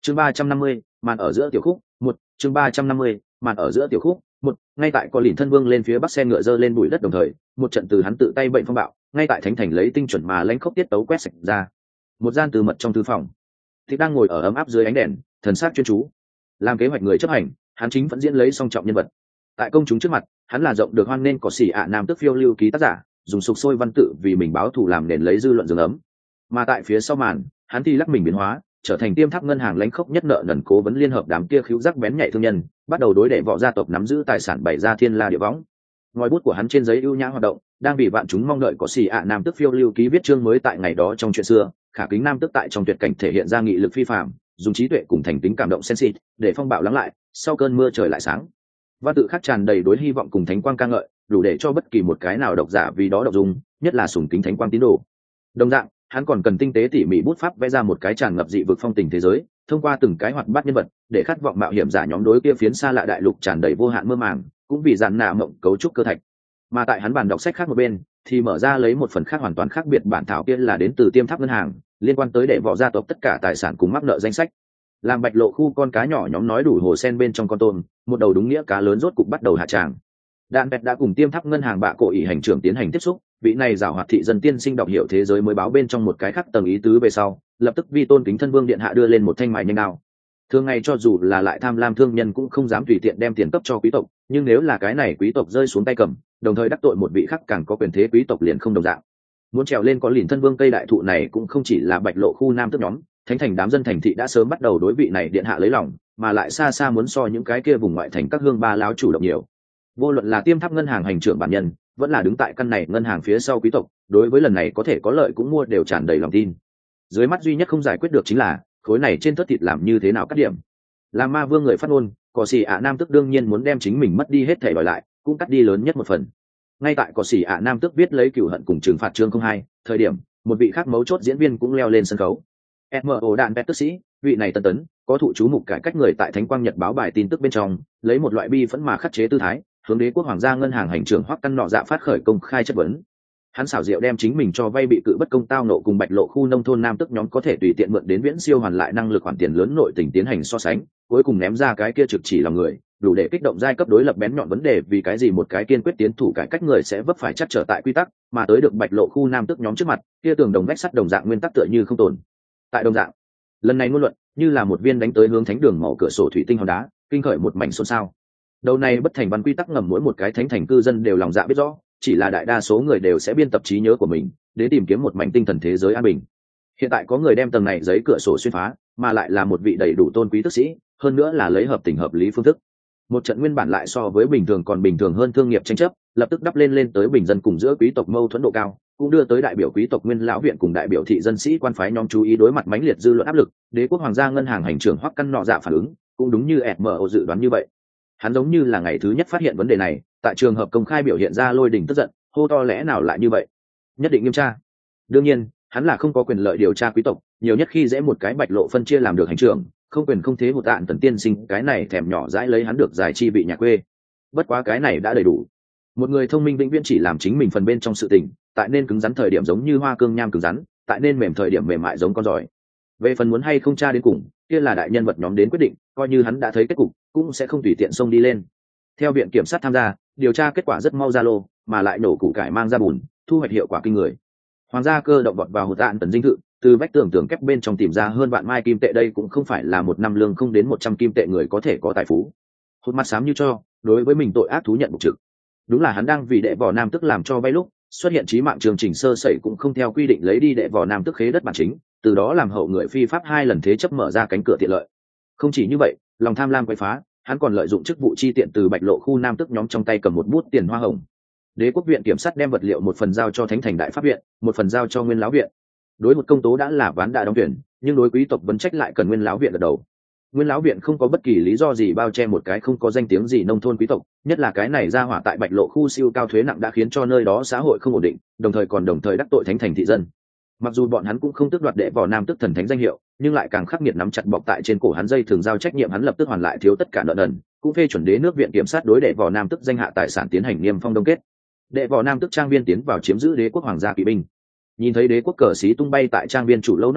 chương 350, màn ở giữa tiểu khúc một. Chương 350, màn ở giữa tiểu khúc một. Ngay tại có lìn thân vương lên phía bắc xe ngựa dơ lên bụi đất đồng thời, một trận từ hắn tự tay bệnh phong bạo ngay tại thánh thành lấy tinh chuẩn mà lãnh khốc tiết tấu quét sạch ra. Một gian từ mật trong thư phòng, thì đang ngồi ở ấm áp dưới ánh đèn, thần sắc chuyên chú làm kế hoạch người chấp hành. Hắn chính vẫn diễn lấy song trọng nhân vật tại công chúng trước mặt. Hắn là rộng được hoan nên có xỉ ạ nam tức phiêu lưu ký tác giả, dùng sục sôi văn tự vì mình báo thù làm nền lấy dư luận dương ấm. Mà tại phía sau màn, hắn thì lắc mình biến hóa, trở thành tiêm tháp ngân hàng lãnh khốc nhất nợ nần cố vấn liên hợp đám kia khíu giác bén nhạy thương nhân, bắt đầu đối đệ võ gia tộc nắm giữ tài sản bày ra thiên la địa võng. Ngòi bút của hắn trên giấy ưu nhã hoạt động, đang vì vạn chúng mong đợi có xỉ ạ nam tức phiêu lưu ký viết chương mới tại ngày đó trong chuyện xưa. Khả kính nam tức tại trong tuyệt cảnh thể hiện ra nghị lực phi phàm, dùng trí tuệ cùng thành tính cảm động sen xịt để phong bạo lắng lại, sau cơn mưa trời lại sáng. Văn tự khắc tràn đầy đối hy vọng cùng thánh quang ca ngợi, đủ để cho bất kỳ một cái nào độc giả vì đó đọc dùng, nhất là sùng kính thánh quang tín đồ. Đồng dạng, hắn còn cần tinh tế tỉ mỉ bút pháp vẽ ra một cái tràn ngập dị vực phong tình thế giới, thông qua từng cái hoạt bát nhân vật, để khát vọng mạo hiểm giả nhóm đối kia phiến xa lạ đại lục tràn đầy vô hạn mơ màng, cũng vì dàn nạ mộng cấu trúc cơ thạch. Mà tại hắn bàn đọc sách khác một bên, thì mở ra lấy một phần khác hoàn toàn khác biệt bản thảo kia là đến từ tiêm tháp ngân hàng, liên quan tới đệ võ gia tộc tất cả tài sản cùng mắc nợ danh sách. Làm Bạch Lộ khu con cá nhỏ nhóm nói đủ hồ sen bên trong con tôm, một đầu đúng nghĩa cá lớn rốt cục bắt đầu hạ tràng. Đạn Bẹt đã cùng tiêm tháp ngân hàng bạ cổ ỷ hành trưởng tiến hành tiếp xúc, vị này giảo hoạt thị dân tiên sinh đọc hiểu thế giới mới báo bên trong một cái khác tầng ý tứ về sau, lập tức vi tôn kính thân vương điện hạ đưa lên một thanh mài nhanh đao. Thường ngày cho dù là lại tham lam thương nhân cũng không dám tùy tiện đem tiền cấp cho quý tộc, nhưng nếu là cái này quý tộc rơi xuống tay cầm, đồng thời đắc tội một vị khác càng có quyền thế quý tộc liền không đồng dạng. Muốn trèo lên có lìn thân vương cây đại thụ này cũng không chỉ là Bạch Lộ khu nam tước nhóm, thánh thành đám dân thành thị đã sớm bắt đầu đối vị này điện hạ lấy lòng, mà lại xa xa muốn so những cái kia vùng ngoại thành các hương ba láo chủ động nhiều. Vô luận là tiêm tháp ngân hàng hành trưởng bản nhân, vẫn là đứng tại căn này ngân hàng phía sau quý tộc, đối với lần này có thể có lợi cũng mua đều tràn đầy lòng tin. Dưới mắt duy nhất không giải quyết được chính là khối này trên thớt thịt làm như thế nào cắt điểm. Làm ma vương người phát ngôn, cỏ xì ạ nam tức đương nhiên muốn đem chính mình mất đi hết thể đòi lại, cũng cắt đi lớn nhất một phần. Ngay tại cỏ xì ạ nam tức viết lấy cửu hận cùng trừng phạt chương 02 thời điểm, một vị khác mấu chốt diễn viên cũng leo lên sân khấu. mo đạn pet tức sĩ, vị này tân tấn có thụ chú mục cải cách người tại thánh quang nhật báo bài tin tức bên trong, lấy một loại bi phẫn mà khắc chế tư thái, hướng đế quốc hoàng gia ngân hàng hành trưởng Hoắc Căn Nọ Dạ phát khởi công khai chất vấn. Hắn xảo diệu đem chính mình cho vay bị cự bất công tao nộ cùng Bạch Lộ khu nông thôn nam tức nhóm có thể tùy tiện mượn đến viễn siêu hoàn lại năng lực khoản tiền lớn nội tình tiến hành so sánh, cuối cùng ném ra cái kia trực chỉ lòng người, đủ để kích động giai cấp đối lập bén nhọn vấn đề vì cái gì một cái kiên quyết tiến thủ cải cách người sẽ vấp phải chắc trở tại quy tắc, mà tới được Bạch Lộ khu nam tức nhóm trước mặt, kia tường đồng vách sắt đồng dạng nguyên tắc tựa như không tồn tại đồng dạng. Lần này ngôn luận như là một viên đánh tới hướng thánh đường mỏ cửa sổ thủy tinh hòn đá, kinh khởi một mảnh xôn xao. Đầu này bất thành văn quy tắc ngầm mỗi một cái thánh thành cư dân đều lòng dạ biết rõ, chỉ là đại đa số người đều sẽ biên tập trí nhớ của mình để tìm kiếm một mảnh tinh thần thế giới an bình. Hiện tại có người đem tầng này giấy cửa sổ xuyên phá, mà lại là một vị đầy đủ tôn quý tước sĩ, hơn nữa là lấy hợp tình hợp lý phương thức. Một trận nguyên bản lại so với bình thường còn bình thường hơn thương nghiệp tranh chấp, lập tức đắp lên tới bình dân cùng giữa quý tộc mâu thuẫn độ cao, cũng đưa tới đại biểu quý tộc nguyên lão viện cùng đại biểu thị dân sĩ quan phái nhóm chú ý đối mặt mãnh liệt dư luận áp lực. Đế quốc hoàng gia ngân hàng hành trưởng Hoắc Căn Nọ Dạ phản ứng cũng đúng như mo dự đoán như vậy. Hắn giống như là ngày thứ nhất phát hiện vấn đề này, tại trường hợp công khai biểu hiện ra lôi đình tức giận, hô to lẽ nào lại như vậy, nhất định nghiêm tra. Đương nhiên hắn là không có quyền lợi điều tra quý tộc, nhiều nhất khi dễ một cái Bạch Lộ phân chia làm được hành trưởng, không quyền không thế một tạn tần tiên sinh cái này thèm nhỏ dãi lấy hắn được giải chi bị nhà quê. Bất quá cái này đã đầy đủ. Một người thông minh vĩnh viễn chỉ làm chính mình phần bên trong sự tình, tại nên cứng rắn thời điểm giống như hoa cương nham cứng rắn, tại nên mềm thời điểm mềm mại giống con giỏi. Về phần muốn hay không tra đến cùng, kia là đại nhân vật nhóm đến quyết định, coi như hắn đã thấy kết cục cũng sẽ không tùy tiện xông đi lên. Theo viện kiểm sát tham gia, điều tra kết quả rất mau ra lô, mà lại nổ củ cải mang ra bùn, thu hoạch hiệu quả kinh người. Hoàng gia cơ động vọt vào hột tạn tần dinh thự, từ vách tường kép bên trong tìm ra hơn vạn mai kim tệ, đây cũng không phải là một năm lương không đến 100 kim tệ người có thể có tài phú. Hột mặt xám như cho, đối với mình tội ác thú nhận mục trực. Đúng là hắn đang vì đệ võ nam tức làm cho vay lúc xuất hiện chí mạng chương trình sơ sẩy cũng không theo quy định lấy đi đệ võ nam tức khế đất bản chính, từ đó làm hậu người phi pháp 2 lần thế chấp mở ra cánh cửa tiện lợi. Không chỉ như vậy, lòng tham lam quậy phá, hắn còn lợi dụng chức vụ chi tiện từ Bạch Lộ khu nam tức nhóm trong tay cầm một bút tiền hoa hồng. Đế quốc viện kiểm sát đem vật liệu một phần giao cho thánh thành đại pháp viện, một phần giao cho nguyên lão viện. Đối một công tố đã là ván đã đóng tuyển, nhưng đối quý tộc vấn trách lại cần nguyên lão viện gật đầu. Nguyên lão viện không có bất kỳ lý do gì bao che một cái không có danh tiếng gì nông thôn quý tộc, nhất là cái này ra hỏa tại Bạch Lộ khu siêu cao thuế nặng đã khiến cho nơi đó xã hội không ổn định, đồng thời đắc tội thánh thành thị dân. Mặc dù bọn hắn cũng không tước đoạt đệ võ nam tức thần thánh danh hiệu, nhưng lại càng khắc nghiệt nắm chặt bọc tại trên cổ hắn dây thường giao trách nhiệm, hắn lập tức hoàn lại thiếu tất cả nợ nần, cũng phê chuẩn đế nước viện kiểm sát đối đệ võ nam tức danh hạ tài sản tiến hành niêm phong đông kết. Đệ võ nam tức trang viên tiến vào chiếm giữ đế quốc hoàng gia kỵ binh. Nhìn thấy đế quốc cờ xí tung bay tại trang viên chủ lâu nóc nhà,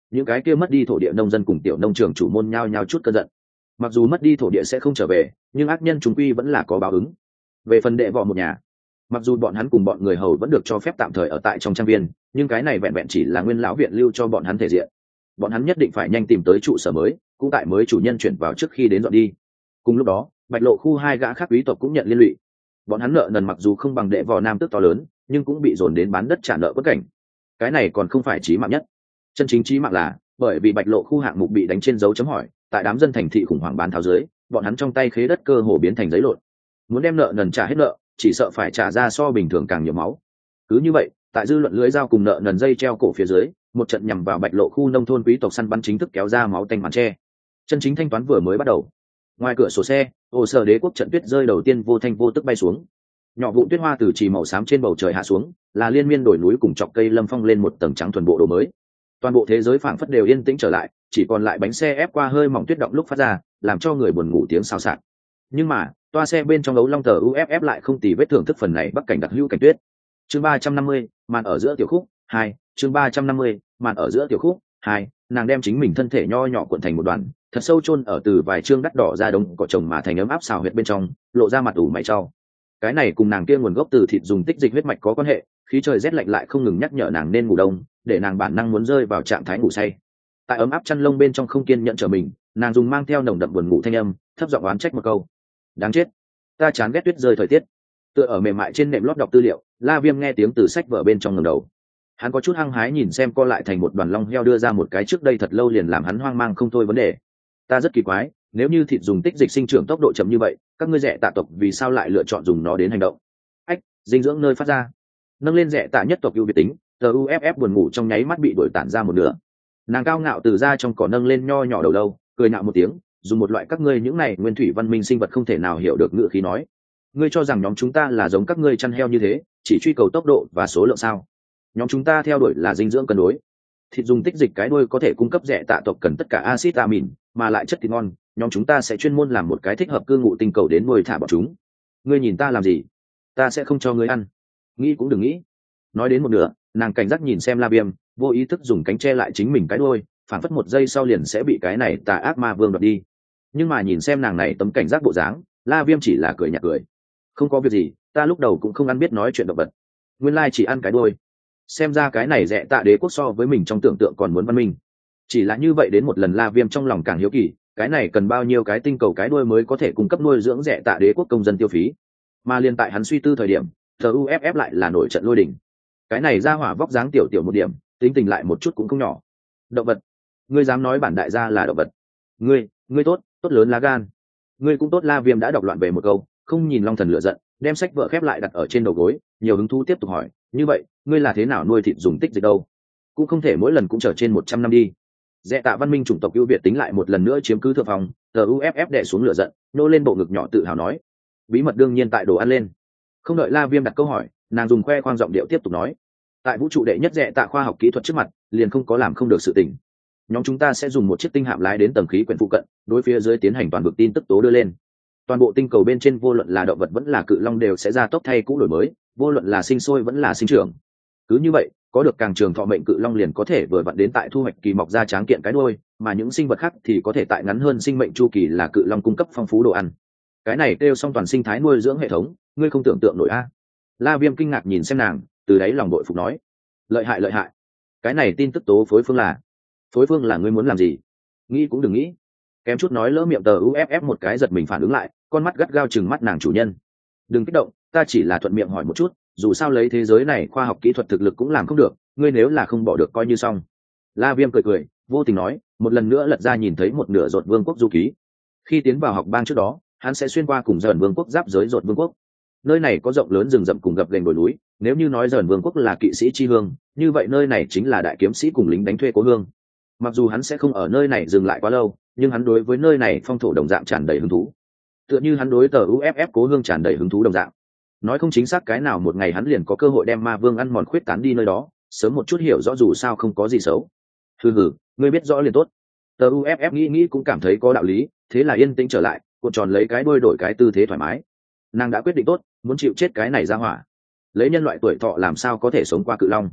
những cái kia mất đi thổ địa nông dân cùng tiểu nông trường chủ môn nhao nhao chút cơn giận. Mặc dù mất đi thổ địa sẽ không trở về, nhưng ác nhân chúng quy vẫn là có báo ứng. Về phần đệ võ một nhà, mặc dù bọn hắn cùng bọn người hầu vẫn được cho phép tạm thời ở tại trong trang viên, nhưng cái này vẹn vẹn chỉ là nguyên lão viện lưu cho bọn hắn thể diện. Bọn hắn nhất định phải nhanh tìm tới trụ sở mới, cũng tại mới chủ nhân chuyển vào trước khi đến dọn đi. Cùng lúc đó, Bạch Lộ khu 2 gã khác quý tộc cũng nhận liên lụy. Bọn hắn nợ nần mặc dù không bằng đệ võ nam tước to lớn, nhưng cũng bị dồn đến bán đất trả nợ bất cảnh. Cái này còn không phải chí mạng nhất. Chân chính chí mạng là bởi vì Bạch Lộ khu hạng mục bị đánh trên dấu chấm hỏi, tại đám dân thành thị khủng hoảng bán tháo dưới, bọn hắn trong tay khế đất cơ hồ biến thành giấy lộn. Muốn đem nợ nần trả hết nợ, chỉ sợ phải trả ra so bình thường càng nhiều máu. Cứ như vậy, tại dư luận lưới dao cùng nợ nần dây treo cổ phía dưới, một trận nhằm vào Bạch Lộ khu nông thôn quý tộc săn bắn chính thức kéo ra máu tanh màn tre. Chân chính thanh toán vừa mới bắt đầu. Ngoài cửa sổ xe, hồ sơ đế quốc trận tuyết rơi đầu tiên vô thanh vô tức bay xuống. Nhỏ vụn tuyết hoa từ chỉ màu xám trên bầu trời hạ xuống, là liên miên đồi núi cùng chọc cây lâm phong lên một tầng trắng thuần bộ đồ mới. Toàn bộ thế giới phảng phất đều yên tĩnh trở lại, chỉ còn lại bánh xe ép qua hơi mỏng tuyết động lúc phát ra, làm cho người buồn ngủ tiếng xào xạc. Nhưng mà, toa xe bên trong ấu long tờ uff lại không tì vết thưởng thức phần này bắc cảnh đặc hữu cảnh tuyết. Chương 350, màn ở giữa tiểu khúc 2, chương 350, màn ở giữa tiểu khúc 2, nàng đem chính mình thân thể nho nhỏ cuộn thành một đoàn, thật sâu chôn ở từ vài chương đắt đỏ ra đống cỏ trồng mà thành ấm áp xào huyệt bên trong, lộ ra mặt ủ mày trao. Cái này cùng nàng kia nguồn gốc từ thịt dùng tích dịch huyết mạch có quan hệ, khí trời rét lạnh lại không ngừng nhắc nhở nàng nên ngủ đông, để nàng bản năng muốn rơi vào trạng thái ngủ say. Tại ấm áp chăn lông bên trong không kiên nhẫn trở mình, nàng dùng mang theo nồng đậm buồn ngủ thanh âm, thấp giọng oán trách một câu: đáng chết, ta chán ghét tuyết rơi thời tiết. Tựa ở mềm mại trên nệm lót đọc tư liệu, La Viêm nghe tiếng từ sách vở bên trong ngẩng đầu. Hắn có chút hăng hái nhìn xem co lại thành một đoàn long heo đưa ra một cái trước đây thật lâu liền làm hắn hoang mang không thôi vấn đề. Ta rất kỳ quái, nếu như thịt dùng tích dịch sinh trưởng tốc độ chậm như vậy, các ngươi rẻ tạ tộc vì sao lại lựa chọn dùng nó đến hành động? Ách, dinh dưỡng nơi phát ra. Nâng lên rẻ tạ nhất tộc ưu việt tính, TUFF buồn ngủ trong nháy mắt bị đuổi tản ra một nửa. Nàng cao ngạo từ ra trong cỏ nâng lên nho nhỏ đầu lâu, cười nhạo một tiếng, dùng một loại các ngươi những này nguyên thủy văn minh sinh vật không thể nào hiểu được ngữ khí nói: ngươi cho rằng nhóm chúng ta là giống các ngươi chăn heo như thế, chỉ truy cầu tốc độ và số lượng sao? Nhóm chúng ta theo đuổi là dinh dưỡng cân đối. Thịt dùng tích dịch cái đuôi có thể cung cấp rẻ tạ tộc cần tất cả axit amin, mà lại chất thịt ngon, nhóm chúng ta sẽ chuyên môn làm một cái thích hợp cư ngụ tinh cầu đến nuôi thả bọn chúng. Ngươi nhìn ta làm gì? Ta sẽ không cho ngươi ăn. Nghĩ cũng đừng nghĩ. Nói đến một nửa, nàng cảnh giác nhìn xem La Viêm, vô ý thức dùng cánh che lại chính mình cái đuôi, phản phất một giây sau liền sẽ bị cái này tà ác ma vương đoạt đi. Nhưng mà nhìn xem nàng này tấm cảnh giác bộ dáng, La Viêm chỉ là cười nhạt cười. Không có việc gì, ta lúc đầu cũng không ăn biết nói chuyện động vật, nguyên lai chỉ ăn cái đuôi. Xem ra cái này rẻ tạ đế quốc so với mình trong tưởng tượng còn muốn văn minh. Chỉ là như vậy đến một lần La Viêm trong lòng càng hiếu kỳ, cái này cần bao nhiêu cái tinh cầu cái đuôi mới có thể cung cấp nuôi dưỡng rẻ tạ đế quốc công dân tiêu phí. Mà liên tại hắn suy tư thời điểm, TUFF lại là nổi trận lôi đình. Cái này ra hỏa vóc dáng tiểu tiểu một điểm, tính tình lại một chút cũng không nhỏ. Động vật? Ngươi dám nói bản đại gia là động vật? Ngươi tốt lớn lá gan. Ngươi cũng tốt. La Viêm đã đọc loạn về một câu, không nhìn Long Thần lựa giận, đem sách vợ khép lại đặt ở trên đầu gối, nhiều hứng thú tiếp tục hỏi: như vậy, ngươi là thế nào nuôi thịt dùng tích dịch đâu? Cũng không thể mỗi lần cũng trở trên 100 năm đi. Rẽ tạ văn minh chủng tộc ưu việt tính lại một lần nữa chiếm cứ thượng phòng, TUFF đè xuống lửa giận, nô lên bộ ngực nhỏ tự hào nói: bí mật đương nhiên tại đồ ăn lên. Không đợi La Viêm đặt câu hỏi, nàng dùng khoe khoang giọng điệu tiếp tục nói: tại vũ trụ đệ nhất rẽ tạ khoa học kỹ thuật trước mặt, liền không có làm không được sự tình. Nhóm chúng ta sẽ dùng một chiếc tinh hạm lái đến tầng khí quyển phụ cận, đối phía dưới tiến hành toàn vực tin tức tố đưa lên. Toàn bộ tinh cầu bên trên vô luận là động vật vẫn là cự long đều sẽ ra tốc thay cũ đổi mới, vô luận là sinh sôi vẫn là sinh trưởng. Cứ như vậy, có được càng trường thọ mệnh cự long liền có thể vừa vặn đến tại thu hoạch kỳ mọc ra tráng kiện cái đuôi, mà những sinh vật khác thì có thể tại ngắn hơn sinh mệnh chu kỳ là cự long cung cấp phong phú đồ ăn. Cái này kêu xong toàn sinh thái nuôi dưỡng hệ thống, ngươi không tưởng tượng nổi a. La Viêm kinh ngạc nhìn xem nàng, từ đáy lòng đội phục nói: lợi hại. Cái này tin tức tố phối phương là ngươi muốn làm gì? Nghĩ cũng đừng nghĩ. Kém chút nói lỡ miệng TUFF một cái giật mình phản ứng lại, con mắt gắt gao chừng mắt nàng chủ nhân. Đừng kích động, ta chỉ là thuận miệng hỏi một chút, dù sao lấy thế giới này khoa học kỹ thuật thực lực cũng làm không được, ngươi nếu là không bỏ được coi như xong. La Viêm cười, vô tình nói, một lần nữa lật ra nhìn thấy một nửa Dột Vương quốc du ký. Khi tiến vào học bang trước đó, hắn sẽ xuyên qua cùng Dởn Vương quốc giáp giới Dột Vương quốc. Nơi này có rộng lớn rừng rậm cùng gập ghềnh đồi núi, nếu như nói Dởn Vương quốc là kỵ sĩ chi hương, như vậy nơi này chính là đại kiếm sĩ cùng lính đánh thuê cố hương. Mặc dù hắn sẽ không ở nơi này dừng lại quá lâu, nhưng hắn đối với nơi này phong thổ đồng dạng tràn đầy hứng thú, tựa như hắn đối TUFF cố hương tràn đầy hứng thú đồng dạng. Nói không chính xác cái nào một ngày hắn liền có cơ hội đem ma vương ăn mòn khuyết tán đi nơi đó, sớm một chút hiểu rõ dù sao không có gì xấu. Hừ, ngươi biết rõ liền tốt. TUFF nghĩ cũng cảm thấy có đạo lý, thế là yên tĩnh trở lại, cuộn tròn lấy cái đuôi đổi cái tư thế thoải mái. Nàng đã quyết định tốt, muốn chịu chết cái này ra hỏa. Lấy nhân loại tuổi thọ làm sao có thể sống qua cự long.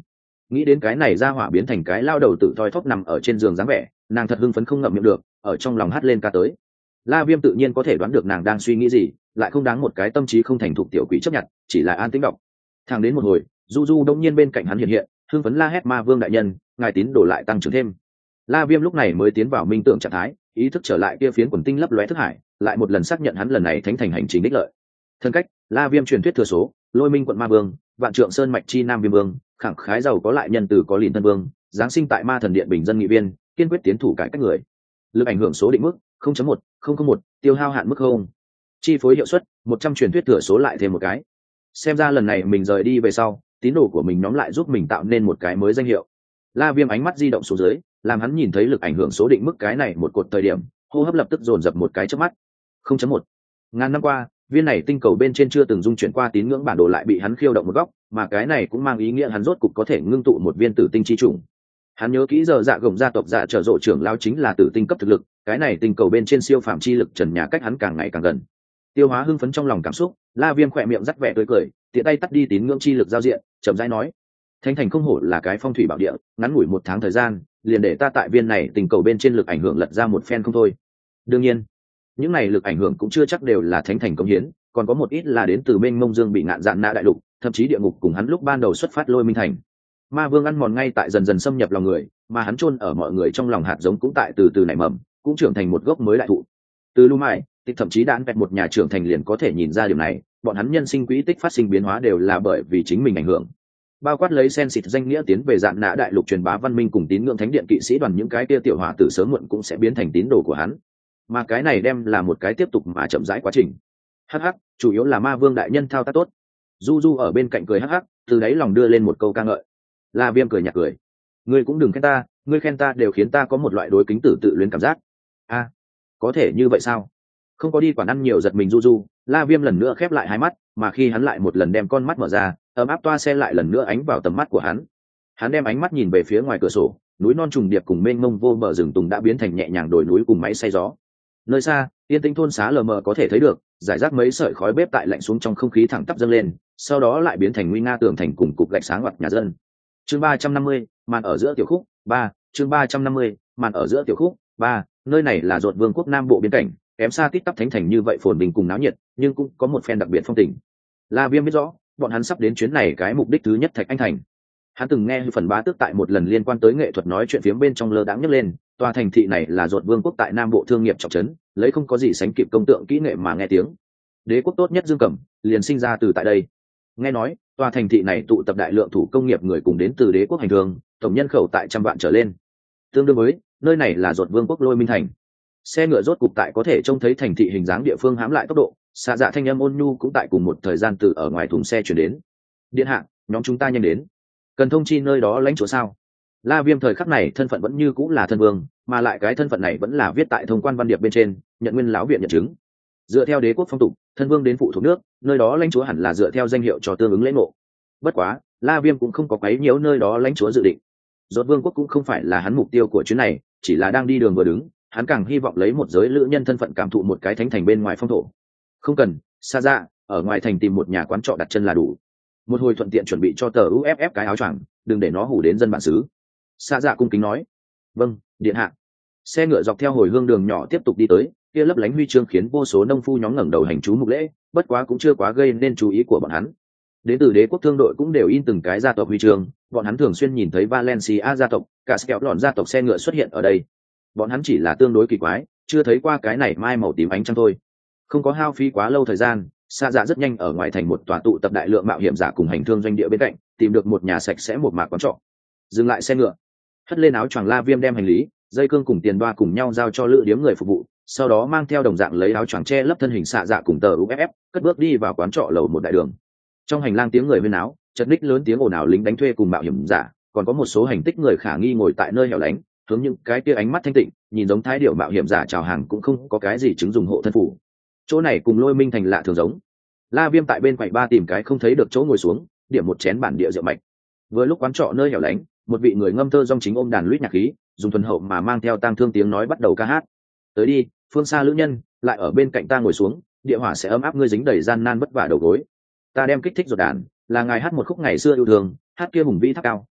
Nghĩ đến cái này ra hỏa biến thành cái lao đầu tự thoi thóp nằm ở trên giường dáng vẻ, nàng thật hưng phấn không ngậm miệng được, ở trong lòng hát lên ca tới. La Viêm tự nhiên có thể đoán được nàng đang suy nghĩ gì, lại không đáng một cái tâm trí không thành thục tiểu quỷ chấp nhận, chỉ là an tĩnh đọc. Thẳng đến một hồi, Du Du đông nhiên bên cạnh hắn hiện hiện, hưng phấn la hét: "Ma Vương đại nhân, ngài tín đồ lại tăng trưởng thêm." La Viêm lúc này mới tiến vào minh tưởng trạng thái, ý thức trở lại kia phiến quần tinh lấp lóe thức hải, lại một lần xác nhận hắn lần này thánh thành hành trình đích lợi. Thân cách, La Viêm truyền thuyết thừa số, Lôi Minh quận Ma Vương, Vạn Trượng Sơn mạch chi Nam Viêm Vương, khẳng khái giàu có lại nhân từ có lìn thân vương, giáng sinh tại Ma Thần Điện bình dân nghị viên, kiên quyết tiến thủ cải cách người. Lực ảnh hưởng số định mức 0.1001, tiêu hao hạn mức 0. Chi phối hiệu suất 100 truyền thuyết thừa số lại thêm một cái. Xem ra lần này mình rời đi về sau, tín đồ của mình nhóm lại giúp mình tạo nên một cái mới danh hiệu. La Viêm ánh mắt di động xuống dưới, làm hắn nhìn thấy lực ảnh hưởng số định mức cái này một cột thời điểm, hô hấp lập tức dồn dập một cái chớp mắt. 0.1. Ngàn năm qua, viên này tinh cầu bên trên chưa từng dung chuyển qua tín ngưỡng bản đồ lại bị hắn khiêu động một góc, mà cái này cũng mang ý nghĩa hắn rốt cục có thể ngưng tụ một viên tử tinh chi trùng. Hắn nhớ kỹ giờ dạ gồng gia tộc dạ trở rộ trưởng lao chính là tử tinh cấp thực lực, cái này tinh cầu bên trên siêu phàm chi lực trần nhà cách hắn càng ngày càng gần. Tiêu hóa hưng phấn trong lòng cảm xúc, La Viêm khỏe miệng rắc vẻ tươi cười, tiện tay tắt đi tín ngưỡng chi lực giao diện, chậm rãi nói: "Thánh thành không hổ là cái phong thủy bảo địa, ngắn ngủi 1 tháng thời gian, liền để ta tại viên này tinh cầu bên trên lực ảnh hưởng lật ra một phen không thôi. Đương nhiên, những này lực ảnh hưởng cũng chưa chắc đều là thánh thành công hiến, còn có một ít là đến từ bên Mông Dương bị ngạn dạn nã đại lục, thậm chí địa ngục cùng hắn lúc ban đầu xuất phát Lôi Minh thành. Ma Vương ăn mòn ngay tại dần dần xâm nhập lòng người, mà hắn chôn ở mọi người trong lòng hạt giống cũng tại từ từ nảy mầm, cũng trưởng thành một gốc mới đại thụ. Từ Lu Mai, thậm chí đạn vẹt một nhà trưởng thành liền có thể nhìn ra điều này, bọn hắn nhân sinh quỹ tích phát sinh biến hóa đều là bởi vì chính mình ảnh hưởng. Bao quát lấy sen xịt danh nghĩa tiến về dạn nã đại lục truyền bá văn minh cùng tín ngưỡng thánh điện kỵ sĩ đoàn, những cái kia tiểu hỏa tử sớm muộn cũng sẽ biến thành tín đồ của hắn. Mà cái này đem là một cái tiếp tục mà chậm rãi quá trình. Hắc hắc, chủ yếu là Ma Vương đại nhân thao tác tốt. Du Du ở bên cạnh cười hắc hắc, từ đáy lòng đưa lên một câu ca ngợi. La Viêm cười nhạt cười: "Ngươi cũng đừng khen ta, ngươi khen ta đều khiến ta có một loại đối kính tử tự luyến cảm giác." A, có thể như vậy sao? Không có đi quản ăn nhiều giật mình Du Du, La Viêm lần nữa khép lại hai mắt, mà khi hắn lại một lần đem con mắt mở ra, ấm áp toa xe lại lần nữa ánh vào tầm mắt của hắn. Hắn đem ánh mắt nhìn về phía ngoài cửa sổ, núi non trùng điệp cùng mênh mông vô bờ rừng tùng đã biến thành nhẹ nhàng đồi núi cùng máy xay gió. Nơi xa, yên tĩnh thôn xá lờ mờ có thể thấy được, giải rác mấy sợi khói bếp tại lạnh xuống trong không khí thẳng tắp dâng lên, sau đó lại biến thành nguy nga tường thành cùng cục gạch sáng hoặc nhà dân. Chương 350, màn ở giữa tiểu khúc 3, chương 350, màn ở giữa tiểu khúc 3, nơi này là Rột Vương quốc Nam Bộ biên cảnh, kém xa tít tắp thánh thành như vậy phồn bình cùng náo nhiệt, nhưng cũng có một phen đặc biệt phong tình. La Viêm biết rõ, bọn hắn sắp đến chuyến này cái mục đích thứ nhất Thạch Anh thành. Hắn từng nghe phần bá tước tại một lần liên quan tới nghệ thuật nói chuyện phiếm bên trong lơ đãng nhấc lên, tòa thành thị này là Rột Vương quốc tại Nam Bộ thương nghiệp trọng trấn, lấy không có gì sánh kịp công tượng kỹ nghệ mà nghe tiếng. Đế quốc tốt nhất Dương Cẩm liền sinh ra từ tại đây. Nghe nói, tòa thành thị này tụ tập đại lượng thủ công nghiệp người cùng đến từ đế quốc hành thương, tổng nhân khẩu tại 100 vạn trở lên. Tương đương với, nơi này là Rột Vương quốc Lôi Minh thành. Xe ngựa rốt cục tại có thể trông thấy thành thị hình dáng địa phương hãm lại tốc độ, xạ dạ thanh âm ôn nhu cũng tại cùng một thời gian từ ở ngoài thùng xe chuyển đến. Điện hạ, nhóm chúng ta nhanh đến. Cần thông chi nơi đó lãnh chúa sao? La Viêm thời khắc này thân phận vẫn như cũng là thân vương, mà lại cái thân phận này vẫn là viết tại thông quan văn điệp bên trên, nhận nguyên lão viện nhận chứng. Dựa theo đế quốc phong tục, thân vương đến phụ thuộc nước, nơi đó lãnh chúa hẳn là dựa theo danh hiệu cho tương ứng lễ ngộ. Bất quá, La Viêm cũng không có quấy nhiễu nơi đó lãnh chúa dự định. Rốt Vương quốc cũng không phải là hắn mục tiêu của chuyến này, chỉ là đang đi đường vừa đứng, hắn càng hy vọng lấy một giới lữ nhân thân phận cảm thụ một cái thánh thành bên ngoài phong thổ. Không cần, xa ra, ở ngoài thành tìm một nhà quán trọ đặt chân là đủ. Một hồi thuận tiện chuẩn bị cho tờ UFF cái áo choàng, đừng để nó hủ đến dân bản xứ. Xa dạ cung kính nói: "Vâng, điện hạ." Xe ngựa dọc theo hồi hương đường nhỏ tiếp tục đi tới, kia lấp lánh huy chương khiến vô số nông phu nhóm ngẩng đầu hành chú mục lễ, bất quá cũng chưa quá gây nên chú ý của bọn hắn. Đến từ đế quốc thương đội cũng đều in từng cái gia tộc huy chương, bọn hắn thường xuyên nhìn thấy Valencia gia tộc, cả kẹo lọn gia tộc xe ngựa xuất hiện ở đây. Bọn hắn chỉ là tương đối kỳ quái, chưa thấy qua cái này mai màu tím ánh trăng thôi. Không có hao phí quá lâu thời gian, xa dạ rất nhanh ở ngoài thành một tòa tụ tập đại lượng mạo hiểm giả cùng hành thương doanh địa bên cạnh, tìm được một nhà sạch sẽ một mạc quán trọ. Dừng lại xe ngựa, hất lên áo choàng La Viêm đem hành lý, dây cương cùng tiền đoa cùng nhau giao cho lữ điếm người phục vụ, sau đó mang theo đồng dạng lấy áo choàng che lấp thân hình xạ dạ cùng tờ UFF, cất bước đi vào quán trọ lầu một đại đường. Trong hành lang tiếng người huyên náo, chật ních lớn tiếng ồn ào lính đánh thuê cùng mạo hiểm giả, còn có một số hành tích người khả nghi ngồi tại nơi hẻo lánh, hướng những cái kia ánh mắt thanh tịnh, nhìn giống thái điểu mạo hiểm giả chào hàng cũng không có cái gì chứng dùng hộ thân phủ. Chỗ này cùng Lôi Minh thành lạ thường giống. La Viêm tại bên quầy ba tìm cái không thấy được chỗ ngồi xuống, điểm một chén bản địa rượu mạch. Vừa lúc quán trọ nơi hẻo lánh, một vị người ngâm thơ dong chính ôm đàn lũy nhạc khí, dùng thuần hậu mà mang theo tang thương tiếng nói bắt đầu ca hát. Tới đi, phương xa lữ nhân, lại ở bên cạnh ta ngồi xuống, địa hỏa sẽ ấm áp ngươi dính đầy gian nan vất vả đầu gối. Ta đem kích thích ruột đàn, là ngài hát một khúc ngày xưa yêu thương, hát kia hùng vĩ tháp cao,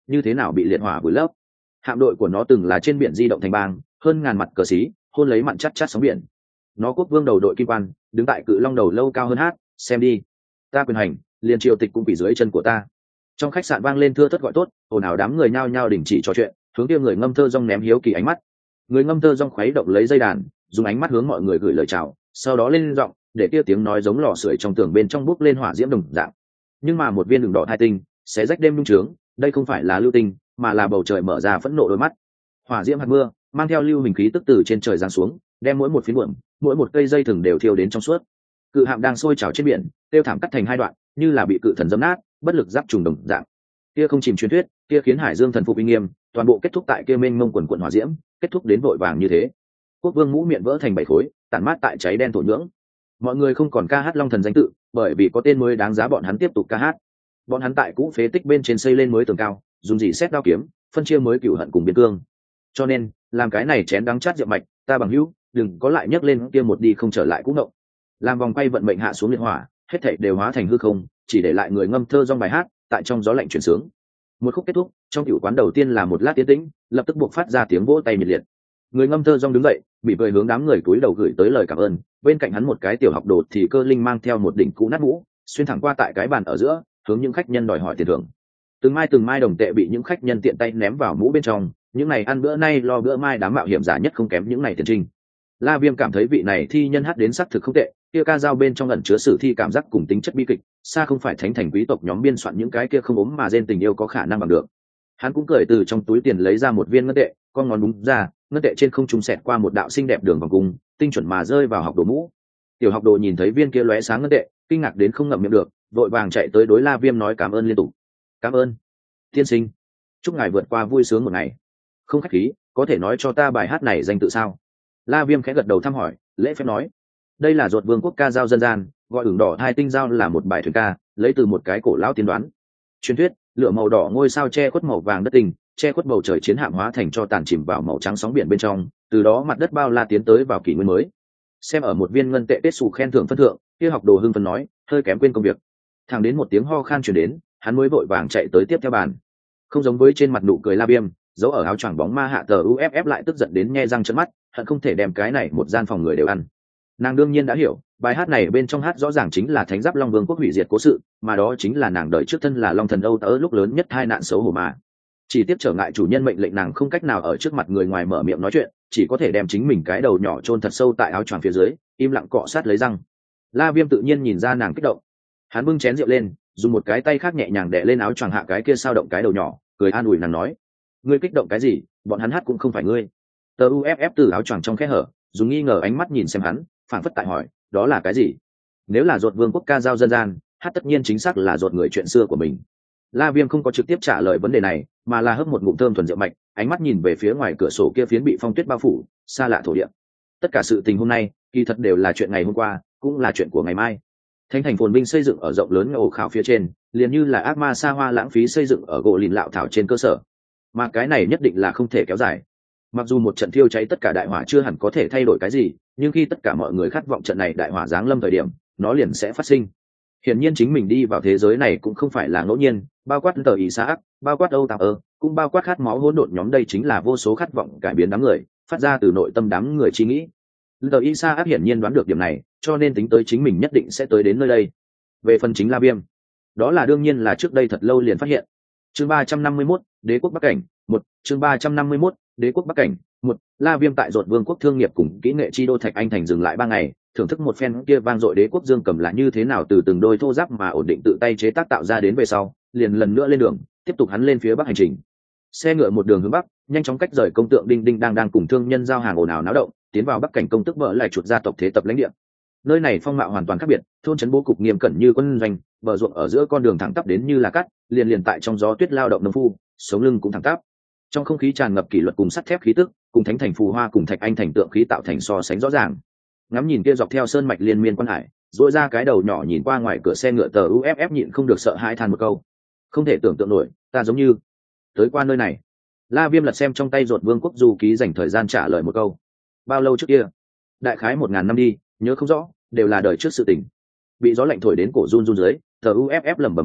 như thế nào bị liệt hỏa vùi lấp. Hạm đội của nó từng là trên biển di động thành bang, hơn ngàn mặt cờ xí hôn lấy mặn chát chát sóng biển. Nó quốc vương đầu đội kim quan đứng tại cự long đầu lâu cao hơn hát, xem đi, ta quyền hành liền triều tịch cũng bị dưới chân của ta. Trong khách sạn vang lên thưa thất gọi tốt, ồn ào đám người nhao nhao đình chỉ trò chuyện, hướng kia người ngâm thơ rong ném hiếu kỳ ánh mắt. Người ngâm thơ rong khuấy động lấy dây đàn, dùng ánh mắt hướng mọi người gửi lời chào, sau đó lên giọng để kia tiếng nói giống lò sưởi trong tường bên trong bốc lên hỏa diễm đồng dạng. Nhưng mà một viên đường đỏ thai tinh sẽ rách đêm nhung trướng, đây không phải là lưu tinh mà là bầu trời mở ra phẫn nộ đôi mắt. Hỏa diễm hạt mưa mang theo lưu hình khí tức từ trên trời giáng xuống, đem mỗi một phiến buồm, mỗi một cây dây thừng đều thiêu đến trong suốt. Cự hạm đang sôi trào trên biển, tiêu thảm cắt thành hai đoạn, như là bị cự thần dẫm nát, bất lực giáp trùng đồng dạng. Kia không chìm truyền thuyết, kia khiến Hải Dương thần phục uy nghiêm, toàn bộ kết thúc tại kia mênh mông quần quần hỏa diễm, kết thúc đến vội vàng như thế. Quốc vương mũ miệng vỡ thành bảy khối, tản mát tại cháy đen thổ nhưỡng. Mọi người không còn ca hát Long Thần danh tự, bởi vì có tên mới đáng giá bọn hắn tiếp tục ca hát. Bọn hắn tại cũ phế tích bên trên xây lên mới tường cao, dùng dị xét đao kiếm, phân chia mới cửu hận cùng biên cương. Cho nên, làm cái này chén đắng chát rượu mạch, ta bằng hữu, đừng có lại nhấc lên kia một đi không trở lại cũng ngộng. Làm vòng quay vận mệnh hạ xuống liệt hỏa, hết thảy đều hóa thành hư không, chỉ để lại người ngâm thơ dong bài hát, tại trong gió lạnh chuyển sướng. Một khúc kết thúc, trong cửu quán đầu tiên là một lát tiến tĩnh, lập tức buộc phát ra tiếng vỗ tay nhiệt liệt. Người ngâm thơ dong đứng dậy, bị vời hướng đám người cúi đầu gửi tới lời cảm ơn. Bên cạnh hắn một cái tiểu học đồ thì cơ linh mang theo một đỉnh cũ nát mũ, xuyên thẳng qua tại cái bàn ở giữa, hướng những khách nhân đòi hỏi tiền thưởng. Từng mai đồng tệ bị những khách nhân tiện tay ném vào mũ bên trong, những này ăn bữa nay lo bữa mai đám mạo hiểm giả nhất không kém những này tiền trinh. La Viêm cảm thấy vị này thi nhân hát đến sắc thực không tệ, kia ca dao bên trong ẩn chứa sử thi cảm giác cùng tính chất bi kịch, xa không phải thánh thành quý tộc nhóm biên soạn những cái kia không ốm mà rên tình yêu có khả năng bằng được. Hắn cũng cười từ trong túi tiền lấy ra một viên ngân tệ, con ngón đúng ra, ngân tệ trên không trung xẹt qua một đạo xinh đẹp đường vòng cung, tinh chuẩn mà rơi vào học đồ mũ. Tiểu học đồ nhìn thấy viên kia lóe sáng ngân tệ, kinh ngạc đến không ngậm miệng được, vội vàng chạy tới đối La Viêm nói cảm ơn liên tục. Cảm ơn, tiên sinh, chúc ngài vượt qua vui sướng một ngày. Không khách khí, có thể nói cho ta bài hát này danh tự sao? La Viêm khẽ gật đầu thăm hỏi, lễ phép nói, đây là ruột vương quốc ca dao dân gian, gọi ửng đỏ hai tinh dao là một bài thuyền ca, lấy từ một cái cổ lão tiên đoán. Truyền thuyết, lửa màu đỏ ngôi sao che khuất màu vàng đất tình, che khuất bầu trời chiến hạm hóa thành cho tàn chìm vào màu trắng sóng biển bên trong, từ đó mặt đất bao la tiến tới vào kỷ nguyên mới. Xem ở một viên ngân tệ kết xù khen thưởng phân thượng, kia học đồ hưng phấn nói, hơi kém quên công việc. Thẳng đến một tiếng ho khan truyền đến, hắn mới vội vàng chạy tới tiếp theo bàn. Không giống với trên mặt nụ cười La Viêm, giấu ở áo choàng bóng ma hạ tờ uff lại tức giận đến nhe răng trợn mắt, hận không thể đem cái này một gian phòng người đều ăn. Nàng đương nhiên đã hiểu, bài hát này bên trong hát rõ ràng chính là thánh giáp long vương quốc hủy diệt cố sự, mà đó chính là nàng đời trước thân là long thần âu tớ lúc lớn nhất hai nạn xấu hổ mà. Chỉ tiếp trở ngại chủ nhân mệnh lệnh nàng không cách nào ở trước mặt người ngoài mở miệng nói chuyện, chỉ có thể đem chính mình cái đầu nhỏ chôn thật sâu tại áo choàng phía dưới, im lặng cọ sát lấy răng. La Viêm tự nhiên nhìn ra nàng kích động, hắn bưng chén rượu lên, dùng một cái tay khác nhẹ nhàng đè lên áo choàng hạ cái kia sao động cái đầu nhỏ, cười an ủi nàng nói, ngươi kích động cái gì, bọn hắn hát cũng không phải ngươi. Tờ uff từ áo choàng trong khe hở, dùng nghi ngờ ánh mắt nhìn xem hắn, phảng phất tại hỏi, đó là cái gì? Nếu là ruột vương quốc ca dao dân gian, hát tất nhiên chính xác là ruột người chuyện xưa của mình. La Viêm không có trực tiếp trả lời vấn đề này, mà là hớp một ngụm thơm thuần rượu mạnh, ánh mắt nhìn về phía ngoài cửa sổ kia phiến bị phong tuyết bao phủ, xa lạ thổ địa. Tất cả sự tình hôm nay, kỳ thật đều là chuyện ngày hôm qua, cũng là chuyện của ngày mai. Thánh thành phồn vinh xây dựng ở rộng lớn ổ khảo phía trên, liền như là ác ma xa hoa lãng phí xây dựng ở gỗ lìn lạo thảo trên cơ sở. Mà cái này nhất định là không thể kéo dài. Mặc dù một trận thiêu cháy tất cả đại hỏa chưa hẳn có thể thay đổi cái gì, nhưng khi tất cả mọi người khát vọng trận này đại hỏa giáng lâm thời điểm, nó liền sẽ phát sinh. Hiển nhiên chính mình đi vào thế giới này cũng không phải là ngẫu nhiên, bao quát tờ Isaac, bao quát Âu Tạp cũng bao quát khát máu hỗn độn nhóm, đây chính là vô số khát vọng cải biến đám người, phát ra từ nội tâm đám người suy nghĩ. Tờ Isaac hiển nhiên đoán được điểm này, cho nên tính tới chính mình nhất định sẽ tới đến nơi đây. Về phần chính La Viêm, đó là đương nhiên là trước đây thật lâu liền phát hiện. Chương 351, Đế quốc Bắc Cảnh, 1, chương 351, Đế quốc Bắc Cảnh, 1, La Viêm tại Dột Vương quốc thương nghiệp cùng kỹ nghệ chi đô Thạch Anh thành dừng lại 3 ngày, thưởng thức một phen kia vang dội đế quốc dương cầm là như thế nào từ từng đôi thô giáp mà ổn định tự tay chế tác tạo ra đến về sau, liền lần nữa lên đường, tiếp tục hắn lên phía bắc hành trình. Xe ngựa một đường hướng bắc, nhanh chóng cách rời công tượng đinh đinh đang cùng thương nhân giao hàng ồn ào náo động, tiến vào Bắc Cảnh công tức vợ lại chuột gia tộc thế tập lãnh địa. Nơi này phong mạo hoàn toàn khác biệt, thôn trấn bố cục nghiêm cẩn như quân doanh, bờ ruộng ở giữa con đường thẳng tắp đến như là cắt, liền tại trong gió tuyết lao động nông phu, sống lưng cũng thẳng tắp. Trong không khí tràn ngập kỷ luật cùng sắt thép khí tức, cùng thánh thành phù hoa cùng Thạch Anh thành tượng khí tạo thành so sánh rõ ràng. Ngắm nhìn kia dọc theo sơn mạch liên miên quan hải, dội ra cái đầu nhỏ nhìn qua ngoài cửa xe ngựa tờ uff nhịn không được sợ hãi than một câu, không thể tưởng tượng nổi, ta giống như tới qua nơi này. La Viêm lật xem trong tay Dột Vương quốc du ký, dành thời gian trả lời một câu, bao lâu trước kia? Đại khái 1000 năm đi, nhớ không rõ, đều là đời trước sự tình. Bị gió lạnh thổi đến cổ run run dưới, tờ uff lẩm bẩm một câu,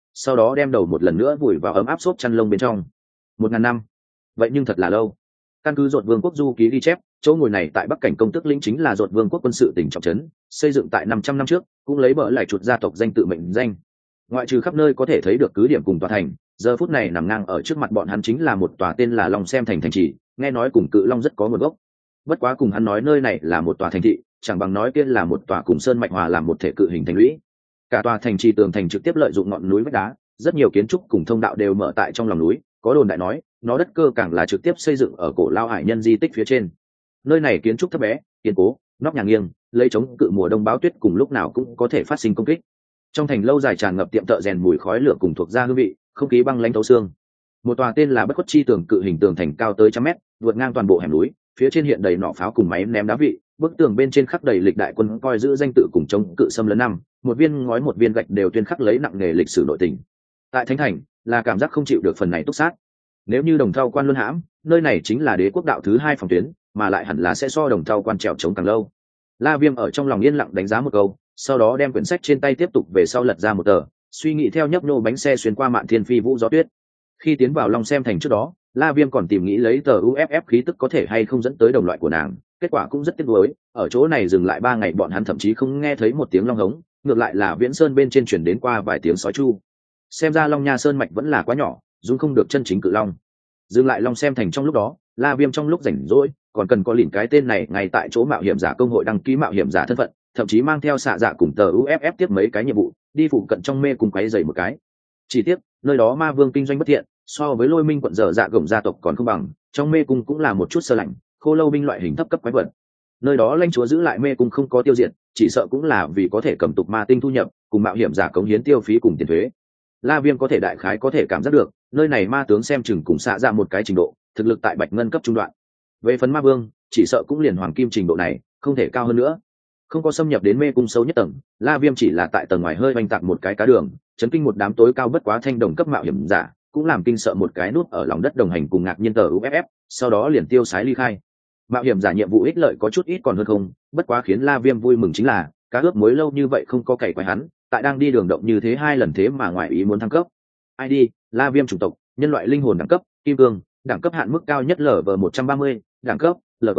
sau đó đem đầu một lần nữa vùi vào ấm áp xốp chăn lông bên trong. 1000 năm, vậy nhưng thật là lâu. Căn cứ Dột Vương quốc du ký ghi chép, chỗ ngồi này tại Bắc Cảnh công tước lĩnh chính là Dột Vương quốc quân sự tỉnh trọng trấn, xây dựng tại 500 năm trước, cũng lấy bợ lại chuột gia tộc danh tự mệnh danh. Ngoại trừ khắp nơi có thể thấy được cứ điểm cùng tòa thành, giờ phút này nằm ngang ở trước mặt bọn hắn chính là một tòa tên là Long Xem thành trì, nghe nói cùng Cự Long rất có nguồn gốc. Bất quá cùng hắn nói nơi này là một tòa thành thị, chẳng bằng nói kia là một tòa cùng sơn mạch hòa làm một thể cự hình thành lũy. Cả tòa thành trì tường thành trực tiếp lợi dụng ngọn núi vách đá, rất nhiều kiến trúc cùng thông đạo đều mở tại trong lòng núi, có đồn đại nói, nó đất cơ càng là trực tiếp xây dựng ở cổ lao hải nhân di tích phía trên. Nơi này kiến trúc thấp bé, kiên cố, nóc nhà nghiêng, lấy chống cự mùa đông báo tuyết cùng lúc nào cũng có thể phát sinh công kích. Trong thành lâu dài tràn ngập tiệm thợ rèn mùi khói lửa cùng thuộc gia hương vị, không khí băng lãnh thấu xương. Một tòa tên là Bất Khuất Chi tường cự hình tường thành cao tới 100 mét, vượt ngang toàn bộ hẻm núi, phía trên hiện đầy nỏ pháo cùng máy ném đá vị, bức tường bên trên khắc đầy lịch đại quân coi giữ danh tự cùng chống cự xâm lấn năm, một viên ngói một viên gạch đều tuyên khắc lấy nặng nghề lịch sử nội tình. Tại Thánh Thành, là cảm giác không chịu được phần này túc sát. Nếu như Đồng Thau Quan luân hãm, nơi này chính là đế quốc đạo thứ 2 phòng tuyến, mà lại hẳn là sẽ so Đồng Thau Quan trèo chống càng lâu. La Viêm ở trong lòng yên lặng đánh giá một câu, sau đó đem quyển sách trên tay tiếp tục về sau lật ra một tờ, suy nghĩ theo nhấp nhô bánh xe xuyên qua mạn thiên phi vũ gió tuyết. Khi tiến vào Long Xem thành trước đó, La Viêm còn tìm nghĩ lấy tờ UFF khí tức có thể hay không dẫn tới đồng loại của nàng, kết quả cũng rất tiếc nuối, ở chỗ này dừng lại 3 ngày bọn hắn thậm chí không nghe thấy một tiếng long hống, ngược lại là Viễn Sơn bên trên truyền đến qua vài tiếng sói chu. Xem ra Long Nha Sơn mạch vẫn là quá nhỏ, dung không được chân chính cự long. Dừng lại Long Xem thành trong lúc đó, La Viêm trong lúc rảnh rỗi, còn cần có lìn cái tên này ngay tại chỗ mạo hiểm giả công hội đăng ký mạo hiểm giả thân phận, thậm chí mang theo xạ dạ cùng tờ UFF tiếp mấy cái nhiệm vụ, đi phụ cận trong mê cùng quấy rầy một cái. Chỉ tiếc, nơi đó ma vương kinh doanh bất thiện, so với Lôi Minh quận dở dạ gồng gia tộc còn không bằng, trong mê cung cũng là một chút sơ lạnh, khô lâu binh loại hình thấp cấp quái vật. Nơi đó lãnh chúa giữ lại mê cung không có tiêu diệt, chỉ sợ cũng là vì có thể cầm tục ma tinh thu nhập, cùng mạo hiểm giả cống hiến tiêu phí cùng tiền thuế. La Viêm có thể đại khái có thể cảm giác được, nơi này ma tướng xem chừng cùng xạ ra một cái trình độ, thực lực tại bạch ngân cấp trung đoạn. Về phần ma vương, chỉ sợ cũng liền hoàng kim trình độ này, không thể cao hơn nữa. Không có xâm nhập đến mê cung sâu nhất tầng, La Viêm chỉ là tại tầng ngoài hơi oanh tạc một cái cá đường, chấn kinh một đám tối cao bất quá thanh đồng cấp mạo hiểm giả, cũng làm kinh sợ một cái nút ở lòng đất đồng hành cùng ngạc nhiên tờ UFF, sau đó liền tiêu sái ly khai. Mạo hiểm giả nhiệm vụ ích lợi có chút ít còn hơn không, bất quá khiến La Viêm vui mừng chính là, cá ướp muối lâu như vậy không có cày quái hắn, tại đang đi đường động như thế 2 lần thế mà ngoài ý muốn thăng cấp. ID: La Viêm chủng tộc, nhân loại linh hồn đẳng cấp, kim cương, đẳng cấp hạn mức cao nhất LV130, đẳng cấp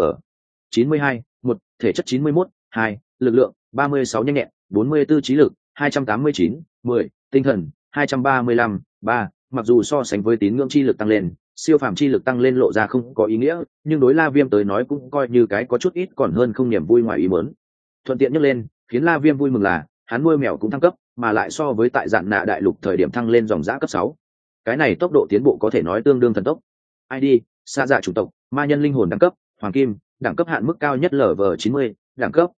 LV92, 1, thể chất 91, 2, lực lượng 36 nhanh nhẹn, 44 trí lực, 289, 10, tinh thần 235, 3, mặc dù so sánh với tín ngưỡng chi lực tăng lên, siêu phàm chi lực tăng lên lộ ra không có ý nghĩa, nhưng đối La Viêm tới nói cũng coi như cái có chút ít còn hơn không niềm vui ngoài ý muốn. Thuận tiện nhắc lên, khiến La Viêm vui mừng là, hắn nuôi mèo cũng thăng cấp, mà lại so với tại Dạn Nạ đại lục thời điểm thăng lên dòng dã cấp 6. Cái này tốc độ tiến bộ có thể nói tương đương thần tốc. ID: Sa Dạ chủng tộc, ma nhân linh hồn đẳng cấp, hoàng kim, đẳng cấp hạn mức cao nhất LV90, đẳng cấp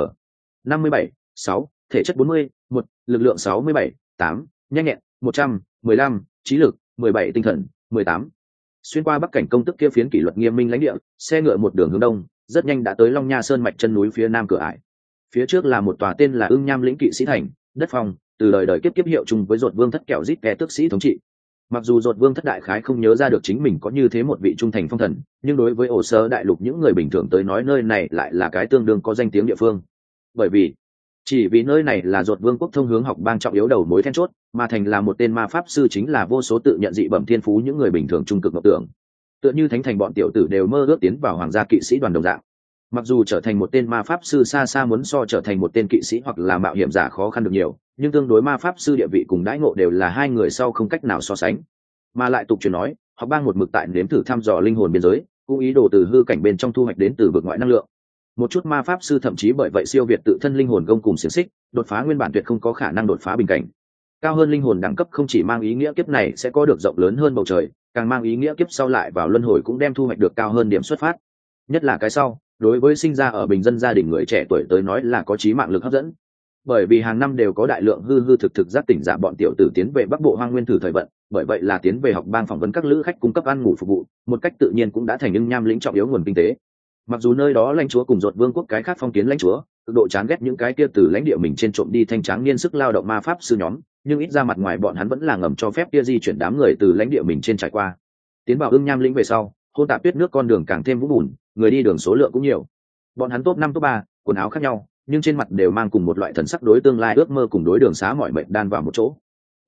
LV57, 6, thể chất 40, 1, lực lượng 67, 8, nhanh nhẹn 100, 15, trí lực 17, tinh thần 18. Xuyên qua bắc cảnh công tức kia phiến kỷ luật nghiêm minh lãnh địa, xe ngựa một đường hướng đông, rất nhanh đã tới Long Nha Sơn mạch chân núi phía nam cửa ải. Phía trước là một tòa tên là Ưng Nham lĩnh kỵ sĩ thành, đất phong, từ đời đời kiếp kiếp hiệu chung với Dột Vương thất kẹo rít kẻ tước sĩ thống trị. Mặc dù Dột Vương thất đại khái không nhớ ra được chính mình có như thế một vị trung thành phong thần, nhưng đối với ổ sơ đại lục những người bình thường tới nói nơi này lại là cái tương đương có danh tiếng địa phương. Bởi vì chỉ vì nơi này là Dột Vương quốc thông hướng học bang trọng yếu đầu mối then chốt, mà thành là một tên ma pháp sư chính là vô số tự nhận dị bẩm thiên phú những người bình thường trung cực ngọc tưởng. Tựa như thánh thành bọn tiểu tử đều mơ ước tiến vào hoàng gia kỵ sĩ đoàn đồng dạng. Mặc dù trở thành một tên ma pháp sư xa xa muốn so trở thành một tên kỵ sĩ hoặc là mạo hiểm giả khó khăn được nhiều, nhưng tương đối ma pháp sư địa vị cùng đãi ngộ đều là hai người sau không cách nào so sánh. Mà lại tục truyền nói, học bang một mực tại nếm thử thăm dò linh hồn biên giới, cũng ý đồ từ hư cảnh bên trong thu hoạch đến từ vực ngoại năng lượng. Một chút ma pháp sư thậm chí bởi vậy siêu việt tự thân linh hồn gông cùng xiềng xích, đột phá nguyên bản tuyệt không có khả năng đột phá bình cảnh. Cao hơn linh hồn đẳng cấp không chỉ mang ý nghĩa kiếp này sẽ có được rộng lớn hơn bầu trời, càng mang ý nghĩa kiếp sau lại vào luân hồi cũng đem thu hoạch được cao hơn điểm xuất phát. Nhất là cái sau, đối với sinh ra ở bình dân gia đình người trẻ tuổi tới nói là có chí mạng lực hấp dẫn. Bởi vì hàng năm đều có đại lượng hư hư thực thực giác tỉnh giả bọn tiểu tử tiến về Bắc Bộ Hoang Nguyên thử thời vận, bởi vậy là tiến về học bang phỏng vấn các lữ khách cung cấp ăn ngủ phục vụ, một cách tự nhiên cũng đã thành Ưng Nham lĩnh trọng yếu nguồn kinh tế. Mặc dù nơi đó lãnh chúa cùng Dột Vương quốc cái khác phong kiến lãnh chúa, cực độ chán ghét những cái kia từ lãnh địa mình trên trộm đi thanh tráng niên sức lao động ma pháp sư nhóm, nhưng ít ra mặt ngoài bọn hắn vẫn là ngầm cho phép kia di chuyển đám người từ lãnh địa mình trên trải qua. Tiến vào Ưng Nham lĩnh về sau, hôn tạp tuyết nước con đường càng thêm vũng bùn, người đi đường số lượng cũng nhiều. Bọn hắn top 5 top 3, quần áo khác nhau, nhưng trên mặt đều mang cùng một loại thần sắc đối tương lai ước mơ cùng đối đường xá mọi mệnh đan vào một chỗ.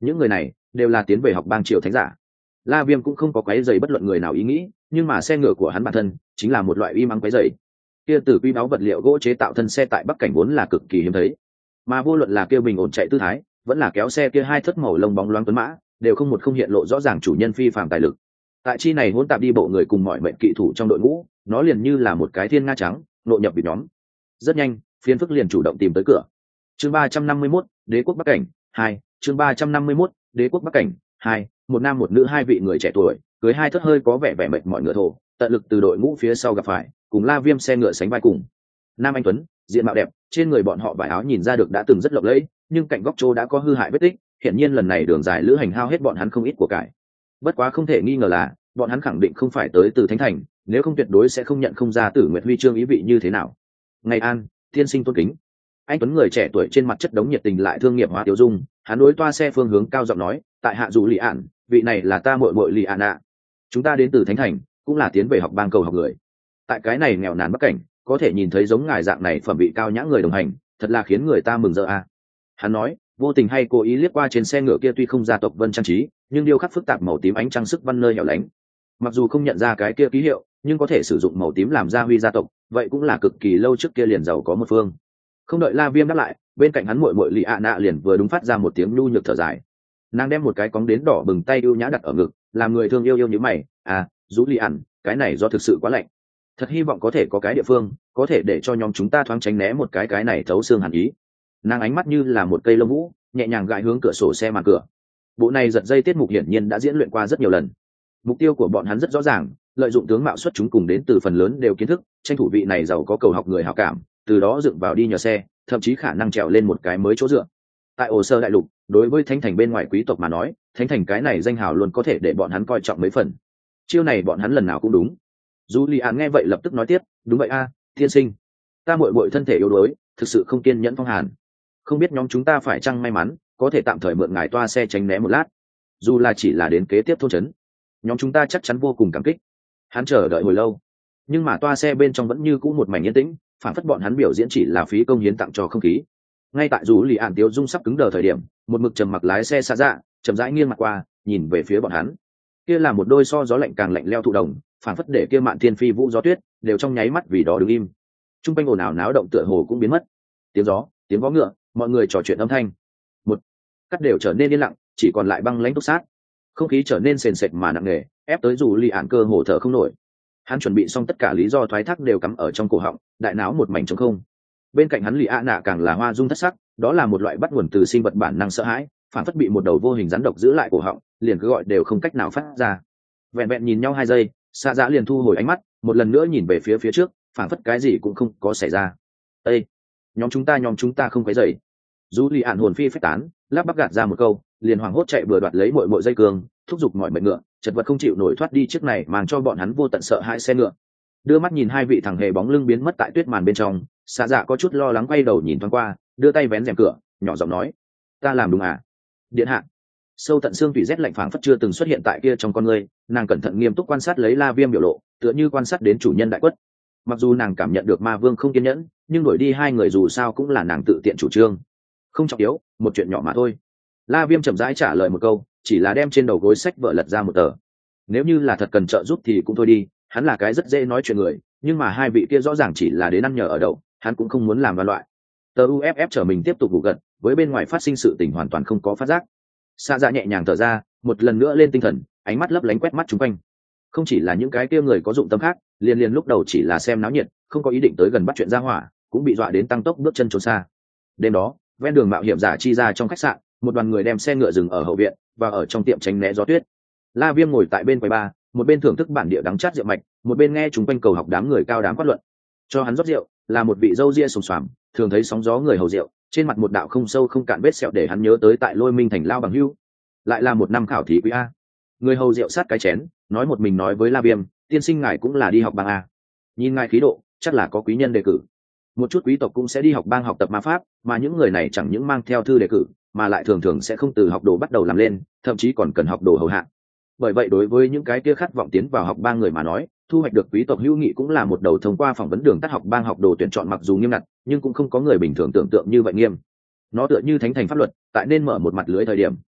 những người này đều là tiến về học bang triều thánh giả. La Viêm cũng không có quấy rầy bất luận người nào ý nghĩ, nhưng mà xe ngựa của hắn bản thân chính là một loại uy mắng quấy rầy. Kia từ quý báu vật liệu gỗ chế tạo thân xe tại Bắc Cảnh vốn là cực kỳ hiếm thấy, mà vô luận là kêu bình ổn chạy tư thái, vẫn là kéo xe kia hai thất màu lông bóng loáng tuấn mã, đều không một không hiện lộ rõ ràng chủ nhân phi phàm tài lực. Tại chi này hỗn tạp đi bộ người cùng mọi mệnh kỵ thủ trong đội ngũ, nó liền như là một cái thiên nga trắng, nội nhập vịt nhóm. Rất nhanh, phiến phức liền chủ động tìm tới cửa. Chương 351, Đế quốc Bắc Cảnh 2, chương 351, Đế quốc Bắc Cảnh 2, một nam một nữ hai vị người trẻ tuổi, cưới hai thất hơi có vẻ vẻ mệt mọi ngựa thổ, tận lực từ đội ngũ phía sau gặp phải, cùng La Viêm xe ngựa sánh vai cùng. Nam anh tuấn, diện mạo đẹp, trên người bọn họ vải áo nhìn ra được đã từng rất lộng lẫy, nhưng cạnh góc chỗ đã có hư hại vết tích, hiển nhiên lần này đường dài lữ hành hao hết bọn hắn không ít của cải. Bất quá không thể nghi ngờ là, bọn hắn khẳng định không phải tới từ Thánh Thành, nếu không tuyệt đối sẽ không nhận không ra Tử Nguyệt Huy chương ý vị như thế nào. Ngày an, tiên sinh tôn kính. Anh tuấn người trẻ tuổi trên mặt chất đống nhiệt tình lại thương nghiệp hóa tiêu dung, hắn đối toa xe phương hướng cao giọng nói, tại hạ dù Lý Ản, vị này là ta muội muội Lý Ản ạ. Chúng ta đến từ Thánh Thành, cũng là tiến về học bang cầu học người. Tại cái này nghèo nàn Bắc Cảnh, có thể nhìn thấy giống ngài dạng này phẩm vị cao nhã người đồng hành, thật là khiến người ta mừng rỡ a. Hắn nói, vô tình hay cố ý liếc qua trên xe ngựa kia tuy không gia tộc vân trang trí, nhưng điêu khắc phức tạp màu tím ánh trang sức văn nơi hẻo lánh. Mặc dù không nhận ra cái kia ký hiệu, nhưng có thể sử dụng màu tím làm gia huy gia tộc, vậy cũng là cực kỳ lâu trước kia liền giàu có một phương. Không đợi La Viêm đáp lại, bên cạnh hắn muội muội Lý ạ nạ liền vừa đúng phát ra một tiếng nhu nhược thở dài. Nàng đem một cái cóng đến đỏ bừng tay ưu nhã đặt ở ngực, làm người thương yêu như mày, rũ Lý ẩn, cái này do thực sự quá lạnh. Thật hy vọng có thể có cái địa phương, có thể để cho nhóm chúng ta thoáng tránh né một cái này thấu xương hàn ý. Nàng ánh mắt như là một cây lông vũ, nhẹ nhàng gãi hướng cửa sổ xe màn cửa. Bộ này giật dây tiết mục hiển nhiên đã diễn luyện qua rất nhiều lần. Mục tiêu của bọn hắn rất rõ ràng, lợi dụng tướng mạo xuất chúng cùng đến từ phần lớn đều kiến thức, tranh thủ vị này giàu có cầu học người hảo cảm, từ đó dựng vào đi nhờ xe, thậm chí khả năng trèo lên một cái mới chỗ dựa. Tại Ổ Sơ đại lục, đối với Thánh Thành bên ngoài quý tộc mà nói, Thánh Thành cái này danh hào luôn có thể để bọn hắn coi trọng mấy phần. Chiêu này bọn hắn lần nào cũng đúng. Julian nghe vậy lập tức nói tiếp, đúng vậy tiên sinh, ta muội muội thân thể yếu đuối, thực sự không kiên nhẫn phong hàn, không biết nhóm chúng ta phải chăng may mắn có thể tạm thời mượn ngài toa xe tránh né một lát, dù là chỉ là đến kế tiếp thôn trấn, nhóm chúng ta chắc chắn vô cùng cảm kích. Hắn chờ đợi hồi lâu, nhưng mà toa xe bên trong vẫn như cũ một mảnh yên tĩnh, phản phất bọn hắn biểu diễn chỉ là phí công hiến tặng cho không khí. Ngay tại dù lì ạn tiêu dung sắp cứng đờ thời điểm, một mực trầm mặc lái xe xa dạ chậm rãi nghiêng mặt qua, nhìn về phía bọn hắn. Kia là một đôi so gió lạnh càng lạnh leo thụ đồng, phản phất để kia mạn thiên phi vũ gió tuyết đều trong nháy mắt vì đó đứng im. Trung quanh ồn ào náo động tựa hồ cũng biến mất, tiếng gió, tiếng vó ngựa, mọi người trò chuyện âm thanh một cắt đều trở nên yên lặng, chỉ còn lại băng lãnh túc sát. Không khí trở nên sền sệt mà nặng nề, ép tới dù lì ạn cơ hồ thở không nổi. Hắn chuẩn bị xong tất cả lý do thoái thác đều cắm ở trong cổ họng, đại não một mảnh trống không. Bên cạnh hắn lì ạ nạ càng là hoa dung thất sắc, đó là một loại bắt nguồn từ sinh vật bản năng sợ hãi, phản phất bị một đầu vô hình rắn độc giữ lại cổ họng, liền cứ gọi đều không cách nào phát ra. Vẹn vẹn nhìn nhau 2 giây, Sa Dã liền thu hồi ánh mắt, một lần nữa nhìn về phía trước, phản phất cái gì cũng không có xảy ra. Ê, nhóm chúng ta không quấy rầy. Dù lì ạn hồn phi phách tán, lắp bắp gạt ra một câu, liền hoảng hốt chạy vừa đoạt lấy mọi dây cương, thúc giục mọi mệnh ngựa, chật vật không chịu nổi thoát đi chiếc này mang cho bọn hắn vô tận sợ hãi xe ngựa. Đưa mắt nhìn hai vị thằng hề bóng lưng biến mất tại tuyết màn bên trong, Sa Dạ có chút lo lắng quay đầu nhìn thoáng qua, đưa tay vén rèm cửa, nhỏ giọng nói, ta làm đúng điện hạ. Sâu tận xương tủy rét lạnh phảng phất chưa từng xuất hiện tại kia trong con người, nàng cẩn thận nghiêm túc quan sát lấy La Viêm biểu lộ, tựa như quan sát đến chủ nhân đại quất. Mặc dù nàng cảm nhận được Ma Vương không kiên nhẫn, nhưng đuổi đi hai người dù sao cũng là nàng tự tiện chủ trương, không trọng yếu, một chuyện nhỏ mà thôi. La Viêm chậm rãi trả lời một câu, chỉ là đem trên đầu gối sách vở lật ra một tờ. Nếu như là thật cần trợ giúp thì cũng thôi đi, hắn là cái rất dễ nói chuyện người, nhưng mà hai vị kia rõ ràng chỉ là đến ăn nhờ ở đậu, hắn cũng không muốn làm văn loại. Tờ UFF trở mình tiếp tục ngủ gật, với bên ngoài phát sinh sự tình hoàn toàn không có phát giác. Sa Dạ nhẹ nhàng thở ra, một lần nữa lên tinh thần, ánh mắt lấp lánh quét mắt chúng quanh. Không chỉ là những cái kia người có dụng tâm khác, liền lúc đầu chỉ là xem náo nhiệt, không có ý định tới gần bắt chuyện ra hỏa, cũng bị dọa đến tăng tốc bước chân trốn xa. Đêm đó, ven đường mạo hiểm giả chi ra trong khách sạn, một đoàn người đem xe ngựa dừng ở hậu viện và ở trong tiệm tránh né gió tuyết. La Viêm ngồi tại bên quầy bar, một bên thưởng thức bản địa đắng chát rượu mạch, một bên nghe chúng quanh cầu học đám người cao đám quát luận. Cho hắn rót rượu là một vị râu ria xồm xoàm, thường thấy sóng gió người hầu rượu, trên mặt một đạo không sâu không cạn vết sẹo để hắn nhớ tới tại Lôi Minh thành lao bằng hưu. Lại là một năm khảo thí quý a. Người hầu rượu sát cái chén, nói một mình nói với La Viêm, tiên sinh ngài cũng là đi học bang a. Nhìn ngài khí độ, chắc là có quý nhân đề cử. Một chút quý tộc cũng sẽ đi học bang học tập ma pháp, mà những người này chẳng những mang theo thư đề cử, mà lại thường thường sẽ không từ học đồ bắt đầu làm lên, thậm chí còn cần học đồ hầu hạ. Bởi vậy đối với những cái kia khát vọng tiến vào học bang người mà nói, thu hoạch được quý tộc hữu nghị cũng là một đầu thông qua phỏng vấn đường tắt học bang học đồ tuyển chọn, mặc dù nghiêm ngặt, nhưng cũng không có người bình thường tưởng tượng như vậy nghiêm. Nó tựa như thánh thành pháp luật, tại nên mở một mặt lưới thời điểm,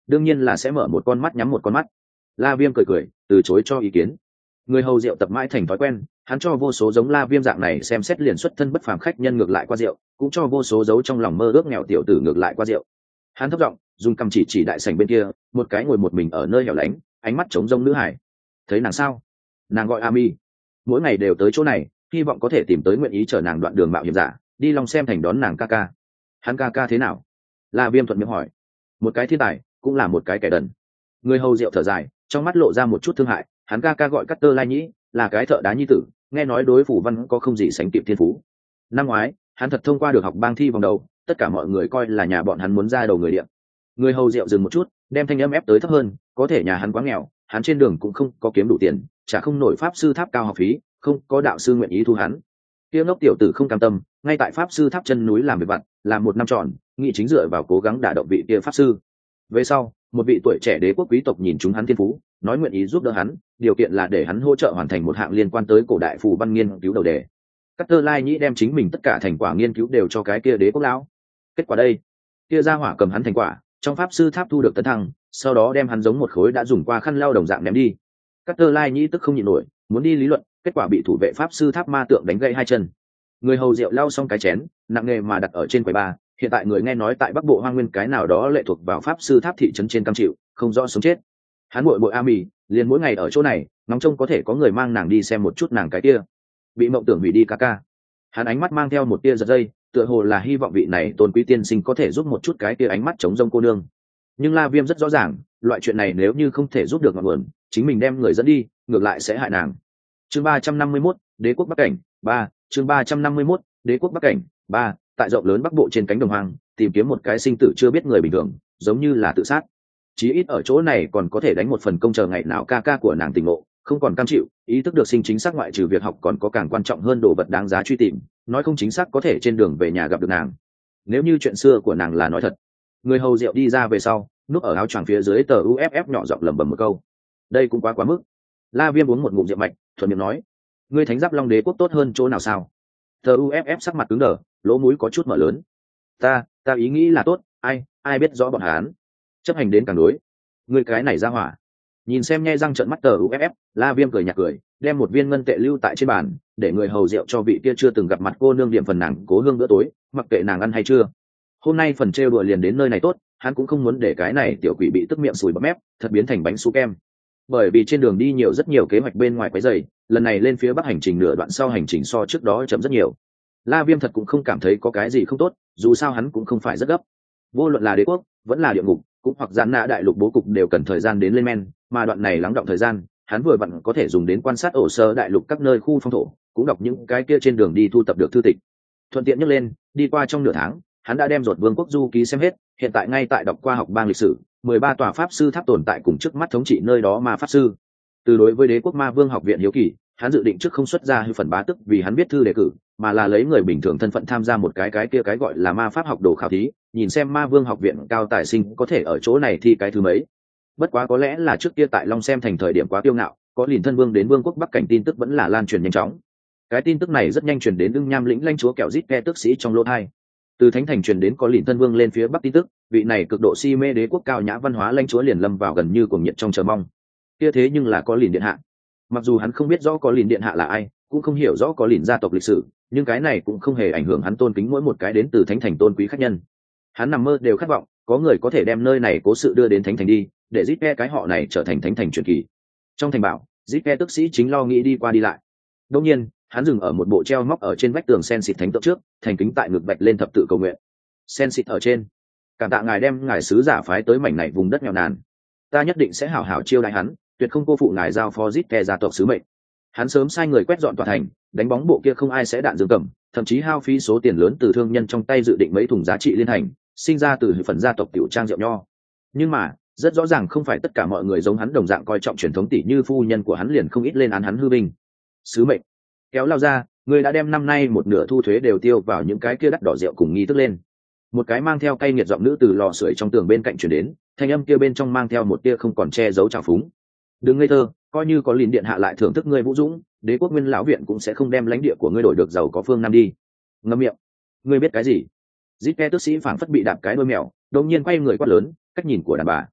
đương nhiên là sẽ mở một con mắt nhắm một con mắt. La Viêm cười cười từ chối cho ý kiến. Người hầu rượu tập mãi thành thói quen, hắn cho vô số giống La Viêm dạng này xem xét liền xuất thân bất phàm khách nhân ngược lại qua rượu, cũng cho vô số dấu trong lòng mơ ước nghèo tiểu tử ngược lại qua rượu. Hắn thấp giọng dùng cầm chỉ đại sảnh bên kia, một cái ngồi một mình ở nơi hẻo lánh, ánh mắt trống rông nữ hải. Thấy nàng sao? Nàng gọi Ami, mỗi ngày đều tới chỗ này, hy vọng có thể tìm tới nguyện ý chở nàng đoạn đường mạo hiểm giả, đi Long Xem thành đón nàng ca ca. Hắn ca ca thế nào? La Viêm thuận miệng hỏi. Một cái thiên tài, cũng là một cái kẻ đần. Người hầu rượu thở dài, trong mắt lộ ra một chút thương hại. Hắn ca ca gọi Cutter Lai Nhĩ, là cái thợ đá nhi tử, nghe nói đối phủ văn có không gì sánh kịp thiên phú. Năm ngoái, hắn thật thông qua được học bang thi vòng đầu, tất cả mọi người coi là nhà bọn hắn muốn ra đầu người điện. Người hầu rượu dừng một chút, đem thanh âm ép tới thấp hơn, có thể nhà hắn quá nghèo, hắn trên đường cũng không có kiếm đủ tiền, chả không nổi pháp sư tháp cao học phí, không có đạo sư nguyện ý thu hắn. Tiêu ngốc tiểu tử không cam tâm, ngay tại pháp sư tháp chân núi làm việc vặt, làm một năm tròn, nghị chính dựa vào cố gắng đả động vị kia pháp sư. Về sau, một vị tuổi trẻ đế quốc quý tộc nhìn chúng hắn thiên phú, nói nguyện ý giúp đỡ hắn, điều kiện là để hắn hỗ trợ hoàn thành một hạng liên quan tới cổ đại phù văn nghiên cứu đầu đề. Cutter Lai Nhĩ đem chính mình tất cả thành quả nghiên cứu đều cho cái kia đế quốc lão. Kết quả đây, kia ra hỏa cầm hắn thành quả, trong pháp sư tháp thu được tấn thăng, sau đó đem hắn giống một khối đã dùng qua khăn lau đồng dạng ném đi. Cutter Lai Nhĩ tức không nhịn nổi, muốn đi lý luận, kết quả bị thủ vệ pháp sư tháp ma tượng đánh gãy hai chân. Người hầu rượu lau xong cái chén, nặng nề mà đặt ở trên quầy bar. Hiện tại người nghe nói tại Bắc Bộ Hoang Nguyên cái nào đó lệ thuộc vào pháp sư tháp thị trấn trên cam chịu, không rõ sống chết. Hắn bội Ami, liền mỗi ngày ở chỗ này, ngóng trông có thể có người mang nàng đi xem một chút nàng cái kia. Bị mộng tưởng hủy đi ca ca. Hắn ánh mắt mang theo một tia giật dây, tựa hồ là hy vọng vị này tôn quý tiên sinh có thể giúp một chút cái kia ánh mắt chống rông cô nương. Nhưng La Viêm rất rõ ràng, loại chuyện này nếu như không thể giúp được ngọn nguồn, chính mình đem người dẫn đi, ngược lại sẽ hại nàng. Chương 351, Đế quốc Bắc Cảnh 3, chương 351, Đế quốc Bắc Cảnh 3, tại rộng lớn Bắc Bộ trên cánh đồng hoang, tìm kiếm một cái sinh tử chưa biết người bình thường, giống như là tự sát. Chí ít ở chỗ này còn có thể đánh một phần công chờ ngày nào ca ca của nàng tỉnh ngộ, không còn cam chịu, ý thức được sinh chính xác ngoại trừ việc học còn có càng quan trọng hơn đồ vật đáng giá truy tìm, nói không chính xác có thể trên đường về nhà gặp được nàng. Nếu như chuyện xưa của nàng là nói thật. Người hầu rượu đi ra về sau, núp ở áo choàng phía dưới tờ UFF nhỏ giọng lẩm bẩm một câu. Đây cũng quá mức. La Viêm uống một ngụm rượu mạch, thuận miệng nói, ngươi thánh giáp Long Đế quốc tốt hơn chỗ nào sao? Tờ UFF sắc mặt cứng đờ, lỗ mũi có chút mở lớn. Ta ý nghĩ là tốt, ai biết rõ bọn hắn. Chấp hành đến càng đối. Ngươi cái này ra hỏa. Nhìn xem nhe răng trợn mắt tờ UFF, La Viêm cười nhạt cười, đem một viên ngân tệ lưu tại trên bàn, để người hầu rượu cho vị kia chưa từng gặp mặt cô nương điểm phần nàng cố hương bữa tối, mặc kệ nàng ăn hay chưa. Hôm nay phần trêu đùa liền đến nơi này tốt, hắn cũng không muốn để cái này tiểu quỷ bị tức miệng sùi bọt mép, thật biến thành bánh su kem. Bởi vì trên đường đi rất nhiều kế hoạch bên ngoài quấy rầy, lần này lên phía bắc hành trình nửa đoạn sau hành trình so trước đó chậm rất nhiều. La Viêm thật cũng không cảm thấy có cái gì không tốt, dù sao hắn cũng không phải rất gấp. Vô luận là đế quốc, vẫn là địa ngục, cũng hoặc gian nã đại lục bố cục đều cần thời gian đến lên men, mà đoạn này lắng đọng thời gian, hắn vừa vặn có thể dùng đến quan sát ổ sơ đại lục các nơi khu phong thổ, cũng đọc những cái kia trên đường đi thu tập được thư tịch. Thuận tiện nhắc lên, đi qua trong nửa tháng, hắn đã đem Rột Vương quốc du ký xem hết, hiện tại ngay tại đọc qua học bang lịch sử, 13 tòa pháp sư tháp tồn tại cùng trước mắt thống trị nơi đó ma pháp sư. Từ đối với đế quốc ma vương học viện hiếu kỳ, hắn dự định trước không xuất ra hư phần bá tức vì hắn viết thư đề cử, mà là lấy người bình thường thân phận tham gia một cái kia cái gọi là ma pháp học đồ khảo thí, nhìn xem ma vương học viện cao tài sinh có thể ở chỗ này thi cái thứ mấy. Bất quá có lẽ là trước kia tại Long Xem thành thời điểm quá kiêu ngạo, có liền thân vương đến vương quốc Bắc Cảnh tin tức vẫn là lan truyền nhanh chóng. Cái tin tức này rất nhanh truyền đến Ưng Nham lĩnh lãnh chúa kẹo rít ke tức sĩ trong lỗ tai. Từ thánh thành truyền đến có liền thân vương lên phía bắc tin tức, vị này cực độ si mê đế quốc cao nhã văn hóa lãnh chúa liền lâm vào gần như cuồng nhiệt trong chờ mong. Kia thế nhưng là có liền điện hạ. Mặc dù hắn không biết rõ có liền điện hạ là ai, cũng không hiểu rõ có liền gia tộc lịch sử, nhưng cái này cũng không hề ảnh hưởng hắn tôn kính mỗi một cái đến từ thánh thành tôn quý khách nhân. Hắn nằm mơ đều khát vọng có người có thể đem nơi này cố sự đưa đến thánh thành đi, để giết ke cái họ này trở thành thánh thành truyền kỳ. Trong thành bảo, giết ke tức sĩ chính lo nghĩ đi qua đi lại. Đương nhiên, hắn dừng ở một bộ treo móc ở trên vách tường sen xịt thánh tượng trước, thành kính tại ngực bạch lên thập tự cầu nguyện. Sen xịt ở trên, cảm tạ ngài đem ngài sứ giả phái tới mảnh này vùng đất nghèo nàn, ta nhất định sẽ hảo hảo chiêu đãi hắn, tuyệt không cô phụ ngài giao phó giết ke gia tộc sứ mệnh. Hắn sớm sai người quét dọn tòa thành, đánh bóng bộ kia không ai sẽ đạn dương cầm, thậm chí hao phí số tiền lớn từ thương nhân trong tay dự định mấy thùng giá trị liên hành, sinh ra từ phần gia tộc tiểu trang rượu nho. Nhưng mà rất rõ ràng không phải tất cả mọi người giống hắn đồng dạng coi trọng truyền thống tỷ như phu nhân của hắn liền không ít lên án hắn hư vinh. Sứ mệnh kéo lao ra, người đã đem năm nay một nửa thu thuế đều tiêu vào những cái kia đắt đỏ rượu cùng nghi thức lên. Một cái mang theo cay nghiệt giọng nữ từ lò sưởi trong tường bên cạnh truyền đến, thanh âm kia bên trong mang theo một tia không còn che giấu trào phúng. Đừng ngây thơ, coi như có liền điện hạ lại thưởng thức ngươi vũ dũng, đế quốc nguyên lão viện cũng sẽ không đem lãnh địa của ngươi đổi được giàu có phương nam đi. Ngậm miệng, ngươi biết cái gì? Giết ke tước sĩ phảng phất bị đạp cái đuôi mèo, đột nhiên quay người quát lớn, cách nhìn của đàn bà.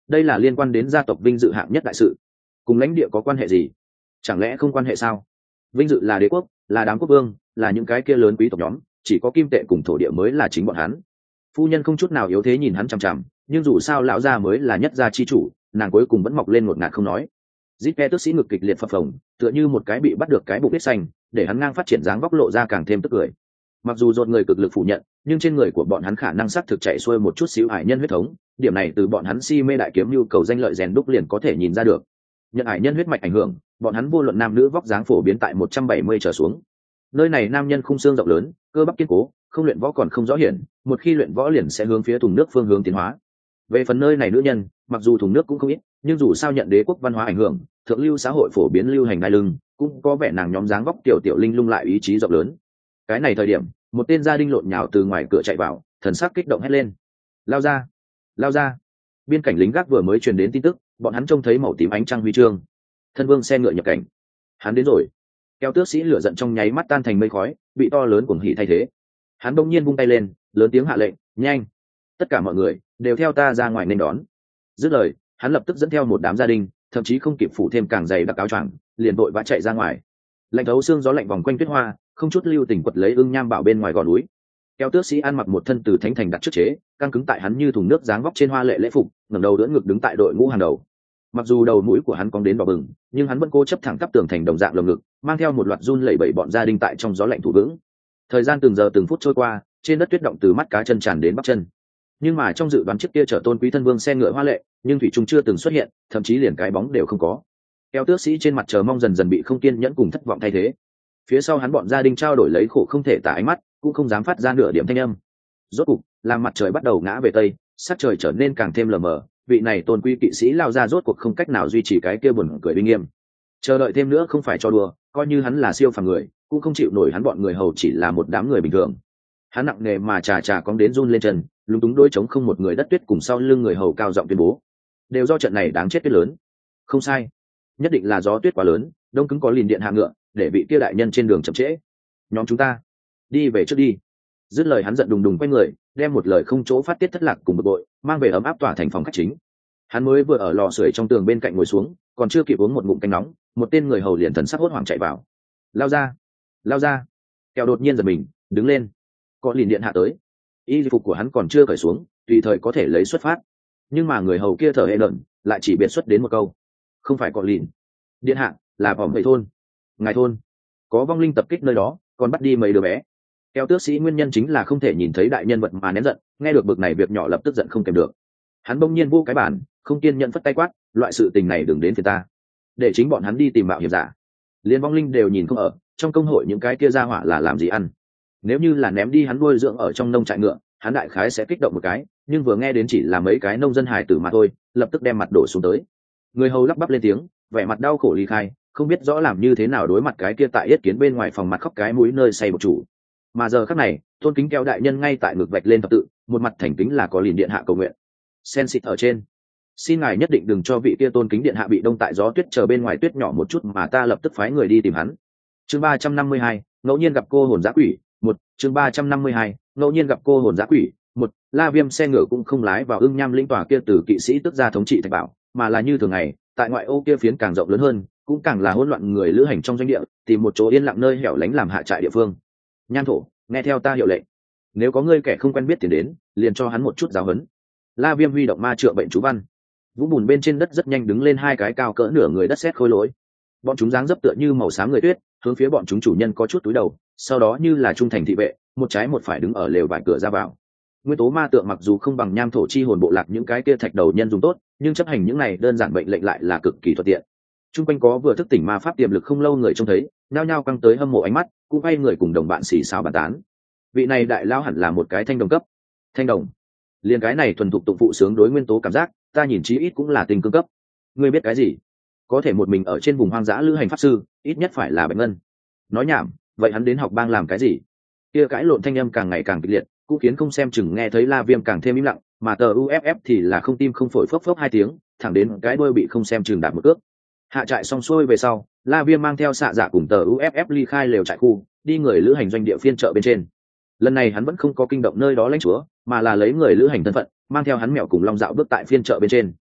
đây là liên quan đến gia tộc vinh dự hạng nhất đại sự, cùng lãnh địa có quan hệ gì? Chẳng lẽ không quan hệ sao? Vinh dự là đế quốc, là đám quốc vương, là những cái kia lớn quý tộc nhóm, chỉ có kim tệ cùng thổ địa mới là chính bọn hắn. Phu nhân không chút nào yếu thế nhìn hắn chằm chằm, nhưng dù sao lão gia mới là nhất gia chi chủ, nàng cuối cùng vẫn mọc lên ngột ngạt không nói. Zippe tức sĩ ngực kịch liệt phập phồng, tựa như một cái bị bắt được cái bụng biết xanh, để hắn ngang phát triển dáng vóc lộ ra càng thêm tức cười. Mặc dù dột người cực lực phủ nhận, nhưng trên người của bọn hắn khả năng xác thực chạy xuôi một chút xíu hải nhân huyết thống, điểm này từ bọn hắn si mê đại kiếm nhu cầu danh lợi rèn đúc liền có thể nhìn ra được. Nhận hải nhân huyết mạch ảnh hưởng, bọn hắn vô luận nam nữ vóc dáng phổ biến tại 170 trở xuống. Nơi này nam nhân khung xương rộng lớn, cơ bắp kiên cố, không luyện võ còn không rõ hiển, một khi luyện võ liền sẽ hướng phía thùng nước phương hướng tiến hóa. Về phần nơi này nữ nhân, mặc dù thùng nước cũng không ít, nhưng dù sao nhận đế quốc văn hóa ảnh hưởng, thượng lưu xã hội phổ biến lưu hành đai lưng, cũng có vẻ nàng nhóm dáng vóc tiểu tiểu linh lung lại ý chí rộng lớn. Cái này thời điểm, một tên gia đình lộn nhào từ ngoài cửa chạy vào, thần sắc kích động hét lên: lao ra, lao ra! Biên cảnh lính gác vừa mới truyền đến tin tức, bọn hắn trông thấy màu tím ánh trăng huy chương, thân vương xe ngựa nhập cảnh. Hắn đến rồi. Kéo tước sĩ lửa giận trong nháy mắt tan thành mây khói, bị to lớn cuồng hỉ thay thế. Hắn bỗng nhiên vung tay lên, lớn tiếng hạ lệnh: nhanh, tất cả mọi người đều theo ta ra ngoài nên đón. Dứt lời, hắn lập tức dẫn theo một đám gia đình, thậm chí không kịp phủ thêm càng dày đặc áo choàng, liền vội vã chạy ra ngoài. Lạnh thấu xương gió lạnh vòng quanh tuyết hoa, không chút lưu tình quật lấy ưng nham bảo bên ngoài gò núi. Kéo tước sĩ ăn mặc một thân từ thánh thành đặt trước chế, căng cứng tại hắn như thùng nước dáng vóc trên hoa lệ lễ phục, ngẩng đầu đỡ ngực đứng tại đội ngũ hàng đầu. Mặc dù đầu mũi của hắn cong đến đỏ bừng, nhưng hắn vẫn cố chấp thẳng tắp tường thành đồng dạng lồng ngực, mang theo một loạt run lẩy bẩy bọn gia đình tại trong gió lạnh thủ vững. Thời gian từng giờ từng phút trôi qua, trên đất tuyết động từ mắt cá chân tràn đến bắp chân. Nhưng mà trong dự đoán trước kia chở tôn quý thân vương xe ngựa hoa lệ, nhưng thủy trung chưa từng xuất hiện, thậm chí liền cái bóng đều không có. Kéo tước sĩ trên mặt chờ mong dần dần bị không kiên nhẫn cùng thất vọng thay thế. Phía sau hắn bọn gia đình trao đổi lấy khổ không thể tả ánh mắt, cũng không dám phát ra nửa điểm thanh âm. Rốt cục, làm mặt trời bắt đầu ngã về tây, sắc trời trở nên càng thêm lờ mờ, vị này tôn quý kỵ sĩ lao ra rốt cuộc không cách nào duy trì cái kia buồn cười uy nghiêm. Chờ đợi thêm nữa không phải cho đùa, coi như hắn là siêu phàm người, cũng không chịu nổi hắn bọn người hầu chỉ là một đám người bình thường. Hắn nặng nề mà chà cóng đến run lên chân, lúng túng đôi trống không một người đất tuyết cùng sau lưng người hầu cao giọng tuyên bố: đều do trận này đáng chết tuyết lớn. Không sai, nhất định là gió tuyết quá lớn, đông cứng có lìn điện hạ ngựa, để vị kia đại nhân trên đường chậm trễ. Nhóm chúng ta đi về trước đi. Dứt lời hắn giận đùng đùng quay người, đem một lời không chỗ phát tiết thất lạc cùng bực bội mang về ấm áp tỏa thành phòng khách chính. Hắn mới vừa ở lò sưởi trong tường bên cạnh ngồi xuống, còn chưa kịp uống một ngụm canh nóng, một tên người hầu liền thần sắc hốt hoảng chạy vào. Lao ra, lao ra! Kẹo đột nhiên giật mình, đứng lên. Có lìn điện hạ tới. Y phục của hắn còn chưa cởi xuống, tùy thời có thể lấy xuất phát. Nhưng mà người hầu kia thở hề lợn, lại chỉ biệt xuất đến một câu: không phải có lìn điện hạ, là vòng vậy thôn. Ngài thôn có vong linh tập kích nơi đó, còn bắt đi mấy đứa bé. Kéo tước sĩ nguyên nhân chính là không thể nhìn thấy đại nhân vật mà nén giận, nghe được bực này việc nhỏ lập tức giận không kèm được. Hắn bỗng nhiên vô cái bản, không kiên nhận phất tay quát: loại sự tình này đừng đến phiền ta, để chính bọn hắn đi tìm mạo hiểm giả. Liên vong linh đều nhìn không ở, trong công hội những cái kia ra hỏa là làm gì ăn. Nếu như là ném đi hắn nuôi dưỡng ở trong nông trại ngựa, hắn đại khái sẽ kích động một cái, nhưng vừa nghe đến chỉ là mấy cái nông dân hài tử mà thôi, lập tức đem mặt đổ xuống tới. Người hầu lắp bắp lên tiếng, vẻ mặt đau khổ ly khai, không biết rõ làm như thế nào đối mặt cái kia tại yết kiến bên ngoài phòng mặt khóc cái mũi nơi say một chủ. Mà giờ khắc này, tôn kính kéo đại nhân ngay tại ngực vạch lên thập tự, một mặt thành kính là có liền điện hạ cầu nguyện. Sen xịt ở trên, xin ngài nhất định đừng cho vị kia tôn kính điện hạ bị đông tại gió tuyết chờ bên ngoài tuyết nhỏ một chút, mà ta lập tức phái người đi tìm hắn. Chương 352, ngẫu nhiên gặp cô hồn dã quỷ. Một, chương 352, ngẫu nhiên gặp cô hồn dã quỷ. Một, La Viêm xe ngựa cũng không lái vào ưng nham lĩnh tòa kia từ kỵ sĩ tức ra thống trị thạch bảo, mà là như thường ngày, tại ngoại ô kia phiến càng rộng lớn hơn, cũng càng là hỗn loạn người lữ hành trong doanh địa, tìm một chỗ yên lặng nơi hẻo lánh làm hạ trại địa phương. Nhan thổ, nghe theo ta hiệu lệnh, nếu có ngươi kẻ không quen biết tiền đến, liền cho hắn một chút giáo huấn. La Viêm huy động ma trượng bệnh chú văn, vũng bùn bên trên đất rất nhanh đứng lên hai cái cao cỡ nửa người đất sét khôi lỗi. Bọn chúng dáng dấp tựa như màu xám người tuyết, hướng phía bọn chúng chủ nhân có chút túi đầu, sau đó như là trung thành thị vệ, một trái một phải đứng ở lều vải cửa ra vào. Nguyên tố ma tượng mặc dù không bằng nham thổ chi hồn bộ lạc những cái kia thạch đầu nhân dùng tốt, nhưng chấp hành những này đơn giản mệnh lệnh lại là cực kỳ thuận tiện. Trung quanh có vừa thức tỉnh ma pháp tiềm lực không lâu người trông thấy, nhao nhao căng tới hâm mộ ánh mắt, cũng quay người cùng đồng bạn xì xào bàn tán. Vị này đại lao hẳn là một cái thanh đồng cấp. Thanh đồng? Liên cái này thuần thục tụng phụ sướng đối nguyên tố cảm giác, ta nhìn chí ít cũng là tình cương cấp. Ngươi biết cái gì? Có thể một mình ở trên vùng hoang dã lữ hành pháp sư, ít nhất phải là Bạch Ngân. Nói nhảm, vậy hắn đến học bang làm cái gì? Kia cãi lộn thanh âm càng ngày càng kịch liệt, cũng khiến không xem chừng nghe thấy La Viêm càng thêm im lặng, mà tờ UFF thì là không tim không phổi phốc phốc hai tiếng, thẳng đến cái đuôi bị không xem chừng đạp một cước. Hạ trại xong xuôi về sau, La Viêm mang theo xạ dạ cùng tờ UFF ly khai lều trại khu, đi người lữ hành doanh địa phiên chợ bên trên. Lần này hắn vẫn không có kinh động nơi đó lãnh chúa, mà là lấy người lữ hành thân phận, mang theo hắn mèo cùng long dạo bước tại phiên chợ bên trên.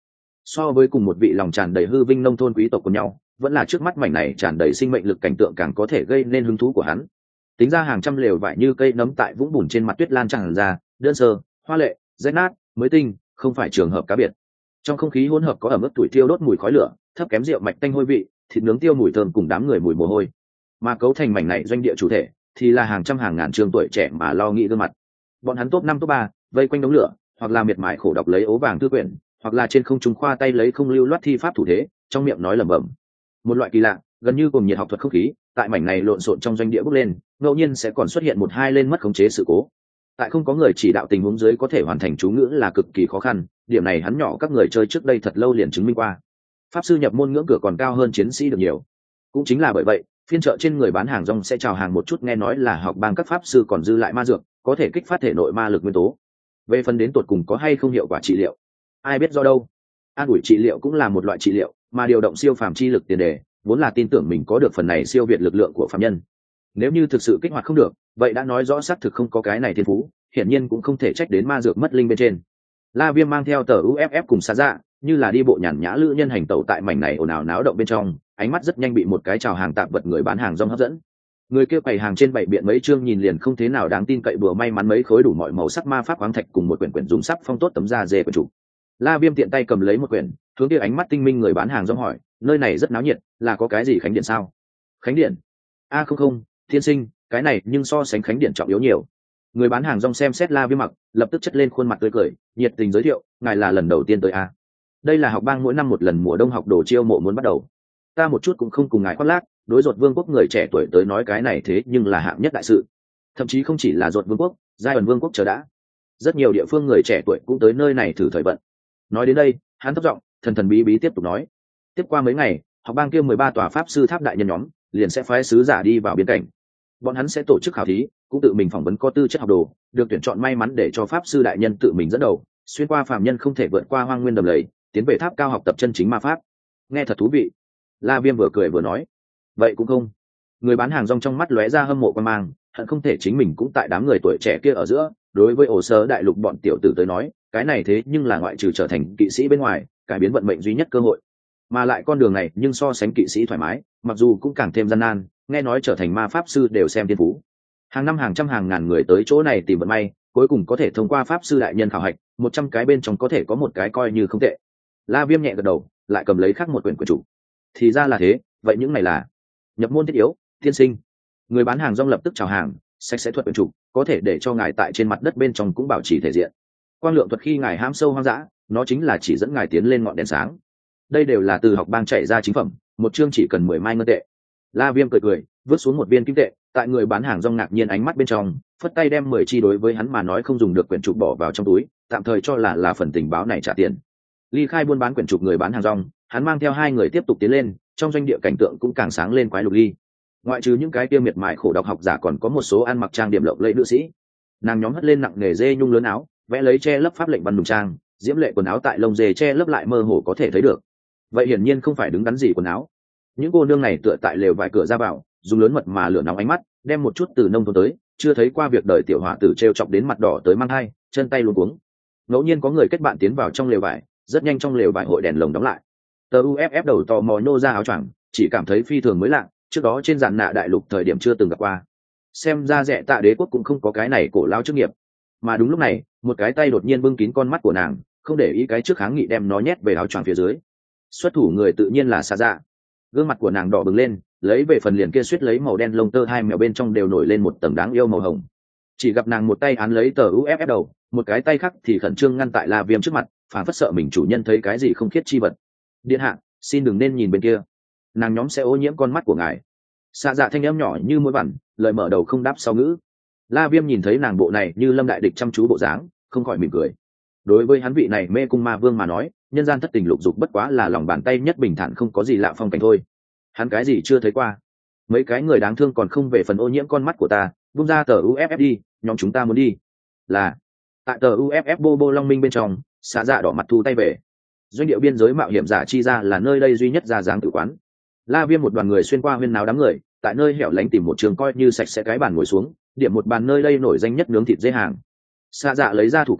So với cùng một vị lòng tràn đầy hư vinh nông thôn quý tộc của nhau, vẫn là trước mắt mảnh này tràn đầy sinh mệnh lực cảnh tượng càng có thể gây nên hứng thú của hắn. Tính ra hàng trăm lều vải như cây nấm tại vũng bùn trên mặt tuyết lan tràn ra, đơn sơ, hoa lệ, rách nát, mới tinh, không phải trường hợp cá biệt. Trong không khí hỗn hợp có ẩm ướt tuổi thiêu đốt mùi khói lửa, thấp kém rượu mạch tanh hôi vị, thịt nướng tiêu mùi thơm cùng đám người mùi mồ hôi. Mà cấu thành mảnh này doanh địa chủ thể thì là hàng trăm hàng ngàn trường tuổi trẻ mà lo nghĩ gương mặt. Bọn hắn top 5 top 3, vây quanh đống lửa, hoặc là miệt mài khổ đọc lấy ố vàng thư quyển, hoặc là trên không trung khoa tay lấy không lưu loát thi pháp thủ thế, trong miệng nói lẩm bẩm. Một loại kỳ lạ, gần như cùng nhiệt học thuật không khí, tại mảnh này lộn xộn trong doanh địa bốc lên, ngẫu nhiên sẽ còn xuất hiện một hai lên mất khống chế sự cố. Tại không có người chỉ đạo tình huống dưới có thể hoàn thành chú ngữ là cực kỳ khó khăn, điểm này hắn nhỏ các người chơi trước đây thật lâu liền chứng minh qua. Pháp sư nhập môn ngưỡng cửa còn cao hơn chiến sĩ được nhiều. Cũng chính là bởi vậy, phiên chợ trên người bán hàng rong sẽ chào hàng một chút nghe nói là học bang các pháp sư còn dư lại ma dược, có thể kích phát thể nội ma lực nguyên tố. Về phần đến tột cùng có hay không hiệu quả trị liệu, ai biết do đâu. An ủi trị liệu cũng là một loại trị liệu, mà điều động siêu phàm chi lực tiền đề vốn là tin tưởng mình có được phần này siêu việt lực lượng của phàm nhân. Nếu như thực sự kích hoạt không được, vậy đã nói rõ xác thực không có cái này thiên phú, hiển nhiên cũng không thể trách đến ma dược mất linh bên trên. La Viêm mang theo tờ UFF cùng xa dạ, như là đi bộ nhàn nhã lữ nhân hành tẩu tại mảnh này ồn ào náo động bên trong, ánh mắt rất nhanh bị một cái chào hàng tạp vật người bán hàng rong hấp dẫn. Người kia bày hàng trên bảy biện mấy chương nhìn liền không thế nào đáng tin cậy, bừa may mắn mấy khối đủ mọi màu sắc ma pháp khoáng thạch cùng một quyển dùng sắp phong tốt tấm da dê của chủ. La Viêm tiện tay cầm lấy một quyển, hướng kia ánh mắt tinh minh người bán hàng rong hỏi, nơi này rất náo nhiệt, là có cái gì khánh điện sao? Khánh điện? A không, thiên sinh, cái này nhưng so sánh khánh điện trọng yếu nhiều. Người bán hàng rong xem xét La Viêm mặc, lập tức chất lên khuôn mặt tươi cười, nhiệt tình giới thiệu, ngài là lần đầu tiên tới a. Đây là học bang mỗi năm một lần mùa đông học đồ chiêu mộ muốn bắt đầu. Ta một chút cũng không cùng ngài khoác lác, đối Dột Vương quốc người trẻ tuổi tới nói cái này thế nhưng là hạng nhất đại sự. Thậm chí không chỉ là Dột Vương quốc, Giai ẩn Vương quốc chờ đã. Rất nhiều địa phương người trẻ tuổi cũng tới nơi này thử thời vận. Nói đến đây, hắn thấp giọng, thần thần bí bí tiếp tục nói, tiếp qua mấy ngày, học bang kia 13 tòa pháp sư tháp đại nhân nhóm liền sẽ phái sứ giả đi vào biên cảnh. Bọn hắn sẽ tổ chức khảo thí, cũng tự mình phỏng vấn có tư chất học đồ, được tuyển chọn may mắn để cho pháp sư đại nhân tự mình dẫn đầu, xuyên qua phàm nhân không thể vượt qua hoang nguyên đầm lầy, tiến về tháp cao học tập chân chính ma pháp. Nghe thật thú vị. La Viêm vừa cười vừa nói, vậy cũng không. Người bán hàng rong trong mắt lóe ra hâm mộ quan mang, hận không thể chính mình cũng tại đám người tuổi trẻ kia ở giữa. Đối với ổ sơ đại lục bọn tiểu tử tới nói, cái này thế nhưng là ngoại trừ trở thành kỵ sĩ bên ngoài, cải biến vận mệnh duy nhất cơ hội. Mà lại con đường này nhưng so sánh kỵ sĩ thoải mái, mặc dù cũng càng thêm gian nan, nghe nói trở thành ma pháp sư đều xem thiên phú. Hàng năm hàng trăm hàng ngàn người tới chỗ này tìm vận may, cuối cùng có thể thông qua pháp sư đại nhân khảo hạch, 100 cái bên trong có thể có một cái coi như không tệ. La Viêm nhẹ gật đầu, lại cầm lấy khác một quyển chủ. Thì ra là thế, vậy những này là nhập môn thiết yếu, tiên sinh. Người bán hàng rong lập tức chào hàng, sạch sẽ thuật quyển chủ, có thể để cho ngài tại trên mặt đất bên trong cũng bảo trì thể diện. Quang lượng thuật khi ngài hãm sâu hoang dã, nó chính là chỉ dẫn ngài tiến lên ngọn đèn sáng. Đây đều là từ học bang chạy ra chính phẩm, một chương chỉ cần 10 mai ngân tệ. La Viêm cười cười, vứt xuống một viên kim tệ, tại người bán hàng rong ngạc nhiên ánh mắt bên trong, phất tay đem 10 chi đối với hắn mà nói không dùng được quyển trục bỏ vào trong túi, tạm thời cho là phần tình báo này trả tiền. Ly khai buôn bán quyển trục người bán hàng rong, hắn mang theo hai người tiếp tục tiến lên, trong doanh địa cảnh tượng cũng càng sáng lên quái lục ly. Ngoại trừ những cái kia miệt mài khổ đọc học giả, còn có một số ăn mặc trang điểm lộng lẫy nữ sĩ. Nàng nhóm hất lên nặng nghề dê nhung lớn áo, vẽ lấy che lấp pháp lệnh văn đùng trang, diễm lệ quần áo tại lông dê che lấp lại mơ hồ có thể thấy được. Vậy hiển nhiên không phải đứng đắn gì quần áo. Những cô nương này tựa tại lều vài cửa ra vào, dùng lớn mật mà lửa nóng ánh mắt, đem một chút từ nông thôn tới, chưa thấy qua việc đời tiểu hỏa tử trêu chọc đến mặt đỏ tới mang hai, chân tay luống cuống. Ngẫu nhiên có người kết bạn tiến vào trong lều vải, rất nhanh trong lều vải hội đèn lồng đóng lại. Tờ UFF đầu tò mò nô ra áo choàng, chỉ cảm thấy phi thường mới lạ, trước đó trên dàn nạ đại lục thời điểm chưa từng gặp qua. Xem ra Rẽ Tạ đế quốc cũng không có cái này cổ lao chức nghiệp. Mà đúng lúc này, một cái tay đột nhiên bưng kín con mắt của nàng, không để ý cái trước kháng nghị đem nó nhét về áo choàng phía dưới. Xuất thủ người tự nhiên là Sa Dạ. Gương mặt của nàng đỏ bừng lên, lấy về phần liền kia suýt lấy màu đen lông tơ hai mèo bên trong đều nổi lên một tầng đáng yêu màu hồng. Chỉ gặp nàng một tay án lấy tờ UFF đầu, một cái tay khác thì khẩn trương ngăn tại La Viêm trước mặt, phản phất sợ mình chủ nhân thấy cái gì không khiết chi vật. Điện hạ, xin đừng nên nhìn bên kia, nàng nhóm sẽ ô nhiễm con mắt của ngài. Sa Dạ thanh âm nhỏ như mũi vằn, lời mở đầu không đáp sau ngữ. La Viêm nhìn thấy nàng bộ này như lâm đại địch chăm chú bộ dáng, không khỏi mỉm cười. Đối với hắn vị này mê cung ma vương mà nói, nhân gian thất tình lục dục bất quá là lòng bàn tay nhất bình thản không có gì lạ phong cảnh thôi. Hắn cái gì chưa thấy qua. Mấy cái người đáng thương còn không về phần ô nhiễm con mắt của ta, vung ra tờ UFF đi, nhóm chúng ta muốn đi. Là tại tờ UFF Bobo Long Minh bên trong, Sa Dạ đỏ mặt thu tay về. Doanh địa biên giới mạo hiểm giả chi ra là nơi đây duy nhất ra dáng tử quán. La Viêm một đoàn người xuyên qua huyên náo đám người, tại nơi hẻo lánh tìm một trường coi như sạch sẽ cái bàn ngồi xuống, điểm một bàn nơi đây nổi danh nhất nướng thịt dê hàng. Sa Dạ lấy ra thủ cân,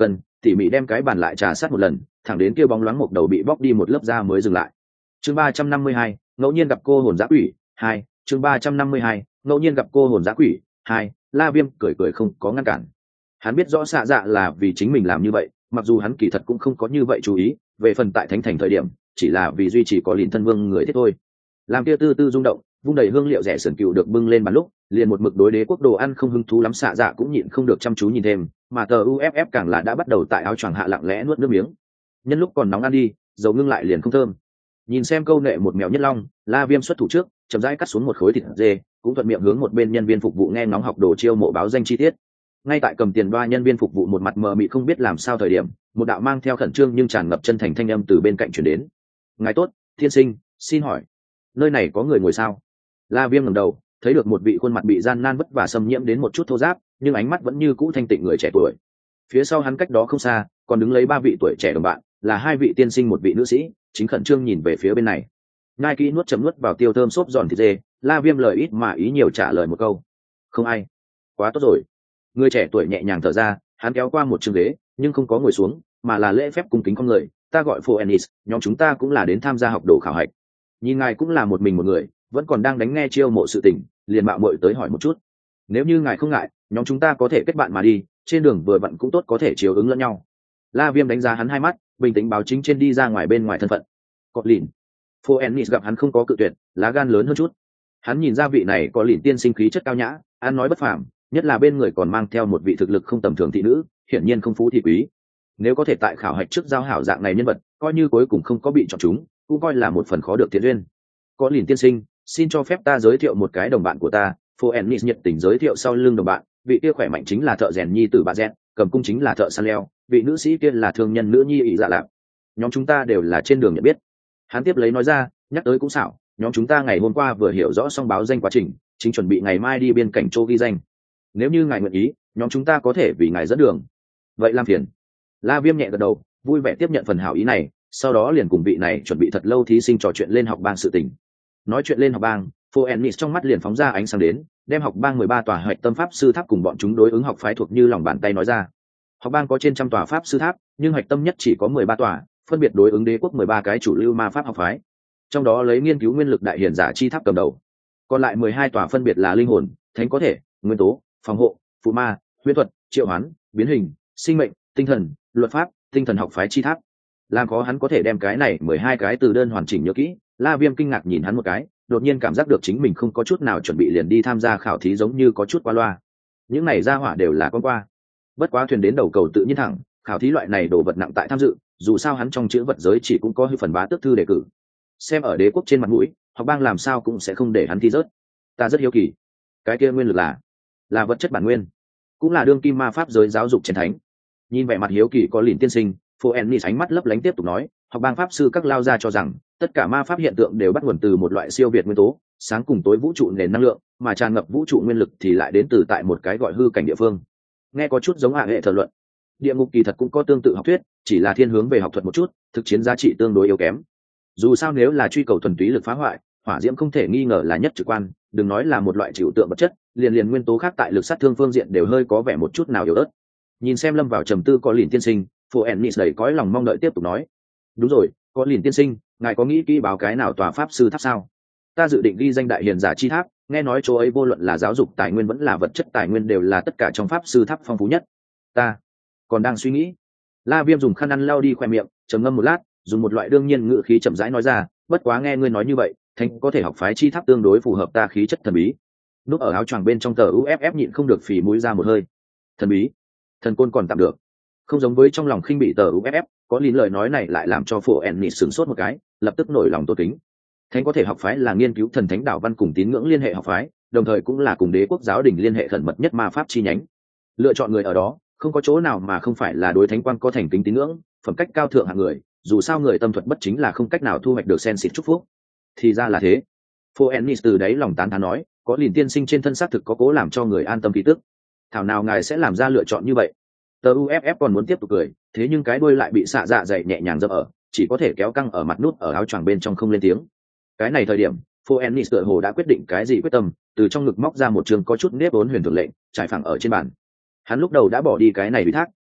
tỉ mỉ đem cái bàn lại trà sát một lần, thẳng đến kia bóng loáng một đầu bị bóc đi một lớp da mới dừng lại. Chương 352, ngẫu nhiên gặp cô hồn dã quỷ 2. Chương 352, ngẫu nhiên gặp cô hồn dã quỷ 2. La Viêm cười cười không có ngăn cản. Hắn biết rõ xạ dạ là vì chính mình làm như vậy, mặc dù hắn kỳ thật cũng không có như vậy chú ý, về phần tại thánh thành thời điểm chỉ là vì duy trì có lìn thân vương người thiết thôi. Làm kia tư tư rung động, vung đầy hương liệu rẻ sườn cừu được bưng lên bàn lúc, liền một mực đối đế quốc đồ ăn không hứng thú lắm xạ dạ cũng nhịn không được chăm chú nhìn thêm, mà tờ uff càng là đã bắt đầu tại áo choàng hạ lặng lẽ nuốt nước miếng. Nhân lúc còn nóng ăn đi, dầu ngưng lại liền không thơm. Nhìn xem câu nệ một mèo nhất long, La Viêm xuất thủ trước, chậm rãi cắt xuống một khối thịt dê, cũng thuận miệng hướng một bên nhân viên phục vụ nghe ngóng học đồ chiêu mộ báo danh chi tiết. Ngay tại cầm tiền đoa nhân viên phục vụ một mặt mờ mịt không biết làm sao thời điểm, một đạo mang theo khẩn trương nhưng tràn ngập chân thành thanh âm từ bên cạnh truyền đến. Ngài tốt, thiên sinh, xin hỏi nơi này có người ngồi sao? La Viêm ngẩng đầu, thấy được một vị khuôn mặt bị gian nan vất vả xâm nhiễm đến một chút thô ráp, nhưng ánh mắt vẫn như cũ thanh tịnh người trẻ tuổi. Phía sau hắn cách đó không xa, còn đứng lấy ba vị tuổi trẻ đồng bạn, là hai vị tiên sinh một vị nữ sĩ, chính khẩn trương nhìn về phía bên này. Ngai kỹ nuốt chấm nuốt vào tiêu thơm xốp giòn thịt dê, La Viêm lời ít mà ý nhiều trả lời một câu. Không ai. Quá tốt rồi. Người trẻ tuổi nhẹ nhàng thở ra, hắn kéo qua một chiếc ghế, nhưng không có ngồi xuống, mà là lễ phép cung kính con người. Ta gọi Phoenix, nhóm chúng ta cũng là đến tham gia học đồ khảo hạch. Nhìn ngài cũng là một mình một người, vẫn còn đang đánh nghe chiêu mộ sự tình, liền mạo muội tới hỏi một chút. Nếu như ngài không ngại, nhóm chúng ta có thể kết bạn mà đi, trên đường vừa vặn cũng tốt có thể chiếu ứng lẫn nhau. La Viêm đánh giá hắn hai mắt, bình tĩnh báo chính trên đi ra ngoài bên ngoài thân phận. Có lìn. Phoenix gặp hắn không có cự tuyệt, lá gan lớn hơn chút. Hắn nhìn ra vị này có lìn tiên sinh khí chất cao nhã, ăn nói bất phàm, nhất là bên người còn mang theo một vị thực lực không tầm thường thị nữ, hiển nhiên không phú thì quý. Nếu có thể tại khảo hạch trước giao hảo dạng này nhân vật, coi như cuối cùng không có bị chọn chúng, cũng coi là một phần khó được thiện duyên. Có lìn tiên sinh, xin cho phép ta giới thiệu một cái đồng bạn của ta. Phoenix nhiệt tình giới thiệu sau lưng đồng bạn, vị kia khỏe mạnh chính là thợ rèn nhi tử bà rèn, cầm cung chính là thợ săn leo, vị nữ sĩ kia là thương nhân nữ nhi ỷ dạ lạp. Nhóm chúng ta đều là trên đường nhận biết. Hắn tiếp lấy nói ra, nhắc tới cũng xảo, nhóm chúng ta ngày hôm qua vừa hiểu rõ xong báo danh quá trình, chính chuẩn bị ngày mai đi biên cảnh châu ghi danh. Nếu như ngài nguyện ý, nhóm chúng ta có thể vì ngài dẫn đường. Vậy làm phiền. La Viêm nhẹ gật đầu, vui vẻ tiếp nhận phần hảo ý này, sau đó liền cùng vị này chuẩn bị thật lâu thí sinh trò chuyện lên học bang sự tình. Nói chuyện lên học bang, Phoenix trong mắt liền phóng ra ánh sáng đến, đem học bang 13 tòa hạch tâm pháp sư tháp cùng bọn chúng đối ứng học phái thuộc như lòng bàn tay nói ra. Học bang có trên trăm tòa pháp sư tháp, nhưng hạch tâm nhất chỉ có 13 tòa, phân biệt đối ứng đế quốc 13 cái chủ lưu ma pháp học phái. Trong đó lấy nghiên cứu nguyên lực đại hiển giả chi tháp cầm đầu. Còn lại 12 tòa phân biệt là linh hồn, thánh có thể, nguyên tố, phòng hộ, phụ ma, huyễn thuật, triệu hoán, biến hình, sinh mệnh, tinh thần, luật pháp, tinh thần học phái chi tháp. Làm khó hắn có thể đem cái này 12 cái từ đơn hoàn chỉnh nhớ kỹ. La Viêm kinh ngạc nhìn hắn một cái, đột nhiên cảm giác được chính mình không có chút nào chuẩn bị liền đi tham gia khảo thí giống như có chút qua loa. Những này ra hỏa đều là con qua. Bất quá thuyền đến đầu cầu tự nhiên thẳng, khảo thí loại này đồ vật nặng tại tham dự, dù sao hắn trong chữ vật giới chỉ cũng có phần bá tước thư đề cử. Xem ở đế quốc trên mặt mũi, học bang làm sao cũng sẽ không để hắn thi rớt. Ta rất hiếu kỳ, cái kia nguyên lực là vật chất bản nguyên, cũng là đương kim ma pháp giới giáo dục chiến thánh. Nhìn vẻ mặt hiếu kỳ có lìn tiên sinh, Phoenix ánh mắt lấp lánh tiếp tục nói, học bang pháp sư các lao ra cho rằng tất cả ma pháp hiện tượng đều bắt nguồn từ một loại siêu việt nguyên tố, sáng cùng tối vũ trụ nền năng lượng, mà tràn ngập vũ trụ nguyên lực thì lại đến từ tại một cái gọi hư cảnh địa phương. Nghe có chút giống hệ thờ luận. Địa ngục kỳ thật cũng có tương tự học thuyết, chỉ là thiên hướng về học thuật một chút, thực chiến giá trị tương đối yếu kém. Dù sao nếu là truy cầu thuần túy lực phá hoại, hỏa diễm không thể nghi ngờ là nhất trực quan, đừng nói là một loại trừu tượng vật chất, liền nguyên tố khác tại lực sát thương phương diện đều hơi có vẻ một chút nào yếu ớt. Nhìn xem lâm vào trầm tư có lìn tiên sinh, Phoenix đầy cõi lòng mong đợi tiếp tục nói, đúng rồi, có lìn tiên sinh, ngài có nghĩ kỹ báo cái nào tòa pháp sư tháp sao? Ta dự định ghi danh đại hiền giả chi tháp, nghe nói chỗ ấy vô luận là giáo dục tài nguyên vẫn là vật chất tài nguyên đều là tất cả trong pháp sư tháp phong phú nhất. Ta còn đang suy nghĩ. La Viêm dùng khăn ăn lau đi khoe miệng, trầm ngâm một lát, dùng một loại đương nhiên ngữ khí chậm rãi nói ra, bất quá nghe ngươi nói như vậy, thánh có thể học phái chi tháp tương đối phù hợp ta khí chất thần bí. Núp ở áo choàng bên trong tờ uff nhịn không được phì mũi ra một hơi. Thần bí, thần côn còn tạm được, không giống với trong lòng khinh bị tờ uff, có lý lời nói này lại làm cho Phoenix sửng sốt một cái, lập tức nổi lòng tôn kính. Thánh có thể học phái là nghiên cứu thần thánh đạo văn cùng tín ngưỡng liên hệ học phái, đồng thời cũng là cùng đế quốc giáo đình liên hệ khẩn mật nhất ma pháp chi nhánh. Lựa chọn người ở đó, không có chỗ nào mà không phải là đối thánh quan có thành kính tín ngưỡng, phẩm cách cao thượng hạng người, dù sao người tâm thuật bất chính là không cách nào thu hoạch được sen xịt chúc phúc. Thì ra là thế. Phoenix từ đấy lòng tán thán nói, có lìn tiên sinh trên thân xác thực có cố làm cho người an tâm khí tức. Thảo nào ngài sẽ làm ra lựa chọn như vậy? Tờ uff còn muốn tiếp tục cười, thế nhưng cái đuôi lại bị xạ dạ dày nhẹ nhàng dập ở, chỉ có thể kéo căng ở mặt nút ở áo choàng bên trong không lên tiếng. Cái này thời điểm, Phoenix tựa hồ đã quyết định cái gì quyết tâm, từ trong ngực móc ra một trường có chút nếp vốn huyền thượng lệnh, trải phẳng ở trên bàn. Hắn lúc đầu đã bỏ đi cái này ủy thác,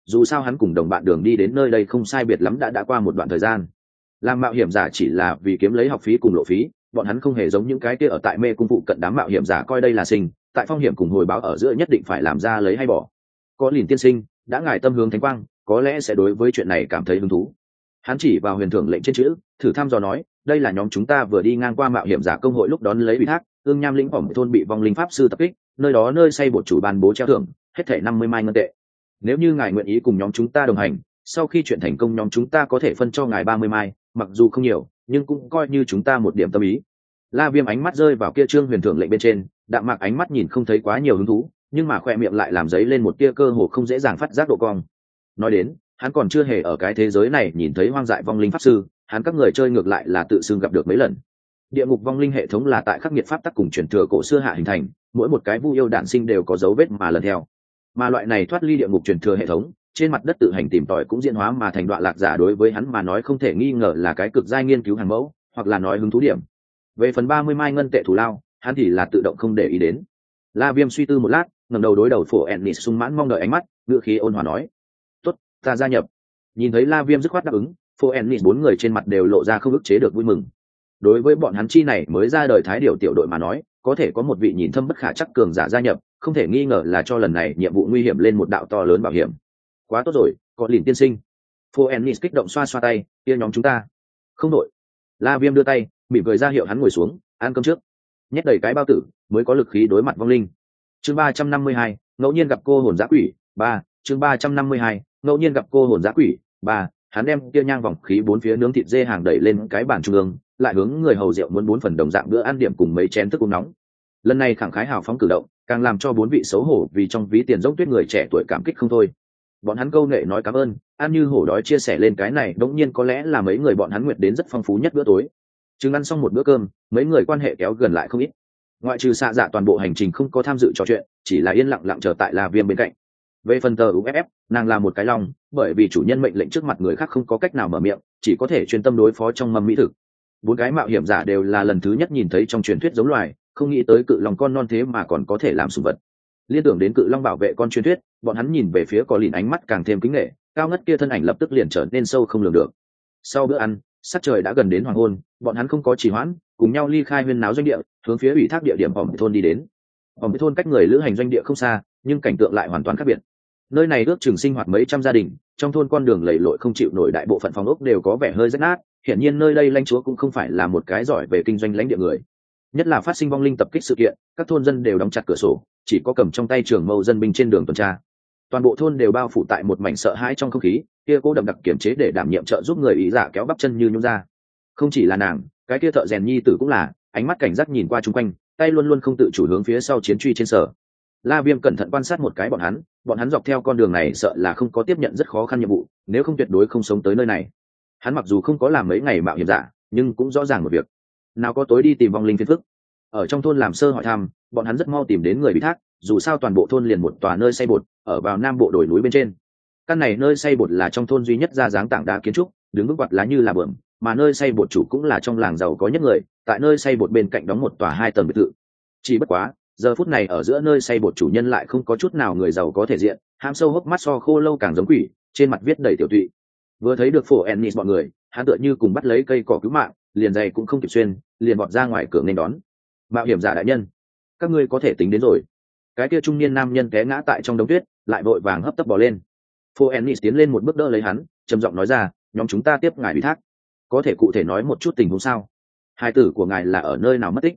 dù sao hắn cùng đồng bạn đường đi đến nơi đây không sai biệt lắm đã qua một đoạn thời gian. Làm mạo hiểm giả chỉ là vì kiếm lấy học phí cùng lộ phí, bọn hắn không hề giống những cái kia ở tại mê cung phụ cận đám mạo hiểm giả coi đây là sinh, tại phong hiểm cùng hồi báo ở giữa nhất định phải làm ra lấy hay bỏ. Có Lìn tiên sinh, đã ngài tâm hướng thánh quang, có lẽ sẽ đối với chuyện này cảm thấy hứng thú. Hắn chỉ vào huyền thưởng lệnh trên chữ, thử thăm dò nói, đây là nhóm chúng ta vừa đi ngang qua mạo hiểm giả công hội lúc đón lấy ủy thác, ương nham lĩnh phỏng thôn bị vong linh pháp sư tập kích, nơi đó nơi xây bột chủ ban bố treo thưởng, hết thảy 50 mai ngân tệ. Nếu như ngài nguyện ý cùng nhóm chúng ta đồng hành, sau khi chuyện thành công nhóm chúng ta có thể phân cho ngài 30 mai, mặc dù không nhiều, nhưng cũng coi như chúng ta một điểm tâm ý. La Viêm ánh mắt rơi vào kia trương huyền thưởng lệnh bên trên, đạm mạc ánh mắt nhìn không thấy quá nhiều hứng thú, nhưng mà khỏe miệng lại làm giấy lên một tia cơ hồ không dễ dàng phát giác độ cong. Nói đến, hắn còn chưa hề ở cái thế giới này nhìn thấy hoang dại vong linh pháp sư, hắn các người chơi ngược lại là tự xưng gặp được mấy lần. Địa ngục vong linh hệ thống là tại khắc nghiệt pháp tắc cùng truyền thừa cổ xưa hạ hình thành, mỗi một cái vu yêu đản sinh đều có dấu vết mà lần theo. Mà loại này thoát ly địa ngục truyền thừa hệ thống, trên mặt đất tự hành tìm tòi cũng diễn hóa mà thành đoạn lạc giả đối với hắn mà nói không thể nghi ngờ là cái cực giai nghiên cứu hàng mẫu, hoặc là nói hứng thú điểm. Về phần 30 mai ngân tệ thù lao, hắn thì là tự động không để ý đến. La Viêm suy tư một lát, ngẩng đầu đối đầu Phổ Ennis sung mãn mong đợi ánh mắt, ngữ khí ôn hòa nói: "Tốt, ta gia nhập." Nhìn thấy La Viêm dứt khoát đáp ứng, Phổ Ennis 4 người trên mặt đều lộ ra không ức chế được vui mừng. Đối với bọn hắn chi này mới ra đời thái điều tiểu đội mà nói, có thể có một vị nhìn thâm bất khả trắc cường giả gia nhập, không thể nghi ngờ là cho lần này nhiệm vụ nguy hiểm lên một đạo to lớn bảo hiểm. Quá tốt rồi, có Lìn tiên sinh. Phổ Ennis kích động xoa xoa tay, kia nhóm chúng ta. Không đổi. La Viêm đưa tay, mỉm cười ra hiệu hắn ngồi xuống, ăn cơm trước. Nhét đầy cái bao tử, mới có lực khí đối mặt vong linh. Chương 352, ngẫu nhiên gặp cô hồn dã quỷ, 3, chương 352, ngẫu nhiên gặp cô hồn dã quỷ, 3, hắn đem kia nhang vòng khí bốn phía nướng thịt dê hàng đẩy lên cái bàn trung ương, lại hướng người hầu rượu muốn 4 phần đồng dạng bữa ăn điểm cùng mấy chén thức uống nóng. Lần này khẳng khái hào phóng cử động, càng làm cho 4 vị xấu hổ vì trong ví tiền dốc tuyết người trẻ tuổi cảm kích không thôi. Bọn hắn câu nệ nói cảm ơn, ăn như hổ đói chia sẻ lên cái này, đống nhiên có lẽ là mấy người bọn hắn nguyệt đến rất phong phú nhất bữa tối. Chừng ăn xong một bữa cơm, mấy người quan hệ kéo gần lại không ít. Ngoại trừ xạ dạ toàn bộ hành trình không có tham dự trò chuyện, chỉ là yên lặng lặng chờ tại La Viêm bên cạnh. Về phần tờ UFF, nàng là một cái lòng, bởi vì chủ nhân mệnh lệnh trước mặt người khác không có cách nào mở miệng, chỉ có thể chuyên tâm đối phó trong mâm mỹ thực. 4 cái mạo hiểm giả đều là lần thứ nhất nhìn thấy trong truyền thuyết giống loài, không nghĩ tới cự long con non thế mà còn có thể làm sủng vật. Liên tưởng đến cự long bảo vệ con truyền thuyết, bọn hắn nhìn về phía Có Lìn ánh mắt càng thêm kính nể, cao ngất kia thân ảnh lập tức liền trở nên sâu không lường được. Sau bữa ăn, sắc trời đã gần đến hoàng hôn, bọn hắn không có trì hoãn, cùng nhau ly khai huyên náo doanh địa, hướng phía ủy thác địa điểm Hòm thôn đi đến. Hòm thôn cách người lữ hành doanh địa không xa, nhưng cảnh tượng lại hoàn toàn khác biệt. Nơi này ước chừng sinh hoạt mấy trăm gia đình, trong thôn con đường lầy lội không chịu nổi, đại bộ phận phòng ốc đều có vẻ hơi rách nát, hiển nhiên nơi đây lãnh chúa cũng không phải là một cái giỏi về kinh doanh lãnh địa người. Nhất là phát sinh vong linh tập kích sự kiện, các thôn dân đều đóng chặt cửa sổ, chỉ có cầm trong tay trường mâu dân binh trên đường tuần tra. Toàn bộ thôn đều bao phủ tại một mảnh sợ hãi trong không khí, kia cô đậm đặc kiểm chế để đảm nhiệm trợ giúp người ý giả kéo bắp chân như nhún ra. Không chỉ là nàng, cái kia thợ rèn nhi tử cũng là, ánh mắt cảnh giác nhìn qua chung quanh, tay luôn luôn không tự chủ hướng phía sau chiến truy trên sở. La Viêm cẩn thận quan sát một cái bọn hắn dọc theo con đường này sợ là không có tiếp nhận rất khó khăn nhiệm vụ, nếu không tuyệt đối không sống tới nơi này. Hắn mặc dù không có làm mấy ngày mạo hiểm giả, nhưng cũng rõ ràng một việc, nào có tối đi tìm vong linh phiền phức. Ở trong thôn làm sơ hỏi thăm, bọn hắn rất mau tìm đến người bị thác, dù sao toàn bộ thôn liền một tòa nơi xây bột, ở vào nam bộ đồi núi bên trên. Căn này nơi xây bột là trong thôn duy nhất ra dáng tảng đá kiến trúc, đứng vững vặt lá như là bướm, mà nơi xây bột chủ cũng là trong làng giàu có nhất người, tại nơi xây bột bên cạnh đóng một tòa 2 tầng biệt thự. Chỉ bất quá, giờ phút này ở giữa nơi xây bột chủ nhân lại không có chút nào người giàu có thể diện, hãm sâu hốc mắt so khô lâu càng giống quỷ, trên mặt viết đầy tiểu tụy. Vừa thấy được Phổ Ennis bọn người, hắn tựa như cùng bắt lấy cây cỏ cứu mạng, liền giày cũng không kịp xuyên, liền vọt ra ngoài cửa nên đón. Mạo hiểm giả đại nhân, các ngươi có thể tính đến rồi. Cái kia trung niên nam nhân té ngã tại trong đống tuyết, lại vội vàng hấp tấp bò lên. Phổ Ennis tiến lên một bước đỡ lấy hắn, trầm giọng nói ra, nhóm chúng ta tiếp ngài ủy thác, có thể cụ thể nói một chút tình huống sao? Hai tử của ngài là ở nơi nào mất tích?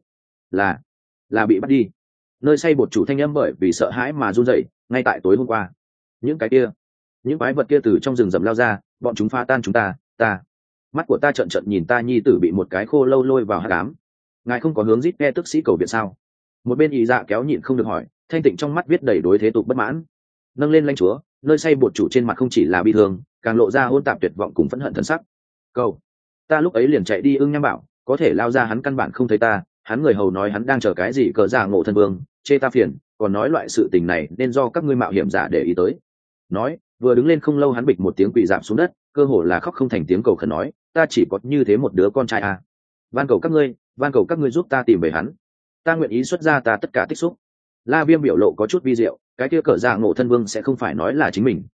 Là bị bắt đi. Nơi xây bột chủ thanh âm bởi vì sợ hãi mà run rẩy, ngay tại tối hôm qua. Những quái vật kia từ trong rừng rậm lao ra, bọn chúng phá tan chúng ta. Mắt của ta trợn trợn nhìn ta nhi tử bị một cái khô lâu lôi vào hắc ám. Ngài không có hướng rít nghe tức sĩ cầu viện sao? Một bên ý dạ kéo nhịn không được hỏi, thanh tịnh trong mắt viết đầy đối thế tục bất mãn. Nâng lên lãnh chúa, nơi xây bột chủ trên mặt không chỉ là bi thương, càng lộ ra hỗn tạp tuyệt vọng cùng phẫn hận thần sắc. Ta lúc ấy liền chạy đi ưng nham bảo, có thể lao ra hắn căn bản không thấy ta, hắn người hầu nói hắn đang chờ cái gì cờ giả ngộ thân vương, chê ta phiền, còn nói loại sự tình này nên do các ngươi mạo hiểm giả để ý tới. Nói, vừa đứng lên không lâu hắn bịch một tiếng quỳ rạp xuống đất, cơ hồ là khóc không thành tiếng, cầu khẩn nói, ta chỉ có như thế một đứa con trai à. Van cầu các ngươi giúp ta tìm về hắn, ta nguyện ý xuất ra ta tất cả tích xúc. La Viêm biểu lộ có chút vi diệu, cái kia cờ giả ngộ thân vương sẽ không phải nói là chính mình.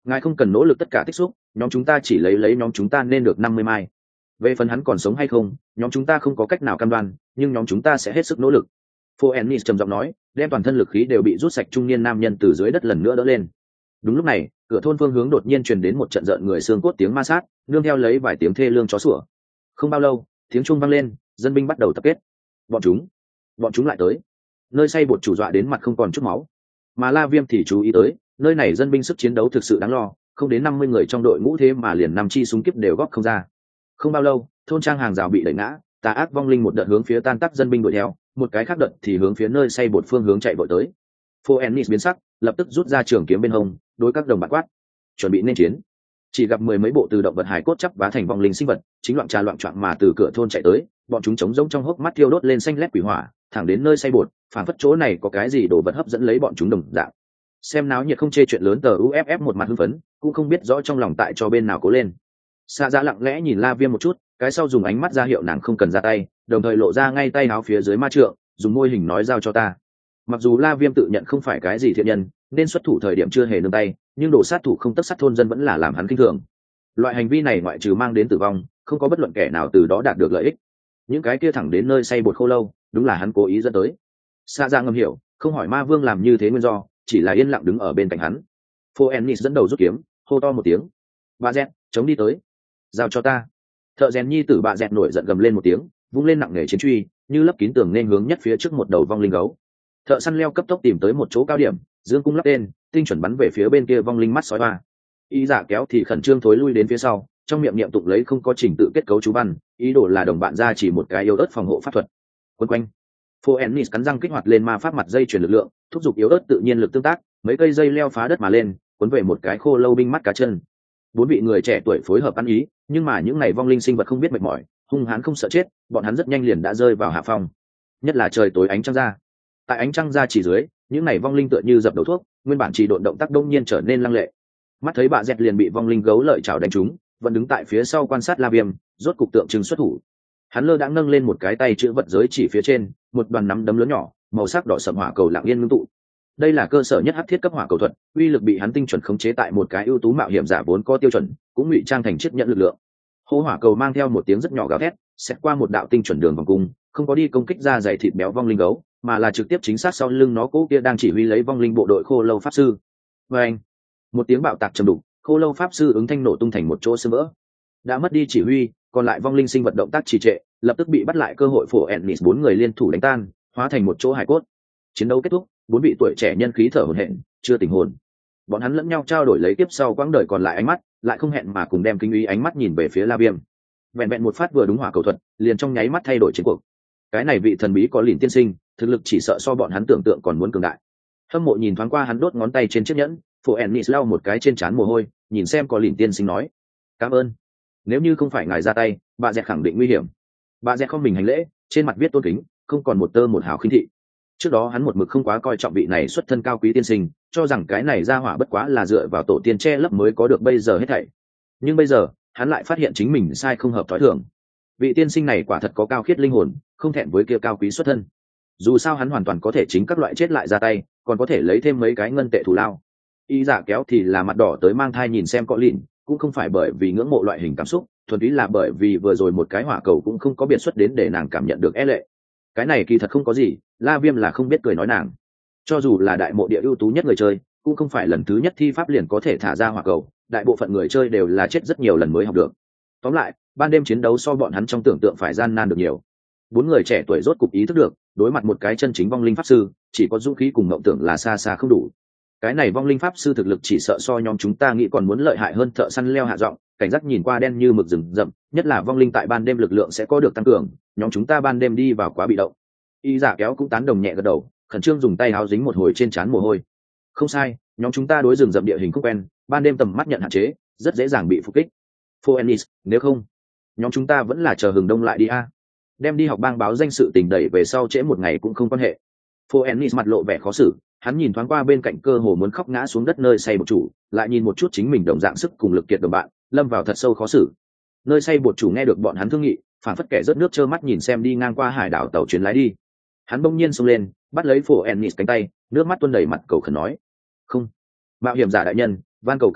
ngài không cần nỗ lực tất cả tích xúc, nhóm chúng ta chỉ lấy nhóm chúng ta nên được 50 mai. Về phần hắn còn sống hay không, nhóm chúng ta không có cách nào cam đoan, nhưng nhóm chúng ta sẽ hết sức nỗ lực. Phoenix trầm giọng nói, đem toàn thân lực khí đều bị rút sạch trung niên nam nhân từ dưới đất lần nữa đỡ lên. Đúng lúc này, cửa thôn phương hướng đột nhiên truyền đến một trận rợn người xương cốt tiếng ma sát, nương theo lấy vài tiếng thê lương chó sủa. Không bao lâu, tiếng chuông vang lên, dân binh bắt đầu tập kết. Bọn chúng lại tới. Nơi xây bột chủ dọa đến mặt không còn chút máu. Mà La Viêm thì chú ý tới, nơi này dân binh sức chiến đấu thực sự đáng lo, không đến 50 người trong đội ngũ thế mà liền 5 chi súng kíp đều góp không ra. Không bao lâu, thôn trang hàng rào bị đẩy ngã, tà ác vong linh một đợt hướng phía tan tác dân binh đuổi theo, một cái khác đợt thì hướng phía nơi xây bột phương hướng chạy vội tới. Phoenix biến sắc, lập tức rút ra trường kiếm bên hông, đối các đồng bạn quát, chuẩn bị nên chiến. Chỉ gặp mười mấy bộ từ động vật hải cốt chắp vá thành vong linh sinh vật, chính loạn trà loạn choạng mà từ cửa thôn chạy tới, bọn chúng trống rỗng trong hốc mắt thiêu đốt lên xanh lét quỷ hỏa, thẳng đến nơi xây bột, phản phất chỗ này có cái gì đồ vật hấp dẫn lấy bọn chúng đồng dạng. Xem náo nhiệt không chê chuyện lớn, tờ UFF một mặt hưng phấn, cũng không biết rõ trong lòng tại cho bên nào cố lên. Xa Dạ lặng lẽ nhìn La Viêm một chút, cái sau dùng ánh mắt ra hiệu nàng không cần ra tay, đồng thời lộ ra ngay tay áo phía dưới ma trượng, dùng môi hình nói giao cho ta. Mặc dù La Viêm tự nhận không phải cái gì thiện nhân, nên xuất thủ thời điểm chưa hề nương tay, nhưng đổ sát thủ không tất sát thôn dân vẫn là làm hắn kinh thường. Loại hành vi này ngoại trừ mang đến tử vong, không có bất luận kẻ nào từ đó đạt được lợi ích. Những cái kia thẳng đến nơi xây bột khô lâu, đúng là hắn cố ý dẫn tới. Xa Dạ ngầm hiểu, không hỏi ma vương làm như thế nguyên do, chỉ là yên lặng đứng ở bên cạnh hắn. Phoenix dẫn đầu rút kiếm, hô to một tiếng, bà dẹt, chống đi tới, giao cho ta. Thợ rèn nhi tử bà dẹt nổi giận gầm lên một tiếng, vung lên nặng nề chiến truy, như lấp kín tường nên hướng nhất phía trước một đầu vong linh gấu. Thợ săn leo cấp tốc tìm tới một chỗ cao điểm, dương cung lắp tên, tinh chuẩn bắn về phía bên kia vong linh mắt sói hoa. Y Dạ kéo thì khẩn trương thối lui đến phía sau, trong miệng niệm tụng lấy không có trình tự kết cấu chú văn, ý đồ là đồng bạn ra chỉ một cái yếu ớt phòng hộ pháp thuật. Quấn quanh, Phoenix cắn răng kích hoạt lên ma pháp mặt dây chuyển lực lượng, thúc giục yếu ớt tự nhiên lực tương tác, mấy cây dây leo phá đất mà lên, cuốn về một cái khô lâu binh mắt cá chân. Bốn vị người trẻ tuổi phối hợp ăn ý, nhưng mà những này vong linh sinh vật không biết mệt mỏi, hung hãn không sợ chết, bọn hắn rất nhanh liền đã rơi vào hạ phong. Nhất là trời tối ánh trăng ra. Tại ánh trăng ra chỉ dưới, những này vong linh tựa như dập đầu thuốc, nguyên bản chỉ độn động tác đông nhiên trở nên lăng lệ. Mắt thấy bà dẹt liền bị vong linh gấu lợi chảo đánh trúng, vẫn đứng tại phía sau quan sát La Viêm, rốt cục tượng trưng xuất thủ. Hắn lơ đãng nâng lên một cái tay chữ vật giới chỉ phía trên, một đoàn nắm đấm lớn nhỏ, màu sắc đỏ sẫm hỏa cầu lặng yên ngưng tụ. Đây là cơ sở nhất hắc thiết cấp hỏa cầu thuật, uy lực bị hắn tinh chuẩn khống chế tại một cái ưu tú mạo hiểm giả vốn có tiêu chuẩn, cũng ngụy trang thành chiếc nhận lực lượng. Hô hỏa cầu mang theo một tiếng rất nhỏ gào thét, xét qua một đạo tinh chuẩn đường vòng cung, không có đi công kích ra dày thịt béo vong linh gấu, mà là trực tiếp chính xác sau lưng nó cố kia đang chỉ huy lấy vong linh bộ đội khô lâu pháp sư. Và anh, một tiếng bạo tạc trầm đục, khô lâu pháp sư ứng thanh nổ tung thành một chỗ sơ vỡ. Đã mất đi chỉ huy, còn lại vong linh sinh vật động tác trì trệ, lập tức bị bắt lại cơ hội Phoenix bốn người liên thủ đánh tan, hóa thành một chỗ hải cốt. Chiến đấu kết thúc, bốn vị tuổi trẻ nhân khí thở hổn hển, chưa tỉnh hồn. Bọn hắn lẫn nhau trao đổi lấy tiếp sau quãng đời còn lại ánh mắt, lại không hẹn mà cùng đem kinh uy ánh mắt nhìn về phía La Viêm. Vẹn vẹn một phát vừa đúng hỏa cầu thuật, liền trong nháy mắt thay đổi chiến cuộc. Cái này vị thần bí có lìn tiên sinh, thực lực chỉ sợ so bọn hắn tưởng tượng còn muốn cường đại. Hâm mộ nhìn thoáng qua hắn đốt ngón tay trên chiếc nhẫn, Phoenix lau một cái trên trán mồ hôi, nhìn xem có lìn tiên sinh nói, cảm ơn. Nếu như không phải ngài ra tay, bà dẹt khẳng định nguy hiểm. Bà dẹt không mình hành lễ, trên mặt viết tôn kính, không còn một tơ một hào khinh thị. Trước đó hắn một mực không quá coi trọng vị này xuất thân cao quý tiên sinh, cho rằng cái này ra hỏa bất quá là dựa vào tổ tiên che lấp mới có được bây giờ hết thảy. Nhưng bây giờ, hắn lại phát hiện chính mình sai không hợp thói thường. Vị tiên sinh này quả thật có cao khiết linh hồn, không thẹn với kia cao quý xuất thân. Dù sao hắn hoàn toàn có thể chính các loại chết lại ra tay, còn có thể lấy thêm mấy cái ngân tệ thù lao. Y Dạ kéo thì là mặt đỏ tới mang thai nhìn xem Cọ Lìn, cũng không phải bởi vì ngưỡng mộ loại hình cảm xúc, thuần túy là bởi vì vừa rồi một cái hỏa cầu cũng không có biện xuất đến để nàng cảm nhận được e lệ. Cái này kỳ thật không có gì, La Viêm là không biết cười nói nàng. Cho dù là đại mộ địa ưu tú nhất người chơi, cũng không phải lần thứ nhất thi pháp liền có thể thả ra hỏa cầu, đại bộ phận người chơi đều là chết rất nhiều lần mới học được. Tóm lại, ban đêm chiến đấu so bọn hắn trong tưởng tượng phải gian nan được nhiều. Bốn người trẻ tuổi rốt cục ý thức được, đối mặt một cái chân chính vong linh pháp sư, chỉ có dũng khí cùng mộng tưởng là xa xa không đủ. Cái này vong linh pháp sư thực lực chỉ sợ so nhóm chúng ta nghĩ còn muốn lợi hại hơn. Thợ săn leo hạ giọng, cảnh giác nhìn qua đen như mực rừng rậm, nhất là vong linh tại ban đêm lực lượng sẽ có được tăng cường, nhóm chúng ta ban đêm đi vào quá bị động. Y Giả kéo cũng tán đồng nhẹ gật đầu, khẩn trương dùng tay áo dính một hồi trên trán mồ hôi. Không sai, nhóm chúng ta đối rừng rậm địa hình không quen, ban đêm tầm mắt nhận hạn chế, rất dễ dàng bị phục kích. Phoenix, nếu không, nhóm chúng ta vẫn là chờ hừng đông lại đi a. Đem đi học bang báo danh sự tình đẩy về sau trễ một ngày cũng không quan hệ. Phoenix mặt lộ vẻ khó xử, hắn nhìn thoáng qua bên cạnh cơ hồ muốn khóc ngã xuống đất nơi xây bột chủ, lại nhìn một chút chính mình đồng dạng sức cùng lực kiệt đồng bạn, lâm vào thật sâu khó xử. Nơi xây bột chủ nghe được bọn hắn thương nghị, phản phất kẻ rớt nước trơ mắt nhìn xem đi ngang qua hải đảo tàu chuyến lái đi. Hắn bỗng nhiên xông lên, bắt lấy Phoenix cánh tay, nước mắt tuôn đầy mặt cầu khẩn nói: "Không, mạo hiểm giả đại nhân, van cầu các ngươi,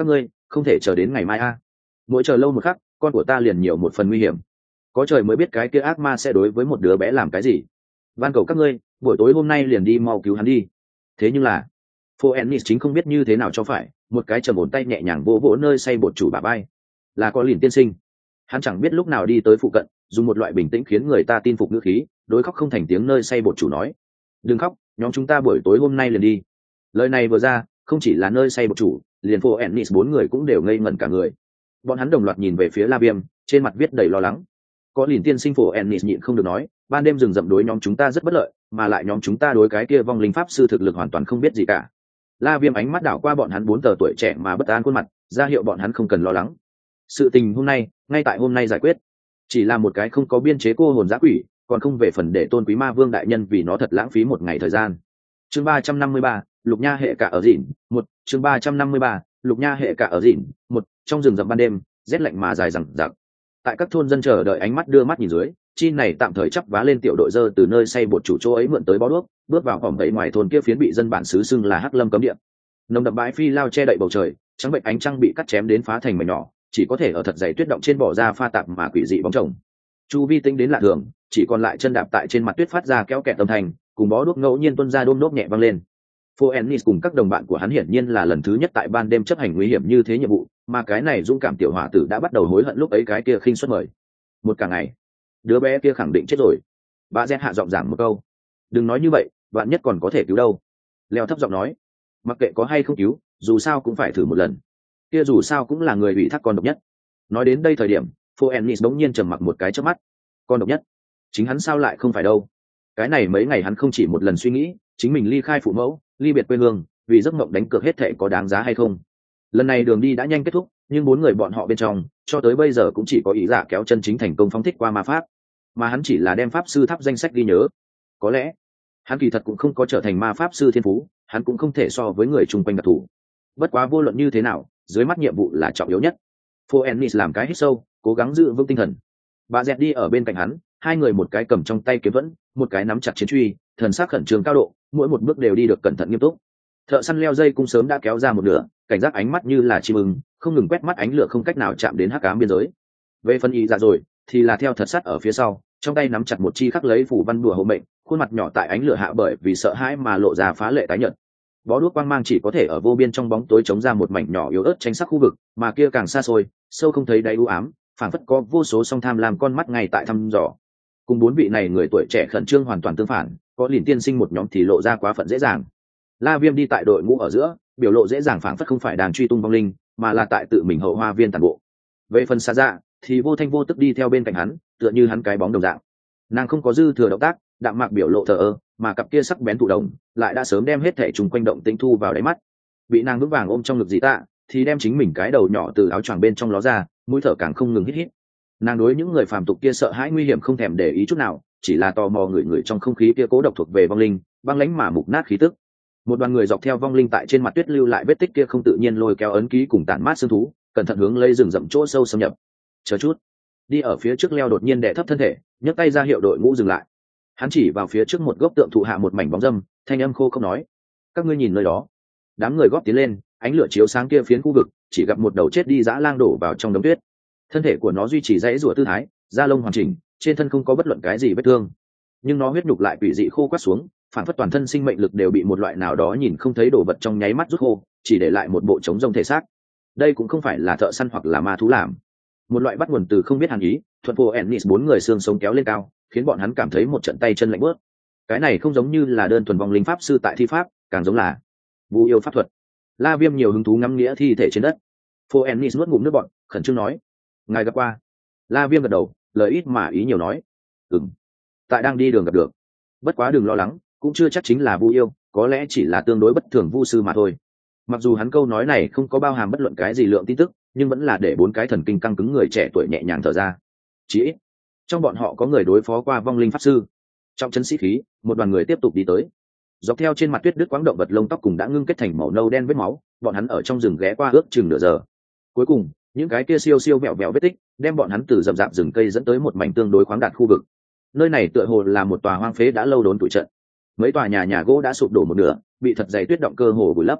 không thể chờ đến ngày mai a. Mỗi chờ lâu một khắc con của ta liền nhiều một phần nguy hiểm. Có trời mới biết cái kia ác ma sẽ đối với một đứa bé làm cái gì. Van cầu các ngươi buổi tối hôm nay liền đi mau cứu hắn đi. Thế nhưng là Phoenix chính không biết như thế nào cho phải, một cái trầm ổn tay nhẹ nhàng vỗ vỗ nơi say bột chủ bả vai. Là có liền tiên sinh. Hắn chẳng biết lúc nào đi tới phụ cận, dùng một loại bình tĩnh khiến người ta tin phục ngữ khí, đối khóc không thành tiếng nơi say bột chủ nói: đừng khóc, nhóm chúng ta buổi tối hôm nay liền đi. Lời này vừa ra, không chỉ là nơi say bột chủ, liền Phoenix 4 người cũng đều ngây ngẩn cả người. Bọn hắn đồng loạt nhìn về phía La Viêm, trên mặt viết đầy lo lắng. Có liền tiên sinh Phoenix nhịn không được nói: ban đêm rừng rậm đối nhóm chúng ta rất bất lợi, mà lại nhóm chúng ta đối cái kia vong linh pháp sư thực lực hoàn toàn không biết gì cả. La Viêm ánh mắt đảo qua bọn hắn 4 tờ tuổi trẻ mà bất an khuôn mặt, ra hiệu bọn hắn không cần lo lắng. Sự tình hôm nay, ngay tại hôm nay giải quyết. Chỉ là một cái không có biên chế cô hồn dã quỷ, còn không về phần để tôn quý ma vương đại nhân vì nó thật lãng phí một ngày thời gian. Chương 353, Lục Nha hệ cả ở dịn, một chương 353, Lục Nha hệ cả ở dịn, một trong rừng rậm ban đêm, rét lạnh mà dài dằng dặc. Tại các thôn dân chờ đợi ánh mắt đưa mắt nhìn dưới, chi này tạm thời chắp vá lên tiểu đội dơ từ nơi xây bột chủ chỗ ấy mượn tới bó đuốc, bước vào phòng tẩy ngoài thôn kia phiến bị dân bản xứ xưng là Hắc Lâm cấm địa. Nồng đậm bãi phi lao che đậy bầu trời, trắng bệnh ánh trăng bị cắt chém đến phá thành mảnh nhỏ, chỉ có thể ở thật dày tuyết động trên bỏ ra pha tạp mà quỷ dị bóng chồng. Chu vi tinh đến lạ thường, chỉ còn lại chân đạp tại trên mặt tuyết phát ra kéo kẹt âm thanh, cùng bó đuốc ngẫu nhiên tuôn ra đôm đốp nhẹ vang lên. Phoenix cùng các đồng bạn của hắn hiển nhiên là lần thứ nhất tại ban đêm chấp hành nguy hiểm như thế nhiệm vụ, mà cái này dũng cảm tiểu hỏa tử đã bắt đầu hối hận lúc ấy cái kia khinh suất mời. Một cả ngày, đứa bé kia khẳng định chết rồi. Bà Z hạ giọng giảng một câu: đừng nói như vậy, bạn nhất còn có thể cứu đâu. Leo thấp giọng nói: mặc kệ có hay không cứu, dù sao cũng phải thử một lần. Kia dù sao cũng là người ủy thác con độc nhất. Nói đến đây thời điểm, Phoenix bỗng nhiên trầm mặc một cái chớp mắt. Con độc nhất? Chính hắn sao lại không phải đâu? Cái này mấy ngày hắn không chỉ một lần suy nghĩ, chính mình ly khai phụ mẫu, ly biệt quê hương, vì giấc mộng đánh cược hết thệ có đáng giá hay không. Lần này đường đi đã nhanh kết thúc, nhưng 4 người bọn họ bên trong, cho tới bây giờ cũng chỉ có ý giả kéo chân chính thành công phóng thích qua ma pháp, mà hắn chỉ là đem pháp sư tháp danh sách ghi nhớ. Có lẽ hắn kỳ thật cũng không có trở thành ma pháp sư thiên phú, hắn cũng không thể so với người chung quanh đặc thù. Bất quá vô luận như thế nào, dưới mắt nhiệm vụ là trọng yếu nhất. Phoenix làm cái hít sâu, cố gắng giữ vững tinh thần. Bà dẹt đi ở bên cạnh hắn, hai người một cái cầm trong tay kiếm vẫn, một cái nắm chặt chiến truy, thần sắc khẩn trương cao độ, mỗi một bước đều đi được cẩn thận nghiêm túc. Thợ săn leo dây cung sớm đã kéo ra một nửa, cảnh giác ánh mắt như là chim ưng, không ngừng quét mắt ánh lửa không cách nào chạm đến hắc ám biên giới. Về phần ý dạ rồi, thì là theo thật sát ở phía sau, trong tay nắm chặt một chi khắc lấy phủ văn bùa hộ mệnh, khuôn mặt nhỏ tại ánh lửa hạ bởi vì sợ hãi mà lộ ra phá lệ tái nhợt. Bó đuốc quang mang chỉ có thể ở vô biên trong bóng tối chống ra một mảnh nhỏ yếu ớt tranh sắc khu vực, mà kia càng xa xôi, sâu không thấy đáy u ám, phảng phất có vô số song tham làm con mắt ngay tại thăm dò. Cùng 4 vị này người tuổi trẻ khẩn trương hoàn toàn tương phản, có liền tiên sinh một nhóm thì lộ ra quá phận dễ dàng. La Viêm đi tại đội ngũ ở giữa, biểu lộ dễ dàng phảng phất không phải đàn truy tung vong linh, mà là tại tự mình hậu hoa viên tàn bộ. Về phần xa dạ, thì vô thanh vô tức đi theo bên cạnh hắn, tựa như hắn cái bóng đồng dạng. Nàng không có dư thừa động tác, đạm mạc biểu lộ thờ ơ, mà cặp kia sắc bén thụ động lại đã sớm đem hết thể trùng quanh động tĩnh thu vào đáy mắt. Bị nàng vững vàng ôm trong ngực dì tạ, thì đem chính mình cái đầu nhỏ từ áo choàng bên trong ló ra, mũi thở càng không ngừng hít hít. Nàng đối những người phàm tục kia sợ hãi nguy hiểm không thèm để ý chút nào, chỉ là tò mò người trong không khí kia cố độc thuộc về vong linh, băng lãnh mà mục nát khí tức. Một đoàn người dọc theo vong linh tại trên mặt tuyết lưu lại vết tích kia không tự nhiên lôi kéo ấn ký cùng tản mát xương thú, cẩn thận hướng lấy rừng rậm chỗ sâu xâm nhập. Chờ chút, đi ở phía trước leo đột nhiên đè thấp thân thể, nhấc tay ra hiệu đội ngũ dừng lại. Hắn chỉ vào phía trước một gốc tượng thụ hạ một mảnh bóng râm, thanh âm khô không nói: các ngươi nhìn nơi đó. Đám người góp tiến lên, ánh lửa chiếu sáng kia phiến khu vực, chỉ gặp một đầu chết đi dã lang đổ vào trong đống tuyết. Thân thể của nó duy trì dãy rủa tư thái, da lông hoàn chỉnh, trên thân không có bất luận cái gì vết thương, nhưng nó huyết nhục lại quỷ dị khô quắt xuống, phản phất toàn thân sinh mệnh lực đều bị một loại nào đó nhìn không thấy đồ vật trong nháy mắt rút khô, chỉ để lại một bộ trống rông thể xác. Đây cũng không phải là thợ săn hoặc là ma thú làm, một loại bắt nguồn từ không biết hàn ý, thuận vô ennis 4 người xương sống kéo lên cao, khiến bọn hắn cảm thấy một trận tay chân lạnh bớt. Cái này không giống như là đơn thuần vong linh pháp sư tại thi pháp, càng giống là vu yêu pháp thuật. La Viêm nhiều hứng thú ngắm nghĩa thi thể trên đất. Phoenix nuốt ngụm nước bọt, khẩn trương nói: ngài gặp qua. La Viêm gật đầu, lời ít mà ý nhiều nói: tại đang đi đường gặp được. Bất quá đừng lo lắng, cũng chưa chắc chính là vu yêu, có lẽ chỉ là tương đối bất thường vu sư mà thôi. Mặc dù hắn câu nói này không có bao hàm bất luận cái gì lượng tin tức, nhưng vẫn là để 4 cái thần kinh căng cứng người trẻ tuổi nhẹ nhàng thở ra. Chỉ ít trong bọn họ có người đối phó qua vong linh pháp sư. Trong chân sĩ khí, một đoàn người tiếp tục đi tới. Dọc theo trên mặt tuyết đứt quãng động vật lông tóc cùng đã ngưng kết thành màu nâu đen vết máu, bọn hắn ở trong rừng ghé qua ước chừng nửa giờ. Cuối cùng, những cái kia siêu siêu vẹo vẹo vết tích đem bọn hắn từ rậm rạp rừng cây dẫn tới một mảnh tương đối khoáng đạt khu vực. Nơi này tựa hồ là một tòa hoang phế đã lâu đốn tuổi trận. Mấy tòa nhà gỗ đã sụp đổ một nửa, bị thật dày tuyết động cơ hồ vùi lấp.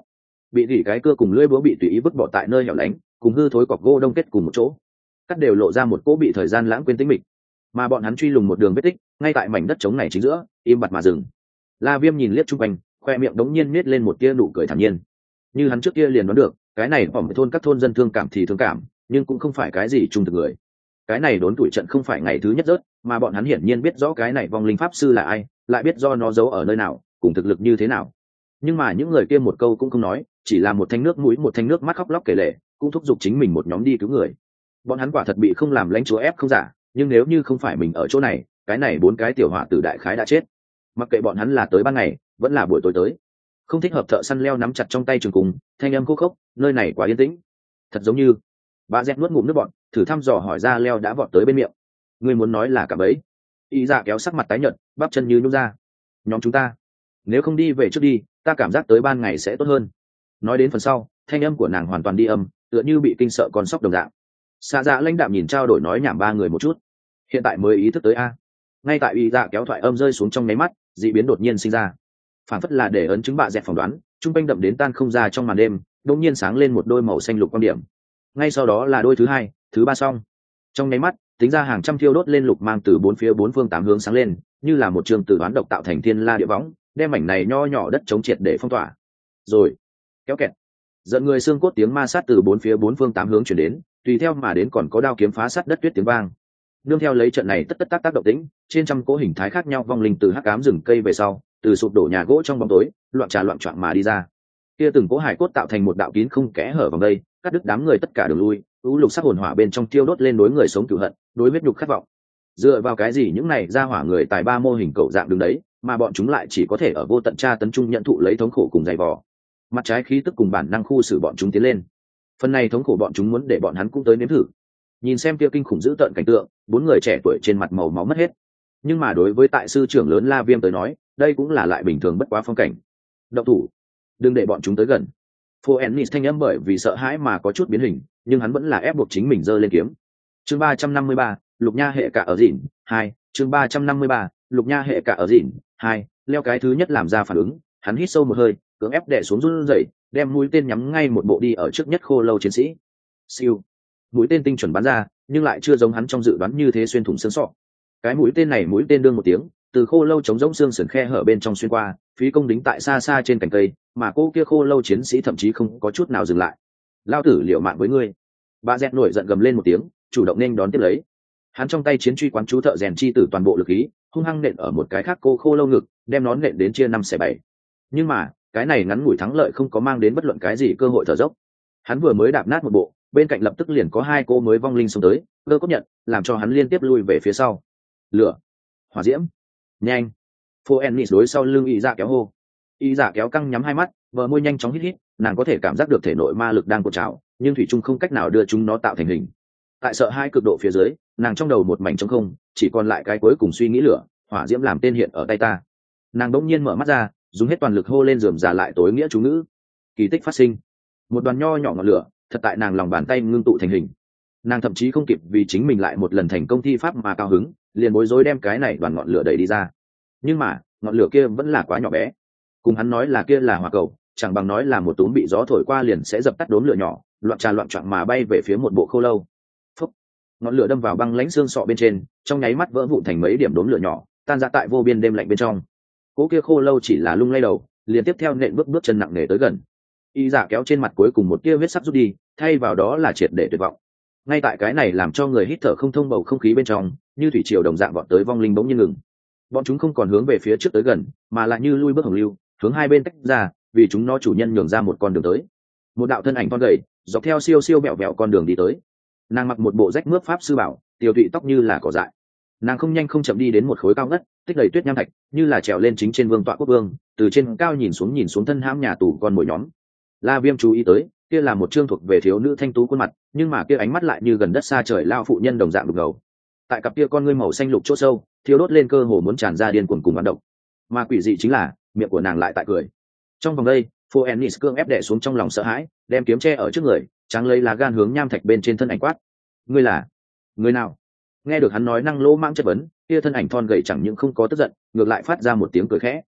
bị gỉ cái cưa cùng lưỡi búa bị tùy ý vứt bỏ tại nơi hẻo lánh, cùng hư thối cọc gỗ đông kết cùng một chỗ, cắt đều lộ ra một cỗ bị thời gian lãng quên tĩnh mịch. Mà bọn hắn truy lùng một đường vết tích, ngay tại mảnh đất trống này chính giữa, im bặt mà dừng. La Viêm nhìn liếc chung quanh, khoe miệng đống nhiên nết lên một tia nụ cười thản nhiên. Như hắn trước kia liền đoán được, cái này bỏng thôn các thôn dân thương cảm thì thương cảm, nhưng cũng không phải cái gì trung thực người. Cái này đốn tuổi trận không phải ngày thứ nhất rớt, mà bọn hắn hiển nhiên biết rõ cái này vong linh pháp sư là ai, lại biết do nó giấu ở nơi nào, cùng thực lực như thế nào. Nhưng mà những người kia một câu cũng không nói, chỉ là một thanh nước mũi một thanh nước mắt khóc lóc kể lể, cũng thúc giục chính mình một nhóm đi cứu người. Bọn hắn quả thật bị không làm lãnh chúa ép không giả, nhưng nếu như không phải mình ở chỗ này, cái này 4 cái tiểu hỏa tử đại khái đã chết. Mặc kệ bọn hắn là tới ban ngày vẫn là buổi tối tới, không thích hợp. Thợ săn leo nắm chặt trong tay trường cùng, thanh âm khô khốc, nơi này quá yên tĩnh, thật giống như. Bà dẹt nuốt ngụm nước bọn, thử thăm dò hỏi ra leo đã vọt tới bên miệng. Ngươi muốn nói là cả bấy? Y dạ kéo sắc mặt tái nhợt, bắp chân như nhúc ra. Nhóm chúng ta, nếu không đi về trước đi, ta cảm giác tới ban ngày sẽ tốt hơn. Nói đến phần sau, thanh âm của nàng hoàn toàn đi âm, tựa như bị kinh sợ con sóc đồng dạng. Xa dạ lãnh đạm nhìn trao đổi nói nhảm 3 người một chút, hiện tại mới ý thức tới a. Ngay tại Y dạ kéo thoại âm rơi xuống trong nháy mắt, dị biến đột nhiên sinh ra, phản phất là để ấn chứng bạ dẹt phỏng đoán, trung quanh đậm đến tan không ra trong màn đêm, đột nhiên sáng lên một đôi màu xanh lục quan điểm. Ngay sau đó là đôi thứ 2, thứ 3 xong. Trong nháy mắt, tính ra hàng trăm thiêu đốt lên lục mang từ 4 phía 4 phương 8 hướng sáng lên, như là một trường tử đoán độc tạo thành thiên la địa võng, đem mảnh này nho nhỏ đất chống triệt để phong tỏa. Rồi, kéo kẹt, giận người xương cốt tiếng ma sát từ 4 phía 4 phương 8 hướng chuyển đến, tùy theo mà đến còn có đao kiếm phá sát đất tuyết tiếng vang. Nương theo lấy trận này tất tất tác động tĩnh, trên trăm cỗ hình thái khác nhau vong linh từ hắc ám rừng cây về sau, từ sụp đổ nhà gỗ trong bóng tối, loạn trà loạn choạng mà đi ra. Kia từng cỗ hải cốt tạo thành một đạo kín không kẽ hở vòng đây, cắt đứt đám người tất cả đường lui, u lục sắc hồn hỏa bên trong tiêu đốt lên đối người sống cửu hận, đối huyết nhục khát vọng. Dựa vào cái gì những này ra hỏa người tài ba mô hình cậu dạng đứng đấy, mà bọn chúng lại chỉ có thể ở vô tận tra tấn trung nhận thụ lấy thống khổ cùng dày vò. Mặt trái khí tức cùng bản năng khu xử bọn chúng tiến lên. Phần này thống khổ bọn chúng muốn để bọn hắn cũng tới nếm thử. Nhìn xem kia kinh khủng dữ tợn cảnh tượng, 4 người trẻ tuổi trên mặt màu máu mất hết. Nhưng mà đối với tại sư trưởng lớn La Viêm tới nói, đây cũng là lại bình thường bất quá phong cảnh. Động thủ, đừng để bọn chúng tới gần. Phoenix thanh âm bởi vì sợ hãi mà có chút biến hình, nhưng hắn vẫn là ép buộc chính mình giơ lên kiếm. Chương 353, Lục Nha hệ cả ở dịn 2, chương 353, Lục Nha hệ cả ở dịn 2, leo cái thứ nhất làm ra phản ứng, hắn hít sâu một hơi, cưỡng ép đè xuống run rẩy, đem mũi tên nhắm ngay một bộ đi ở trước nhất khô lâu chiến sĩ. Siêu, mũi tên tinh chuẩn bắn ra, nhưng lại chưa giống hắn trong dự đoán như thế xuyên thủng xương sọ. Cái mũi tên này mũi tên đương một tiếng, từ khô lâu chống rỗng xương sườn khe hở bên trong xuyên qua, phí công đính tại xa xa trên cành cây, mà cô kia khô lâu chiến sĩ thậm chí không có chút nào dừng lại. Lao tử liều mạng với ngươi! Bà dẹt nổi giận gầm lên một tiếng, chủ động nên đón tiếp lấy. Hắn trong tay chiến truy quán chú thợ rèn chi tử toàn bộ lực khí, hung hăng nện ở một cái khác cô khô lâu ngực, đem nó nện đến chia 5/7. Nhưng mà cái này ngắn ngủi thắng lợi không có mang đến bất luận cái gì cơ hội thở dốc. Hắn vừa mới đạp nát một bộ, bên cạnh lập tức liền có 2 cô mới vong linh xông tới, cơ cốt nhận, làm cho hắn liên tiếp lui về phía sau. Lửa, hỏa diễm, nhanh! Phoenix đối sau lưng Y Dạ kéo hô. Y Dạ kéo căng nhắm 2 mắt, vờ môi nhanh chóng hít hít, nàng có thể cảm giác được thể nội ma lực đang cột trào, nhưng thủy chung không cách nào đưa chúng nó tạo thành hình. Tại sợ hai cực độ phía dưới, nàng trong đầu một mảnh trống không, chỉ còn lại cái cuối cùng suy nghĩ lửa, hỏa diễm làm tên hiện ở tay ta. Nàng đỗng nhiên mở mắt ra, dùng hết toàn lực hô lên rườm rà lại tối nghĩa chú ngữ. Kỳ tích phát sinh, một đoàn nho nhỏ ngọn lửa, thật tại nàng lòng bàn tay ngưng tụ thành hình. Nàng thậm chí không kịp vì chính mình lại một lần thành công thi pháp mà cao hứng, liền bối rối đem cái này đoàn ngọn lửa đẩy đi ra. Nhưng mà ngọn lửa kia vẫn là quá nhỏ bé, cùng hắn nói là kia là hỏa cầu, chẳng bằng nói là một túm bị gió thổi qua liền sẽ dập tắt đốm lửa nhỏ, loạn trà loạn choạng mà bay về phía một bộ khô lâu. Phúc! Ngọn lửa đâm vào băng lãnh xương sọ bên trên, trong nháy mắt vỡ vụn thành mấy điểm đốm lửa nhỏ, tan ra tại vô biên đêm lạnh bên trong. Cố kia khô lâu chỉ là lung lay đầu, liền tiếp theo nện bước chân nặng nề tới gần. Y Dạ kéo trên mặt cuối cùng một tia huyết sắc rút đi, thay vào đó là triệt để tuyệt vọng. Ngay tại cái này làm cho người hít thở không thông bầu không khí bên trong, như thủy triều đồng dạng vọt tới vong linh bỗng nhiên ngừng. Bọn chúng không còn hướng về phía trước tới gần, mà lại như lui bước hồng lưu, hướng hai bên tách ra, vì chúng nó chủ nhân nhường ra một con đường tới. Một đạo thân ảnh thon gầy, dọc theo siêu siêu bẹo bẹo con đường đi tới. Nàng mặc một bộ rách mướp pháp sư bảo, tiêu tụy tóc như là cỏ dại. Nàng không nhanh không chậm đi đến một khối cao ngất, tích đầy tuyết nham thạch, như là trèo lên chính trên vương tọa quốc vương, từ trên cao nhìn xuống thân hãm nhà tù con mồi nhóm. La Viêm chú ý tới, kia là một trương thuộc về thiếu nữ thanh tú khuôn mặt, nhưng mà kia ánh mắt lại như gần đất xa trời lao phụ nhân đồng dạng đục ngầu. Tại cặp kia con ngươi màu xanh lục chỗ sâu, thiếu đốt lên cơ hồ muốn tràn ra điên cuồng cùng bắn động. Mà quỷ dị chính là, miệng của nàng lại tại cười. Trong vòng đây, Phoenix cương ép đè xuống trong lòng sợ hãi, đem kiếm che ở trước người, trắng lấy lá gan hướng nham thạch bên trên thân ảnh quát: "Ngươi là người nào?" Nghe được hắn nói năng lỗ mãng chất vấn, kia thân ảnh thon gầy chẳng những không có tức giận, ngược lại phát ra một tiếng cười khẽ.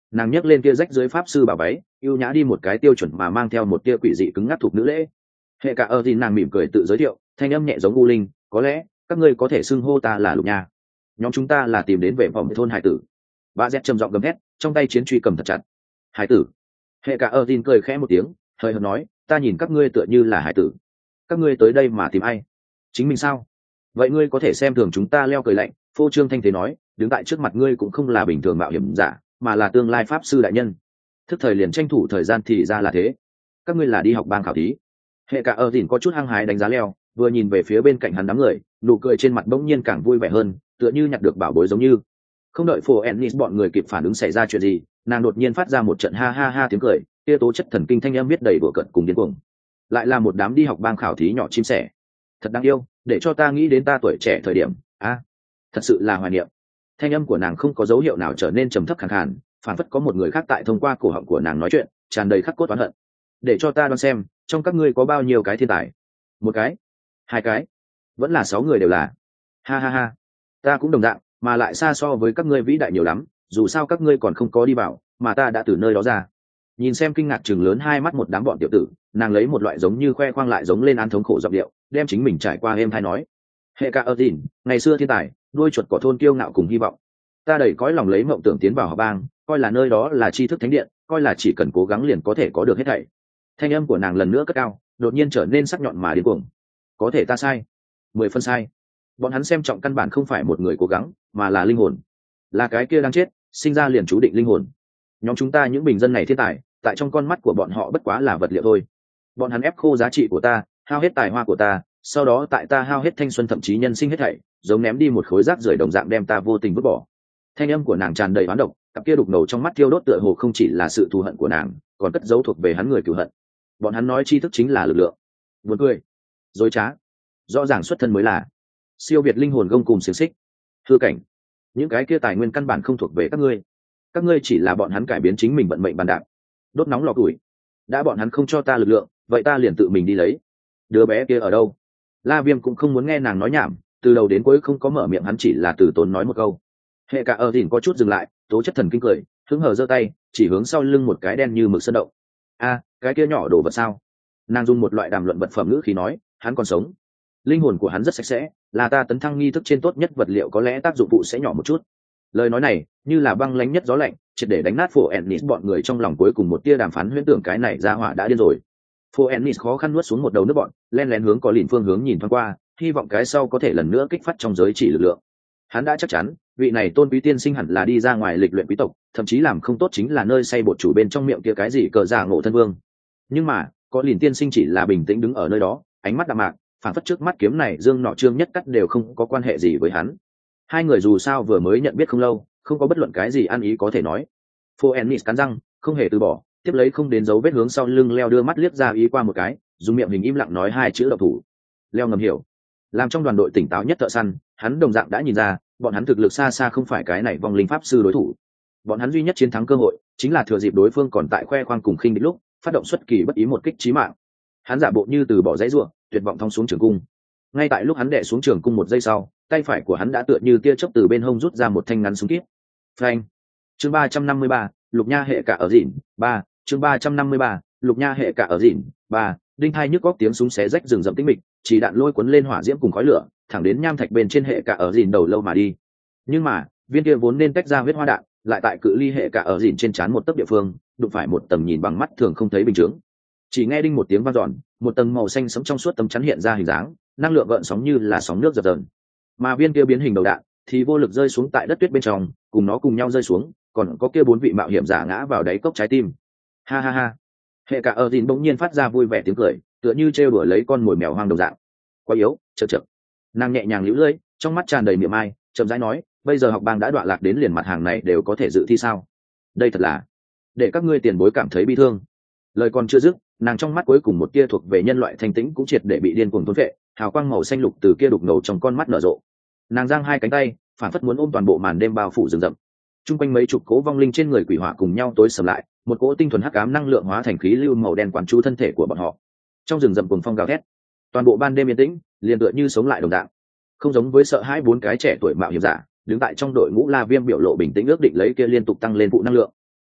nàng nhấc lên kia rách dưới pháp sư bảo váy, ưu nhã đi một cái tiêu chuẩn mà mang theo một tia quỷ dị cứng ngắc thuộc nữ lễ. Hệ cả ở thì nàng mỉm cười tự giới thiệu, thanh âm nhẹ giống u linh, có lẽ các ngươi có thể xưng hô ta là Lục Nha. Nhóm chúng ta là tìm đến về vòng thôn hải tử. Bà Z trầm giọng gầm hét, trong tay chiến truy cầm thật chặt. Hải tử. Hệ cả ở tin cười khẽ một tiếng, hơi hợt nói, ta nhìn các ngươi tựa như là hải tử. Các ngươi tới đây mà tìm ai? Chính mình sao? Vậy ngươi có thể xem thường chúng ta. Leo cười lạnh, phô trương thanh thế nói, đứng tại trước mặt ngươi cũng không là bình thường mạo hiểm giả, mà là tương lai pháp sư đại nhân. Thức thời liền tranh thủ thời gian thì ra là thế. Các ngươi là đi học bang khảo thí. Hệ cả ở dìn có chút hăng hái đánh giá Leo, vừa nhìn về phía bên cạnh hắn đám người, nụ cười trên mặt bỗng nhiên càng vui vẻ hơn, tựa như nhặt được bảo bối giống như. Không đợi phổ ennis bọn người kịp phản ứng xảy ra chuyện gì, nàng đột nhiên phát ra một trận ha ha ha tiếng cười, kia tố chất thần kinh thanh âm biết đầy đùa cợt cùng điên cuồng. Lại là một đám đi học bang khảo thí nhỏ chim sẻ, thật đáng yêu, để cho ta nghĩ đến ta tuổi trẻ thời điểm. Thật sự là hoài niệm. Thanh âm của nàng không có dấu hiệu nào trở nên trầm thấp khàn khàn, phản phất có một người khác tại thông qua cổ họng của nàng nói chuyện, tràn đầy khắc cốt oán hận. Để cho ta đoán xem, trong các ngươi có bao nhiêu cái thiên tài? Một cái, hai cái, vẫn là 6 người đều là. Ha ha ha, ta cũng đồng dạng, mà lại xa so với các ngươi vĩ đại nhiều lắm, dù sao các ngươi còn không có đi vào, mà ta đã từ nơi đó ra. Nhìn xem kinh ngạc chừng lớn hai mắt một đám bọn tiểu tử, nàng lấy một loại giống như khoe khoang lại giống lên án thống khổ giọng điệu, đem chính mình trải qua êm hay nói. Hệ cả ở dìn, ngày xưa thiên tài, đuôi chuột cỏ thôn kiêu ngạo cùng hy vọng. Ta đầy cõi lòng lấy mộng tưởng tiến vào học bang, coi là nơi đó là tri thức thánh điện, coi là chỉ cần cố gắng liền có thể có được hết thảy. Thanh âm của nàng lần nữa cất cao, đột nhiên trở nên sắc nhọn mà điên cuồng. Có thể ta sai, 10 phân sai. Bọn hắn xem trọng căn bản không phải một người cố gắng, mà là linh hồn, là cái kia đang chết, sinh ra liền chú định linh hồn. Nhóm chúng ta những bình dân này thiên tài, tại trong con mắt của bọn họ bất quá là vật liệu thôi. Bọn hắn ép khô giá trị của ta, hao hết tài hoa của ta, sau đó tại ta hao hết thanh xuân thậm chí nhân sinh hết thảy, giống ném đi một khối rác rưởi đồng dạng đem ta vô tình vứt bỏ. Thanh âm của nàng tràn đầy oán độc, cặp kia đục ngầu trong mắt thiêu đốt tựa hồ không chỉ là sự thù hận của nàng, còn cất giấu thuộc về hắn người cừu hận. Bọn hắn nói tri thức chính là lực lượng. Buồn cười, dối trá, rõ ràng xuất thân mới là siêu việt linh hồn gông cùng xiềng xích. Hư cảnh, những cái kia tài nguyên căn bản không thuộc về các ngươi chỉ là bọn hắn cải biến chính mình vận mệnh bàn đạp, đốt nóng lò củi. Đã bọn hắn không cho ta lực lượng, vậy ta liền tự mình đi lấy. Đứa bé kia ở đâu? La Viêm cũng không muốn nghe nàng nói nhảm, từ đầu đến cuối không có mở miệng, hắn chỉ là từ tốn nói một câu. Hệ cả ở dìn có chút dừng lại, tố chất thần kinh cười, hứng hờ giơ tay chỉ hướng sau lưng một cái đen như mực sơn động. Cái kia nhỏ đồ vật sao? Nàng dùng một loại đàm luận vật phẩm ngữ khí nói, hắn còn sống, linh hồn của hắn rất sạch sẽ, là ta tấn thăng nghi thức trên tốt nhất vật liệu, có lẽ tác dụng phụ sẽ nhỏ một chút. Lời nói này như là băng lánh nhất gió lạnh, triệt để đánh nát phổ ennis bọn người trong lòng cuối cùng một tia đàm phán huyễn tưởng, cái này ra hỏa đã điên rồi. Phổ ennis khó khăn nuốt xuống một đầu nước bọn, len lén hướng có lìn phương hướng nhìn thoáng qua, hy vọng cái sau có thể lần nữa kích phát trong giới chỉ lực lượng. Hắn đã chắc chắn vị này tôn quý tiên sinh hẳn là đi ra ngoài lịch luyện quý tộc, thậm chí làm không tốt chính là nơi xây bột chủ bên trong miệng kia cái gì cờ giả ngộ thân vương. Nhưng mà có lìn tiên sinh chỉ là bình tĩnh đứng ở nơi đó, ánh mắt đạm mạc, phản phất trước mắt kiếm này dương nọ trương nhất cắt đều không có quan hệ gì với hắn. Hai người dù sao vừa mới nhận biết không lâu, không có bất luận cái gì ăn ý có thể nói. Phoenix cắn răng không hề từ bỏ, tiếp lấy không đến dấu vết hướng sau lưng Leo đưa mắt liếc ra ý qua một cái, dùng miệng hình im lặng nói 2 chữ độc thủ. Leo ngầm hiểu, làm trong đoàn đội tỉnh táo nhất thợ săn, hắn đồng dạng đã nhìn ra bọn hắn thực lực xa xa không phải cái này vong linh pháp sư đối thủ. Bọn hắn duy nhất chiến thắng cơ hội chính là thừa dịp đối phương còn tại khoe khoang cùng khinh địch lúc phát động xuất kỳ bất ý một kích chí mạng. Hắn giả bộ như từ bỏ dãy ruộng, tuyệt vọng thong xuống trường cung. Ngay tại lúc hắn đè xuống trường cung một giây sau, tay phải của hắn đã tựa như tia chớp từ bên hông rút ra một thanh ngắn súng kíp. Phanh. Chương 353, Lục Nha hệ cả ở dỉn 3. Chương 353, Lục Nha hệ cả ở dỉn 3. Đinh hai nhức góc tiếng súng xé rách rừng rậm tĩnh mịch, chỉ đạn lôi cuốn lên hỏa diễm cùng khói lửa, thẳng đến nham thạch bên trên hệ cả ở dỉn đầu lâu mà đi. Nhưng mà viên kia vốn nên tách ra huyết hoa đạn, lại tại cự ly hệ cả ở dỉn trên trán một tấc địa phương, đụng phải một tầng nhìn bằng mắt thường không thấy bình thường. Chỉ nghe đinh một tiếng vang dọn, một tầng màu xanh sẫm trong suốt tấm chắn hiện ra hình dáng, năng lượng gợn sóng như là sóng nước dập dờn. Mà viên kia biến hình đầu đạn thì vô lực rơi xuống tại đất tuyết bên trong, cùng nó cùng nhau rơi xuống, còn có kia 4 vị mạo hiểm giả ngã vào đáy cốc trái tim. Ha ha ha. Hệ cả ở dìn bỗng nhiên phát ra vui vẻ tiếng cười, tựa như trêu đùa lấy con mồi mèo hoang đồng dạng. Quá yếu, chậc. Nàng nhẹ nhàng liễu lưỡi, trong mắt tràn đầy miệng ai, chậm rãi nói, bây giờ học bang đã đoạn lạc đến liền mặt hàng này đều có thể dự thi sao? Đây thật là để các ngươi tiền bối cảm thấy bi thương. Lời còn chưa dứt, nàng trong mắt cuối cùng một tia thuộc về nhân loại thanh tĩnh cũng triệt để bị điên cuồng thôn phệ, hào quang màu xanh lục từ kia đục ngầu trong con mắt nở rộ. Nàng giang hai cánh tay, phản phất muốn ôm toàn bộ màn đêm bao phủ rừng rậm. Trung quanh mấy chục cố vong linh trên người quỷ hỏa cùng nhau tối sầm lại, một cỗ tinh thuần hắc ám năng lượng hóa thành khí lưu màu đen quán chú thân thể của bọn họ. Trong rừng rậm cuồng phong gào thét, toàn bộ ban đêm yên tĩnh, liền tựa như sống lại đồng dạng. Không giống với sợ hãi 4 cái trẻ tuổi mạo hiểm giả, đứng tại trong đội ngũ La Viêm biểu lộ bình tĩnh ước định lấy kia liên tục tăng lên vụ năng lượng.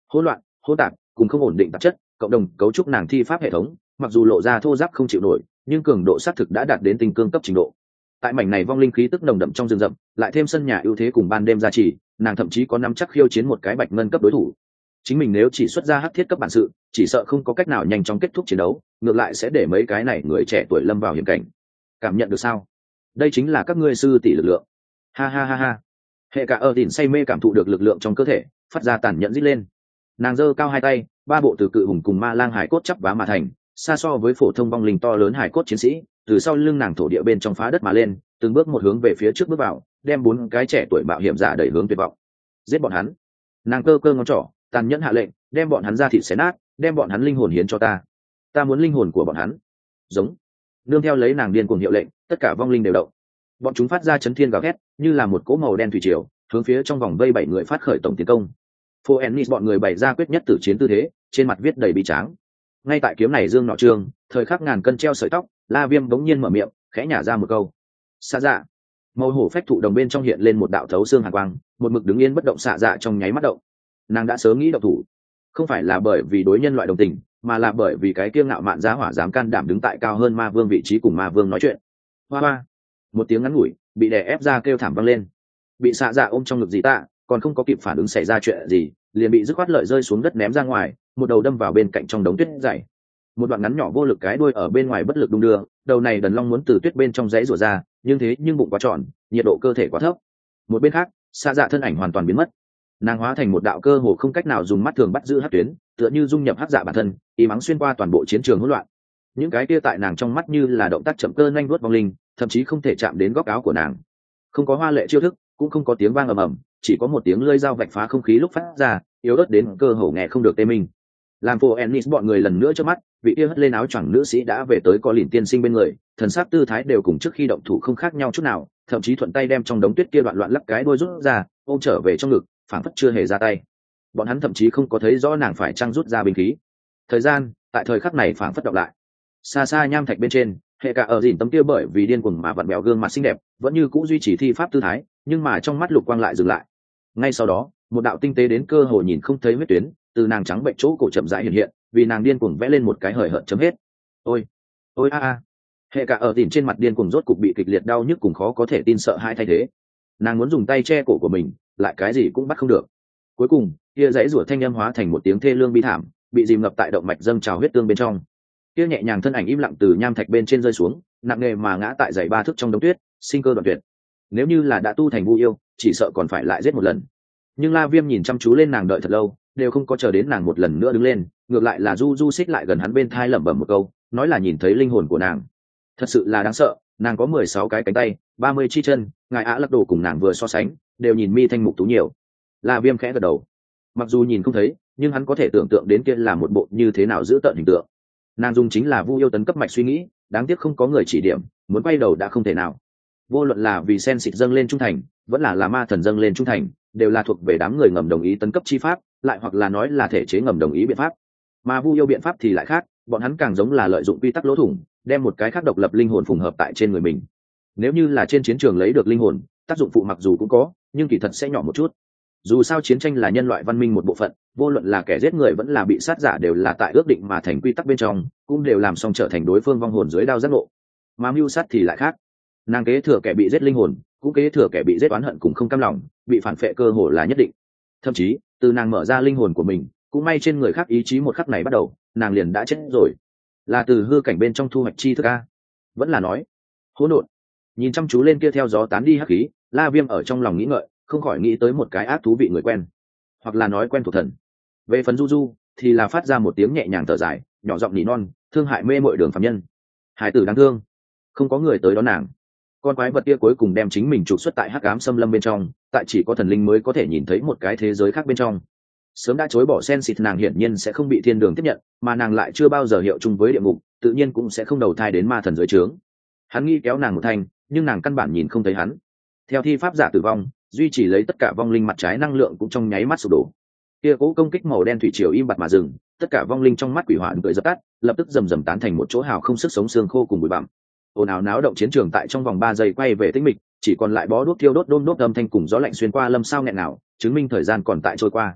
Hỗn loạn, hỗn tạp cùng không ổn định tạp chất cộng đồng cấu trúc nàng thi pháp hệ thống, mặc dù lộ ra thô ráp không chịu nổi, nhưng cường độ xác thực đã đạt đến tinh cương cấp trình độ. Tại mảnh này vong linh khí tức nồng đậm trong rừng rậm, lại thêm sân nhà ưu thế cùng ban đêm gia trì, nàng thậm chí có nắm chắc khiêu chiến một cái bạch ngân cấp đối thủ. Chính mình nếu chỉ xuất ra hắc thiết cấp bản sự, chỉ sợ không có cách nào nhanh chóng kết thúc chiến đấu, ngược lại sẽ để mấy cái này người trẻ tuổi lâm vào hiểm cảnh. Cảm nhận được sao? Đây chính là các ngươi sư tỷ lực lượng. Ha ha ha ha. Hệ cả ở đỉnh say mê cảm thụ được lực lượng trong cơ thể, phát ra tàn nhẫn rít lên. Nàng giơ cao hai tay, ba bộ từ cự hùng cùng ma lang hải cốt chắp vá mà thành, xa so với phổ thông vong linh to lớn hải cốt chiến sĩ, từ sau lưng nàng thổ địa bên trong phá đất mà lên, từng bước một hướng về phía trước bước vào, đem bốn cái trẻ tuổi mạo hiểm giả đẩy hướng tuyệt vọng. Giết bọn hắn. Nàng cơ cơ ngón trỏ, tàn nhẫn hạ lệnh, đem bọn hắn ra thịt xé nát, đem bọn hắn linh hồn hiến cho ta. Ta muốn linh hồn của bọn hắn. Giống. Nương theo lấy nàng điên cuồng hiệu lệnh, tất cả vong linh đều động. Bọn chúng phát ra chấn thiên gào thét, như là một cỗ màu đen thủy triều, hướng phía trong vòng vây 7 người phát khởi tổng tiến công. Phoenix bọn người bày ra quyết nhất tử chiến tư thế, trên mặt viết đầy bi tráng. Ngay tại kiếm này dương nọ trường, thời khắc ngàn cân treo sợi tóc, La Viêm bỗng nhiên mở miệng, khẽ nhả ra một câu. Xạ dạ. Màu hổ phách thụ đồng bên trong hiện lên một đạo thấu xương hàn quang, một mực đứng yên bất động xạ dạ trong nháy mắt động. Nàng đã sớm nghĩ động thủ, không phải là bởi vì đối nhân loại đồng tình, mà là bởi vì cái kiêu ngạo mạn giá hỏa dám can đảm đứng tại cao hơn ma vương vị trí cùng ma vương nói chuyện. Hoa hoa. Một tiếng ngắn ngủi, bị đè ép ra kêu thảm vang lên. Bị xạ dạ ôm trong ngực dị tạ, còn không có kịp phản ứng xảy ra chuyện gì, liền bị dứt khoát lợi rơi xuống đất ném ra ngoài, một đầu đâm vào bên cạnh trong đống tuyết dày. Một đoạn ngắn nhỏ vô lực cái đuôi ở bên ngoài bất lực đung đưa, đầu này đần long muốn từ tuyết bên trong rẽ rủa ra, nhưng bụng quá tròn, nhiệt độ cơ thể quá thấp. Một bên khác, xạ dạ thân ảnh hoàn toàn biến mất, nàng hóa thành một đạo cơ hồ không cách nào dùng mắt thường bắt giữ hắc tuyến, tựa như dung nhập hắc dạ bản thân, y mắng xuyên qua toàn bộ chiến trường hỗn loạn. Những cái kia tại nàng trong mắt như là động tác chậm cơ nhanh vuốt vong linh, thậm chí không thể chạm đến góc áo của nàng. Không có hoa lệ chiêu thức, cũng không có tiếng vang ầm ầm, chỉ có một tiếng lưỡi dao vạch phá không khí lúc phát ra, yếu ớt đến cơ hồ nghe không được tê mình. Làm Phoenix bọn người lần nữa trước mắt, vị kia hất lên áo choàng nữ sĩ đã về tới có lìn tiên sinh bên người, thần sắc tư thái đều cùng trước khi động thủ không khác nhau chút nào, thậm chí thuận tay đem trong đống tuyết kia đoạn loạn lắc cái đuôi rút ra, ôm trở về trong ngực, phảng phất chưa hề ra tay. Bọn hắn thậm chí không có thấy rõ nàng phải trang rút ra binh khí. Thời gian tại thời khắc này phảng phất đọc lại. Xa xa nham thạch bên trên, hệ cả ở dìn tấm kia bởi vì điên cuồng mà vặn bẹo gương mặt xinh đẹp vẫn như cũ duy trì thi pháp tư thái, nhưng mà trong mắt lục quang lại dừng lại. Ngay sau đó, một đạo tinh tế đến cơ hồ nhìn không thấy huyết tuyến từ nàng trắng bệnh chỗ cổ chậm rãi hiện hiện, vì nàng điên cuồng vẽ lên một cái hời hợt chấm hết. Ôi, ôi a a. Hệ cả ở dìn trên mặt điên cuồng rốt cục bị kịch liệt đau nhức cùng khó có thể tin sợ hãi thay thế. Nàng muốn dùng tay che cổ của mình, lại cái gì cũng bắt không được. Cuối cùng, kia dãy rủa thanh âm hóa thành một tiếng thê lương bi thảm, bị dìm ngập tại động mạch dâng trào huyết tương bên trong. Kia nhẹ nhàng thân ảnh im lặng từ nham thạch bên trên rơi xuống, nặng nề mà ngã tại dãy ba thước trong đống tuyết, sinh cơ đoạn tuyệt. Nếu như là đã tu thành vu yêu, chỉ sợ còn phải lại giết một lần. Nhưng La Viêm nhìn chăm chú lên nàng đợi thật lâu, đều không có chờ đến nàng một lần nữa đứng lên, ngược lại là du xích lại gần hắn bên thai lẩm bẩm một câu, nói là nhìn thấy linh hồn của nàng. Thật sự là đáng sợ, nàng có 16 cái cánh tay, 30 chi chân, ngài Á Lắc Đồ cùng nàng vừa so sánh, đều nhìn mi thanh mục tú nhiều. La Viêm khẽ gật đầu. Mặc dù nhìn không thấy, nhưng hắn có thể tưởng tượng đến kia là một bộ như thế nào giữ tợn hình tượng. Nàng dùng chính là vu yêu tấn cấp mạch suy nghĩ, đáng tiếc không có người chỉ điểm, muốn quay đầu đã không thể nào. Vô luận là vì sen xịt dâng lên trung thành, vẫn là ma thần dâng lên trung thành, đều là thuộc về đám người ngầm đồng ý tấn cấp chi pháp, lại hoặc là nói là thể chế ngầm đồng ý biện pháp. Mà vu yêu biện pháp thì lại khác, bọn hắn càng giống là lợi dụng quy tắc lỗ thủng, đem một cái khác độc lập linh hồn phùng hợp tại trên người mình. Nếu như là trên chiến trường lấy được linh hồn, tác dụng phụ mặc dù cũng có, nhưng kỳ thật sẽ nhỏ một chút. Dù sao chiến tranh là nhân loại văn minh một bộ phận, vô luận là kẻ giết người vẫn là bị sát giả đều là tại ước định mà thành quy tắc bên trong, cũng đều làm xong trở thành đối phương vong hồn dưới đao giác ngộ. Mà mưu sát thì lại khác, nàng kế thừa kẻ bị giết linh hồn, cũng kế thừa kẻ bị giết oán hận cùng không cam lòng, bị phản phệ cơ hồ là nhất định. Thậm chí, từ nàng mở ra linh hồn của mình, cũng may trên người khác ý chí một khắc này bắt đầu, nàng liền đã chết rồi. Là từ hư cảnh bên trong thu hoạch chi thức a, vẫn là nói hỗn độn. Nhìn chăm chú lên kia theo gió tán đi hắc khí, La Viêm ở trong lòng nghĩ ngợi, không khỏi nghĩ tới một cái ác thú vị người quen, hoặc là nói quen thuộc thần. Về phần Du Du thì là phát ra một tiếng nhẹ nhàng thở dài, nhỏ giọng nỉ non, thương hại mê mội đường phạm nhân, hải tử đáng thương, không có người tới đón nàng. Con quái vật kia cuối cùng đem chính mình trục xuất tại hắc ám xâm lâm bên trong, tại chỉ có thần linh mới có thể nhìn thấy một cái thế giới khác bên trong. Sớm đã chối bỏ sen xịt nàng hiển nhiên sẽ không bị thiên đường tiếp nhận, mà nàng lại chưa bao giờ hiệu chung với địa ngục, tự nhiên cũng sẽ không đầu thai đến ma thần dưới trướng. Hắn nghĩ kéo nàng một thanh, nhưng nàng căn bản nhìn không thấy hắn. Theo thi pháp giả tử vong, duy trì lấy tất cả vong linh mặt trái năng lượng cũng trong nháy mắt sụp đổ. Kia cố công kích màu đen thủy triều im bặt mà dừng, tất cả vong linh trong mắt quỷ hỏa cười dập tắt, lập tức rầm rầm tán thành một chỗ hào không sức sống xương khô cùng bụi bặm. Ồn ào náo động chiến trường tại trong vòng 3 giây quay về tĩnh mịch, chỉ còn lại bó đuốc thiêu đốt đôm đốt âm thanh cùng gió lạnh xuyên qua lâm sao nghẹn nào, chứng minh thời gian còn tại trôi qua.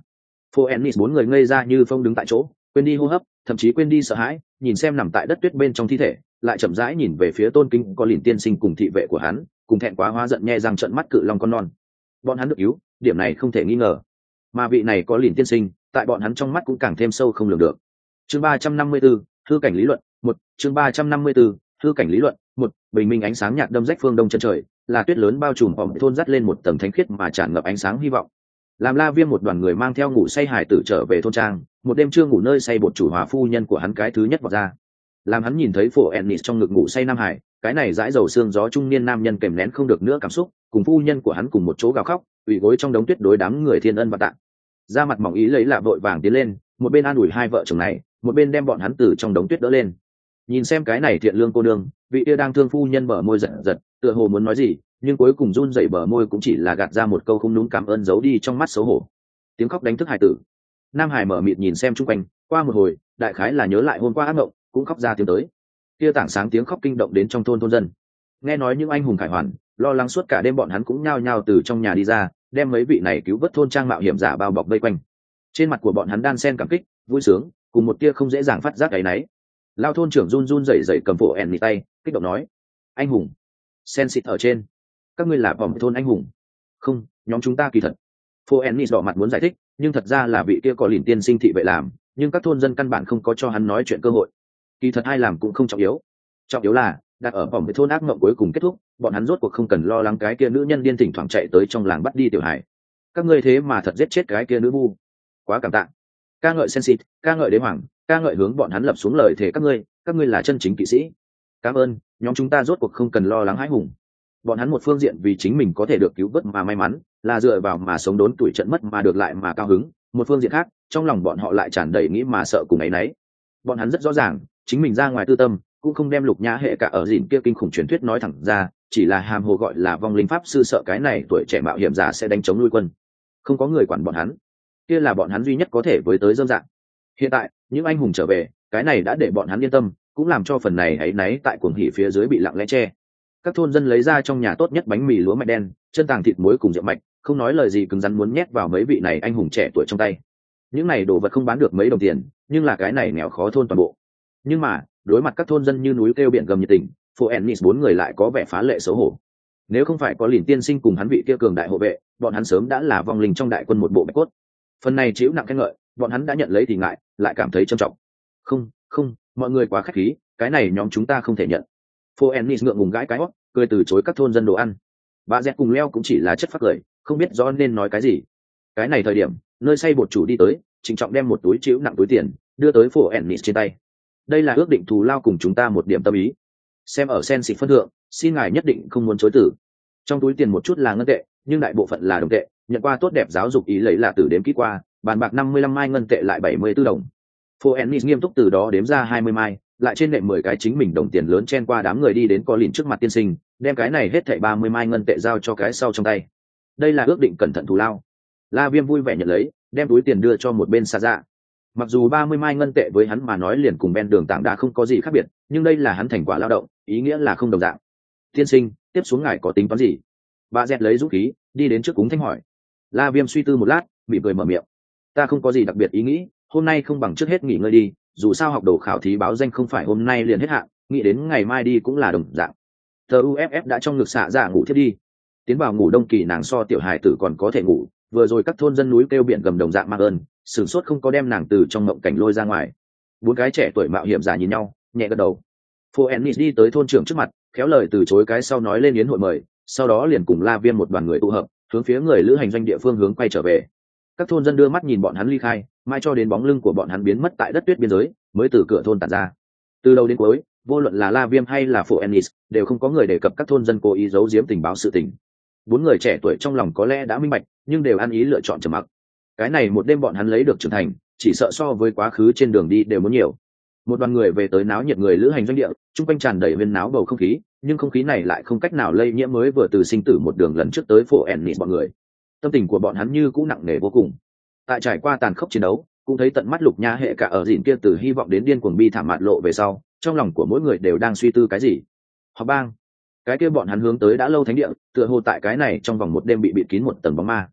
Phố Ennis bốn người ngây ra như phong đứng tại chỗ, quên đi hô hấp, thậm chí quên đi sợ hãi, nhìn xem nằm tại đất tuyết bên trong thi thể, lại chậm rãi nhìn về phía tôn kính có lìn tiên sinh cùng thị vệ của hắn, cùng thẹn quá hóa giận nhe răng trợn mắt cự long con non. Bọn hắn được cứu, điểm này không thể nghi ngờ. Mà vị này có lìn tiên sinh, tại bọn hắn trong mắt cũng càng thêm sâu không lường được. Chương 354, hư cảnh lý luận, 1, chương 354, hư cảnh lý luận, 1, bình minh ánh sáng nhạt đâm rách phương đông chân trời, là tuyết lớn bao trùm vòng thôn dắt lên một tầng thánh khiết mà tràn ngập ánh sáng hy vọng. Làm La Viêm một đoàn người mang theo ngủ say hải tử trở về thôn trang, một đêm trưa ngủ nơi say bột chủ hòa phu nhân của hắn cái thứ nhất vọt ra. Làm hắn nhìn thấy Phổ Ennis trong ngực ngủ say Nam Hải, cái này dãi dầu xương gió trung niên nam nhân kèm nén không được nữa cảm xúc, cùng phu nhân của hắn cùng một chỗ gào khóc, ủy gối trong đống tuyết đối đám người thiên ân và tạ. Ra mặt mỏng ý lấy lạ vội vàng tiến lên, một bên an ủi hai vợ chồng này, một bên đem bọn hắn từ trong đống tuyết đỡ lên. Nhìn xem cái này thiện lương cô nương, vị kia đang thương phu nhân bờ môi giật giật, tựa hồ muốn nói gì, nhưng cuối cùng run rẩy bờ môi cũng chỉ là gạt ra một câu không đúng cảm ơn giấu đi trong mắt xấu hổ. Tiếng khóc đánh thức hải tử. Nam Hải mở mịt nhìn xem chung quanh, qua một hồi, đại khái là nhớ lại hôm qua ác mộng, cũng khóc ra tiếng tới. Kia tảng sáng tiếng khóc kinh động đến trong thôn dân. Nghe nói những anh hùng khải hoàn, lo lắng suốt cả đêm bọn hắn cũng nhao nhao từ trong nhà đi ra, đem mấy vị này cứu vớt thôn trang mạo hiểm giả bao bọc vây quanh. Trên mặt của bọn hắn đan sen cảm kích, vui sướng, cùng một tia không dễ dàng phát giác cái nấy. Lao thôn trưởng run run rẩy rẩy cầm Phổ Ennis tay, kích động nói: "Anh hùng, sen xịt ở trên, các ngươi là vòng thôn anh hùng." "Không, nhóm chúng ta kỳ thật." Phổ Ennis đỏ mặt muốn giải thích, nhưng thật ra là vị kia có lìn tiên sinh thị vệ làm, nhưng các thôn dân căn bản không có cho hắn nói chuyện cơ hội. Kỳ thật ai làm cũng không trọng yếu, trọng yếu là đặt ở vòng thôn ác mộng cuối cùng kết thúc, bọn hắn rốt cuộc không cần lo lắng cái kia nữ nhân điên thỉnh thoảng chạy tới trong làng bắt đi tiểu hải. Các ngươi thế mà thật giết chết cái kia nữ bu, quá cảm tạ. Ca ngợi Sensit, ca ngợi đế hoàng, ca ngợi hướng bọn hắn lập xuống lời thề các ngươi là chân chính kỵ sĩ. Cảm ơn, nhóm chúng ta rốt cuộc không cần lo lắng hãi hùng. Bọn hắn một phương diện vì chính mình có thể được cứu vớt mà may mắn, là dựa vào mà sống đốn tuổi trận mất mà được lại mà cao hứng, một phương diện khác, trong lòng bọn họ lại tràn đầy nghĩ mà sợ cùng ấy nấy. Bọn hắn rất rõ ràng, chính mình ra ngoài tư tâm, cũng không đem Lục Nhã hệ cả ở dịn kia kinh khủng truyền thuyết nói thẳng ra, chỉ là hàm hồ gọi là vong linh pháp sư sợ cái này tuổi trẻ mạo hiểm giả sẽ đánh chống nuôi quân. Không có người quản bọn hắn, kia là bọn hắn duy nhất có thể với tới dâm dạng. Hiện tại, những anh hùng trở về, cái này đã để bọn hắn yên tâm, cũng làm cho phần này hãy náy tại cuồng hỉ phía dưới bị lặng lẽ che. Các thôn dân lấy ra trong nhà tốt nhất bánh mì lúa mạch đen, chân tàng thịt muối cùng rượu mạch, không nói lời gì cứng rắn muốn nhét vào mấy vị này anh hùng trẻ tuổi trong tay. Những này đồ vật không bán được mấy đồng tiền, nhưng là cái này nghèo khó thôn toàn bộ. Nhưng mà, đối mặt các thôn dân như núi kêu biển gầm nhiệt tình, Phổ Ennis bốn người lại có vẻ phá lệ xấu hổ. Nếu không phải có lìn tiên sinh cùng hắn vị kia cường đại hộ vệ, bọn hắn sớm đã là vong linh trong đại quân một bộ bạch cốt. Phần này chịu nặng khen ngợi, bọn hắn đã nhận lấy thì ngại, lại cảm thấy trân trọng. Không, mọi người quá khách khí, cái này nhóm chúng ta không thể nhận. Phổ Ennis ngượng ngùng gãi cái hót, cười từ chối các thôn dân đồ ăn. Bà dẹt cùng leo cũng chỉ là chất phát cười, không biết rõ nên nói cái gì. Cái này thời điểm, nơi xây bột chủ đi tới, trịnh trọng đem một túi chịu nặng túi tiền đưa tới Phổ Ennis trên tay. Đây là ước định thù lao cùng chúng ta một điểm tâm ý, xem ở sen xịt phân thượng, xin ngài nhất định không muốn chối từ. Trong túi tiền một chút là ngân tệ, nhưng đại bộ phận là đồng tệ, nhận qua tốt đẹp giáo dục ý lấy là từ đếm kỹ qua, bàn bạc 55 mai ngân tệ lại 74 đồng. Phổ Ennis nghiêm túc từ đó đếm ra 20 mai, lại trên nệm 10 cái chính mình đồng tiền lớn chen qua đám người đi đến có lìn trước mặt tiên sinh, đem cái này hết thảy 30 mai ngân tệ giao cho cái sau trong tay. Đây là ước định cẩn thận thù lao. La Viêm vui vẻ nhận lấy, đem túi tiền đưa cho một bên xa dạ. Mặc dù 30 mai ngân tệ với hắn mà nói liền cùng Ben Đường Tảng đã không có gì khác biệt, nhưng đây là hắn thành quả lao động, ý nghĩa là không đồng dạng. Tiên sinh, tiếp xuống ngài có tính toán gì? Bà dẹt lấy dũng khí, đi đến trước cúng thanh hỏi. La Viêm suy tư một lát, mỉm cười mở miệng. Ta không có gì đặc biệt ý nghĩ, hôm nay không bằng trước hết nghỉ ngơi đi, dù sao học đồ khảo thí báo danh không phải hôm nay liền hết hạn, nghĩ đến ngày mai đi cũng là đồng dạng. Tờ UFF đã trong ngực xạ dạ ngủ thiết đi. Tiến vào ngủ đông kỳ nàng so tiểu hài tử còn có thể ngủ, vừa rồi các thôn dân núi kêu biển gầm đồng dạng mang ơn, sửng sốt không có đem nàng từ trong mộng cảnh lôi ra ngoài. Bốn cái trẻ tuổi mạo hiểm giả nhìn nhau, nhẹ gật đầu. Phổ Ennis đi tới thôn trưởng trước mặt, khéo lời từ chối cái sau nói lên yến hội mời, sau đó liền cùng La Viêm một đoàn người tụ hợp, hướng phía người lữ hành doanh địa phương hướng quay trở về. Các thôn dân đưa mắt nhìn bọn hắn ly khai, mai cho đến bóng lưng của bọn hắn biến mất tại đất tuyết biên giới, mới từ cửa thôn tản ra. Từ đầu đến cuối, vô luận là La Viêm hay là Phổ Ennis, đều không có người đề cập các thôn dân cố ý giấu giếm tình báo sự tình. Bốn người trẻ tuổi trong lòng có lẽ đã minh bạch, nhưng đều ăn ý lựa chọn trầm mặc. Cái này một đêm bọn hắn lấy được trưởng thành, chỉ sợ so với quá khứ trên đường đi đều muốn nhiều. Một đoàn người về tới náo nhiệt người lữ hành doanh địa, chung quanh tràn đầy huyên náo bầu không khí, nhưng không khí này lại không cách nào lây nhiễm mới vừa từ sinh tử một đường lần trước tới Phổ Ennis bọn người. Tâm tình của bọn hắn như cũng nặng nề vô cùng. Tại trải qua tàn khốc chiến đấu, cũng thấy tận mắt Lục Nhã hệ cả ở dịn kia từ hy vọng đến điên cuồng bi thảm mạt lộ về sau, trong lòng của mỗi người đều đang suy tư cái gì. Họ bang, cái kia bọn hắn hướng tới đã lâu thánh địa, tựa hồ tại cái này trong vòng một đêm bị bịt kín một tầng bóng ma.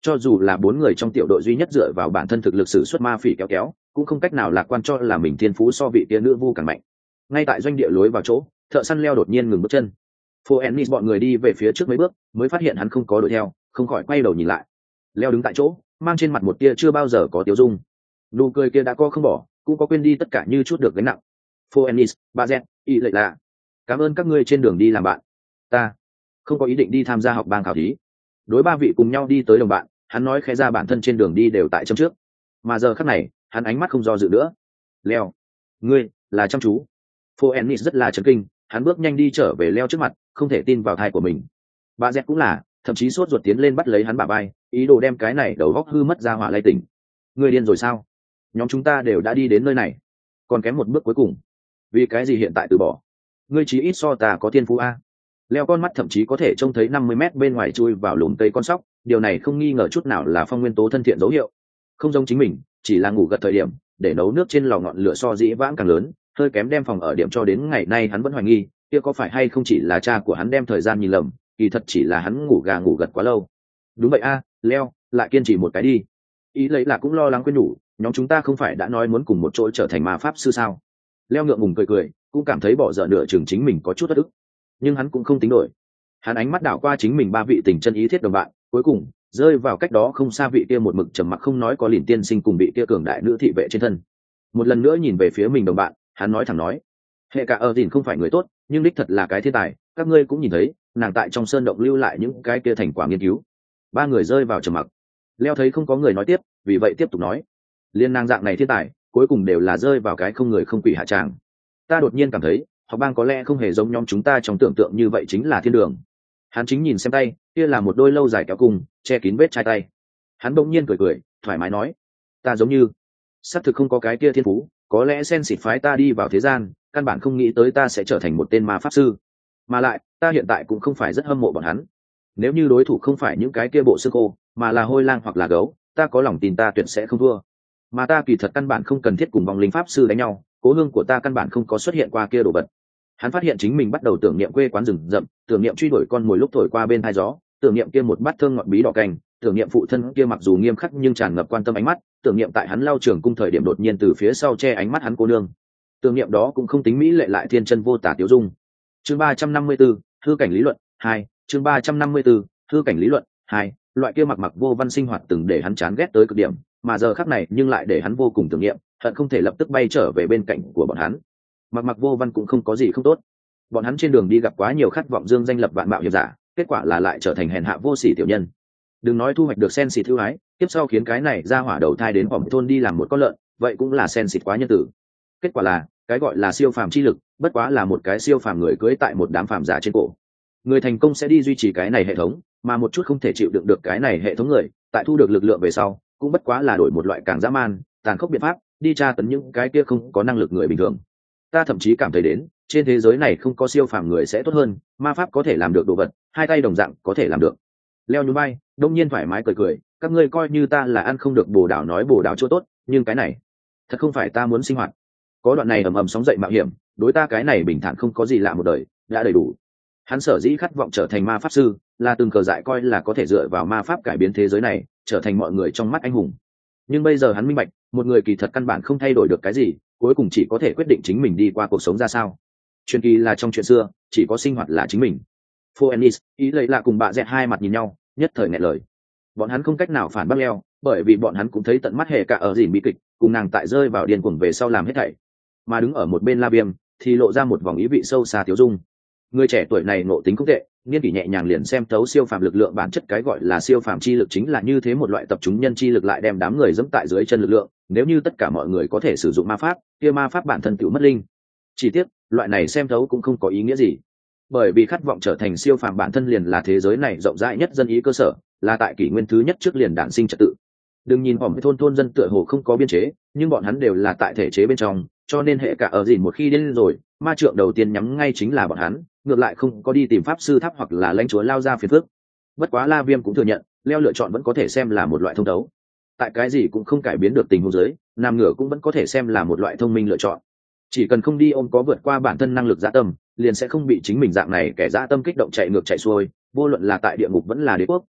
Cho dù là 4 người trong tiểu đội duy nhất dựa vào bản thân thực lực sử xuất ma phỉ kéo kéo, cũng không cách nào lạc quan cho là mình thiên phú so vị tia nữ vu càng mạnh. Ngay tại doanh địa lối vào chỗ, thợ săn leo đột nhiên ngừng bước chân. Phoenix bọn người đi về phía trước mấy bước, mới phát hiện hắn không có đuổi theo, không khỏi quay đầu nhìn lại. Leo đứng tại chỗ, mang trên mặt một tia chưa bao giờ có tiêu dung. Nụ cười kia đã co không bỏ, cũng có quên đi tất cả như chút được gánh nặng. Phoenix, Bazet, y lệ lạ, cảm ơn các ngươi trên đường đi làm bạn. Ta không có ý định đi tham gia học bang khảo thí. Đối 3 vị cùng nhau đi tới đồng bạn, hắn nói khẽ ra bản thân trên đường đi đều tại châm trước, mà giờ khắc này hắn ánh mắt không do dự nữa. Leo, ngươi là chăm chú. Phoenix rất là chấn kinh, hắn bước nhanh đi trở về Leo trước mặt, không thể tin vào thai của mình. Bazet cũng là, thậm chí sốt ruột tiến lên bắt lấy hắn bả vai, ý đồ đem cái này đầu góc hư mất ra hỏa lay tỉnh. Ngươi điên rồi sao? Nhóm chúng ta đều đã đi đến nơi này, còn kém một bước cuối cùng, vì cái gì hiện tại từ bỏ? Ngươi chí ít so ta có thiên phú a. Leo con mắt thậm chí có thể trông thấy 50 mét bên ngoài chui vào lùm cây con sóc, điều này không nghi ngờ chút nào là phong nguyên tố thân thiện dấu hiệu. Không giống chính mình, chỉ là ngủ gật thời điểm để nấu nước trên lò ngọn lửa so dĩ vãng càng lớn, hơi kém đem phòng ở điểm cho đến ngày nay hắn vẫn hoài nghi kia có phải hay không chỉ là cha của hắn đem thời gian nhìn lầm, kỳ thật chỉ là hắn ngủ gà ngủ gật quá lâu. Đúng vậy a, Leo, lại kiên trì một cái đi. Ý lấy là cũng lo lắng khuyên nhủ, nhóm chúng ta không phải đã nói muốn cùng một chỗ trở thành ma pháp sư sao? Leo ngượng ngùng cười cười, cũng cảm thấy bỏ dở nửa chừng chính mình có chút thất ức, nhưng hắn cũng không tính đổi. Hắn ánh mắt đảo qua chính mình 3 vị tình chân ý thiết đồng bạn, cuối cùng rơi vào cách đó không xa vị kia một mực trầm mặc không nói có liền tiên sinh cùng vị kia cường đại nữ thị vệ trên thân. Một lần nữa nhìn về phía mình đồng bạn, hắn nói thẳng nói, hệ cả ở dìn không phải người tốt, nhưng đích thật là cái thiên tài, các ngươi cũng nhìn thấy nàng tại trong sơn động lưu lại những cái kia thành quả nghiên cứu. 3 người rơi vào trầm mặc. Leo thấy không có người nói tiếp, vì vậy tiếp tục nói, liên nàng dạng này thiên tài cuối cùng đều là rơi vào cái không người không quỷ hạ tràng. Ta đột nhiên cảm thấy học bang có lẽ không hề giống nhóm chúng ta trong tưởng tượng như vậy chính là thiên đường. Hắn chính nhìn xem tay kia là một đôi lâu dài kéo cùng che kín vết chai tay. Hắn bỗng nhiên cười cười thoải mái nói, ta giống như xác thực không có cái kia thiên phú, có lẽ sen xịt phái ta đi vào thế gian căn bản không nghĩ tới ta sẽ trở thành một tên ma pháp sư, mà lại ta hiện tại cũng không phải rất hâm mộ bọn hắn. Nếu như đối thủ không phải những cái kia bộ xương khô mà là hôi lang hoặc là gấu, ta có lòng tin ta tuyệt sẽ không thua. Mà ta kỳ thật căn bản không cần thiết cùng vong linh pháp sư đánh nhau, cố hương của ta căn bản không có xuất hiện qua kia đồ vật. Hắn phát hiện chính mình bắt đầu tưởng niệm quê quán rừng rậm, tưởng niệm truy đuổi con mồi lúc thổi qua bên tai gió, tưởng niệm kia một bát thơm ngọt bí đỏ canh, tưởng niệm phụ thân kia mặc dù nghiêm khắc nhưng tràn ngập quan tâm ánh mắt, tưởng niệm tại hắn lao trường cung thời điểm đột nhiên từ phía sau che ánh mắt hắn cô nương. Tưởng niệm đó cũng không tính mỹ lệ lại thiên chân vô tả tiểu dung. Chương 354, hư cảnh lý luận 2, chương 354, hư cảnh lý luận 2, loại kia mặc vô văn sinh hoạt từng để hắn chán ghét tới cực điểm, mà giờ khắc này nhưng lại để hắn vô cùng tưởng niệm, hận không thể lập tức bay trở về bên cạnh của bọn hắn. Mặc vô văn cũng không có gì không tốt, bọn hắn trên đường đi gặp quá nhiều khát vọng dương danh lập vạn mạo hiểm giả, kết quả là lại trở thành hèn hạ vô sỉ tiểu nhân. Đừng nói thu hoạch được sen xịt thư ái, tiếp sau khiến cái này ra hỏa đầu thai đến vòng thôn đi làm một con lợn, vậy cũng là sen xịt quá nhân tử. Kết quả là cái gọi là siêu phàm chi lực bất quá là một cái siêu phàm người cưỡi tại một đám phàm giả trên cổ. Người thành công sẽ đi duy trì cái này hệ thống, mà một chút không thể chịu đựng được cái này hệ thống người, tại thu được lực lượng về sau cũng bất quá là đổi một loại càng dã man tàn khốc biện pháp đi tra tấn những cái kia không có năng lực người bình thường. Ta thậm chí cảm thấy đến trên thế giới này không có siêu phàm người sẽ tốt hơn, ma pháp có thể làm được đồ vật hai tay đồng dạng có thể làm được. Leo nhún vai đông nhiên thoải mái cười cười, các ngươi coi như ta là ăn không được bồ đào nói bồ đào chỗ tốt, nhưng cái này thật không phải ta muốn sinh hoạt. Có đoạn này ầm ầm sóng dậy mạo hiểm, đối ta cái này bình thản không có gì lạ một đời đã đầy đủ. Hắn sở dĩ khát vọng trở thành ma pháp sư là từng cờ dại coi là có thể dựa vào ma pháp cải biến thế giới này, trở thành mọi người trong mắt anh hùng. Nhưng bây giờ hắn minh bạch, một người kỳ thật căn bản không thay đổi được cái gì, cuối cùng chỉ có thể quyết định chính mình đi qua cuộc sống ra sao. Truyền kỳ là trong chuyện xưa, chỉ có sinh hoạt là chính mình. Phoenix, ý lấy là cùng bà dẹt hai mặt nhìn nhau, nhất thời nghẹn lời. Bọn hắn không cách nào phản bác Leo, bởi vì bọn hắn cũng thấy tận mắt hệ cả ở dìn bi kịch, cùng nàng tại rơi vào điên cuồng về sau làm hết thảy. Mà đứng ở một bên La Viêm thì lộ ra một vòng ý vị sâu xa thiếu dung. Người trẻ tuổi này ngộ tính cũng tệ, niên kỷ nhẹ nhàng liền xem thấu siêu phàm lực lượng bản chất, cái gọi là siêu phàm chi lực chính là như thế một loại tập trung nhân chi lực lại đem đám người dẫm tại dưới chân lực lượng. Nếu như tất cả mọi người có thể sử dụng ma pháp, kia ma pháp bản thân tự mất linh. Chỉ tiếc, loại này xem thấu cũng không có ý nghĩa gì, bởi vì khát vọng trở thành siêu phàm bản thân liền là thế giới này rộng rãi nhất dân ý cơ sở, là tại kỷ nguyên thứ nhất trước liền đản sinh trật tự. Đừng nhìn hòm thôn dân tựa hồ không có biên chế, nhưng bọn hắn đều là tại thể chế bên trong, cho nên hệ cả ở dìn một khi đến rồi, ma trượng đầu tiên nhắm ngay chính là bọn hắn, ngược lại không có đi tìm pháp sư tháp hoặc là lãnh chúa lao ra phiền phức. Bất quá La Viêm cũng thừa nhận, Leo lựa chọn vẫn có thể xem là một loại thông đấu. Tại cái gì cũng không cải biến được tình huống dưới, nam ngửa cũng vẫn có thể xem là một loại thông minh lựa chọn. Chỉ cần không đi ôm có vượt qua bản thân năng lực dã tâm, liền sẽ không bị chính mình dạng này kẻ dã tâm kích động chạy ngược chạy xuôi, vô luận là tại địa ngục vẫn là đế quốc,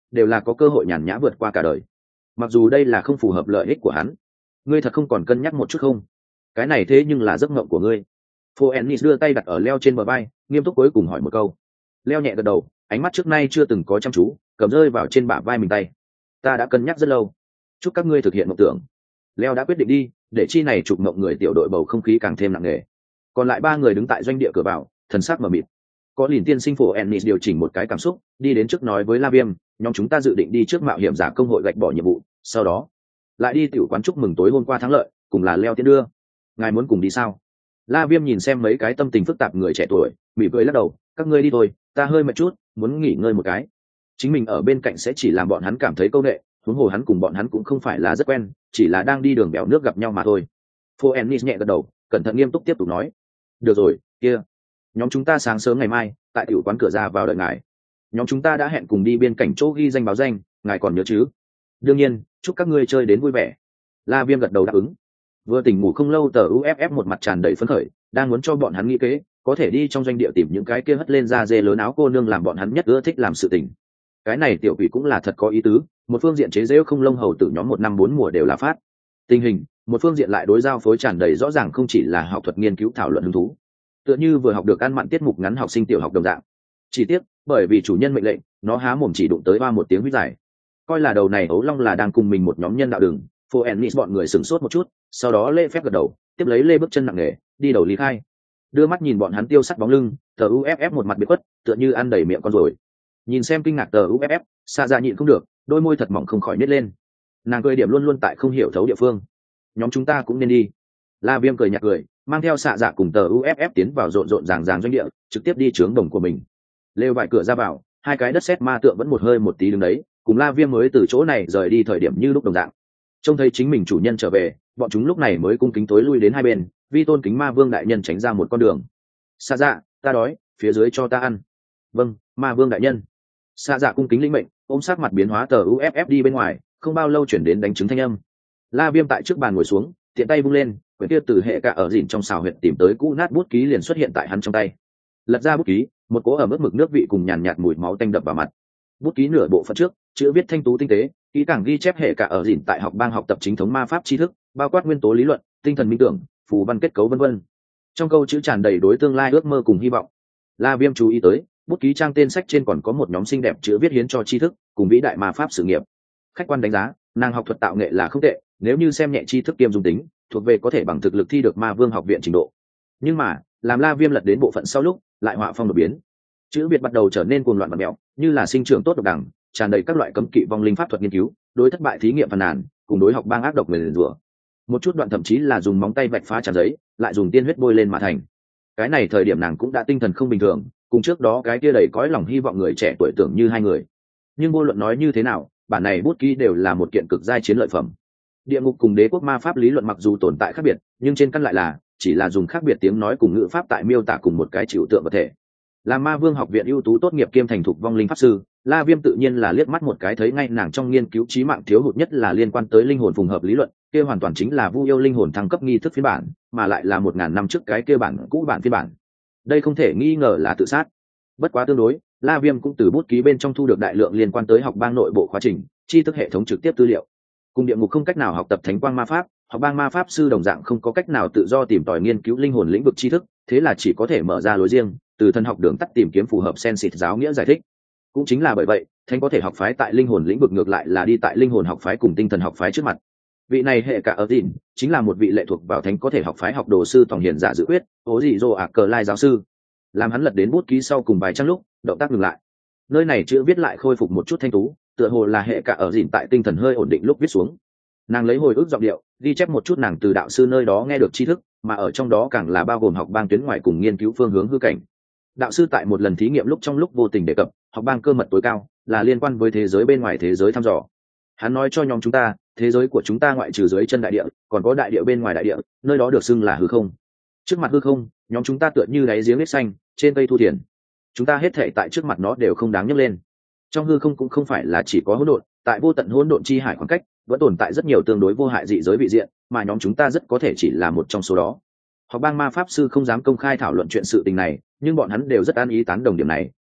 đều là có cơ hội nhàn nhã vượt qua cả đời. Mặc dù đây là không phù hợp lợi ích của hắn. Ngươi thật không còn cân nhắc một chút không? Cái này thế nhưng là giấc mộng của ngươi. Phoenix đưa tay đặt ở Leo trên bờ vai, nghiêm túc cuối cùng hỏi một câu. Leo nhẹ gật đầu, ánh mắt trước nay chưa từng có chăm chú, cầm rơi vào trên bả vai mình tay. Ta đã cân nhắc rất lâu, chúc các ngươi thực hiện mộng tưởng. Leo đã quyết định đi, để chi này chụp mộng người tiểu đội bầu không khí càng thêm nặng nề. Còn lại ba người đứng tại doanh địa cửa vào, thần sắc mờ mịt. Có liền tiên sinh Phoenix điều chỉnh một cái cảm xúc, đi đến trước nói với La Viêm, nhóm chúng ta dự định đi trước mạo hiểm giả công hội gạch bỏ nhiệm vụ, sau đó lại đi tiểu quán chúc mừng tối hôm qua thắng lợi, cùng là Leo tiến đưa. Ngài muốn cùng đi sao? La Viêm nhìn xem mấy cái tâm tình phức tạp người trẻ tuổi, mỉm cười lắc đầu, các ngươi đi thôi, ta hơi mệt chút, muốn nghỉ ngơi một cái. Chính mình ở bên cạnh sẽ chỉ làm bọn hắn cảm thấy câu nệ, huống hồ hắn cùng bọn hắn cũng không phải là rất quen, chỉ là đang đi đường bèo nước gặp nhau mà thôi. Phoenix nhẹ gật đầu, cẩn thận nghiêm túc tiếp tục nói, được rồi, kia, nhóm chúng ta sáng sớm ngày mai tại tiểu quán cửa ra vào đợi ngài. Nhóm chúng ta đã hẹn cùng đi biên cảnh chỗ ghi danh báo danh, ngài còn nhớ chứ? Đương nhiên, chúc các ngươi chơi đến vui vẻ. La Viêm gật đầu đáp ứng. Vừa tỉnh ngủ không lâu, tờ UFF một mặt tràn đầy phấn khởi, đang muốn cho bọn hắn nghĩ kế, có thể đi trong doanh địa tìm những cái kia hất lên da dê lớn áo cô nương làm bọn hắn nhất ưa thích làm sự tình. Cái này tiểu quỷ cũng là thật có ý tứ, một phương diện chế giễu không lông hầu tử nhóm 1 năm 4 mùa đều là phát tình hình, một phương diện lại đối giao phối tràn đầy rõ ràng không chỉ là học thuật nghiên cứu thảo luận hứng thú, tựa như vừa học được ăn mặn tiết mục ngắn học sinh tiểu học đồng dạng. Chỉ tiếc, bởi vì chủ nhân mệnh lệnh, nó há mồm chỉ đụng tới 1 tiếng huýt dài. Coi là đầu này ấu long là đang cùng mình một nhóm nhân đạo đường. Phoenix bọn người sửng sốt một chút, sau đó lê phép gật đầu, tiếp lấy lê bước chân nặng nề, đi đầu lý khai. Đưa mắt nhìn bọn hắn tiêu sắt bóng lưng, tờ UFF một mặt biệt khuất, tựa như ăn đầy miệng con rồi. Nhìn xem kinh ngạc tờ UFF, xa ra nhịn không được, đôi môi thật mỏng không khỏi nít lên. Nàng cười điểm luôn luôn tại không hiểu thấu địa phương. Nhóm chúng ta cũng nên đi. La Viêm cười nhạt cười, mang theo xạ dạ cùng tờ UFF tiến vào rộn rộn ràng ràng doanh địa, trực tiếp đi trướng đồng của mình. Lêu vải cửa ra vào, hai cái đất sét ma tượng vẫn một hơi một tí đứng đấy, cùng La Viêm mới từ chỗ này rời đi thời điểm như lúc đồng dạng. Trông thấy chính mình chủ nhân trở về, bọn chúng lúc này mới cung kính tối lui đến hai bên, vi tôn kính ma vương đại nhân tránh ra một con đường. Xạ dạ, ta đói, phía dưới cho ta ăn. Vâng, ma vương đại nhân. Xạ dạ cung kính lĩnh mệnh, ôm sát mặt biến hóa tờ UFF đi bên ngoài, không bao lâu chuyển đến đánh chứng thanh âm. La Viêm tại trước bàn ngồi xuống, tiện tay vung lên, quyển kia từ hệ cả ở dìn trong xào huyệt tìm tới cũ nát bút ký liền xuất hiện tại hắn trong tay. Lật ra bút ký, một cỗ ở mức mực nước vị cùng nhàn nhạt mùi máu tanh đập vào mặt. Bút ký nửa bộ phận trước, chữ viết thanh tú tinh tế, kỹ càng ghi chép hệ cả ở dìn tại học bang học tập chính thống ma pháp tri thức, bao quát nguyên tố lý luận, tinh thần minh tưởng, phù văn kết cấu vân vân. Trong câu chữ tràn đầy đối tương lai ước mơ cùng hy vọng. La Viêm chú ý tới, bút ký trang tên sách trên còn có một nhóm xinh đẹp chữ viết hiến cho tri thức cùng vĩ đại ma pháp sự nghiệp. Khách quan đánh giá, nàng học thuật tạo nghệ là không tệ, nếu như xem nhẹ tri thức kiêm dung tính, thuộc về có thể bằng thực lực thi được ma vương học viện trình độ. Nhưng mà, làm La Viêm lật đến bộ phận sau lúc, lại họa phong đột biến. Chữ Việt bắt đầu trở nên cuồng loạn và mèo, như là sinh trưởng tốt độc đẳng, tràn đầy các loại cấm kỵ vong linh pháp thuật nghiên cứu, đối thất bại thí nghiệm phàn nàn, cùng đối học bang ác độc nguyền rủa. Một chút đoạn thậm chí là dùng móng tay vạch phá tràn giấy, lại dùng tiên huyết bôi lên mà thành. Cái này thời điểm nàng cũng đã tinh thần không bình thường, cùng trước đó cái kia đầy cõi lòng hy vọng người trẻ tuổi tưởng như hai người. Nhưng vô luận nói như thế nào, bản này bút ký đều là một kiện cực giai chiến lợi phẩm. Địa ngục cùng đế quốc ma pháp lý luận mặc dù tồn tại khác biệt, nhưng trên căn lại là chỉ là dùng khác biệt tiếng nói cùng ngữ pháp tại miêu tả cùng một cái chịu tượng vật thể. Là ma vương học viện ưu tú tốt nghiệp kiêm thành thục vong linh pháp sư, La Viêm tự nhiên là liếc mắt một cái thấy ngay nàng trong nghiên cứu trí mạng thiếu hụt nhất là liên quan tới linh hồn phùng hợp lý luận, kia hoàn toàn chính là Vu yêu linh hồn thăng cấp nghi thức phiên bản, mà lại là 1000 năm trước cái kia bản cũ bản phiên bản. Đây không thể nghi ngờ là tự sát. Bất quá tương đối, La Viêm cũng từ bút ký bên trong thu được đại lượng liên quan tới học bang nội bộ khóa trình, tri thức hệ thống trực tiếp tư liệu. Cùng địa ngục không cách nào học tập thánh quang ma pháp, học bang ma pháp sư đồng dạng không có cách nào tự do tìm tòi nghiên cứu linh hồn lĩnh vực tri thức, thế là chỉ có thể mở ra lối riêng, từ thần học đường tắt tìm kiếm phù hợp sensit giáo nghĩa giải thích. Cũng chính là bởi vậy, thánh có thể học phái tại linh hồn lĩnh vực ngược lại là đi tại linh hồn học phái cùng tinh thần học phái trước mặt. Vị này hệ cả ở dìn chính là một vị lệ thuộc vào thánh có thể học phái học đồ sư tổng hiền giả dự quyết, ố dị dô cờ lai giáo sư. Làm hắn lật đến bút ký sau cùng vài trang lúc, động tác ngừng lại. Nơi này chữ viết lại khôi phục một chút thanh tú, tựa hồ là hệ cả ở dìn tại tinh thần hơi ổn định lúc viết xuống. Nàng lấy hồi ức giọng điệu, ghi chép một chút nàng từ đạo sư nơi đó nghe được tri thức, mà ở trong đó càng là bao gồm học bang tuyến ngoài cùng nghiên cứu phương hướng hư cảnh. Đạo sư tại một lần thí nghiệm lúc trong lúc vô tình đề cập, học bang cơ mật tối cao là liên quan với thế giới bên ngoài thế giới thăm dò. Hắn nói cho nhóm chúng ta, thế giới của chúng ta ngoại trừ dưới chân đại địa, còn có đại địa bên ngoài đại địa, nơi đó được xưng là hư không. Trước mặt hư không, nhóm chúng ta tựa như đáy giếng hết xanh, trên cây thu thiền. Chúng ta hết thảy tại trước mặt nó đều không đáng nhắc lên. Trong hư không cũng không phải là chỉ có hỗn độn, tại vô tận hỗn độn chi hải khoảng cách, vẫn tồn tại rất nhiều tương đối vô hại dị giới vị diện, mà nhóm chúng ta rất có thể chỉ là một trong số đó. Học bang ma pháp sư không dám công khai thảo luận chuyện sự tình này, nhưng bọn hắn đều rất an ý tán đồng điểm này,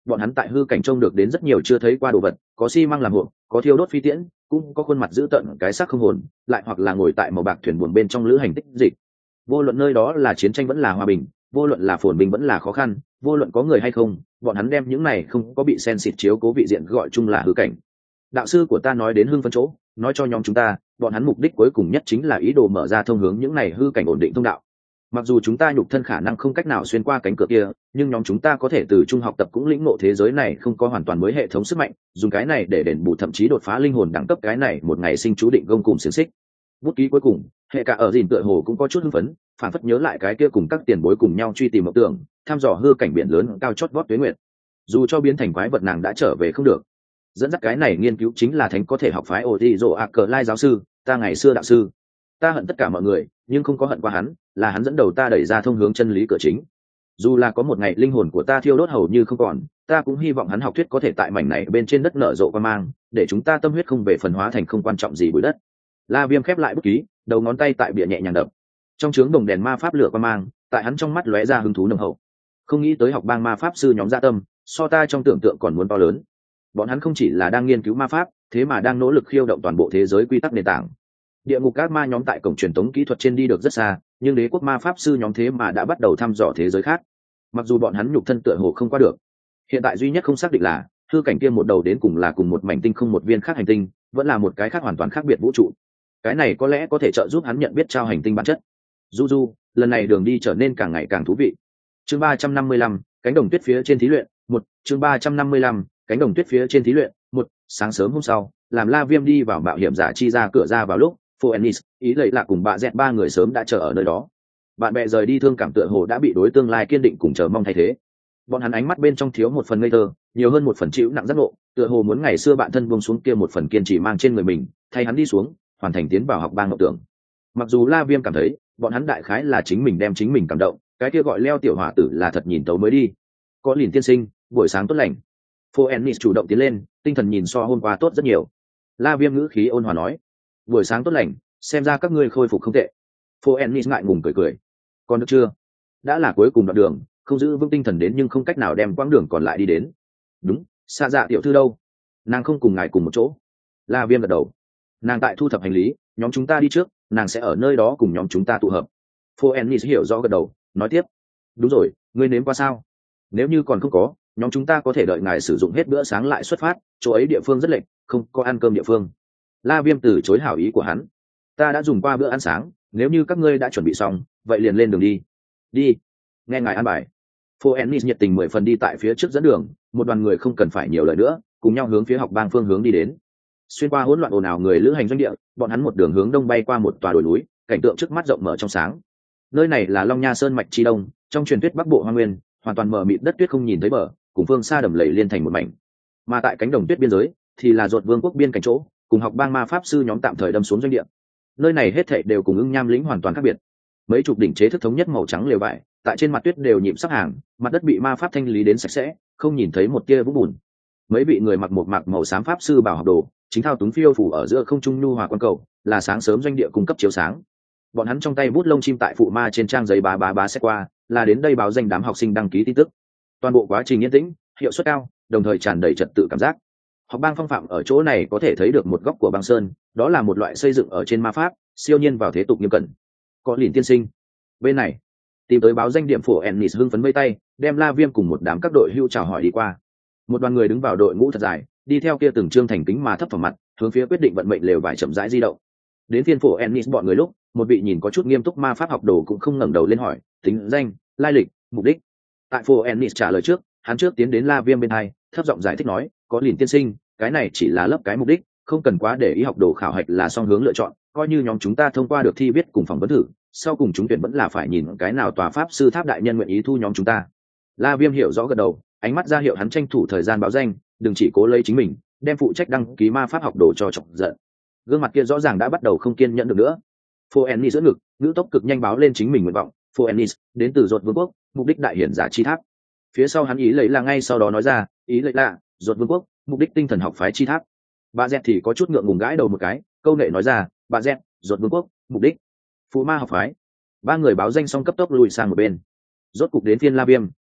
bọn hắn tại hư cảnh trông được đến rất nhiều chưa thấy qua đồ vật, có xi măng làm hộp, có thiêu đốt phi tiễn, cũng có khuôn mặt dữ tợn cái xác không hồn, lại hoặc là ngồi tại màu bạc thuyền buồm bên trong lữ hành tích dịch. Vô luận nơi đó là chiến tranh vẫn là hòa bình, vô luận là phồn bình vẫn là khó khăn, vô luận có người hay không, bọn hắn đem những này không có bị sen xịt chiếu cố vị diện gọi chung là hư cảnh. Đạo sư của ta nói đến hưng phấn chỗ, nói cho nhóm chúng ta, bọn hắn mục đích cuối cùng nhất chính là ý đồ mở ra thông hướng những này hư cảnh ổn định thông đạo. Mặc dù chúng ta nhục thân khả năng không cách nào xuyên qua cánh cửa kia, nhưng nhóm chúng ta có thể từ trung học tập cũng lĩnh ngộ thế giới này không có hoàn toàn mới hệ thống sức mạnh, dùng cái này để đền bù thậm chí đột phá linh hồn đẳng cấp cái này một ngày sinh chú định gông cùng xiềng xích. Bút ký cuối cùng, hệ cả ở dìn tựa hồ cũng có chút hưng phấn, phản phất nhớ lại cái kia cùng các tiền bối cùng nhau truy tìm mộng tưởng, thăm dò hư cảnh biển lớn cao chót vót tuế nguyệt. Dù cho biến thành quái vật nàng đã trở về không được. Dẫn dắt cái này nghiên cứu chính là thánh có thể học phái Odi Dụ A Cờ Lai giáo sư, ta ngày xưa đạo sư. Ta hận tất cả mọi người, nhưng không có hận qua hắn, là hắn dẫn đầu ta đẩy ra thông hướng chân lý cửa chính. Dù là có một ngày linh hồn của ta thiêu đốt hầu như không còn, ta cũng hy vọng hắn học thuyết có thể tại mảnh này bên trên đất nở rộ qua mang, để chúng ta tâm huyết không về phần hóa thành không quan trọng gì bụi đất. La Viêm khép lại bút ký, đầu ngón tay tại bìa nhẹ nhàng đập. Trong trướng đồng đèn ma pháp lửa qua mang, tại hắn trong mắt lóe ra hứng thú nồng hậu. Không nghĩ tới học bang ma pháp sư nhóm dạ tâm, so ta trong tưởng tượng còn muốn to lớn. Bọn hắn không chỉ là đang nghiên cứu ma pháp, thế mà đang nỗ lực khiêu động toàn bộ thế giới quy tắc nền tảng. Địa ngục các ma nhóm tại cổng truyền tống kỹ thuật trên đi được rất xa, nhưng đế quốc ma pháp sư nhóm thế mà đã bắt đầu thăm dò thế giới khác. Mặc dù bọn hắn nhục thân tựa hồ không qua được, hiện tại duy nhất không xác định là hư cảnh kia một đầu đến cùng là cùng một mảnh tinh không một viên khác hành tinh, vẫn là một cái khác hoàn toàn khác biệt vũ trụ. Cái này có lẽ có thể trợ giúp hắn nhận biết trao hành tinh bản chất. Du, lần này đường đi trở nên càng ngày càng thú vị. Chương 355, cánh đồng tuyết phía trên thí luyện, 1, chương 355, cánh đồng tuyết phía trên thí luyện, 1, sáng sớm hôm sau, làm La Viêm đi vào mạo hiểm giả chi ra cửa ra vào lúc, Phoenix, ý lệ lạc cùng bà dẹt ba người sớm đã chờ ở nơi đó. Bạn bè rời đi thương cảm tựa hồ đã bị đối tương lai kiên định cùng chờ mong thay thế. Bọn hắn ánh mắt bên trong thiếu một phần ngây thơ, nhiều hơn một phần chịu nặng giác ngộ, tựa hồ muốn ngày xưa bạn thân buông xuống kia một phần kiên trì mang trên người mình, thay hắn đi xuống, hoàn thành tiến vào học bang ngọc tưởng. Mặc dù La Viêm cảm thấy, bọn hắn đại khái là chính mình đem chính mình cảm động, cái kia gọi leo tiểu hỏa tử là thật nhìn tấu mới đi. Có liền tiên sinh, buổi sáng tốt lành. Phoenix chủ động tiến lên, tinh thần nhìn so hôm qua tốt rất nhiều. La Viêm ngữ khí ôn hòa nói, buổi sáng tốt lành, xem ra các ngươi khôi phục không tệ. Phoenix ngại ngùng cười cười, còn được chưa? Đã là cuối cùng đoạn đường, không giữ vững tinh thần đến nhưng không cách nào đem quãng đường còn lại đi đến. Đúng, xa dạ tiểu thư đâu? Nàng không cùng ngài cùng một chỗ. La Viêm gật đầu, nàng tại thu thập hành lý, nhóm chúng ta đi trước, nàng sẽ ở nơi đó cùng nhóm chúng ta tụ hợp. Phoenix hiểu rõ gật đầu, nói tiếp, đúng rồi, ngươi nếm qua sao? Nếu như còn không có, nhóm chúng ta có thể đợi ngài sử dụng hết bữa sáng lại xuất phát, chỗ ấy địa phương rất lệch, không có ăn cơm địa phương. La Viêm từ chối hảo ý của hắn, ta đã dùng qua bữa ăn sáng, nếu như các ngươi đã chuẩn bị xong, vậy liền lên đường đi. Đi, nghe ngài an bài. Phoenix nhiệt tình 10 phần đi tại phía trước dẫn đường, một đoàn người không cần phải nhiều lời nữa, cùng nhau hướng phía học bang phương hướng đi đến. Xuyên qua hỗn loạn ồn ào người lữ hành doanh địa, bọn hắn một đường hướng đông bay qua một tòa đồi núi, cảnh tượng trước mắt rộng mở trong sáng. Nơi này là Long Nha Sơn mạch chi đông, trong truyền thuyết Bắc Bộ Hoang Nguyên, hoàn toàn mờ mịt đất tuyết không nhìn thấy bờ, cùng phương xa đầm lầy liên thành một mảnh. Mà tại cánh đồng tuyết biên giới, thì là Ruột Vương quốc biên cảnh chỗ, cùng học bang ma pháp sư nhóm tạm thời đâm xuống doanh địa. Nơi này hết thảy đều cùng ưng nham lĩnh hoàn toàn khác biệt. Mấy chục đỉnh chế thức thống nhất màu trắng lều vải, tại trên mặt tuyết đều nhịp sắc hàng, mặt đất bị ma pháp thanh lý đến sạch sẽ, không nhìn thấy một tia vũng bùn. Mấy vị người mặc một mạc màu xám pháp sư bảo học đồ, chính thao túng phiêu phủ ở giữa không trung nhu hòa quan cầu, là sáng sớm doanh địa cung cấp chiếu sáng. Bọn hắn trong tay bút lông chim tại phụ ma trên trang giấy bá xét qua, là đến đây báo danh đám học sinh đăng ký tin tức. Toàn bộ quá trình yên tĩnh, hiệu suất cao, đồng thời tràn đầy trật tự cảm giác. Học bang phong phạm ở chỗ này có thể thấy được một góc của băng sơn, đó là một loại xây dựng ở trên ma pháp, siêu nhiên vào thế tục nghiêm cẩn. Có liền tiên sinh, bên này tìm tới báo danh điểm phủ Ennis hưng phấn vây tay, đem La Viêm cùng một đám các đội hưu chào hỏi đi qua. Một đoàn người đứng vào đội ngũ thật dài, đi theo kia từng trương thành kính mà thấp vào mặt, hướng phía quyết định vận mệnh lều vải chậm rãi di động. Đến phiên phủ Ennis bọn người lúc, một vị nhìn có chút nghiêm túc ma pháp học đồ cũng không ngẩng đầu lên hỏi tính danh, lai lịch, mục đích. Tại phủ Ennis trả lời trước, hắn trước tiến đến La Viêm bên hai, thấp giọng giải thích nói, có liền tiên sinh, cái này chỉ là lớp cái mục đích, không cần quá để ý học đồ khảo hạch là song hướng lựa chọn, coi như nhóm chúng ta thông qua được thi viết cùng phỏng vấn thử, sau cùng chúng tuyển vẫn là phải nhìn cái nào tòa pháp sư tháp đại nhân nguyện ý thu nhóm chúng ta. La Viêm hiểu rõ gật đầu, ánh mắt ra hiệu hắn tranh thủ thời gian báo danh, đừng chỉ cố lấy chính mình, đem phụ trách đăng ký ma pháp học đồ cho chọc giận. Gương mặt kia rõ ràng đã bắt đầu không kiên nhẫn được nữa. Phoenix giữa ngực, ngữ tốc cực nhanh báo lên chính mình nguyện vọng, Phoenix, đến từ Ruột Vương quốc, mục đích đại hiển giả chi tháp. Phía sau hắn ý lấy là ngay sau đó nói ra, ý lấy là Ruột Vương quốc, mục đích tinh thần học phái chi tháp. Bà Dẹt thì có chút ngượng ngùng gãi đầu một cái, câu nệ nói ra, bà Dẹt, Ruột Vương quốc, mục đích phụ ma học phái. Ba người báo danh xong cấp tốc lùi sang một bên. Rốt cục đến phiên La Viêm,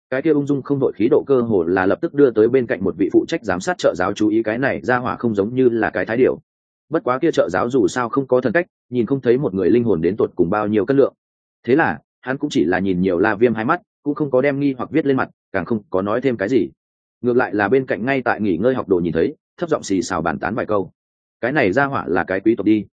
cái kia ung dung không đội khí độ cơ hồ là lập tức đưa tới bên cạnh một vị phụ trách giám sát trợ giáo chú ý cái này ra hỏa không giống như là cái thái điểu. Bất quá kia trợ giáo dù sao không có thần cách, nhìn không thấy một người linh hồn đến tột cùng bao nhiêu cân lượng. Thế là hắn cũng chỉ là nhìn nhiều La Viêm hai mắt, cũng không có đem nghi hoặc viết lên mặt, càng không có nói thêm cái gì. Ngược lại là bên cạnh ngay tại nghỉ ngơi học đồ nhìn thấy, thấp giọng xì xào bàn tán vài câu. Cái này ra hỏa là cái quý tộc đi.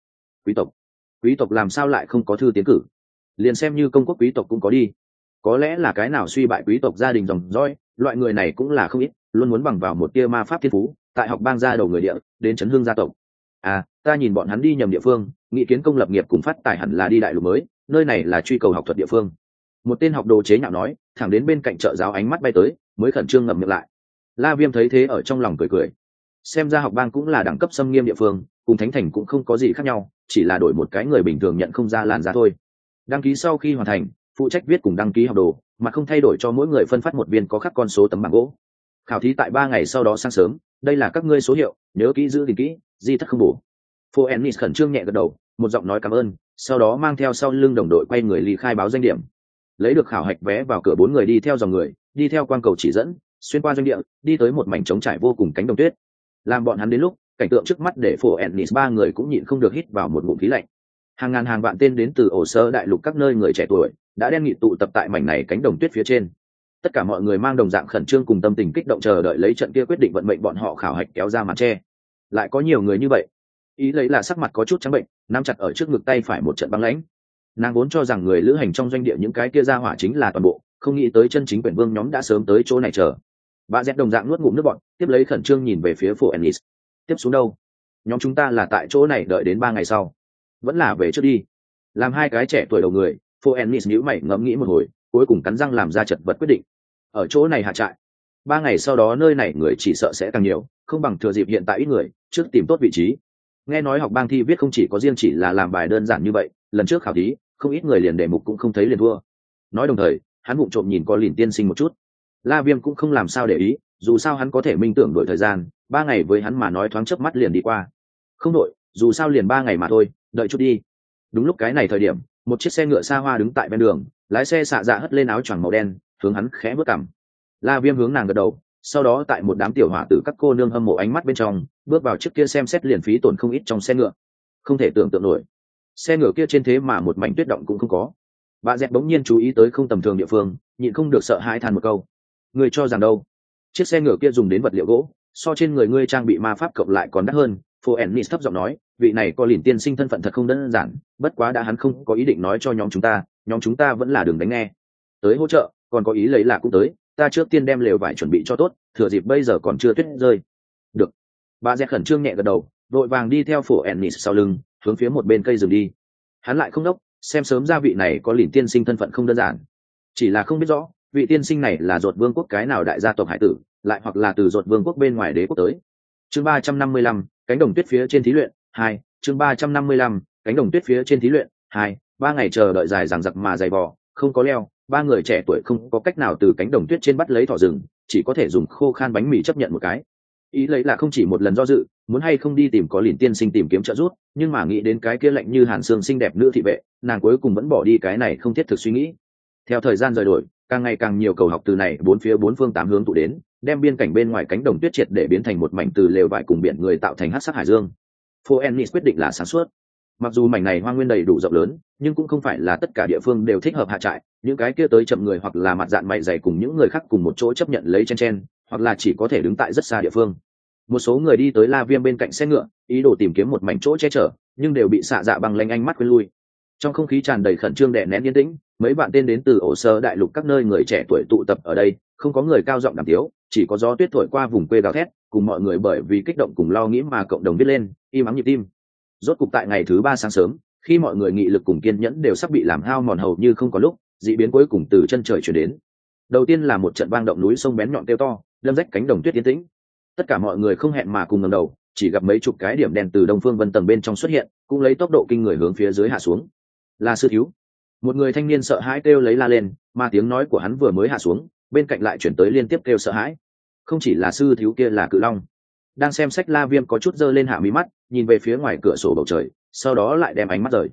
Quý tộc làm sao lại không có thư tiến cử? Liền xem như công quốc quý tộc cũng có đi. Có lẽ là cái nào suy bại quý tộc gia đình dòng dõi, loại người này cũng là không ít, luôn muốn bằng vào một tia ma pháp thiên phú, tại học bang gia đầu người địa, đến chấn hương gia tộc. À, ta nhìn bọn hắn đi nhầm địa phương, nghị kiến công lập nghiệp cùng phát tài hẳn là đi đại lục mới, nơi này là truy cầu học thuật địa phương. Một tên học đồ chế nhạo nói, thẳng đến bên cạnh trợ giáo ánh mắt bay tới, mới khẩn trương ngậm miệng lại. La Viêm thấy thế ở trong lòng cười cười. Xem ra học bang cũng là đẳng cấp xâm nghiêm địa phương, cùng thánh thành cũng không có gì khác nhau, chỉ là đổi một cái người bình thường nhận không ra làn ra thôi. Đăng ký sau khi hoàn thành, phụ trách viết cùng đăng ký học đồ, mà không thay đổi cho mỗi người phân phát một viên có khắc con số tấm bảng gỗ. Khảo thí tại 3 ngày sau đó sáng sớm, đây là các ngươi số hiệu, nhớ kỹ giữ gìn kỹ, di thất không bổ. Phoenix khẩn trương nhẹ gật đầu, một giọng nói cảm ơn, sau đó mang theo sau lưng đồng đội quay người ly khai báo danh điểm. Lấy được khảo hạch vé vào cửa 4 người đi theo dòng người, đi theo quang cầu chỉ dẫn, xuyên qua doanh địa, đi tới một mảnh trống trải vô cùng cánh đồng tuyết. Làm bọn hắn đến lúc, cảnh tượng trước mắt để Phoenix 3 người cũng nhịn không được hít vào một ngụm khí lạnh. Hàng ngàn hàng vạn tên đến từ ổ sơ đại lục các nơi người trẻ tuổi đã đen nghị tụ tập tại mảnh này cánh đồng tuyết phía trên. Tất cả mọi người mang đồng dạng khẩn trương cùng tâm tình kích động chờ đợi lấy trận kia quyết định vận mệnh bọn họ khảo hạch kéo ra màn che. Lại có nhiều người như vậy. Ý lấy là sắc mặt có chút trắng bệnh, nắm chặt ở trước ngực tay phải một trận băng lãnh. Nàng vốn cho rằng người lữ hành trong doanh địa những cái kia ra hỏa chính là toàn bộ, không nghĩ tới chân chính quyền vương nhóm đã sớm tới chỗ này chờ. Bà dẹt đồng dạng nuốt ngụm nước bọt, tiếp lấy khẩn trương nhìn về phía Phoenix. Tiếp xuống đâu? Nhóm chúng ta là tại chỗ này đợi đến 3 ngày sau. Vẫn là về trước đi. Làm hai cái trẻ tuổi đầu người, Phoenix nhíu mày ngẫm nghĩ một hồi, cuối cùng cắn răng làm ra chật vật quyết định. Ở chỗ này hạ trại. 3 ngày sau đó nơi này người chỉ sợ sẽ càng nhiều, không bằng thừa dịp hiện tại ít người, trước tìm tốt vị trí. Nghe nói học bang thi viết không chỉ có riêng chỉ là làm bài đơn giản như vậy, lần trước khảo thí, không ít người liền đề mục cũng không thấy liền thua. Nói đồng thời, hắn vụng trộm nhìn Colin tiên sinh một chút. La Viêm cũng không làm sao để ý, dù sao hắn có thể minh tưởng đổi thời gian, 3 ngày với hắn mà nói thoáng chớp mắt liền đi qua. Không đổi, dù sao liền 3 ngày mà thôi, đợi chút đi. Đúng lúc cái này thời điểm, một chiếc xe ngựa xa hoa đứng tại bên đường, lái xe xạ dạ hất lên áo choàng màu đen, hướng hắn khẽ bước cằm. La Viêm hướng nàng gật đầu, sau đó tại một đám tiểu hỏa tử các cô nương hâm mộ ánh mắt bên trong, bước vào chiếc kia xem xét liền phí tổn không ít trong xe ngựa. Không thể tưởng tượng nổi, xe ngựa kia trên thế mà một mảnh tuyết động cũng không có. Bà dẹt bỗng nhiên chú ý tới không tầm thường địa phương, nhịn không được sợ hãi than một câu. Người cho rằng đâu? Chiếc xe ngựa kia dùng đến vật liệu gỗ, so trên người ngươi trang bị ma pháp cộng lại còn đắt hơn. Phoenix thấp giọng nói, vị này có liền tiên sinh thân phận thật không đơn giản, bất quá đã hắn không có ý định nói cho nhóm chúng ta vẫn là đường đánh nghe. Tới hỗ trợ, còn có ý lấy là cũng tới, ta trước tiên đem lều vải chuẩn bị cho tốt, thừa dịp bây giờ còn chưa tuyết rơi. Được. Bà dẹt khẩn trương nhẹ gật đầu, vội vàng đi theo Phoenix sau lưng, hướng phía một bên cây rừng đi. Hắn lại không đốc, xem sớm ra vị này có liền tiên sinh thân phận không đơn giản, chỉ là không biết rõ vị tiên sinh này là Dột Vương quốc cái nào đại gia tộc hải tử, lại hoặc là từ Dột Vương quốc bên ngoài đế quốc tới. Chương 355, cánh đồng tuyết phía trên thí luyện 2. Chương 355, cánh đồng tuyết phía trên thí luyện 2. 3 ngày chờ đợi dài dằng dặc mà dày vò, không có leo, 3 người trẻ tuổi không có cách nào từ cánh đồng tuyết trên bắt lấy thỏ rừng, chỉ có thể dùng khô khan bánh mì chấp nhận một cái. Ý lấy là không chỉ một lần do dự, muốn hay không đi tìm có liền tiên sinh tìm kiếm trợ giúp, nhưng mà nghĩ đến cái kia lạnh như hàn xương xinh đẹp nữ thị vệ, nàng cuối cùng vẫn bỏ đi cái này không thiết thực suy nghĩ. Theo thời gian rời đổi, càng ngày càng nhiều cầu học từ này bốn phương tám hướng tụ đến, đem biên cảnh bên ngoài cánh đồng tuyết triệt để biến thành một mảnh từ lều vải cùng biển người tạo thành hắc sắc hải dương. Phoenix quyết định là sáng suốt. Mặc dù mảnh này hoang nguyên đầy đủ rộng lớn, nhưng cũng không phải là tất cả địa phương đều thích hợp hạ trại, những cái kia tới chậm người hoặc là mặt dạng mày dày cùng những người khác cùng một chỗ chấp nhận lấy chen, hoặc là chỉ có thể đứng tại rất xa địa phương. Một số người đi tới La Viêm bên cạnh xe ngựa, ý đồ tìm kiếm một mảnh chỗ che chở, nhưng đều bị xạ dạ bằng lanh ánh mắt quên lui. Trong không khí tràn đầy khẩn trương đè nén yên tĩnh, mấy bạn tên đến từ ổ sơ đại lục các nơi người trẻ tuổi tụ tập ở đây, không có người cao giọng đàm tiếu, chỉ có gió tuyết thổi qua vùng quê gào thét, cùng mọi người bởi vì kích động cùng lo nghĩ mà cộng đồng viết lên, im ắng nhịp tim. Rốt cục tại ngày thứ 3 sáng sớm, khi mọi người nghị lực cùng kiên nhẫn đều sắp bị làm hao mòn hầu như không có lúc, dị biến cuối cùng từ chân trời chuyển đến. Đầu tiên là một trận vang động núi sông bén nhọn kêu to, đâm rách cánh đồng tuyết yên tĩnh. Tất cả mọi người không hẹn mà cùng ngẩng đầu, chỉ gặp mấy chục cái điểm đen từ đông phương vân tầng bên trong xuất hiện, cũng lấy tốc độ kinh người hướng phía dưới hạ xuống. Là sư thiếu. Một người thanh niên sợ hãi kêu lấy la lên, mà tiếng nói của hắn vừa mới hạ xuống, bên cạnh lại chuyển tới liên tiếp kêu sợ hãi. Không chỉ là sư thiếu kia là cự long. Đang xem sách La Viêm có chút giơ lên hạ mí mắt, nhìn về phía ngoài cửa sổ bầu trời, sau đó lại đem ánh mắt rời.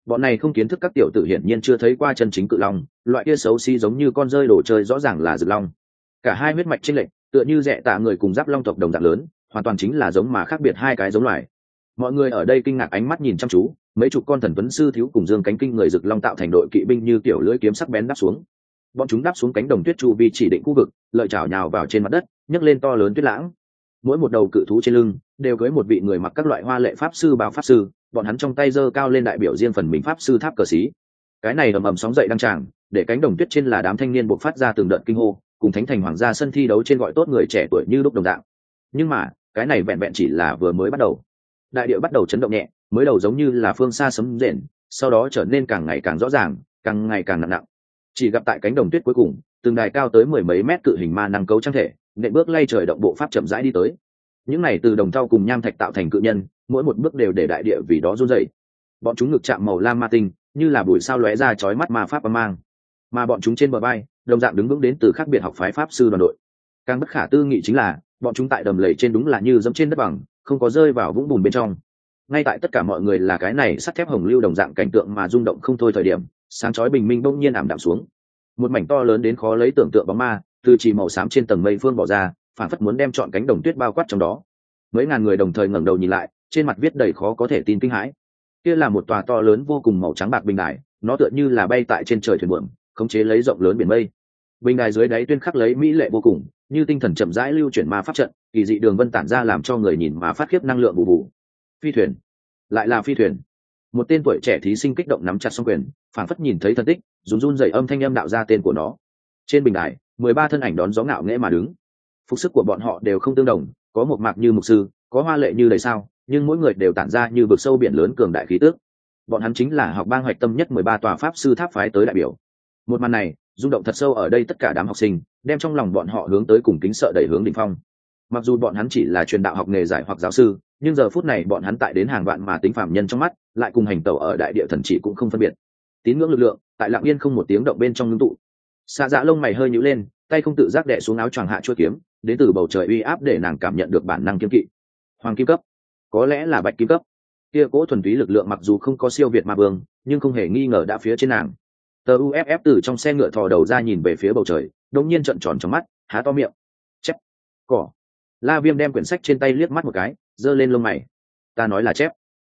Bọn này không kiến thức các tiểu tử hiển nhiên chưa thấy qua chân chính cự long, loại kia xấu xí giống như con rơi đồ chơi rõ ràng là rực long. Cả hai huyết mạch chênh lệch, tựa như rẽ tạ người cùng giáp long tộc đồng dạng lớn, hoàn toàn chính là giống mà khác biệt hai cái giống loài. Mọi người ở đây kinh ngạc ánh mắt nhìn chăm chú, mấy chục con thần tuấn sư thiếu cùng dương cánh kinh người rực long tạo thành đội kỵ binh như kiểu lưỡi kiếm sắc bén đáp xuống. Bọn chúng đáp xuống cánh đồng tuyết chu vi chỉ định khu vực, lợi chảo nhào vào trên mặt đất, nhấc lên to lớn tuyết lãng. Mỗi một đầu cự thú trên lưng đều cưỡi một vị người mặc các loại hoa lệ pháp sư bào pháp sư, bọn hắn trong tay giơ cao lên đại biểu riêng phần mình pháp sư tháp cờ xí. Cái này ầm ầm sóng dậy đăng tràng, để cánh đồng tuyết trên là đám thanh niên bộc phát ra từng đợt kinh hô, cùng thánh thành hoàng gia sân thi đấu trên gọi tốt người trẻ tuổi như lúc đồng dạng. Nhưng mà cái này vẹn vẹn chỉ là vừa mới bắt đầu. Đại địa bắt đầu chấn động nhẹ, mới đầu giống như là phương xa sấm rền, sau đó trở nên càng ngày càng rõ ràng, càng ngày càng nặng nặng. Chỉ gặp tại cánh đồng tuyết cuối cùng, từng đài cao tới mười mấy mét cự hình ma năng cấu trang thể, nện bước lay trời động bộ pháp chậm rãi đi tới. Những này từ đồng thau cùng nham thạch tạo thành cự nhân, mỗi một bước đều để đại địa vì đó run rẩy. Bọn chúng ngực chạm màu lam ma tinh, như là bụi sao lóe ra chói mắt ma pháp âm mang. Mà bọn chúng trên bờ vai, đồng dạng đứng vững đến từ khác biệt học phái pháp sư đoàn đội. Càng bất khả tư nghị chính là, bọn chúng tại đầm lầy trên đúng là như dẫm trên đất bằng, không có rơi vào vũng bùn bên trong. Ngay tại tất cả mọi người là cái này sắt thép hồng lưu đồng dạng cảnh tượng mà rung động không thôi thời điểm, sáng chói bình minh bỗng nhiên ảm đạm xuống. Một mảnh to lớn đến khó lấy tưởng tượng bóng ma, từ chỉ màu xám trên tầng mây phương bỏ ra, phản phất muốn đem trọn cánh đồng tuyết bao quát trong đó. Mấy ngàn người đồng thời ngẩng đầu nhìn lại, trên mặt viết đầy khó có thể tin kinh hãi. Kia là một tòa to lớn vô cùng màu trắng bạc bình đài, nó tựa như là bay tại trên trời thuyền buồm, khống chế lấy rộng lớn biển mây. Bình đài dưới đáy tuyên khắc lấy mỹ lệ vô cùng, như tinh thần chậm rãi lưu chuyển ma pháp trận, kỳ dị đường vân tản ra làm cho người nhìn mà phát khiếp năng lượng bù bù. Phi thuyền, lại là phi thuyền. Một tên tuổi trẻ thí sinh kích động nắm chặt song quyền, phảng phất nhìn thấy thần tích, run rẩy âm thanh âm đạo ra tên của nó. Trên bình đài, 13 thân ảnh đón gió ngạo nghễ mà đứng. Phục sức của bọn họ đều không tương đồng, có một mạc như mục sư, có hoa lệ như đầy sao, nhưng mỗi người đều tản ra như vực sâu biển lớn cường đại khí tước. Bọn hắn chính là học bang hoạch tâm nhất 13 tòa pháp sư tháp phái tới đại biểu. Một màn này, rung động thật sâu ở đây tất cả đám học sinh, đem trong lòng bọn họ hướng tới cùng kính sợ đẩy hướng đỉnh phong. Mặc dù bọn hắn chỉ là truyền đạo học nghề giải hoặc giáo sư, nhưng giờ phút này bọn hắn tại đến hàng vạn mà tính phạm nhân trong mắt, lại cùng hành tẩu ở đại địa thần chỉ cũng không phân biệt. Tín ngưỡng lực lượng, tại lặng yên không một tiếng động bên trong ngưng tụ. Xạ Dạ lông mày hơi nhíu lên, tay không tự giác đè xuống áo choàng hạ chuôi kiếm, đến từ bầu trời uy áp để nàng cảm nhận được bản năng kiên kỵ. Hoàng kim cấp, có lẽ là bạch kim cấp. Kia cỗ thuần túy lực lượng mặc dù không có siêu việt ma vương, nhưng không hề nghi ngờ đã phía trên nàng. Tờ UFF từ trong xe ngựa thò đầu ra nhìn về phía bầu trời, đột nhiên trợn tròn trong mắt, há to miệng. Chép, cỏ. La Viêm đem quyển sách trên tay liếc mắt một cái, giơ lên lông mày. Ta nói là chép.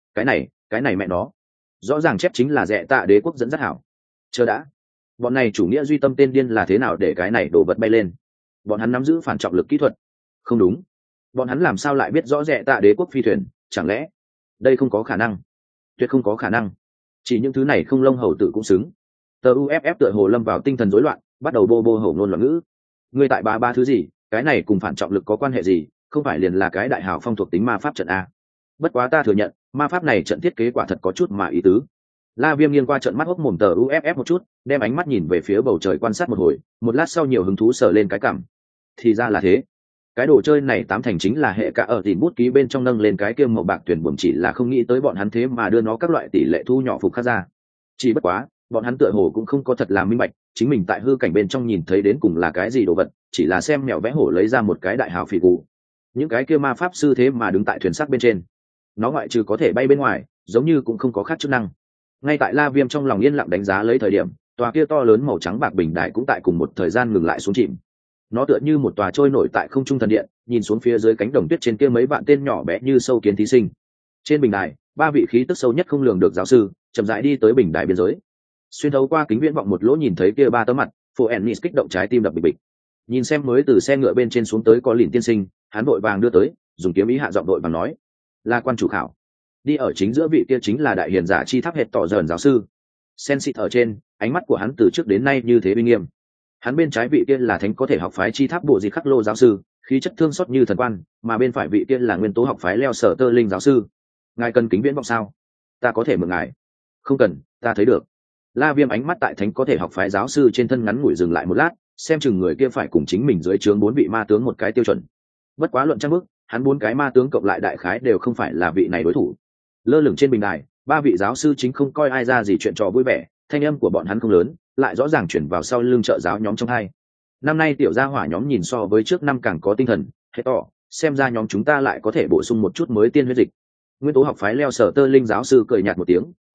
Cái này mẹ nó. Rõ ràng chép chính là Rẽ Tạ đế quốc dẫn dắt hảo. Chờ đã. Bọn này chủ nghĩa duy tâm tên điên là thế nào để cái này đổ vật bay lên? Bọn hắn nắm giữ phản trọng lực kỹ thuật. Không đúng. Bọn hắn làm sao lại biết rõ Rẽ Tạ đế quốc phi thuyền? Chẳng lẽ đây không có khả năng? Tuyệt không có khả năng. Chỉ những thứ này không lông hầu tử cũng xứng. Tờ UFF tựa hồ lâm vào tinh thần rối loạn, bắt đầu bô bô hổ ngôn loạn ngữ. Ngươi tại ba thứ gì? Cái này cùng phản trọng lực có quan hệ gì? Không phải liền là cái đại hào phong thuộc tính ma pháp trận a? Bất quá ta thừa nhận, ma pháp này trận thiết kế quả thật có chút mà ý tứ. La Viêm nghiêng qua trận mắt hốc mồm tờ UFF một chút, đem ánh mắt nhìn về phía bầu trời quan sát một hồi, một lát sau nhiều hứng thú sờ lên cái cằm. Thì ra là thế. Cái đồ chơi này tám thành chính là hệ cả ở tìm bút ký bên trong nâng lên cái kia màu bạc tuyển buồm, chỉ là không nghĩ tới bọn hắn thế mà đưa nó các loại tỷ lệ thu nhỏ phục khác ra. Chỉ bất quá, bọn hắn tựa hồ cũng không có thật là minh bạch, chính mình tại hư cảnh bên trong nhìn thấy đến cùng là cái gì đồ vật, chỉ là xem mèo vẽ hổ lấy ra một cái đại hào phỉ cụ. Những cái kia ma pháp sư thế mà đứng tại thuyền sắt bên trên. Nó ngoại trừ có thể bay bên ngoài, giống như cũng không có khác chức năng. Ngay tại La Viêm trong lòng yên lặng đánh giá lấy thời điểm, tòa kia to lớn màu trắng bạc bình đài cũng tại cùng một thời gian ngừng lại xuống chìm. Nó tựa như một tòa trôi nổi tại không trung thần điện, nhìn xuống phía dưới cánh đồng tuyết trên kia mấy vạn tên nhỏ bé như sâu kiến thí sinh. Trên bình đài, ba vị khí tức sâu nhất không lường được giáo sư chậm rãi đi tới bình đài biên giới. Xuyên thấu qua kính viễn vọng một lỗ nhìn thấy kia ba tấm mặt, Phổ Ennis kích động trái tim đập bịch bịch. Nhìn xem mới từ xe ngựa bên trên xuống tới có lìn tiên sinh, hắn vội vàng đưa tới, dùng kiếm ý hạ giọng đội vàng nói: "La quan chủ khảo." Đi ở chính giữa vị kia chính là đại hiền giả chi tháp hệt tỏ dần giáo sư. Sen xịt ở trên, ánh mắt của hắn từ trước đến nay như thế uy nghiêm. Hắn bên trái vị kia là thánh có thể học phái chi tháp bộ gì khắc lô giáo sư, khí chất thương xót như thần quan, mà bên phải vị kia là nguyên tố học phái leo sở tơ linh giáo sư. Ngài cần kính viễn vọng sao? Ta có thể mượn ngài. Không cần, ta thấy được. La Viêm ánh mắt tại thánh có thể học phái giáo sư trên thân ngắn ngủi dừng lại một lát, xem chừng người kia phải cùng chính mình dưới trướng 4 vị ma tướng một cái tiêu chuẩn. Bất quá luận trang bức, hắn 4 cái ma tướng cộng lại đại khái đều không phải là vị này đối thủ. Lơ lửng trên bình đài, 3 vị giáo sư chính không coi ai ra gì chuyện trò vui vẻ, thanh âm của bọn hắn không lớn, lại rõ ràng chuyển vào sau lưng trợ giáo nhóm trong hai. Năm nay tiểu gia hỏa nhóm nhìn so với trước năm càng có tinh thần, hết tỏ, xem ra nhóm chúng ta lại có thể bổ sung một chút mới tiên huyết dịch. Nguyên tố học phái leo sở tơ linh giáo sư cười nhạt một tiếng,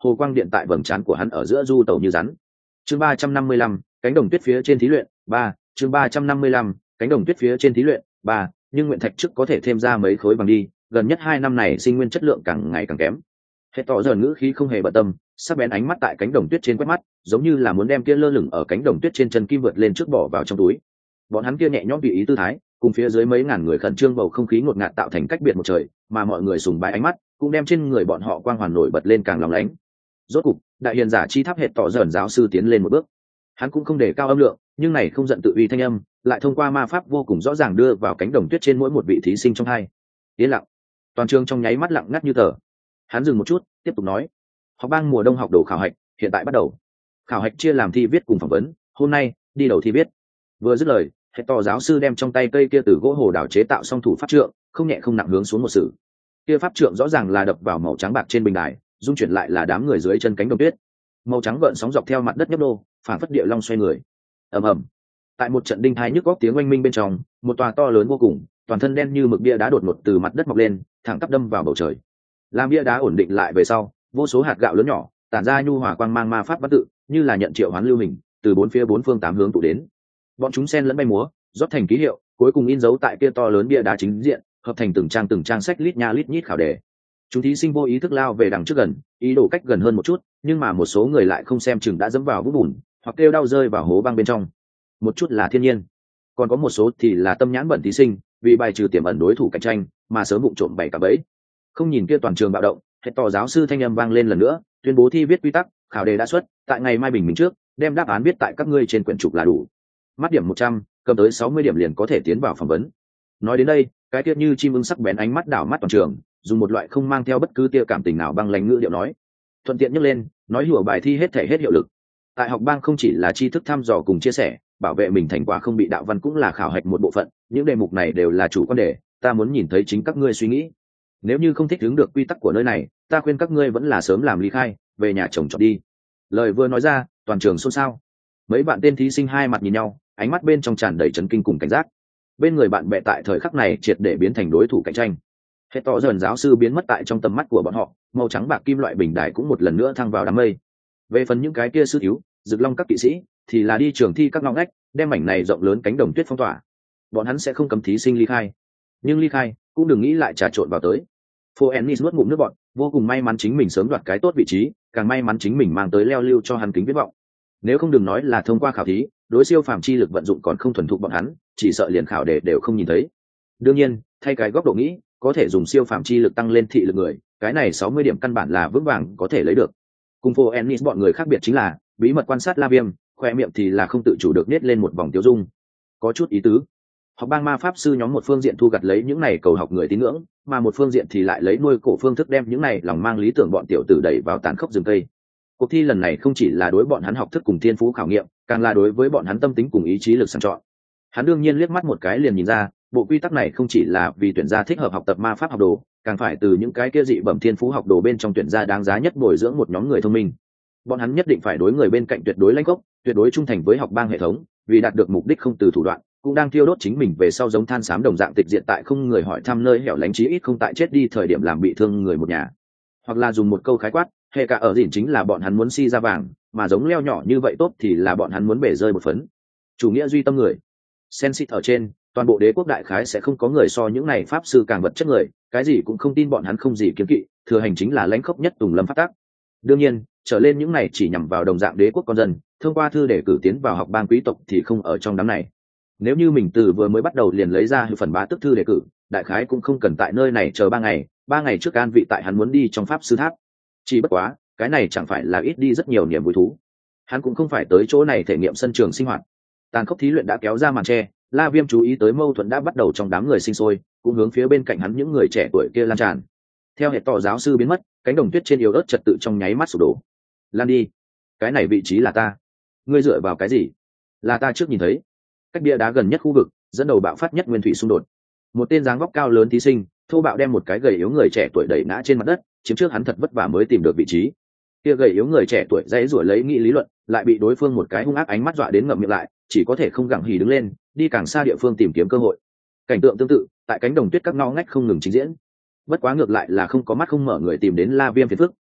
hồ quang điện tại vầng trán của hắn ở giữa du tẩu như rắn. Chương 355, cánh đồng tuyết phía trên thí luyện 3. Chương 355, cánh đồng tuyết phía trên thí luyện 3. Nhưng nguyện thạch trước có thể thêm ra mấy khối bằng đi, gần nhất 2 năm này sinh nguyên chất lượng càng ngày càng kém. Hết tỏ dần ngữ khí không hề bận tâm, sắc bén ánh mắt tại cánh đồng tuyết trên quét mắt, giống như là muốn đem kia lơ lửng ở cánh đồng tuyết trên chân kim vượt lên trước bỏ vào trong túi. Bọn hắn kia nhẹ nhõm tùy ý tư thái, cùng phía dưới mấy ngàn người khẩn trương bầu không khí ngột ngạt tạo thành cách biệt một trời, mà mọi người sùng bái ánh mắt cũng đem trên người bọn họ quang hoàn nổi bật lên càng lóng lánh. Rốt cục, đại hiền giả chi tháp Hệt tỏ dần giáo sư tiến lên một bước. Hắn cũng không để cao âm lượng, nhưng này không giận tự uy thanh âm, lại thông qua ma pháp vô cùng rõ ràng đưa vào cánh đồng tuyết trên mỗi một vị thí sinh trong hai. Yên lặng. Toàn trường trong nháy mắt lặng ngắt như tờ. Hắn dừng một chút, tiếp tục nói: học bang mùa đông học đồ khảo hạch hiện tại bắt đầu. Khảo hạch chia làm thi viết cùng phỏng vấn, hôm nay đi đầu thi viết. Vừa dứt lời, Hệt tỏ giáo sư đem trong tay cây kia từ gỗ hồ đào chế tạo song thủ pháp trượng, không nhẹ không nặng hướng xuống một sử. Kia pháp trượng rõ ràng là đập vào màu trắng bạc trên bình đài, dung chuyển lại là đám người dưới chân cánh đồng tuyết. Màu trắng gợn sóng dọc theo mặt đất nhấp đô, phản phất địa long xoay người. Ầm ầm. Tại một trận đinh thai nhức góc tiếng oanh minh bên trong, một tòa to lớn vô cùng, toàn thân đen như mực bia đá đột ngột từ mặt đất mọc lên, thẳng tắp đâm vào bầu trời. Làm bia đá ổn định lại về sau, vô số hạt gạo lớn nhỏ tản ra nhu hòa quang mang ma pháp văn tự, như là nhận triệu hoán lưu hình, từ bốn phương tám hướng tụ đến. Bọn chúng xen lẫn bay múa, rót thành ký hiệu, cuối cùng in dấu tại kia to lớn bia đá chính diện, hợp thành từng trang sách lít nha lít nhít khảo đề. Chúng thí sinh vô ý thức lao về đằng trước gần, ý đồ cách gần hơn một chút, nhưng mà một số người lại không xem chừng đã dẫm vào vũng bùn, hoặc kêu đau rơi vào hố băng bên trong. Một chút là thiên nhiên, còn có một số thì là tâm nhãn bẩn thí sinh, vì bài trừ tiềm ẩn đối thủ cạnh tranh mà sớm vụng trộm bày cả bẫy. Không nhìn kia toàn trường bạo động, Hệt tỏ giáo sư thanh âm vang lên lần nữa, tuyên bố thi viết quy tắc, khảo đề đã xuất, tại ngày mai bình minh trước, đem đáp án viết tại các ngươi trên quyển trục là đủ. Mắt điểm 100, cầm tới 60 điểm liền có thể tiến vào phỏng vấn. Nói đến đây, cái tiết như chim ưng sắc bén ánh mắt đảo mắt toàn trường, dùng một loại không mang theo bất cứ tia cảm tình nào băng lãnh ngữ điệu nói. Thuận tiện nhắc lên, nói hùa bài thi hết thể hết hiệu lực. Tại học bang không chỉ là tri thức thăm dò cùng chia sẻ, bảo vệ mình thành quả không bị đạo văn cũng là khảo hạch một bộ phận, những đề mục này đều là chủ quan đề, ta muốn nhìn thấy chính các ngươi suy nghĩ. Nếu như không thích ứng được quy tắc của nơi này, ta khuyên các ngươi vẫn là sớm làm ly khai, về nhà chồng chọn đi. Lời vừa nói ra, toàn trường xôn xao. Mấy bạn tên thí sinh hai mặt nhìn nhau, ánh mắt bên trong tràn đầy chấn kinh cùng cảnh giác. Bên người bạn bè tại thời khắc này triệt để biến thành đối thủ cạnh tranh. Hết tỏ dần giáo sư biến mất tại trong tầm mắt của bọn họ, màu trắng bạc kim loại bình đài cũng một lần nữa thăng vào đám mây. Về phần những cái kia sư thiếu, rực long các kỵ sĩ, thì là đi trường thi các ngõ ngách, đem mảnh này rộng lớn cánh đồng tuyết phong tỏa. Bọn hắn sẽ không cấm thí sinh ly khai, nhưng ly khai cũng đừng nghĩ lại trà trộn vào tới. Phoenix nuốt ngụm nước bọt, vô cùng may mắn chính mình sớm đoạt cái tốt vị trí, càng may mắn chính mình mang tới leo lưu cho hắn kính viễn vọng. Nếu không đừng nói là thông qua khảo thí, đối siêu phàm chi lực vận dụng còn không thuần thục bọn hắn, chỉ sợ liền khảo đề đều không nhìn thấy. Đương nhiên, thay cái góc độ nghĩ, có thể dùng siêu phàm chi lực tăng lên thị lực người, cái này 60 điểm căn bản là vững vàng có thể lấy được. Cùng Phoenix bọn người khác biệt chính là, bí mật quan sát La Viêm, khoe miệng thì là không tự chủ được nết lên một vòng tiêu dung. Có chút ý tứ. Học bang ma pháp sư nhóm một phương diện thu gặt lấy những này cầu học người tín ngưỡng, mà một phương diện thì lại lấy nuôi cổ phương thức đem những này lòng mang lý tưởng bọn tiểu tử đẩy vào tàn khốc rừng cây. Cuộc thi lần này không chỉ là đối bọn hắn học thức cùng thiên phú khảo nghiệm, càng là đối với bọn hắn tâm tính cùng ý chí lực sàng chọn. Hắn đương nhiên liếc mắt một cái liền nhìn ra, bộ quy tắc này không chỉ là vì tuyển ra thích hợp học tập ma pháp học đồ, càng phải từ những cái kia dị bẩm thiên phú học đồ bên trong tuyển ra đáng giá nhất bồi dưỡng một nhóm người thông minh. Bọn hắn nhất định phải đối người bên cạnh tuyệt đối lãnh gốc, tuyệt đối trung thành với học bang hệ thống, vì đạt được mục đích không từ thủ đoạn, cũng đang thiêu đốt chính mình về sau giống than xám đồng dạng tịch diện tại không người hỏi thăm nơi hẻo lánh chí ít không tại chết đi thời điểm làm bị thương người một nhà. Hoặc là dùng một câu khái quát, hệ cả ở dỉn chính là bọn hắn muốn si ra vàng, mà giống leo nhỏ như vậy tốt thì là bọn hắn muốn bể rơi một phấn. Chủ nghĩa duy tâm người. Sensit ở trên, toàn bộ đế quốc đại khái sẽ không có người so những này pháp sư càng vật chất người, cái gì cũng không tin bọn hắn không gì kiến kỵ, thừa hành chính là lãnh khốc nhất tùng lâm pháp tắc. Đương nhiên, trở lên những này chỉ nhằm vào đồng dạng đế quốc con dân, thông qua thư để cử tiến vào học bang quý tộc thì không ở trong đám này. Nếu như mình từ vừa mới bắt đầu liền lấy ra phần bá tức thư đề cử, đại khái cũng không cần tại nơi này chờ 3 ngày trước an vị tại hắn muốn đi trong pháp sư tháp. Chỉ bất quá, cái này chẳng phải là ít đi rất nhiều niềm vui thú. Hắn cũng không phải tới chỗ này thể nghiệm sân trường sinh hoạt. Tàn khốc thí luyện đã kéo ra màn che, La Viêm chú ý tới mâu thuẫn đã bắt đầu trong đám người sinh sôi, cũng hướng phía bên cạnh hắn những người trẻ tuổi kia lan tràn. Theo hệ tỏ giáo sư biến mất, cánh đồng tuyết trên yếu ớt trật tự trong nháy mắt sụp đổ. Lan đi, cái này vị trí là ta. Ngươi dựa vào cái gì? Là ta trước nhìn thấy. Cách bia đá gần nhất khu vực, dẫn đầu bạo phát nhất nguyên thủy xung đột. Một tên dáng vóc cao lớn thí sinh, thô bạo đem một cái gầy yếu người trẻ tuổi đẩy ngã trên mặt đất, chiếm trước hắn thật vất vả mới tìm được vị trí. Kia gầy yếu người trẻ tuổi dãy rủa lấy nghị lý luận, lại bị đối phương một cái hung ác ánh mắt dọa đến ngậm miệng lại, chỉ có thể không gặng hì đứng lên, đi càng xa địa phương tìm kiếm cơ hội. Cảnh tượng tương tự, tại cánh đồng tuyết các ngõ ngách không ngừng trình diễn. Bất quá ngược lại là không có mắt không mở người tìm đến La Viêm phiền phức,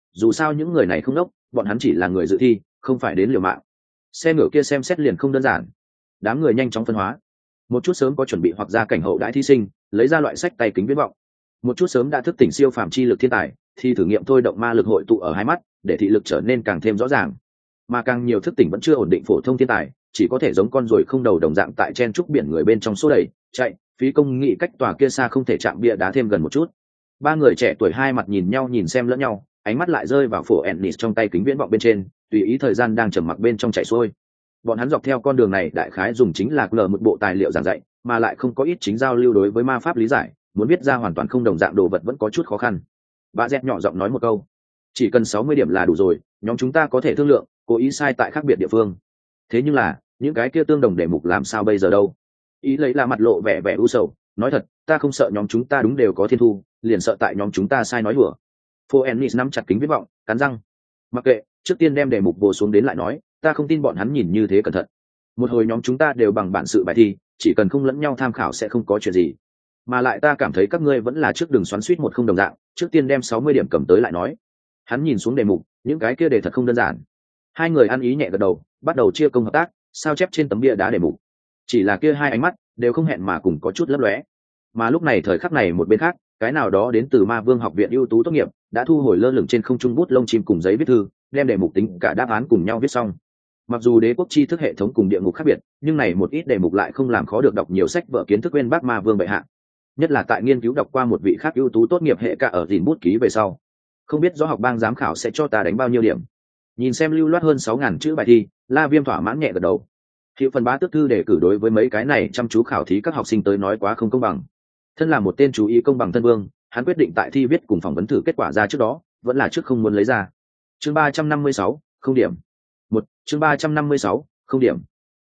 dù sao những người này không đốc, bọn hắn chỉ là người dự thi, không phải đến liều mạng. Xe ngựa kia xem xét liền không đơn giản. Đám người nhanh chóng phân hóa. Một chút sớm có chuẩn bị hoặc ra cảnh hậu đãi thí sinh, lấy ra loại sách tay kính viễn vọng. Một chút sớm đã thức tỉnh siêu phàm chi lực thiên tài, thì thử nghiệm thôi động ma lực hội tụ ở hai mắt, để thị lực trở nên càng thêm rõ ràng. Mà càng nhiều thức tỉnh vẫn chưa ổn định phổ thông thiên tài, chỉ có thể giống con ruồi không đầu đồng dạng tại chen trúc biển người bên trong số đẩy, chạy, phí công nghị cách tòa kia xa không thể chạm bia đá thêm gần một chút. Ba người trẻ tuổi hai mặt nhìn nhau nhìn xem lẫn nhau, ánh mắt lại rơi vào phổ Ennis trong tay kính viễn vọng bên trên, tùy ý thời gian đang trầm mặc bên trong chạy xuôi. Bọn hắn dọc theo con đường này đại khái dùng chính là lờ một bộ tài liệu giảng dạy, mà lại không có ít chính giao lưu đối với ma pháp lý giải, muốn viết ra hoàn toàn không đồng dạng đồ vật vẫn có chút khó khăn. Bà dẹt nhỏ giọng nói một câu, chỉ cần 60 điểm là đủ rồi, nhóm chúng ta có thể thương lượng, cố ý sai tại khác biệt địa phương. Thế nhưng là những cái kia tương đồng đề mục làm sao bây giờ đâu? Ý lấy là mặt lộ vẻ vẻ u sầu, nói thật, ta không sợ nhóm chúng ta đúng đều có thiên thu, liền sợ tại nhóm chúng ta sai nói hùa. Phô Ennis nắm chặt kính viễn vọng, cắn răng. Mặc kệ, trước tiên đem đề mục bổ xuống đến lại nói, ta không tin bọn hắn nhìn như thế cẩn thận. Một hồi nhóm chúng ta đều bằng bản sự bài thi, chỉ cần không lẫn nhau tham khảo sẽ không có chuyện gì. Mà lại ta cảm thấy các ngươi vẫn là trước đường xoắn suýt một không đồng dạng, trước tiên đem 60 điểm cầm tới lại nói. Hắn nhìn xuống đề mục, những cái kia đề thật không đơn giản. Hai người ăn ý nhẹ gật đầu, bắt đầu chia công hợp tác, sao chép trên tấm bia đá đề mục. Chỉ là kia hai ánh mắt đều không hẹn mà cùng có chút lấp lóe. Mà lúc này thời khắc này một bên khác, cái nào đó đến từ Ma Vương học viện ưu tú tốt nghiệp, đã thu hồi lơ lửng trên không trung bút lông chim cùng giấy viết thư, đem đề mục tính cả đáp án cùng nhau viết xong. Mặc dù đế quốc tri thức hệ thống cùng địa ngục khác biệt, nhưng này một ít đề mục lại không làm khó được đọc nhiều sách vở kiến thức bên bác Ma Vương bệ hạ. Nhất là tại nghiên cứu đọc qua một vị khác ưu tú tốt nghiệp hệ cả ở dìn bút ký về sau, không biết rõ học bang giám khảo sẽ cho ta đánh bao nhiêu điểm. Nhìn xem lưu loát hơn 6.000 chữ bài thi, La Viêm thỏa mãn nhẹ gật đầu. Hiệu phần bá tước thư đề cử đối với mấy cái này chăm chú khảo thí các học sinh tới nói quá không công bằng. Thân là một tên chú ý công bằng thân vương, hắn quyết định tại thi viết cùng phỏng vấn thử kết quả ra trước đó, vẫn là trước không muốn lấy ra. Chương 356, không điểm. Chương 356, không điểm.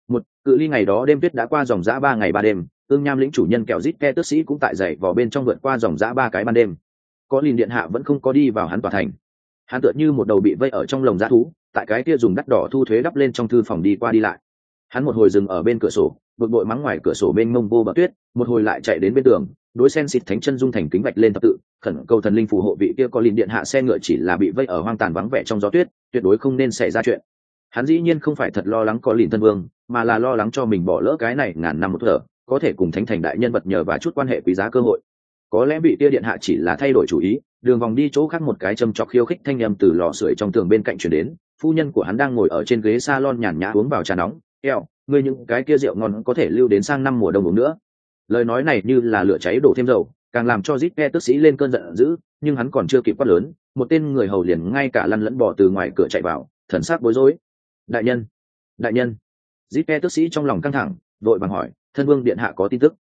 Cự ly ngày đó đêm tuyết đã qua dòng dã 3 ngày 3 đêm, Ương Nham lĩnh chủ nhân kẹo rít ke tước sĩ cũng tại dậy vào bên trong vượt qua dòng dã 3 cái ban đêm. Có Lìn điện hạ vẫn không có đi vào hắn tòa thành. Hắn tựa như một đầu bị vây ở trong lồng dã thú, tại cái kia dùng đắt đỏ thu thuế đắp lên trong thư phòng đi qua đi lại. Hắn một hồi dừng ở bên cửa sổ, bực bội mắng ngoài cửa sổ bên mông vô bờ tuyết, một hồi lại chạy đến bên tường, đối sen xịt thánh chân dung thành kính vạch lên thập tự, khẩn cầu thần linh phù hộ vị kia có Lìn điện hạ xe ngựa chỉ là bị vây ở hoang tàn vắng vẻ trong gió tuyết, tuyệt đối không nên xảy ra chuyện. Hắn dĩ nhiên không phải thật lo lắng có Lìn thân vương, mà là lo lắng cho mình bỏ lỡ cái này ngàn năm một thở, có thể cùng thánh thành đại nhân vật nhờ và chút quan hệ quý giá cơ hội. Có lẽ vị kia điện hạ chỉ là thay đổi chủ ý, đường vòng đi chỗ khác một cái châm chọc khiêu khích thanh âm từ lò sưởi trong tường bên cạnh truyền đến, phu nhân của hắn đang ngồi ở trên ghế salon nhàn nhã uống vào trà nóng. Eo, ngươi những cái kia rượu ngon có thể lưu đến sang năm mùa đông uống nữa. Lời nói này như là lửa cháy đổ thêm dầu, càng làm cho Zip tước sĩ lên cơn giận dữ, nhưng hắn còn chưa kịp quát lớn, một tên người hầu liền ngay cả lăn lẫn bò từ ngoài cửa chạy vào, thần sắc bối rối. Đại nhân, đại nhân. Zip tước sĩ trong lòng căng thẳng, vội vàng hỏi, thân vương điện hạ có tin tức?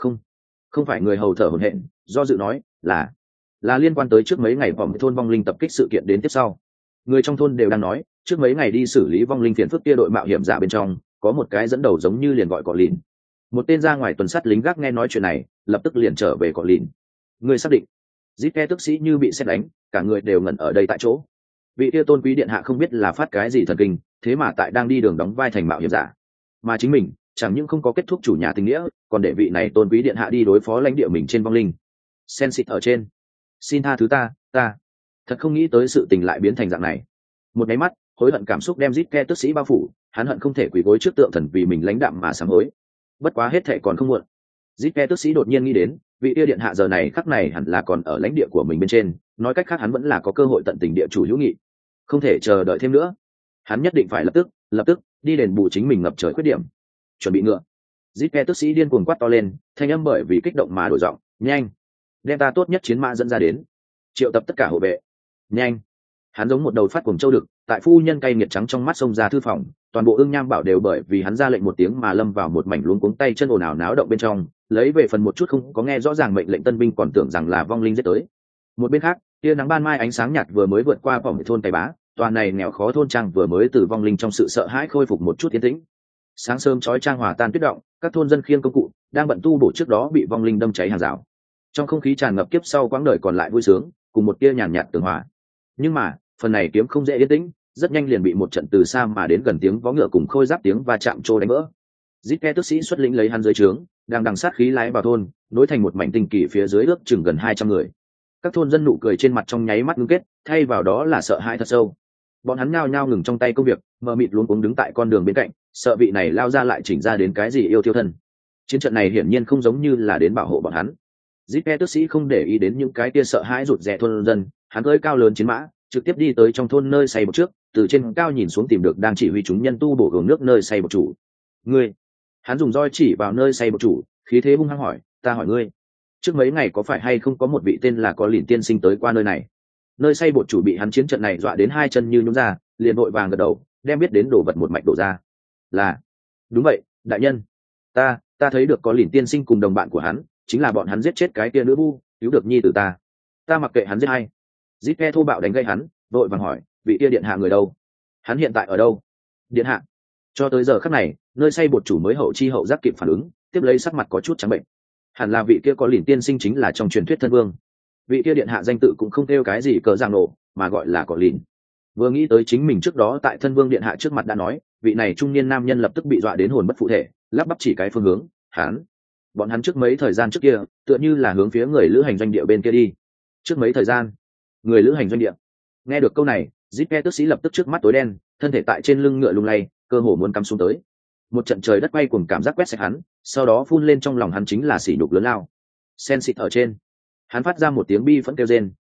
Không phải người hầu thở hổn hển, do dự nói, là liên quan tới trước mấy ngày vòng thôn vong linh tập kích sự kiện đến tiếp sau. Người trong thôn đều đang nói, trước mấy ngày đi xử lý vong linh phiền phức kia đội mạo hiểm giả bên trong, có một cái dẫn đầu giống như liền gọi Cọ Lìn. Một tên ra ngoài tuần sát lính gác nghe nói chuyện này, lập tức liền trở về Cọ Lìn. Người xác định? Zip tước sĩ như bị sét đánh, cả người đều ngẩn ở đây tại chỗ. Vị kia tôn quý điện hạ không biết là phát cái gì thần kinh, thế mà tại đang đi đường đóng vai thành mạo hiểm giả, mà chính mình chẳng những không có kết thúc chủ nhà tình nghĩa, còn để vị này tôn quý điện hạ đi đối phó lãnh địa mình trên vong linh. Sen xịt ở trên, xin tha thứ ta thật không nghĩ tới sự tình lại biến thành dạng này. Một cái mắt hối hận cảm xúc đem Zip tước sĩ bao phủ, hắn hận không thể quỳ gối trước tượng thần vì mình lãnh đạm mà sám hối. Bất quá hết thệ còn không muộn. Zip tước sĩ đột nhiên nghĩ đến, vị yêu điện hạ giờ này khắc này hẳn là còn ở lãnh địa của mình bên trên, nói cách khác hắn vẫn là có cơ hội tận tình địa chủ hữu nghị. Không thể chờ đợi thêm nữa, hắn nhất định phải lập tức đi đền bù chính mình ngập trời khuyết điểm. Chuẩn bị ngựa. Zip tước sĩ điên cuồng quát to lên, thanh âm bởi vì kích động mà đổi giọng, nhanh, đem ta tốt nhất chiến mã dẫn ra đến, triệu tập tất cả hộ vệ, nhanh. Hắn giống một đầu phát cuồng châu đực, tại phu nhân cay nghiệt trắng trong mắt xông ra thư phòng, toàn bộ Ưng Nham bảo đều bởi vì hắn ra lệnh một tiếng mà lâm vào một mảnh luống cuống tay chân ồn ào náo động bên trong, lấy về phần một chút không có nghe rõ ràng mệnh lệnh tân binh còn tưởng rằng là vong linh giết tới. Một bên khác, tia nắng ban mai ánh sáng nhạt vừa mới vượt qua vòng thôn Tây Bá, toàn này nghèo khó thôn trang vừa mới từ vong linh trong sự sợ hãi khôi phục một chút yên tĩnh. Sáng sớm chói chang hòa tan tuyết động, các thôn dân khiêng công cụ đang bận tu bổ trước đó bị vong linh đâm cháy hàng rào. Trong không khí tràn ngập kiếp sau quãng đời còn lại vui sướng, cùng một tia nhàn nhạt tường hòa. Nhưng mà, phần này kiếm không dễ yên tĩnh, rất nhanh liền bị một trận từ xa mà đến gần tiếng vó ngựa cùng khôi giáp tiếng va chạm trô đánh vỡ. Zip tước sĩ xuất lĩnh lấy hắn dưới trướng, đang đằng sát khí lái vào thôn, nối thành một mảnh tinh kỳ phía dưới ước chừng gần 200 người. Các thôn dân nụ cười trên mặt trong nháy mắt ngưng kết, thay vào đó là sợ hãi thật sâu. Bọn hắn nhao nhao ngừng trong tay công việc, mờ mịt luống cuống đứng tại con đường bên cạnh, sợ vị này lao ra lại chỉnh ra đến cái gì yêu thiêu thân. Chiến trận này hiển nhiên không giống như là đến bảo hộ bọn hắn. Zippe tước sĩ không để ý đến những cái kia sợ hãi rụt rè thôn dân, hắn cưỡi cao lớn chiến mã, trực tiếp đi tới trong thôn nơi xây bột trước, từ trên cao nhìn xuống tìm được đang chỉ huy chúng nhân tu bổ gường nước nơi xây bột chủ. Ngươi, hắn dùng roi chỉ vào nơi xây bột chủ, khí thế hung hăng hỏi, ta hỏi ngươi, trước mấy ngày có phải hay không có một vị tên là có lìn tiên sinh tới qua nơi này? Nơi xây bột chủ bị hắn chiến trận này dọa đến hai chân như nhũn ra, liền vội vàng gật đầu, đem biết đến đồ vật một mạch đổ ra. Là, đúng vậy, đại nhân. Ta thấy được có lìn tiên sinh cùng đồng bạn của hắn, chính là bọn hắn giết chết cái kia nữ vu, cứu được nhi tử ta. Ta mặc kệ hắn giết hay. Zippe thô bạo đánh gây hắn, vội vàng hỏi, vị kia điện hạ người đâu? Hắn hiện tại ở đâu? Điện hạ. Cho tới giờ khắc này, nơi xây bột chủ mới hậu chi hậu giác kịp phản ứng, tiếp lấy sắc mặt có chút trắng bệnh. Hẳn là vị kia có lìn tiên sinh chính là trong truyền thuyết thân vương. Vị kia điện hạ danh tự cũng không kêu cái gì cờ giang nổ, mà gọi là có lìn. Vừa nghĩ tới chính mình trước đó tại thân vương điện hạ trước mặt đã nói, vị này trung niên nam nhân lập tức bị dọa đến hồn bất phụ thể, lắp bắp chỉ cái phương hướng. Bọn hắn trước mấy thời gian trước kia, tựa như là hướng phía người lữ hành doanh địa bên kia đi. Trước mấy thời gian, người lữ hành doanh địa. Nghe được câu này, Zippe tước sĩ lập tức trước mắt tối đen, thân thể tại trên lưng ngựa lung lay, cơ hồ muốn cắm xuống tới. Một trận trời đất quay cuồng cảm giác quét sạch hắn, sau đó phun lên trong lòng hắn chính là sỉ nhục lớn lao. Sen xịt ở trên, hắn phát ra một tiếng bi phẫn kêu rên,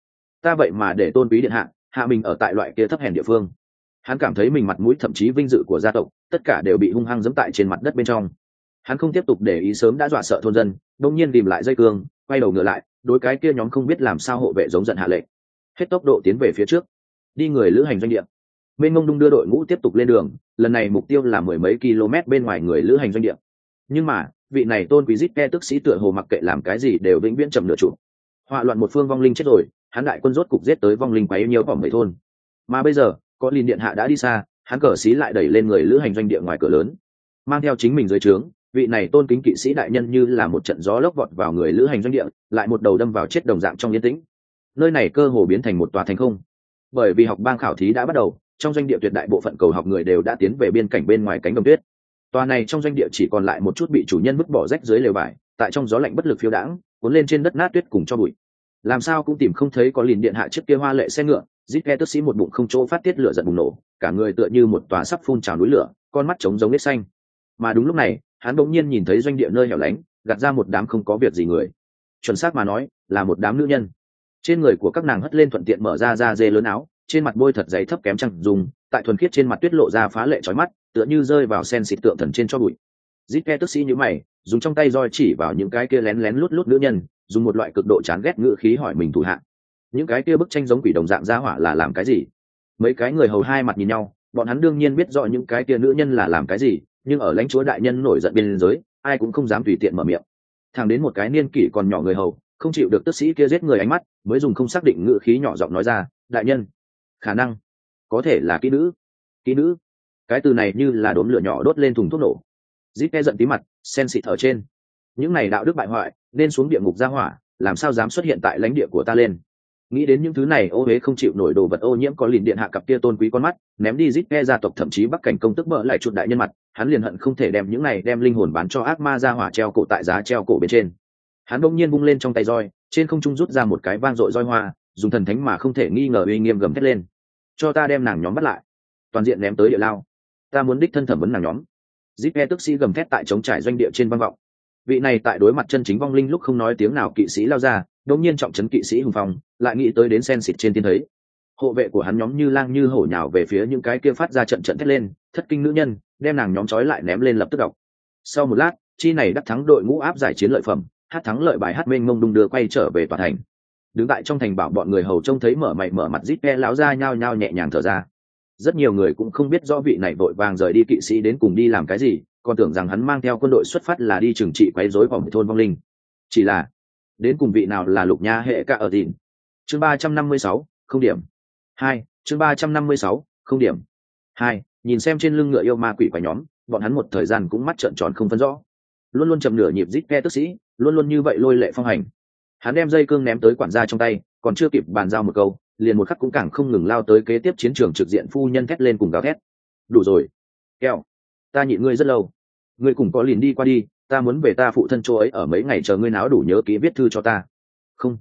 ta vậy mà để tôn quý điện hạ mình ở tại loại kia thấp hèn địa phương. Hắn cảm thấy mình mặt mũi thậm chí vinh dự của gia tộc, tất cả đều bị hung hăng giẫm tại trên mặt đất bên trong. Hắn không tiếp tục để ý sớm đã dọa sợ thôn dân, đột nhiên tìm lại dây cương, quay đầu ngựa lại, đối cái kia nhóm không biết làm sao hộ vệ giống giận hạ lệnh, hết tốc độ tiến về phía trước. Đi người lữ hành doanh địa. Bên Ngông Đung đưa đội ngũ tiếp tục lên đường, lần này mục tiêu là mười mấy km bên ngoài người lữ hành doanh địa. Nhưng mà, vị này tôn quý Zippe tước sĩ tựa hồ mặc kệ làm cái gì đều vĩnh viễn chậm nửa trụ. Họa loạn một phương vong linh chết rồi, hắn đại quân rốt cục giết tới vong linh quấy nhiều vòng mấy thôn. Mà bây giờ, có lìn điện hạ đã đi xa, hắn cờ xí lại đẩy lên người lữ hành doanh địa ngoài cửa lớn, mang theo chính mình dưới trướng. Vị này tôn kính kỵ sĩ đại nhân như là một trận gió lốc vọt vào người lữ hành doanh địa, lại một đầu đâm vào chết đồng dạng trong yên tĩnh. Nơi này cơ hồ biến thành một tòa thành không, bởi vì học bang khảo thí đã bắt đầu, trong doanh địa tuyệt đại bộ phận cầu học người đều đã tiến về biên cảnh bên ngoài cánh đồng tuyết. Tòa này trong doanh địa chỉ còn lại một chút bị chủ nhân vứt bỏ rách dưới lều vải, tại trong gió lạnh bất lực phiêu đãng, cuốn lên trên đất nát tuyết cùng cho bụi. Làm sao cũng tìm không thấy có lìn điện hạ chiếc kia hoa lệ xe ngựa. Zippe tước sĩ một bụng không chỗ phát tiết lửa giận bùng nổ, cả người tựa như một tòa sắp phun trào núi lửa, con mắt trống giống nết xanh. Mà đúng lúc này, hắn bỗng nhiên nhìn thấy doanh địa nơi hẻo lánh, gạt ra một đám không có việc gì người. Chuẩn xác mà nói, là một đám nữ nhân. Trên người của các nàng hất lên thuận tiện mở ra da dê lớn áo, trên mặt bôi thật dày thấp kém chẳng dùng, tại thuần khiết trên mặt tuyết lộ ra phá lệ chói mắt, tựa như rơi vào sen xịt tượng thần trên cho bụi. Zippe tước sĩ nhíu mày, dùng trong tay roi chỉ vào những cái kia lén lén lút lút nữ nhân, dùng một loại cực độ chán ghét ngữ khí hỏi mình thủ hạ, những cái kia bức tranh giống quỷ đồng dạng ra hỏa là làm cái gì? Mấy cái người hầu hai mặt nhìn nhau, bọn hắn đương nhiên biết rõ những cái kia nữ nhân là làm cái gì, nhưng ở lãnh chúa đại nhân nổi giận biên giới, ai cũng không dám tùy tiện mở miệng. Thằng đến một cái niên kỷ còn nhỏ người hầu, không chịu được tước sĩ kia giết người ánh mắt, mới dùng không xác định ngữ khí nhỏ giọng nói ra, đại nhân, khả năng có thể là kỹ nữ. Kỹ nữ, cái từ này như là đốm lửa nhỏ đốt lên thùng thuốc nổ. Zippe giận tí mặt, sen xịt ở trên, những này đạo đức bại hoại nên xuống địa ngục ra hỏa, làm sao dám xuất hiện tại lãnh địa của ta lên. Nghĩ đến những thứ này ô uế không chịu nổi đồ vật ô nhiễm có lìn điện hạ cặp kia tôn quý con mắt, ném đi Zippe gia tộc thậm chí bắc cảnh công tức bợ lại chuột đại nhân mặt, hắn liền hận không thể đem những này đem linh hồn bán cho ác ma ra hỏa treo cổ tại giá treo cổ bên trên. Hắn bỗng nhiên vung lên trong tay roi, trên không trung rút ra một cái vang dội roi hoa, dùng thần thánh mà không thể nghi ngờ uy nghiêm gầm thét lên, cho ta đem nàng nhóm bắt lại, toàn diện ném tới địa lao, ta muốn đích thân thẩm vấn nàng nhóm. Zippe tức sĩ gầm thét tại chống trải doanh địa trên vang vọng. Vị này tại đối mặt chân chính vong linh lúc không nói tiếng nào kỵ sĩ lao ra, đột nhiên trọng trấn kỵ sĩ hùng phong, lại nghĩ tới đến sen xịt trên tiên thấy. Hộ vệ của hắn nhóm như lang như hổ nhào về phía những cái kia phát ra trận thét lên, thất kinh nữ nhân, đem nàng nhóm trói lại ném lên lập tức đọc. Sau một lát, chi này đắc thắng đội ngũ áp giải chiến lợi phẩm, hát thắng lợi bài hát mênh mông đung đưa quay trở về tòa thành. Đứng tại trong thành bảo bọn người hầu trông thấy mở mày mở mặt Zippe lão ra nhao nhao nhẹ nhàng thở ra. Rất nhiều người cũng không biết rõ vị này vội vàng rời đi kỵ sĩ đến cùng đi làm cái gì, còn tưởng rằng hắn mang theo quân đội xuất phát là đi trừng trị quấy rối vòng thôn vong linh. Chỉ là đến cùng vị nào là lục nha hệ cả ở đỉnh. Chương 356, không điểm. 2, chương 356, không điểm. 2, nhìn xem trên lưng ngựa yêu ma quỷ quái nhóm, bọn hắn một thời gian cũng mắt trợn tròn không phân rõ. Luôn luôn chậm nửa nhịp Zippe tức sĩ, luôn luôn như vậy lôi lệ phong hành. Hắn đem dây cương ném tới quản gia trong tay, còn chưa kịp bàn giao một câu, liền một khắc cũng càng không ngừng lao tới kế tiếp chiến trường trực diện phu nhân thét lên cùng gào thét. Đủ rồi, keo, ta nhịn ngươi rất lâu, ngươi cùng có liền đi qua đi, ta muốn về ta phụ thân chỗ ấy ở mấy ngày chờ ngươi náo đủ nhớ kỹ viết thư cho ta. Không,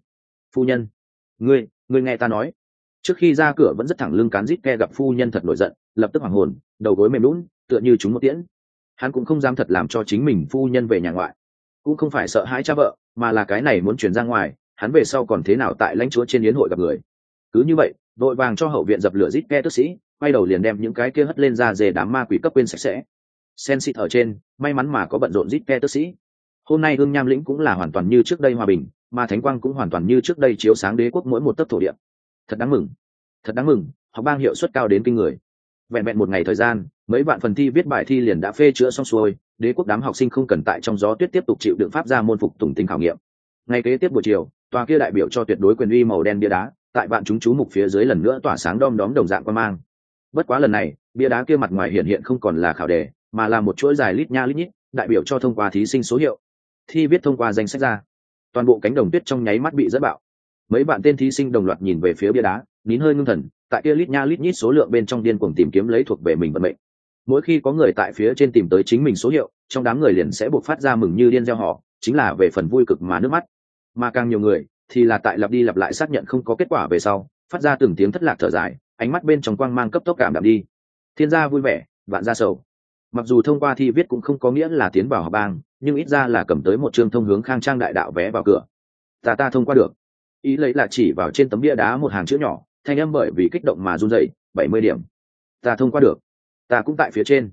Phu nhân, ngươi nghe ta nói. Trước khi ra cửa vẫn rất thẳng lưng cán rít ke, gặp phu nhân thật nổi giận, lập tức hoảng hồn, đầu gối mềm lún, tựa như trúng một tiễn. Hắn cũng không dám thật làm cho chính mình phu nhân về nhà ngoại, cũng không phải sợ hãi cha vợ, mà là cái này muốn chuyển ra ngoài, hắn về sau còn thế nào tại lãnh chúa trên yến hội gặp người. Cứ như vậy, vội vàng cho hậu viện dập lửa rít ke tức sĩ, quay đầu liền đem những cái kia hất lên ra dề đám ma quỷ cấp quên sạch sẽ. Sen xịt ở trên, may mắn mà có bận rộn rít ke tức sĩ. Hôm nay Hương Nham lĩnh cũng là hoàn toàn như trước đây hòa bình, mà thánh quang cũng hoàn toàn như trước đây chiếu sáng đế quốc mỗi một tấc thổ địa. Thật đáng mừng, thật đáng mừng, học bang hiệu suất cao đến kinh người. Vẹn vẹn một ngày thời gian, mấy vạn phần thi viết bài thi liền đã phê chữa xong xuôi, đế quốc đám học sinh không cần tại trong gió tuyết tiếp tục chịu đựng pháp ra môn phục tùng tính khảo nghiệm. Ngày kế tiếp buổi chiều, tòa kia đại biểu cho tuyệt đối quyền uy màu đen bia đá, tại vạn chúng chú mục phía dưới lần nữa tỏa sáng đom đóm đồng dạng quan mang. Bất quá lần này, bia đá kia mặt ngoài hiện không còn là khảo đề, mà là một chuỗi dài lít nha lít nhít, đại biểu cho thông qua thí sinh số hiệu. Thi viết thông qua danh sách ra, toàn bộ cánh đồng tuyết trong nháy mắt bị dẫn bạo. Mấy bạn tên thí sinh đồng loạt nhìn về phía bia đá, nín hơi ngưng thần, tại kia lít nha lít nhít số lượng bên trong điên cuồng tìm kiếm lấy thuộc về mình vận mệnh. Mỗi khi có người tại phía trên tìm tới chính mình số hiệu, trong đám người liền sẽ buộc phát ra mừng như điên reo hò, chính là về phần vui cực mà nước mắt. Mà càng nhiều người thì là tại lặp đi lặp lại xác nhận không có kết quả về sau, phát ra từng tiếng thất lạc thở dài, ánh mắt bên trong quang mang cấp tốc cảm đạm đi. Thiên gia vui vẻ, vạn gia sầu. Mặc dù thông qua thi viết cũng không có nghĩa là tiến vào học bang, nhưng ít ra là cầm tới một chương thông hướng khang trang đại đạo vé vào cửa. Ta thông qua được. Ý lấy là chỉ vào trên tấm bia đá một hàng chữ nhỏ, thanh âm bởi vì kích động mà run rẩy. 70 điểm. Ta thông qua được. Ta cũng tại phía trên.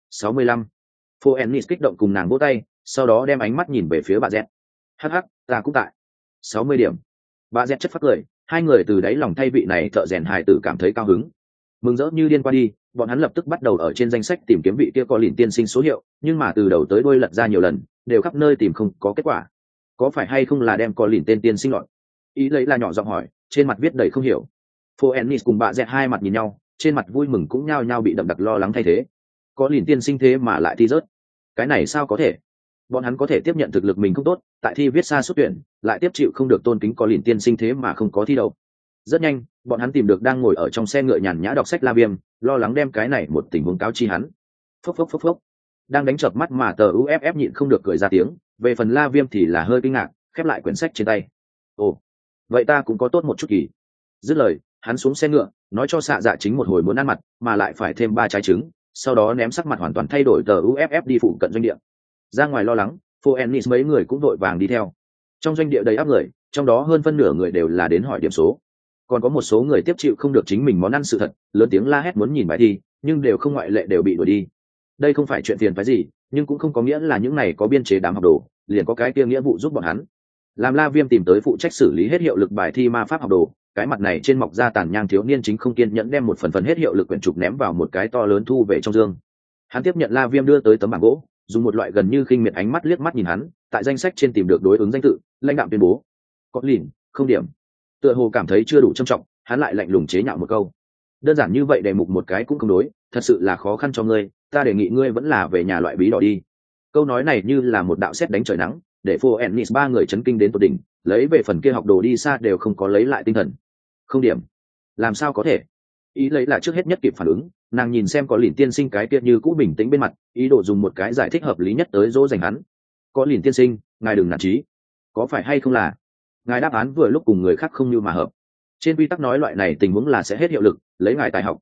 65. Phô Ennis kích động cùng nàng vỗ tay, sau đó đem ánh mắt nhìn về phía bà Z. Hắc, ta cũng tại. 60 điểm. Bà Z chất phát cười, hai người từ đáy lòng thay vị này thợ rèn hài tử cảm thấy cao hứng. Mừng rỡ như điên qua đi, bọn hắn lập tức bắt đầu ở trên danh sách tìm kiếm vị kia có lìn tiên sinh số hiệu, nhưng mà từ đầu tới đuôi lật ra nhiều lần, đều khắp nơi tìm không có kết quả. Có phải hay không là đem có lìn tên tiên sinh lọt? Ý lấy là nhỏ giọng hỏi, trên mặt viết đầy không hiểu. Phô Ennis cùng bà dẹt hai mặt nhìn nhau, trên mặt vui mừng cũng nhao nhao bị đậm đặc lo lắng thay thế. Có lìn tiên sinh thế mà lại thi rớt, cái này sao có thể? Bọn hắn có thể tiếp nhận thực lực mình không tốt, tại thi viết xa xuất tuyển, lại tiếp chịu không được tôn kính có lìn tiên sinh thế mà không có thi đâu. Rất nhanh, bọn hắn tìm được đang ngồi ở trong xe ngựa nhàn nhã đọc sách La Viêm, lo lắng đem cái này một tình huống cáo chi hắn. Phốc phốc. Đang đánh chợp mắt mà tờ UFF nhịn không được cười ra tiếng, về phần La Viêm thì là hơi kinh ngạc, khép lại quyển sách trên tay. Ồ, vậy ta cũng có tốt một chút kỳ. Dứt lời, hắn xuống xe ngựa, nói cho xạ dạ chính một hồi muốn ăn mặt, mà lại phải thêm 3 trái trứng, sau đó ném sắc mặt hoàn toàn thay đổi tờ UFF đi phụ cận doanh địa. Ra ngoài lo lắng, Phoenix mấy người cũng đội vàng đi theo. Trong doanh địa đầy ắp người, trong đó hơn phân nửa người đều là đến hỏi điểm số. Còn có một số người tiếp chịu không được chính mình món ăn sự thật, lớn tiếng la hét muốn nhìn bài thi, nhưng đều không ngoại lệ đều bị đuổi đi. Đây không phải chuyện phiền phái gì, nhưng cũng không có nghĩa là những này có biên chế đám học đồ, liền có cái kia nghĩa vụ giúp bọn hắn. Làm La Viêm tìm tới phụ trách xử lý hết hiệu lực bài thi ma pháp học đồ, cái mặt này trên mọc da tàn nhang thiếu niên chính không kiên nhẫn đem một phần hết hiệu lực quyển trục ném vào một cái to lớn thu về trong dương. Hắn tiếp nhận La Viêm đưa tới tấm bảng gỗ, dùng một loại gần như khinh miệt ánh mắt liếc mắt nhìn hắn, tại danh sách trên tìm được đối ứng danh tự, lãnh đạo tuyên bố: "Có lìn, không điểm." Tựa hồ cảm thấy chưa đủ trầm trọng, hắn lại lạnh lùng chế nhạo một câu: "Đơn giản như vậy đề mục một cái cũng không đối, thật sự là khó khăn cho ngươi, ta đề nghị ngươi vẫn là về nhà loại bí đỏ đi." Câu nói này như là một đạo sét đánh trời nắng, để Phô Ennis ba người chấn kinh đến tột đỉnh, lấy về phần kia học đồ đi xa đều không có lấy lại tinh thần. Không điểm? Làm sao có thể? Ý lấy là trước hết nhất kịp phản ứng, nàng nhìn xem có lìn tiên sinh cái kia như cũ bình tĩnh bên mặt, ý đồ dùng một cái giải thích hợp lý nhất tới dỗ dành hắn. Có lìn tiên sinh, ngài đừng nản chí, có phải hay không là ngài đáp án vừa lúc cùng người khác không như mà hợp. Trên quy tắc nói loại này tình huống là sẽ hết hiệu lực, lấy ngài tài học,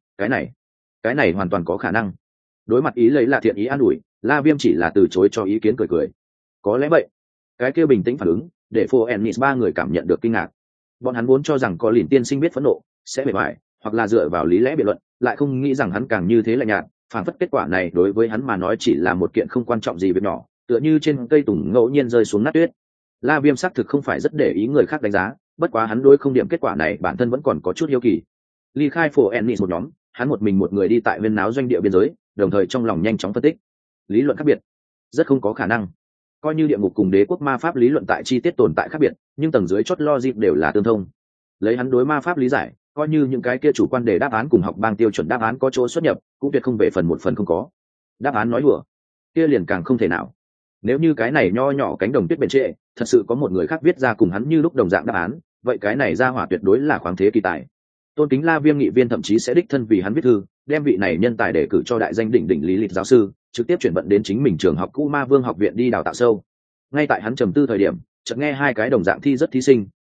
cái này hoàn toàn có khả năng. Đối mặt ý lấy là thiện ý an ủi, La Viêm chỉ là từ chối cho ý kiến cười cười. Có lẽ vậy. Cái kia bình tĩnh phản ứng, để Phô Ennis ba người cảm nhận được kinh ngạc. Bọn hắn vốn cho rằng có lìn tiên sinh biết phẫn nộ, sẽ bề bại, hoặc là dựa vào lý lẽ biện luận, lại không nghĩ rằng hắn càng như thế lạnh nhạt, phản phất kết quả này đối với hắn mà nói chỉ là một kiện không quan trọng gì việc nhỏ, tựa như trên cây tùng ngẫu nhiên rơi xuống nát tuyết. La Viêm xác thực không phải rất để ý người khác đánh giá, bất quá hắn đối không điểm kết quả này bản thân vẫn còn có chút hiếu kỳ. Ly khai Phổ Ennis một nhóm, hắn một mình một người đi tại huyên náo doanh địa biên giới, đồng thời trong lòng nhanh chóng phân tích. Lý luận khác biệt, rất không có khả năng. Coi như địa ngục cùng đế quốc ma pháp lý luận tại chi tiết tồn tại khác biệt, nhưng tầng dưới chốt logic đều là tương thông. Lấy hắn đối ma pháp lý giải, coi như những cái kia chủ quan đề đáp án cùng học bang tiêu chuẩn đáp án có chỗ xuất nhập, cũng tuyệt không về phần một phần không có. Đáp án nói đùa, kia liền càng không thể nào. Nếu như cái này nho nhỏ cánh đồng tuyết bền trệ, thật sự có một người khác viết ra cùng hắn như lúc đồng dạng đáp án, vậy cái này ra hỏa tuyệt đối là khoáng thế kỳ tài. Tôn kính La Viêm nghị viên thậm chí sẽ đích thân vì hắn viết thư, đem vị này nhân tài để cử cho đại danh đỉnh đỉnh lý lịch giáo sư, trực tiếp chuyển vận đến chính mình trường học cũ Ma Vương học viện đi đào tạo sâu. Ngay tại hắn trầm tư thời điểm, chợt nghe hai cái đồng dạng thi rất thí sinh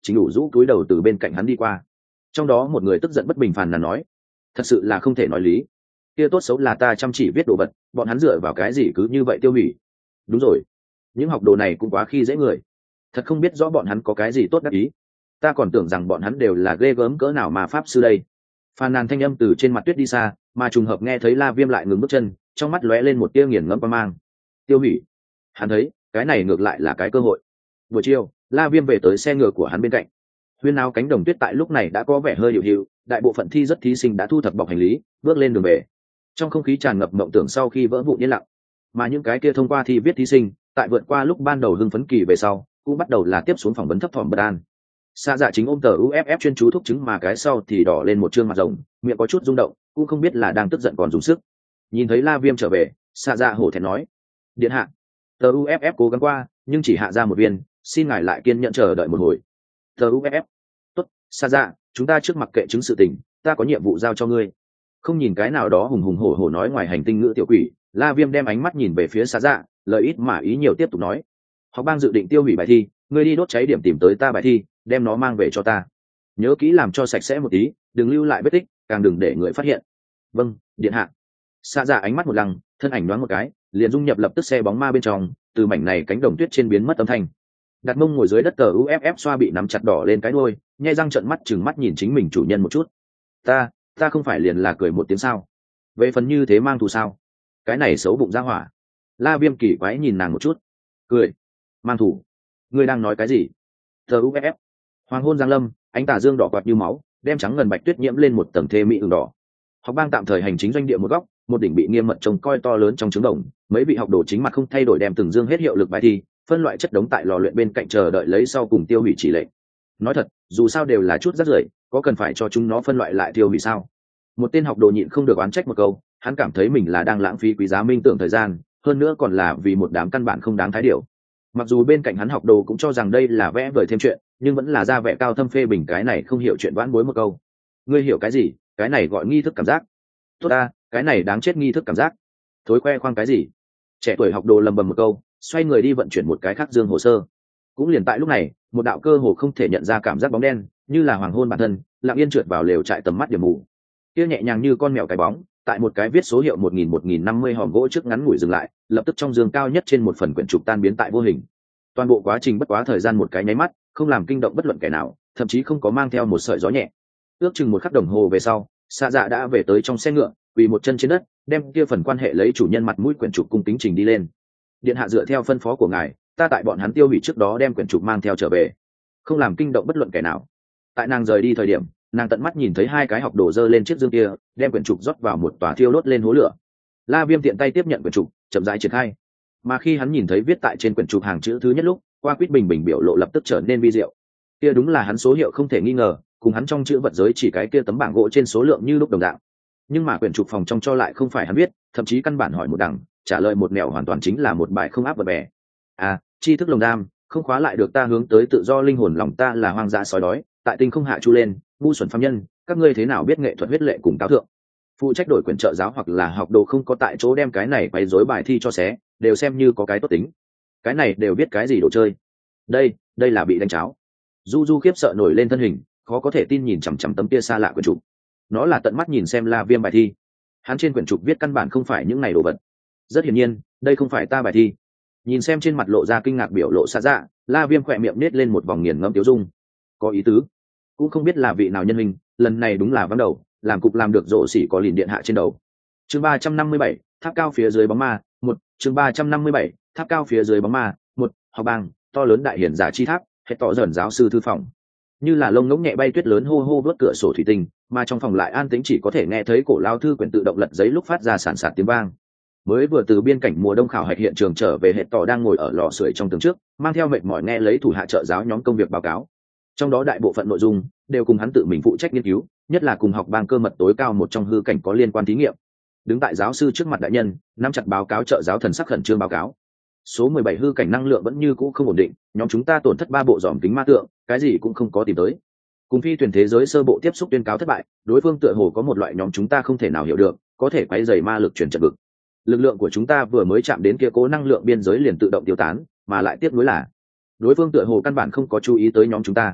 chính đủ rũ cúi đầu từ bên cạnh hắn đi qua. Trong đó một người tức giận bất bình phàn nàn nói, thật sự là không thể nói lý, kia tốt xấu là ta chăm chỉ viết đồ vật, bọn hắn dựa vào cái gì cứ như vậy tiêu hủy. Đúng rồi, những học đồ này cũng quá khi dễ người, thật không biết rõ bọn hắn có cái gì tốt đắc ý, ta còn tưởng rằng bọn hắn đều là ghê gớm cỡ nào mà pháp sư đây. Phàn nàn thanh âm từ trên mặt tuyết đi xa, mà trùng hợp nghe thấy La Viêm lại ngừng bước chân, trong mắt lóe lên một tia nghiền ngẫm qua mang. Tiêu hủy? Hắn thấy cái này ngược lại là cái cơ hội. Buổi chiều, La Viêm về tới xe ngựa của hắn bên cạnh. Huyên áo cánh đồng tuyết tại lúc này đã có vẻ hơi hiệu hiệu, đại bộ phận thi rất thí sinh đã thu thập bọc hành lý, bước lên đường về. Trong không khí tràn ngập mộng tưởng sau khi vỡ vụn yên lặng, mà những cái kia thông qua thi viết thí sinh, tại vượt qua lúc ban đầu hưng phấn kỳ về sau, cũng bắt đầu là tiếp xuống phỏng vấn thấp thỏm bất an. Xa dạ chính ôm tờ UFF chuyên chú thúc chứng mà cái sau thì đỏ lên một trương mặt rồng, miệng có chút rung động, cũng không biết là đang tức giận còn dùng sức. Nhìn thấy La Viêm trở về, xa dạ hổ thẹn nói, điện hạ, tờ UFF cố gắng qua nhưng chỉ hạ ra một viên, xin ngài lại kiên nhẫn chờ đợi một hồi. Tờ UFF, tốt, xa dạ, chúng ta trước mặc kệ chứng sự tình, ta có nhiệm vụ giao cho ngươi. Không nhìn cái nào đó hùng hùng hổ hổ nói ngoài hành tinh ngữ tiểu quỷ, La Viêm đem ánh mắt nhìn về phía xa dạ, lời ít mà ý nhiều tiếp tục nói, học bang dự định tiêu hủy bài thi, ngươi đi đốt cháy điểm tìm tới ta bài thi, đem nó mang về cho ta, nhớ kỹ làm cho sạch sẽ một tí, đừng lưu lại vết tích, càng đừng để người phát hiện. Vâng, điện hạ. Xa dạ ánh mắt một lăng, thân ảnh đoán một cái, liền dung nhập lập tức xe bóng ma bên trong, từ mảnh này cánh đồng tuyết trên biến mất âm thanh. Đặt mông ngồi dưới đất tờ UFF xoa bị nắm chặt đỏ lên cái đuôi, nhai răng trợn mắt chừng mắt nhìn chính mình chủ nhân một chút. Ta không phải liền là cười một tiếng sao? Về phần như thế mang thù sao? Cái này xấu bụng ra hỏa. La Viêm kỳ quái nhìn nàng một chút. Cười? Mang thù? Ngươi đang nói cái gì? Tờ UFF. Hoàng hôn giáng lâm, ánh tà dương đỏ quạt như máu, đem trắng ngần bạch tuyết nhiễm lên một tầng thê mỹ ửng đỏ. Học bang tạm thời hành chính doanh địa một góc, một đỉnh bị nghiêm mật trông coi to lớn trong trứng đồng, mấy vị học đồ chính mặt không thay đổi đem từng dương hết hiệu lực bài thi, phân loại chất đống tại lò luyện bên cạnh chờ đợi lấy sau cùng tiêu hủy chỉ lệnh. Nói thật, dù sao đều là chút rác rưởi, có cần phải cho chúng nó phân loại lại tiêu hủy sao? Một tên học đồ nhịn không được oán trách một câu, hắn cảm thấy mình là đang lãng phí quý giá minh tưởng thời gian, hơn nữa còn là vì một đám căn bản không đáng thái điều. Mặc dù bên cạnh hắn học đồ cũng cho rằng đây là vẽ vời thêm chuyện, nhưng vẫn là ra vẻ cao thâm phê bình cái này không hiểu chuyện vãn bối một câu. Ngươi hiểu cái gì? Cái này gọi nghi thức cảm giác. Tốt ta, cái này đáng chết nghi thức cảm giác. Thối khoe khoang cái gì? Trẻ tuổi học đồ lầm bầm một câu, xoay người đi vận chuyển một cái khác dương hồ sơ. Cũng liền tại lúc này, một đạo cơ hồ không thể nhận ra cảm giác bóng đen, như là hoàng hôn bản thân, lặng yên trượt vào lều trại tầm mắt điểm mù. Kia nhẹ nhàng như con mèo cái bóng, tại một cái viết số hiệu 1050 hòm gỗ trước ngắn ngủi dừng lại, lập tức trong dương cao nhất trên một phần quyển trục tan biến tại vô hình. Toàn bộ quá trình bất quá thời gian một cái nháy mắt, không làm kinh động bất luận kẻ nào, thậm chí không có mang theo một sợi gió nhẹ. Ước chừng một khắc đồng hồ về sau, Sa Dạ đã về tới trong xe ngựa, quỳ một chân trên đất, đem kia phần quan hệ lấy chủ nhân mặt mũi quyển trục cung kính trình đi lên. Điện hạ dựa theo phân phó của ngài, ta tại bọn hắn tiêu hủy trước đó đem quyển trục mang theo trở về, không làm kinh động bất luận kẻ nào. Tại nàng rời đi thời điểm, nàng tận mắt nhìn thấy hai cái học đồ dơ lên chiếc dương kia, đem quyển trục rót vào một tòa thiêu đốt lên hố lửa. La Viêm tiện tay tiếp nhận quyển trục, chậm rãi triển khai. Mà khi hắn nhìn thấy viết tại trên quyển trục hàng chữ thứ nhất lúc, qua quýt bình bình biểu lộ lập tức trở nên vi diệu. Kia đúng là hắn số hiệu không thể nghi ngờ, cùng hắn trong chữ vật giới chỉ cái kia tấm bảng gỗ trên số lượng như lúc đồng dạng. Nhưng mà quyển trục phòng trong cho lại không phải hắn viết, thậm chí căn bản hỏi một đằng, trả lời một nẻo hoàn toàn chính là một bài không áp vật bè. À, tri thức lồng giam, không khóa lại được ta hướng tới tự do linh hồn lòng ta là hoang dã sói đói, tại tinh không hạ chu lên, ngu xuẩn phàm nhân, các ngươi thế nào biết nghệ thuật huyết lệ cùng cáo thượng? Phụ trách đổi quyển trợ giáo hoặc là học đồ không có tại chỗ đem cái này quấy rối bài thi cho xé, đều xem như có cái tốt tính. Cái này đều biết cái gì đồ chơi? Đây là bị đánh cháo. Du khiếp sợ nổi lên thân hình, khó có thể tin nhìn chằm chằm tấm kia xa lạ quyển trục. Nó là tận mắt nhìn xem La Viêm bài thi. Hắn trên quyển trục viết căn bản không phải những này đồ vật. Rất hiển nhiên, đây không phải ta bài thi. Nhìn xem trên mặt lộ ra kinh ngạc biểu lộ xa dạ, La Viêm khỏe miệng nết lên một vòng nghiền ngẫm tiếu dung. Có ý tứ. Cũng không biết là vị nào nhân hình, lần này đúng là vắng đầu, làm cục làm được rộ xỉ có liền điện hạ trên đầu. Chương 357, tháp cao phía dưới bóng ma, 1, chương 357, tháp cao phía dưới bóng ma, 1, học bang, to lớn đại hiển giả chi tháp, hết tỏ dần giáo sư thư phòng. Như là lông ngỗng nhẹ bay tuyết lớn hô hô vớt cửa sổ thủy tinh, mà trong phòng lại an tĩnh chỉ có thể nghe thấy cổ lao thư quyển tự động lật giấy lúc phát ra sàn sạt tiếng vang. Mới vừa từ biên cảnh mùa đông khảo hạch hiện trường trở về, hệ tỏ đang ngồi ở lò sưởi trong tường trước, mang theo mệt mỏi nghe lấy thủ hạ trợ giáo nhóm công việc báo cáo. Trong đó đại bộ phận nội dung đều cùng hắn tự mình phụ trách nghiên cứu, nhất là cùng học bang cơ mật tối cao một trong hư cảnh có liên quan thí nghiệm. Đứng tại giáo sư trước mặt đại nhân, nắm chặt báo cáo trợ giáo thần sắc khẩn trương báo cáo. Số 17 hư cảnh năng lượng vẫn như cũ không ổn định, nhóm chúng ta tổn thất 3 bộ dòm kính ma tượng, cái gì cũng không có tìm tới. Cùng phi thuyền thế giới sơ bộ tiếp xúc tuyên cáo thất bại, đối phương tựa hồ có một loại nhóm chúng ta không thể nào hiểu được, có thể quấy rầy ma lực truyền trận vực. Lực lượng của chúng ta vừa mới chạm đến kia cố năng lượng biên giới liền tự động tiêu tán, mà lại tiếp nối là đối phương tựa hồ căn bản không có chú ý tới nhóm chúng ta.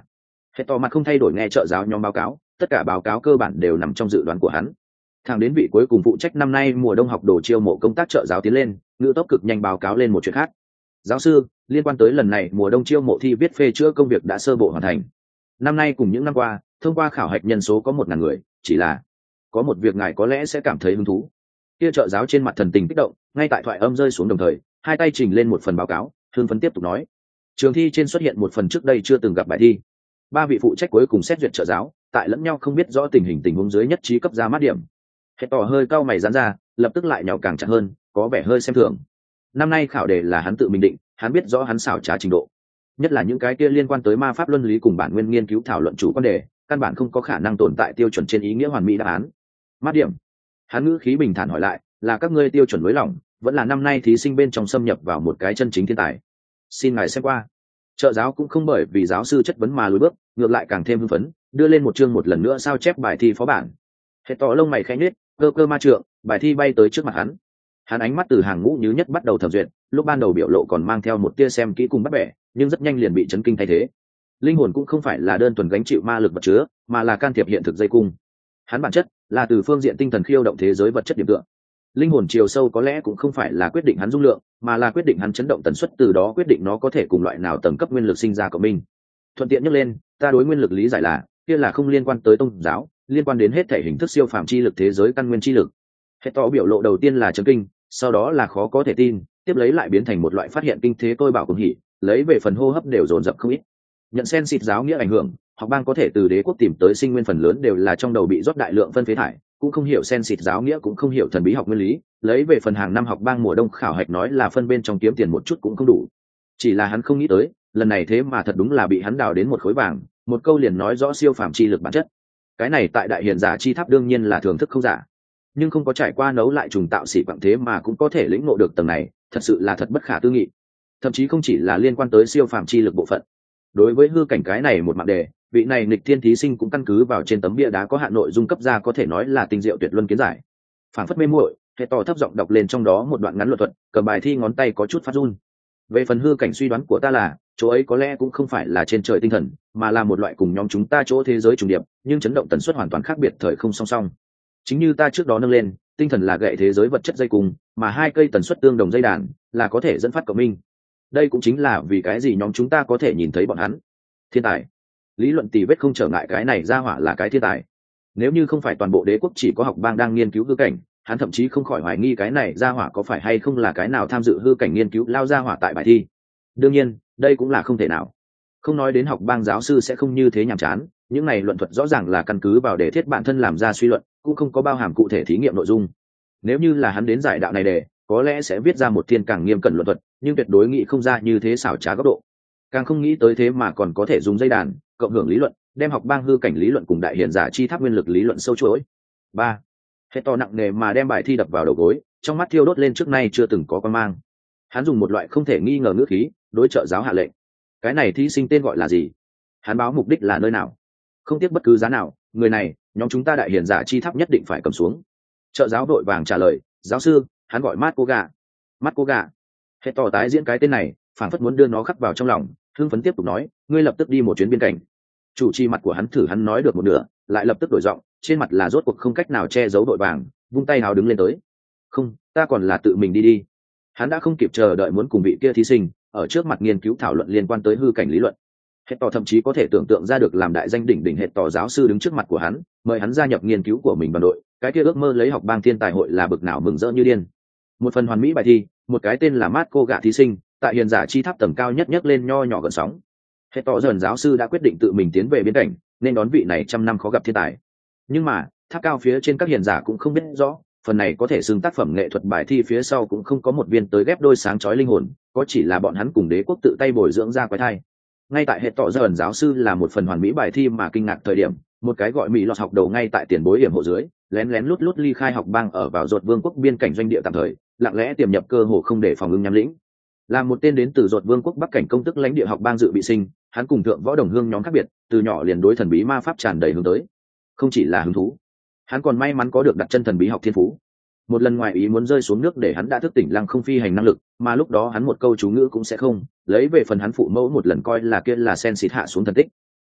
Hết to mặt không thay đổi nghe trợ giáo nhóm báo cáo, tất cả báo cáo cơ bản đều nằm trong dự đoán của hắn. Thẳng đến vị cuối cùng phụ trách năm nay mùa đông học đồ chiêu mộ công tác trợ giáo tiến lên, ngữ tốc cực nhanh báo cáo lên một chuyện khác. Giáo sư, liên quan tới lần này mùa đông chiêu mộ thi viết phê chữa công việc đã sơ bộ hoàn thành. Năm nay cùng những năm qua, thông qua khảo hạch nhân số có 1.000 người, chỉ là có một việc ngài có lẽ sẽ cảm thấy hứng thú. Kia trợ giáo trên mặt thần tình kích động, ngay tại thoại âm rơi xuống đồng thời, hai tay trình lên một phần báo cáo, hưng phấn tiếp tục nói: trường thi trên xuất hiện một phần trước đây chưa từng gặp bài thi. 3 vị phụ trách cuối cùng xét duyệt trợ giáo, tại lẫn nhau không biết rõ tình huống dưới nhất trí cấp ra mát điểm. Hết tỏ hơi cau mày giãn ra, lập tức lại nhào càng chặt hơn, có vẻ hơi xem thường. Năm nay khảo đề là hắn tự mình định, hắn biết rõ hắn xảo trá trình độ, nhất là những cái kia liên quan tới ma pháp luân lý cùng bản nguyên nghiên cứu thảo luận chủ quan đề, căn bản không có khả năng tồn tại tiêu chuẩn trên ý nghĩa hoàn mỹ đáp án. Mát điểm. Hắn ngữ khí bình thản hỏi lại, là các ngươi tiêu chuẩn mới lỏng, vẫn là năm nay thí sinh bên trong xâm nhập vào một cái chân chính thiên tài? Xin ngài xem qua. Trợ giáo cũng không bởi vì giáo sư chất vấn mà lùi bước, ngược lại càng thêm hưng phấn, đưa lên một chương một lần nữa sao chép bài thi phó bản. Hết tỏ lông mày khẽ nhếch, cơ cơ ma trượng, bài thi bay tới trước mặt hắn. Hắn ánh mắt từ hàng ngũ nhứ nhất bắt đầu thẩm duyệt, lúc ban đầu biểu lộ còn mang theo một tia xem kỹ cùng bắt bẻ, nhưng rất nhanh liền bị chấn kinh thay thế. Linh hồn cũng không phải là đơn thuần gánh chịu ma lực vật chứa, mà là can thiệp hiện thực dây cung. Hắn bản chất là từ phương diện tinh thần khiêu động thế giới vật chất điểm tựa. Linh hồn chiều sâu có lẽ cũng không phải là quyết định hắn dung lượng, mà là quyết định hắn chấn động tần suất, từ đó quyết định nó có thể cùng loại nào tầng cấp nguyên lực sinh ra của mình. Thuận tiện nhắc lên, ta đối nguyên lực lý giải là, kia là không liên quan tới tôn giáo, liên quan đến hết thể hình thức siêu phàm chi lực thế giới căn nguyên chi lực. Hết tỏ biểu lộ đầu tiên là chấn kinh, sau đó là khó có thể tin, tiếp lấy lại biến thành một loại phát hiện kinh thế tôi bảo cùng hỉ, lấy về phần hô hấp đều dồn dập không ít. Nhận sen xịt giáo nghĩa ảnh hưởng, học bang có thể từ đế quốc tìm tới sinh nguyên phần lớn đều là trong đầu bị rót đại lượng phân phế thải, cũng không hiểu sen xịt giáo nghĩa, cũng không hiểu thần bí học nguyên lý, lấy về phần hàng năm học bang mùa đông khảo hạch nói là phân bên trong kiếm tiền một chút cũng không đủ. Chỉ là hắn không nghĩ tới, lần này thế mà thật đúng là bị hắn đào đến một khối vàng, một câu liền nói rõ siêu phàm chi lực bản chất. Cái này tại đại hiền giả chi tháp đương nhiên là thưởng thức không giả, nhưng không có trải qua nấu lại trùng tạo xỉ quặng thế mà cũng có thể lĩnh ngộ được tầng này, thật sự là thật bất khả tư nghị. Thậm chí không chỉ là liên quan tới siêu phàm chi lực bộ phận. Đối với hư cảnh cái này một mạng đề, vị này nghịch thiên thí sinh cũng căn cứ vào trên tấm bia đá có hạn nội dung cấp ra, có thể nói là tinh diệu tuyệt luân kiến giải. Phản phất mê muội, hệ tỏ thấp giọng đọc lên trong đó một đoạn ngắn luận thuật, cầm bài thi ngón tay có chút phát run. Về phần hư cảnh suy đoán của ta là, chỗ ấy có lẽ cũng không phải là trên trời tinh thần, mà là một loại cùng nhóm chúng ta chỗ thế giới trùng điệp, nhưng chấn động tần suất hoàn toàn khác biệt, thời không song song. Chính như ta trước đó nâng lên, tinh thần là gậy thế giới vật chất dây cùng, mà hai cây tần suất tương đồng dây đàn là có thể dẫn phát cộng minh. Đây cũng chính là vì cái gì nhóm chúng ta có thể nhìn thấy bọn hắn. Thiên tài. Lý luận tì vết không trở ngại, cái này ra hỏa là cái thiên tài. Nếu như không phải toàn bộ đế quốc chỉ có học bang đang nghiên cứu hư cảnh, hắn thậm chí không khỏi hoài nghi cái này ra hỏa có phải hay không là cái nào tham dự hư cảnh nghiên cứu lao ra hỏa tại bài thi. Đương nhiên, đây cũng là không thể nào. Không nói đến học bang giáo sư sẽ không như thế nhàm chán, những này luận thuật rõ ràng là căn cứ vào đề thiết bản thân làm ra suy luận, cũng không có bao hàm cụ thể thí nghiệm nội dung. Nếu như là hắn đến giải đạo này đề, có lẽ sẽ viết ra một thiên càng nghiêm cẩn luận thuật, nhưng tuyệt đối nghĩ không ra như thế xảo trá góc độ. Càng không nghĩ tới thế mà còn có thể dùng dây đàn cộng hưởng lý luận, đem học bang hư cảnh lý luận cùng đại hiển giả chi tháp nguyên lực lý luận sâu chuỗi. 3. Hết to nặng nề mà đem bài thi đập vào đầu gối, trong mắt thiêu đốt lên trước nay chưa từng có quan mang. Hắn dùng một loại không thể nghi ngờ ngữ khí đối trợ giáo hạ lệnh. Cái này thí sinh tên gọi là gì? Hắn báo mục đích là nơi nào? Không tiếc bất cứ giá nào, người này nhóm chúng ta đại hiển giả chi tháp nhất định phải cầm xuống. Trợ giáo đội vàng trả lời, giáo sư, hắn gọi Mát Cô Gà. Mát Cô Gà. Hết to tái diễn cái tên này, phản phất muốn đưa nó khắc vào trong lòng, hưng phấn tiếp tục nói, ngươi lập tức đi một chuyến biên cảnh. Chủ trì mặt của hắn thử hắn nói được một nửa, lại lập tức đổi giọng, trên mặt là rốt cuộc không cách nào che giấu đội vàng, vung tay hào đứng lên tới. Không, ta còn là tự mình đi đi. Hắn đã không kịp chờ đợi muốn cùng vị kia thí sinh ở trước mặt nghiên cứu thảo luận liên quan tới hư cảnh lý luận. Hết tỏ thậm chí có thể tưởng tượng ra được làm đại danh đỉnh đỉnh hệ tỏ giáo sư đứng trước mặt của hắn, mời hắn gia nhập nghiên cứu của mình đoàn đội, cái kia ước mơ lấy học bang thiên tài hội là bực nào mừng rỡ như điên. Một phần hoàn mỹ bài thi, một cái tên là Mát Cô Gạ thí sinh, tại hiền giả chi tháp tầng cao nhất nhấc lên nho nhỏ gần sóng. Hệ tỏ dần giáo sư đã quyết định tự mình tiến về biên cảnh, nên đón vị này trăm năm khó gặp thiên tài. Nhưng mà tháp cao phía trên các hiền giả cũng không biết rõ, phần này có thể xưng tác phẩm nghệ thuật bài thi phía sau cũng không có một viên tới ghép đôi sáng chói linh hồn, có chỉ là bọn hắn cùng đế quốc tự tay bồi dưỡng ra quái thai. Ngay tại hệ tỏ dần giáo sư là một phần hoàn mỹ bài thi mà kinh ngạc thời điểm, một cái gọi mỹ lọt học đầu ngay tại tiền bối hiểm hộ dưới lén lén lút lút ly khai học bang ở vào Dột Vương quốc biên cảnh doanh địa tạm thời, lặng lẽ tiềm nhập cơ hồ không để phòng ưng nhắm lĩnh. Là một tên đến từ Dột Vương quốc bắc cảnh công tức lãnh địa học bang dự bị sinh, hắn cùng thượng võ đồng hương nhóm khác biệt, từ nhỏ liền đối thần bí ma pháp tràn đầy hướng tới. Không chỉ là hứng thú, hắn còn may mắn có được đặt chân thần bí học thiên phú. Một lần ngoài ý muốn rơi xuống nước để hắn đã thức tỉnh lăng không phi hành năng lực, mà lúc đó hắn một câu chú ngữ cũng sẽ không, lấy về phần hắn phụ mẫu một lần coi là kia là sen xịt hạ xuống thần tích.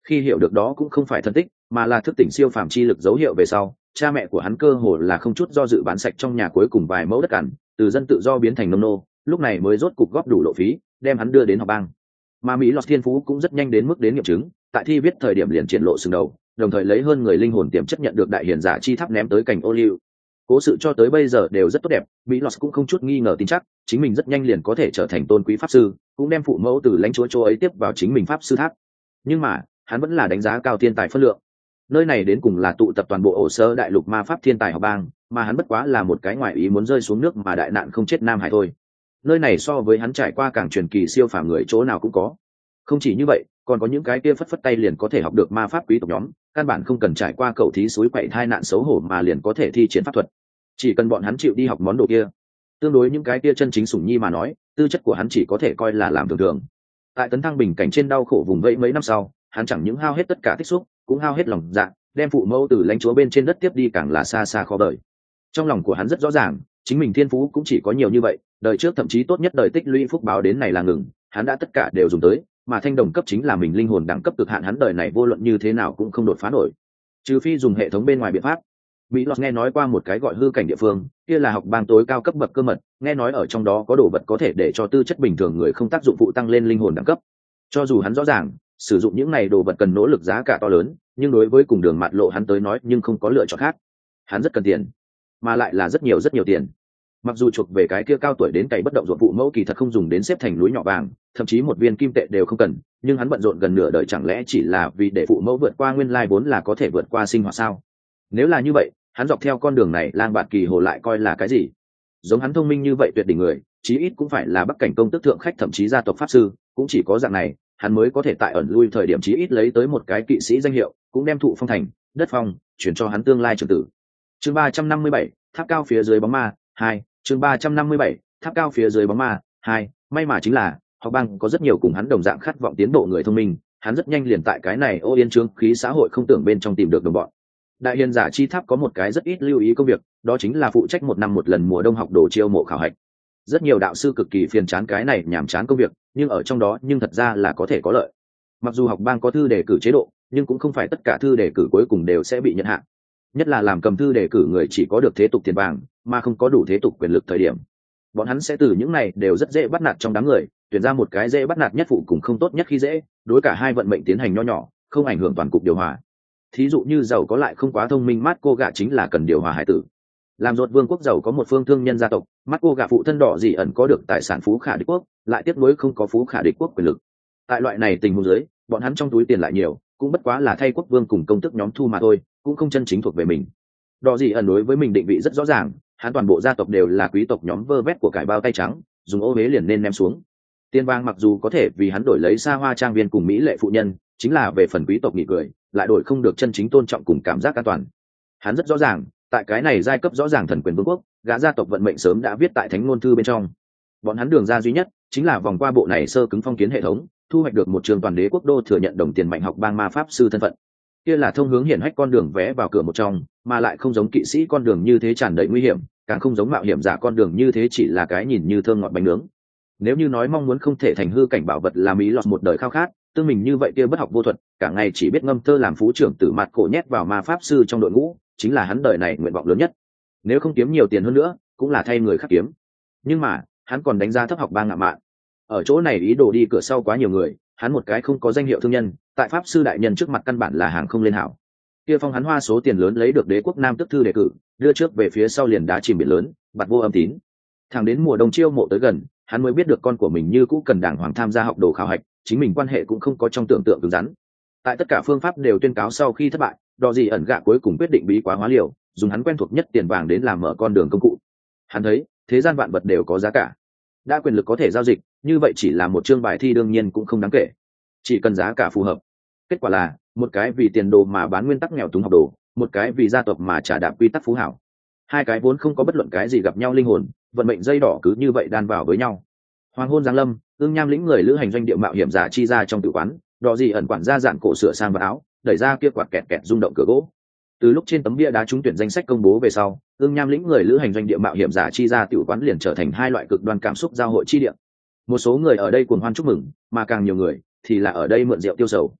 Khi hiểu được đó cũng không phải thân tích mà là thức tỉnh siêu phàm chi lực dấu hiệu về sau, cha mẹ của hắn cơ hồ là không chút do dự bán sạch trong nhà cuối cùng vài mẫu đất cằn, từ dân tự do biến thành nông nô, lúc này mới rốt cục góp đủ lộ phí đem hắn đưa đến học bang. Mà Mỹ Lọt thiên phú cũng rất nhanh đến mức đến nghiệm chứng, tại thi viết thời điểm liền triển lộ sừng đầu, đồng thời lấy hơn người linh hồn tiềm chất nhận được đại hiền giả chi tháp ném tới cảnh ô liu. Cố sự cho tới bây giờ đều rất tốt đẹp, Mỹ Lọt cũng không chút nghi ngờ tin chắc chính mình rất nhanh liền có thể trở thành tôn quý pháp sư, cũng đem phụ mẫu từ lãnh chúa chỗ ấy tiếp vào chính mình pháp sư tháp. Nhưng mà hắn vẫn là đánh giá cao thiên tài phân lượng. Nơi này đến cùng là tụ tập toàn bộ ổ sơ đại lục ma pháp thiên tài học bang, mà hắn bất quá là một cái ngoại ý muốn rơi xuống nước mà đại nạn không chết nam hải thôi. Nơi này so với hắn trải qua càng truyền kỳ siêu phàm người chỗ nào cũng có. Không chỉ như vậy, còn có những cái kia phất phất tay liền có thể học được ma pháp quý tộc nhóm, căn bản không cần trải qua cầu thí suối quậy thai nạn xấu hổ mà liền có thể thi triển pháp thuật. Chỉ cần bọn hắn chịu đi học món đồ kia. Tương đối những cái kia chân chính sủng nhi mà nói, tư chất của hắn chỉ có thể coi là làm thường thường. Tại tấn thăng bình cảnh trên đau khổ vùng vẫy mấy năm sau, hắn chẳng những hao hết tất cả tích xúc, cũng hao hết lòng dạ, đem phụ mẫu từ lãnh chúa bên trên đất tiếp đi càng là xa xa khó đợi. Trong lòng của hắn rất rõ ràng, chính mình thiên phú cũng chỉ có nhiều như vậy, đời trước thậm chí tốt nhất đời tích lũy phúc báo đến này là ngừng, hắn đã tất cả đều dùng tới, mà thanh đồng cấp chính là mình linh hồn đẳng cấp cực hạn, hắn đời này vô luận như thế nào cũng không đột phá nổi, trừ phi dùng hệ thống bên ngoài biện pháp. Mỹ Lọt nghe nói qua một cái gọi hư cảnh địa phương, kia là học bang tối cao cấp bậc cơ mật, nghe nói ở trong đó có đồ vật có thể để cho tư chất bình thường người không tác dụng phụ tăng lên linh hồn đẳng cấp. Cho dù hắn rõ ràng sử dụng những này đồ vật cần nỗ lực giá cả to lớn, nhưng đối với cùng đường mạt lộ hắn tới nói nhưng không có lựa chọn khác. Hắn rất cần tiền, mà lại là rất nhiều tiền. Mặc dù chuộc về cái kia cao tuổi đến cày bất động ruộng phụ mẫu kỳ thật không dùng đến xếp thành núi nhỏ vàng, thậm chí một viên kim tệ đều không cần, nhưng hắn bận rộn gần nửa đời chẳng lẽ chỉ là vì để phụ mẫu vượt qua nguyên lai vốn là có thể vượt qua sinh hoạt sao? Nếu là như vậy, hắn dọc theo con đường này lang bạt kỳ hồ lại coi là cái gì? Giống hắn thông minh như vậy tuyệt đỉnh người, chí ít cũng phải là bắc cảnh công tước thượng khách, thậm chí gia tộc pháp sư, cũng chỉ có dạng này hắn mới có thể tại ẩn lui thời điểm chí ít lấy tới một cái kỵ sĩ danh hiệu, cũng đem thụ phong thành đất phong chuyển cho hắn tương lai trưởng tử. Chương 357, tháp cao phía dưới bóng ma 2. Chương 357, tháp cao phía dưới bóng ma 2. May mà chính là học bang có rất nhiều cùng hắn đồng dạng khát vọng tiến bộ người thông minh, hắn rất nhanh liền tại cái này ô yên trương khí xã hội không tưởng bên trong tìm được đồng bọn. Đại hiền giả chi tháp có một cái rất ít lưu ý công việc, đó chính là phụ trách một năm một lần mùa đông học đồ chiêu mộ khảo hạch. Rất nhiều đạo sư cực kỳ phiền chán cái này nhàm chán công việc, nhưng ở trong đó nhưng thật ra là có thể có lợi. Mặc dù học bang có thư đề cử chế độ, nhưng cũng không phải tất cả thư đề cử cuối cùng đều sẽ bị nhận hạng. Nhất là làm cầm thư đề cử người chỉ có được thế tục tiền vàng, mà không có đủ thế tục quyền lực thời điểm. Bọn hắn sẽ từ những này đều rất dễ bắt nạt trong đám người, tuyển ra một cái dễ bắt nạt nhất phụ cùng không tốt nhất khi dễ, đối cả hai vận mệnh tiến hành nho nhỏ, không ảnh hưởng toàn cục điều hòa. Thí dụ như giàu có lại không quá thông minh mắt cô gạ chính là cần điều hòa hải tử. Làm ruột vương quốc giàu có một phương thương nhân gia tộc, mắt cô gạ phụ thân đỏ dị ẩn có được tài sản phú khả địch quốc, lại tiếp nối không có phú khả địch quốc quyền lực. Tại loại này tình huống dưới, bọn hắn trong túi tiền lại nhiều, cũng bất quá là thay quốc vương cùng công tước nhóm thu mà thôi, cũng không chân chính thuộc về mình. Đỏ dị ẩn đối với mình định vị rất rõ ràng, hắn toàn bộ gia tộc đều là quý tộc nhóm vơ vét của cải bao tay trắng, dùng ô huế liền nên ném xuống. Tiền vàng mặc dù có thể vì hắn đổi lấy xa hoa trang viên cùng mỹ lệ phụ nhân, chính là về phần quý tộc nghỉ cười, lại đổi không được chân chính tôn trọng cùng cảm giác an toàn. Hắn rất rõ ràng, tại cái này giai cấp rõ ràng thần quyền vương quốc, gã gia tộc vận mệnh sớm đã viết tại thánh ngôn thư bên trong. Bọn hắn đường ra duy nhất chính là vòng qua bộ này sơ cứng phong kiến hệ thống, thu hoạch được một trường toàn đế quốc đô thừa nhận đồng tiền mạnh học bang ma pháp sư thân phận. Kia là thông hướng hiển hách con đường vé vào cửa một trong, mà lại không giống kỵ sĩ con đường như thế tràn đầy nguy hiểm, càng không giống mạo hiểm giả con đường như thế chỉ là cái nhìn như thơm ngọt bánh nướng. Nếu như nói mong muốn không thể thành hư cảnh bảo vật là Mỹ Lọt một đời khao khát, tương mình như vậy kia bất học vô thuật, cả ngày chỉ biết ngâm thơ làm phú trưởng tử mặt cổ nhét vào ma pháp sư trong đội ngũ, chính là hắn đời này nguyện vọng lớn nhất. Nếu không kiếm nhiều tiền hơn nữa, cũng là thay người khác kiếm. Nhưng mà, hắn còn đánh giá thấp học bang ngạo mạn. Ở chỗ này ý đồ đi cửa sau quá nhiều người, hắn một cái không có danh hiệu thương nhân, tại pháp sư đại nhân trước mặt căn bản là hàng không lên hảo. Kia phong hắn hoa số tiền lớn lấy được đế quốc nam tức thư đề cử, đưa trước về phía sau liền đá chìm biển lớn, bạt vô âm tín. Thẳng đến mùa đông chiêu mộ tới gần, hắn mới biết được con của mình như cũ cần đàng hoàng tham gia học đồ khảo hạch, chính mình quan hệ cũng không có trong tưởng tượng cứng rắn. Tại tất cả phương pháp đều tuyên cáo sau khi thất bại, đò gì ẩn gạ cuối cùng quyết định bí quá hóa liều, dùng hắn quen thuộc nhất tiền vàng đến làm mở con đường công cụ. Hắn thấy thế gian vạn vật đều có giá cả, đã quyền lực có thể giao dịch, như vậy chỉ là một chương bài thi đương nhiên cũng không đáng kể, chỉ cần giá cả phù hợp. Kết quả là một cái vì tiền đồ mà bán nguyên tắc nghèo túng học đồ, một cái vì gia tộc mà trả đạp quy tắc phú hảo. Hai cái vốn không có bất luận cái gì gặp nhau linh hồn, vận mệnh dây đỏ cứ như vậy đan vào với nhau. Hoàng hôn giáng lâm, ương nham lĩnh người lữ hành doanh địa mạo hiểm giả chi ra trong tử quán, đỏ gì ẩn quản gia dạn cổ sửa sang vào áo, đẩy ra kia quạt kẹt kẹt rung động cửa gỗ. Từ lúc trên tấm bia đá trúng tuyển danh sách công bố về sau, ương nham lĩnh người lữ hành doanh địa mạo hiểm giả chi ra tiểu quán liền trở thành hai loại cực đoan cảm xúc giao hội chi địa. Một số người ở đây cuồng hoan chúc mừng, mà càng nhiều người thì là ở đây mượn rượu tiêu sầu.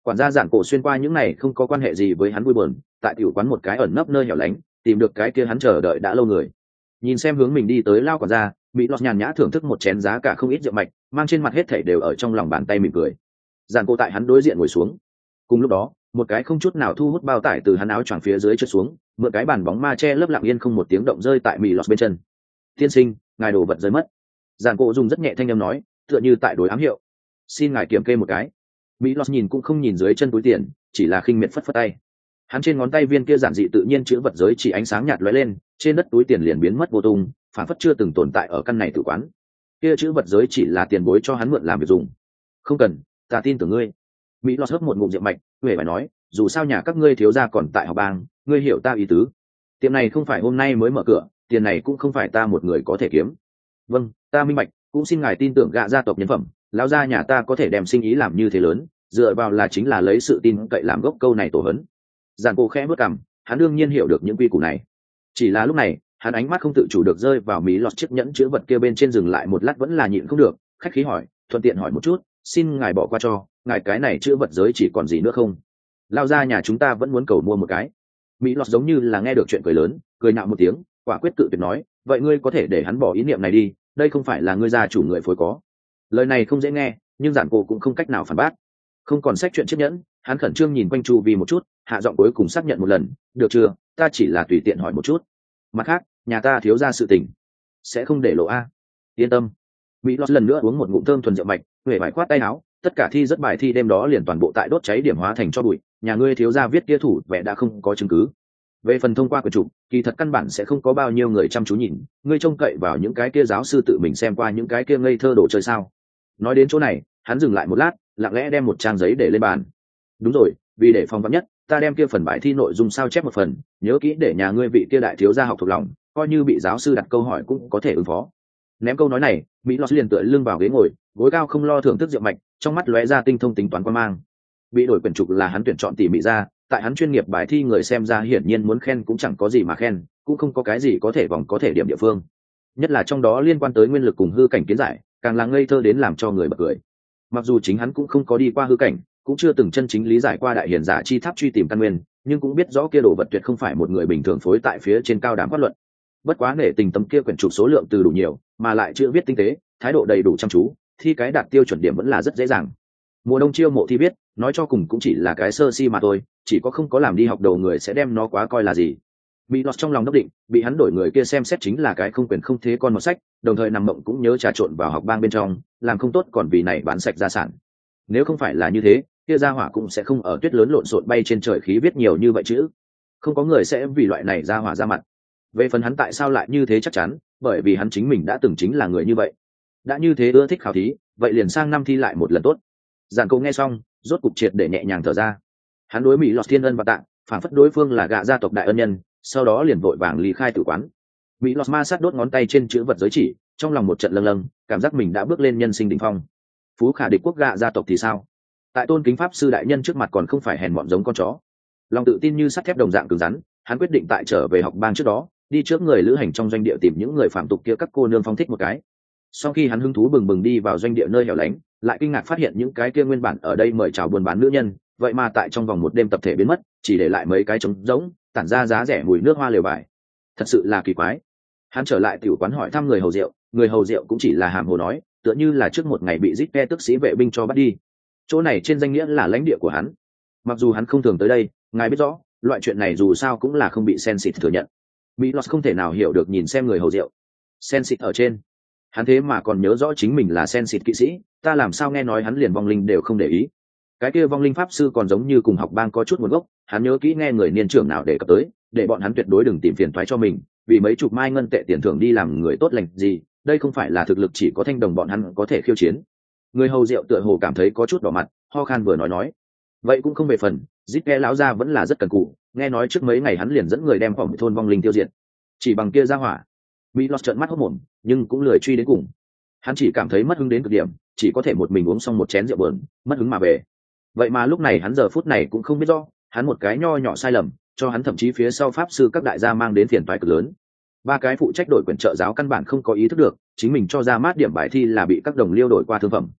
Quản gia giản cổ xuyên qua những này không có quan hệ gì với hắn vui buồn, tại tiểu quán một cái ẩn nấp nơi hẻo lánh tìm được cái kia hắn chờ đợi đã lâu người. Nhìn xem hướng mình đi tới lao quản gia, mỹ lọt nhàn nhã thưởng thức một chén giá cả không ít rượu mạch, mang trên mặt hết thảy đều ở trong lòng bàn tay mỉm cười. Giản cổ tại hắn đối diện ngồi xuống. Cùng lúc đó, một cái không chút nào thu hút bao tải từ hắn áo choàng phía dưới trượt xuống, mượn cái bàn bóng ma che lấp lặng yên không một tiếng động rơi tại mỹ lọt bên chân. Tiên sinh, ngài đồ vật rơi mất. Giản cổ dùng rất nhẹ thanh âm nói, tựa như tại đối ám hiệu. Xin ngài kiểm kê một cái. Mỹ lọt nhìn cũng không nhìn dưới chân túi tiền, chỉ là khinh miệt phất phất tay. Hắn trên ngón tay viên kia giản dị tự nhiên chữ vật giới chỉ ánh sáng nhạt lóe lên, trên đất túi tiền liền biến mất vô tung, phản phất chưa từng tồn tại ở căn này tử quán. Kia chữ vật giới chỉ là tiền bối cho hắn mượn làm việc dùng. Không cần, ta tin tưởng ngươi. Mỹ lọt hớp một ngụm rượu mạnh, huệ phải nói, dù sao nhà các ngươi thiếu gia còn tại học bang, ngươi hiểu ta ý tứ. Tiệm này không phải hôm nay mới mở cửa, tiền này cũng không phải ta một người có thể kiếm. Vâng, ta minh bạch, cũng xin ngài tin tưởng gạ gia tộc nhân phẩm, lão gia nhà ta có thể đem sinh ý làm như thế lớn, dựa vào là chính là lấy sự tin cậy làm gốc câu này tổ hấn. Giản cổ khẽ bước cằm, hắn đương nhiên hiểu được những quy củ này. Chỉ là lúc này, hắn ánh mắt không tự chủ được rơi vào Mỹ lọt chiếc nhẫn chữ vật kia bên trên, dừng lại một lát vẫn là nhịn không được, khách khí hỏi, thuận tiện hỏi một chút, xin ngài bỏ qua cho, ngài cái này chữ vật giới chỉ còn gì nữa không? Lao ra nhà chúng ta vẫn muốn cầu mua một cái. Mỹ lọt giống như là nghe được chuyện cười lớn, cười nạo một tiếng, quả quyết cự tuyệt nói, vậy ngươi có thể để hắn bỏ ý niệm này đi, đây không phải là ngươi gia chủ người phối có. Lời này không dễ nghe, nhưng giản cổ cũng không cách nào phản bác. Không còn sách chuyện chiếc nhẫn, hắn khẩn trương nhìn quanh chu vi một chút, hạ giọng cuối cùng xác nhận một lần, được chưa, ta chỉ là tùy tiện hỏi một chút. Mặt khác, nhà ta thiếu ra sự tình, sẽ không để lộ a. Yên tâm. Mỹ lọt lần nữa uống một ngụm thơm thuần rượu mạch, huệ vải khoát tay áo, tất cả thi rất bài thi đêm đó liền toàn bộ tại đốt cháy điểm hóa thành cho bụi, nhà ngươi thiếu gia viết kia thủ vẽ đã không có chứng cứ. Về phần thông qua quyển trục, kỳ thật căn bản sẽ không có bao nhiêu người chăm chú nhìn, ngươi trông cậy vào những cái kia giáo sư tự mình xem qua những cái kia ngây thơ đồ chơi sao? Nói đến chỗ này, hắn dừng lại một lát, lặng lẽ đem một trang giấy để lên bàn. Đúng rồi, vì để phòng vắn nhất, ta đem kia phần bài thi nội dung sao chép một phần, nhớ kỹ để nhà ngươi vị kia đại thiếu gia học thuộc lòng, coi như bị giáo sư đặt câu hỏi cũng có thể ứng phó. Ném câu nói này, Mỹ lọt liền tựa lưng vào ghế ngồi, gối cao không lo thưởng thức rượu mạch, trong mắt lóe ra tinh thông tính toán quan mang. Bị đổi quyển trục là hắn tuyển chọn tỉ mỉ ra, tại hắn chuyên nghiệp bài thi người xem ra hiển nhiên muốn khen cũng chẳng có gì mà khen, cũng không có cái gì có thể vòng có thể điểm địa phương. Nhất là trong đó liên quan tới nguyên lực cùng hư cảnh kiến giải, càng là ngây thơ đến làm cho người bật cười. Mặc dù chính hắn cũng không có đi qua hư cảnh, cũng chưa từng chân chính lý giải qua đại hiền giả chi tháp truy tìm căn nguyên, nhưng cũng biết rõ kia đồ vật tuyệt không phải một người bình thường phối tại phía trên cao đám phát luận. Bất quá nể tình tấm kia quyển trục số lượng từ đủ nhiều, mà lại chưa viết tinh tế, thái độ đầy đủ chăm chú, thi cái đạt tiêu chuẩn điểm vẫn là rất dễ dàng. Mùa đông chiêu mộ thi viết, nói cho cùng cũng chỉ là cái sơ si mà thôi, chỉ có không có làm đi học đầu người sẽ đem nó quá coi là gì. Bị lọt trong lòng đốc định, bị hắn đổi người kia xem xét chính là cái không quyền không thế con một sách, đồng thời nằm mộng cũng nhớ trà trộn vào học bang bên trong, làm không tốt còn vì này bán sạch gia sản. Nếu không phải là như thế, kia gia hỏa cũng sẽ không ở tuyết lớn lộn xộn bay trên trời khí viết nhiều như vậy chứ. Không có người sẽ vì loại này gia hỏa ra mặt. Về phần hắn tại sao lại như thế chắc chắn, bởi vì hắn chính mình đã từng chính là người như vậy. Đã như thế ưa thích khảo thí, vậy liền sang năm thi lại một lần tốt. Giản Câu nghe xong, rốt cục triệt để nhẹ nhàng thở ra. Hắn đối Mỹ lọt thiên ân và tạ, phản phất đối phương là gạ gia tộc đại ân nhân, sau đó liền vội vàng ly khai tử quán. Mỹ lọt ma sát đốt ngón tay trên chữ vật giới chỉ, trong lòng một trận lâng lâng, cảm giác mình đã bước lên nhân sinh đỉnh phong. Phú khả địch quốc gạ gia tộc thì sao? Tại tôn kính pháp sư đại nhân trước mặt còn không phải hèn mọn giống con chó. Lòng tự tin như sắt thép đồng dạng cứng rắn, hắn quyết định tại trở về học bang trước đó, đi trước người lữ hành trong doanh địa tìm những người phạm tục kia các cô nương phong thích một cái. Sau khi hắn hứng thú bừng bừng đi vào doanh địa nơi hẻo lánh, lại kinh ngạc phát hiện những cái kia nguyên bản ở đây mời chào buôn bán nữ nhân, vậy mà tại trong vòng một đêm tập thể biến mất, chỉ để lại mấy cái trống rỗng, tản ra giá rẻ mùi nước hoa lều vải. Thật sự là kỳ quái. Hắn trở lại tiểu quán hỏi thăm người hầu rượu cũng chỉ là hàm hồ nói, tựa như là trước một ngày bị giết ve tức sĩ vệ binh cho bắt đi. Chỗ này trên danh nghĩa là lãnh địa của hắn. Mặc dù hắn không thường tới đây, ngài biết rõ, loại chuyện này dù sao cũng là không bị Sensit thừa nhận. Milos không thể nào hiểu được nhìn xem người hầu rượu. Sensit ở trên. Hắn thế mà còn nhớ rõ chính mình là Sensit kỵ sĩ, ta làm sao nghe nói hắn liền vong linh đều không để ý. Cái kia vong linh pháp sư còn giống như cùng học bang có chút nguồn gốc, hắn nhớ kỹ nghe người niên trưởng nào để cập tới, để bọn hắn tuyệt đối đừng tìm phiền toái cho mình, vì mấy chục mai ngân tệ tiền thưởng đi làm người tốt lành gì, đây không phải là thực lực chỉ có thanh đồng bọn hắn có thể khiêu chiến. Người hầu rượu tựa hồ cảm thấy có chút đỏ mặt, ho khan vừa nói, vậy cũng không về phần, Zipke lão gia vẫn là rất cần cù, nghe nói trước mấy ngày hắn liền dẫn người đem phòng thôn vong linh tiêu diệt, chỉ bằng kia ra hỏa. Milos trợn mắt hốt mồm, nhưng cũng lười truy đến cùng. Hắn chỉ cảm thấy mất hứng đến cực điểm, chỉ có thể một mình uống xong một chén rượu bờn, mất hứng mà về. Vậy mà lúc này hắn giờ phút này cũng không biết rõ, hắn một cái nho nhỏ sai lầm, cho hắn thậm chí phía sau pháp sư các đại gia mang đến phiền toái cực lớn. Ba cái phụ trách đổi quyền trợ giáo căn bản không có ý thức được, chính mình cho ra mát điểm bài thi là bị các đồng liêu đổi qua thương phẩm.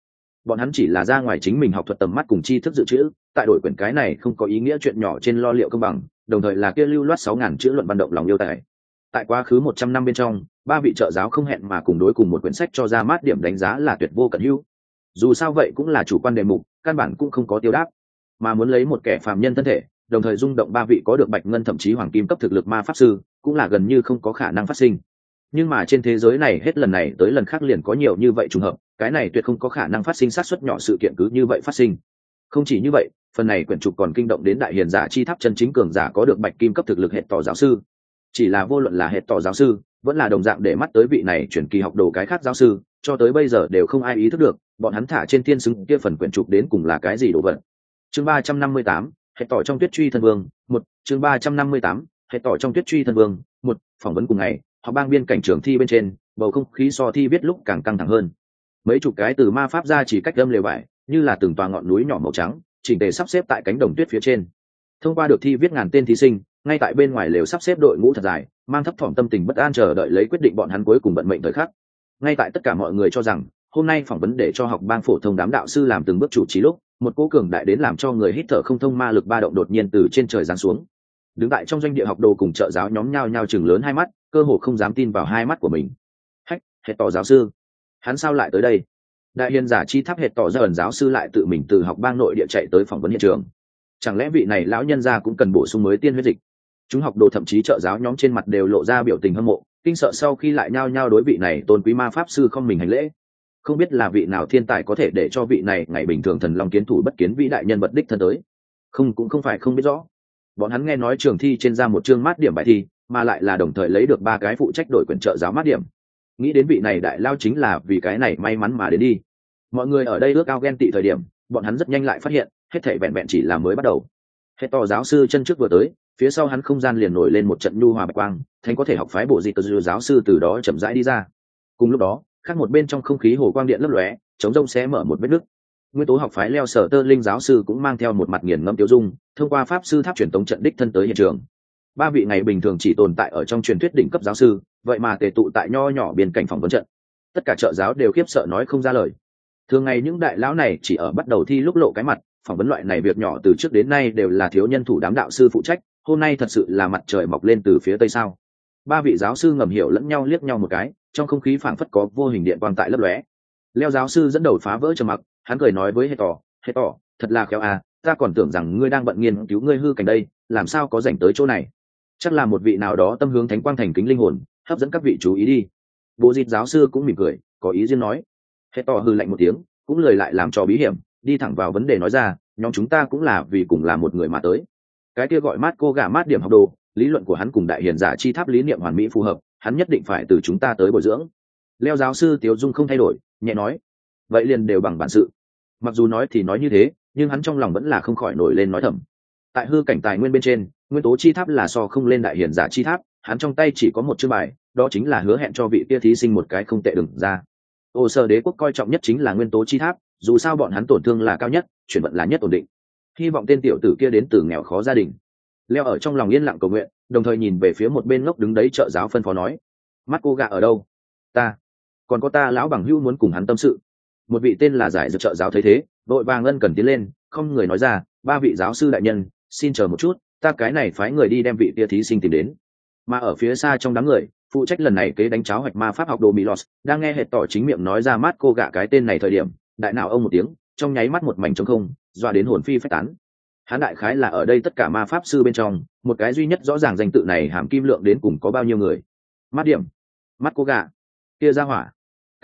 bọn hắn chỉ là ra ngoài chính mình học thuật tầm mắt cùng tri thức dự trữ, tại đổi quyển cái này không có ý nghĩa chuyện nhỏ trên lo liệu công bằng, đồng thời là kia lưu loát 6.000 chữ luận văn động lòng yêu tài. Tại quá khứ 100 năm bên trong, ba vị trợ giáo không hẹn mà cùng đối cùng một quyển sách cho ra mát điểm đánh giá là tuyệt vô cận hữu. Dù sao vậy cũng là chủ quan đề mục, căn bản cũng không có tiêu đáp, mà muốn lấy một kẻ phàm nhân thân thể, đồng thời rung động ba vị có được bạch ngân thậm chí hoàng kim cấp thực lực ma pháp sư, cũng là gần như không có khả năng phát sinh. Nhưng mà trên thế giới này hết lần này tới lần khác liền có nhiều như vậy trùng hợp, cái này tuyệt không có khả năng phát sinh xác suất nhỏ sự kiện cứ như vậy phát sinh. Không chỉ như vậy, phần này quyển trục còn kinh động đến đại hiền giả chi tháp chân chính cường giả có được bạch kim cấp thực lực hệ tỏ giáo sư. Chỉ là vô luận là hệ tỏ giáo sư, vẫn là đồng dạng để mắt tới vị này chuyển kỳ học đồ cái khác giáo sư, cho tới bây giờ đều không ai ý thức được, bọn hắn thả trên thiên xứng kia phần quyển trục đến cùng là cái gì đồ vật. Chương 358, hệ tỏ trong tuyết truy thân vương, một chương 358, hệ tỏ trong tuyết truy thân vương, một phỏng vấn cùng ngày, học bang biên cảnh trường thi bên trên, bầu không khí so thi viết lúc càng căng thẳng hơn. Mấy chục cái từ ma pháp ra chỉ cách âm lều vải, như là từng tòa ngọn núi nhỏ màu trắng, chỉnh tề sắp xếp tại cánh đồng tuyết phía trên. Thông qua được thi viết ngàn tên thí sinh, ngay tại bên ngoài lều sắp xếp đội ngũ thật dài, mang thấp thỏm tâm tình bất an chờ đợi lấy quyết định bọn hắn cuối cùng vận mệnh thời khắc. Ngay tại tất cả mọi người cho rằng hôm nay phỏng vấn để cho học bang phổ thông đám đạo sư làm từng bước chủ trì lúc, một cỗ cường đại đến làm cho người hít thở không thông ma lực ba động đột nhiên từ trên trời giáng xuống. Đứng tại trong doanh địa học đồ cùng trợ giáo nhóm nhao nhao chừng lớn hai mắt, cơ hồ không dám tin vào hai mắt của mình. Hách, hệ tỏ giáo sư, hắn sao lại tới đây? Đại hiền giả chi tháp hệ tỏ ra ẩn giáo sư lại tự mình từ học bang nội địa chạy tới phỏng vấn hiện trường. Chẳng lẽ vị này lão nhân gia cũng cần bổ sung mới tiên huyết dịch? Chúng học đồ thậm chí trợ giáo nhóm trên mặt đều lộ ra biểu tình hâm mộ, kinh sợ sau khi lại nhao nhao đối vị này tôn quý ma pháp sư không mình hành lễ. Không biết là vị nào thiên tài có thể để cho vị này ngày bình thường thần long kiến thủ bất kiến vĩ đại nhân vật đích thân tới. Không cũng không phải không biết rõ. Bọn hắn nghe nói trường thi trên ra một chương mát điểm bài thi, mà lại là đồng thời lấy được 3 cái phụ trách đội quyển trợ giáo mát điểm. Nghĩ đến vị này đại lao chính là vì cái này may mắn mà đến đi. Mọi người ở đây ước ao ghen tị thời điểm, bọn hắn rất nhanh lại phát hiện, hết thảy vẹn vẹn chỉ là mới bắt đầu. Hết to giáo sư chân trước vừa tới, phía sau hắn không gian liền nổi lên một trận nhu hòa bạch quang, thành có thể học phái bộ dị tờ giáo sư từ đó chậm rãi đi ra. Cùng lúc đó, khác một bên trong không khí hồ quang điện lấp lóe, chống rông xé mở một vết nứt. Nguyên tố học phái leo sở tơ linh giáo sư cũng mang theo một mặt nghiền ngẫm tiêu dung, thông qua pháp sư tháp truyền tống trận đích thân tới hiện trường. 3 vị ngày bình thường chỉ tồn tại ở trong truyền thuyết đỉnh cấp giáo sư, vậy mà tề tụ tại nho nhỏ biên cảnh phòng vấn trận. Tất cả trợ giáo đều khiếp sợ nói không ra lời. Thường ngày những đại lão này chỉ ở bắt đầu thi lúc lộ cái mặt, phỏng vấn loại này việc nhỏ từ trước đến nay đều là thiếu nhân thủ đám đạo sư phụ trách, hôm nay thật sự là mặt trời mọc lên từ phía tây sao. 3 vị giáo sư ngầm hiểu lẫn nhau liếc nhau một cái, trong không khí phảng phất có vô hình điện quang tại lấp lóe. Leo giáo sư dẫn đầu phá vỡ trầm mặc, hắn cười nói với hệ tỏ, thật là khéo à, ta còn tưởng rằng ngươi đang bận nghiên cứu ngươi hư cảnh đây, làm sao có rảnh tới chỗ này. Chắc là một vị nào đó tâm hướng thánh quang thành kính linh hồn, hấp dẫn các vị chú ý đi. Bộ dịch giáo sư cũng mỉm cười, có ý riêng nói. Hệ tỏ hư lạnh một tiếng, cũng lời lại làm trò bí hiểm, đi thẳng vào vấn đề nói ra, nhóm chúng ta cũng là vì cùng là một người mà tới. Cái kia gọi mát cô gà mát điểm học đồ, lý luận của hắn cùng đại hiền giả chi tháp lý niệm hoàn mỹ phù hợp, hắn nhất định phải từ chúng ta tới bồi dưỡng. Leo giáo sư Tiếu Dung không thay đổi, nhẹ nói, vậy liền đều bằng bản sự. Mặc dù nói thì nói như thế, nhưng hắn trong lòng vẫn là không khỏi nổi lên nói thầm. Tại hư cảnh tài nguyên bên trên, nguyên tố chi tháp là so không lên đại hiền giả chi tháp, hắn trong tay chỉ có một chương bài, đó chính là hứa hẹn cho vị kia thí sinh một cái không tệ đừng ra. Ô Sở Đế quốc coi trọng nhất chính là nguyên tố chi tháp, dù sao bọn hắn tổn thương là cao nhất, chuyển vận là nhất ổn định. Hy vọng tên tiểu tử kia đến từ nghèo khó gia đình. Leo ở trong lòng yên lặng cầu nguyện, đồng thời nhìn về phía một bên ngốc đứng đấy trợ giáo phân phó nói, mắt cô gạ ở đâu? Ta còn có ta lão bằng hữu muốn cùng hắn tâm sự. Một vị tên là giải dược trợ giáo thấy thế, vội vàng ân cần tiến lên, không người nói ra, 3 vị giáo sư đại nhân, xin chờ một chút, ta cái này phái người đi đem vị kia thí sinh tìm đến. Mà ở phía xa trong đám người, phụ trách lần này kế đánh cháo hoạch ma pháp học đồ Milos, đang nghe hệ tỏ chính miệng nói ra mắt cô gạ cái tên này thời điểm, đại não ông một tiếng, trong nháy mắt một mảnh trống không, dọa đến hồn phi phách tán. Hắn đại khái là ở đây tất cả ma pháp sư bên trong, một cái duy nhất rõ ràng danh tự này hàm kim lượng đến cùng có bao nhiêu người. Mắt điểm, mắt cô gạ, kia ra hỏa,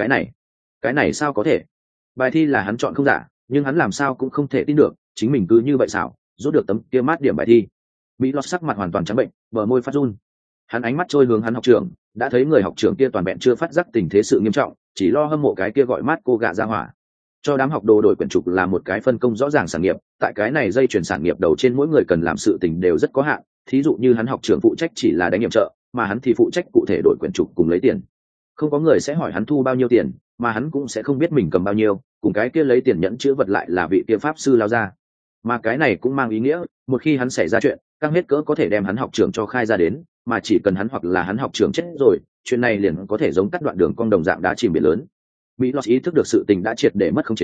cái này sao có thể? Bài thi là hắn chọn không giả, nhưng hắn làm sao cũng không thể tin được, chính mình cứ như vậy xảo, rút được tấm kia mát điểm bài thi. Mỹ lót sắc mặt hoàn toàn trắng bệnh, bờ môi phát run. Hắn ánh mắt trôi hướng hắn học trưởng, đã thấy người học trưởng kia toàn vẹn chưa phát giác tình thế sự nghiêm trọng, chỉ lo hâm mộ cái kia gọi mát cô gạ ra hỏa. Cho đám học đồ đổi quyển trục là một cái phân công rõ ràng sản nghiệp, tại cái này dây chuyển sản nghiệp đầu trên mỗi người cần làm sự tình đều rất có hạn, thí dụ như hắn học trưởng phụ trách chỉ là đánh nhiệm trợ, mà hắn thì phụ trách cụ thể đổi quyển trục cùng lấy tiền. Không có người sẽ hỏi hắn thu bao nhiêu tiền, mà hắn cũng sẽ không biết mình cầm bao nhiêu, cùng cái kia lấy tiền nhẫn chữ vật lại là vị kia pháp sư lao ra. Mà cái này cũng mang ý nghĩa, một khi hắn xảy ra chuyện, căng hết cỡ có thể đem hắn học trưởng cho khai ra đến, mà chỉ cần hắn hoặc là hắn học trưởng chết rồi, chuyện này liền có thể giống cắt đoạn đường cong đồng dạng đã chìm biển lớn. Mỹ Lọt ý thức được sự tình đã triệt để mất khống chế,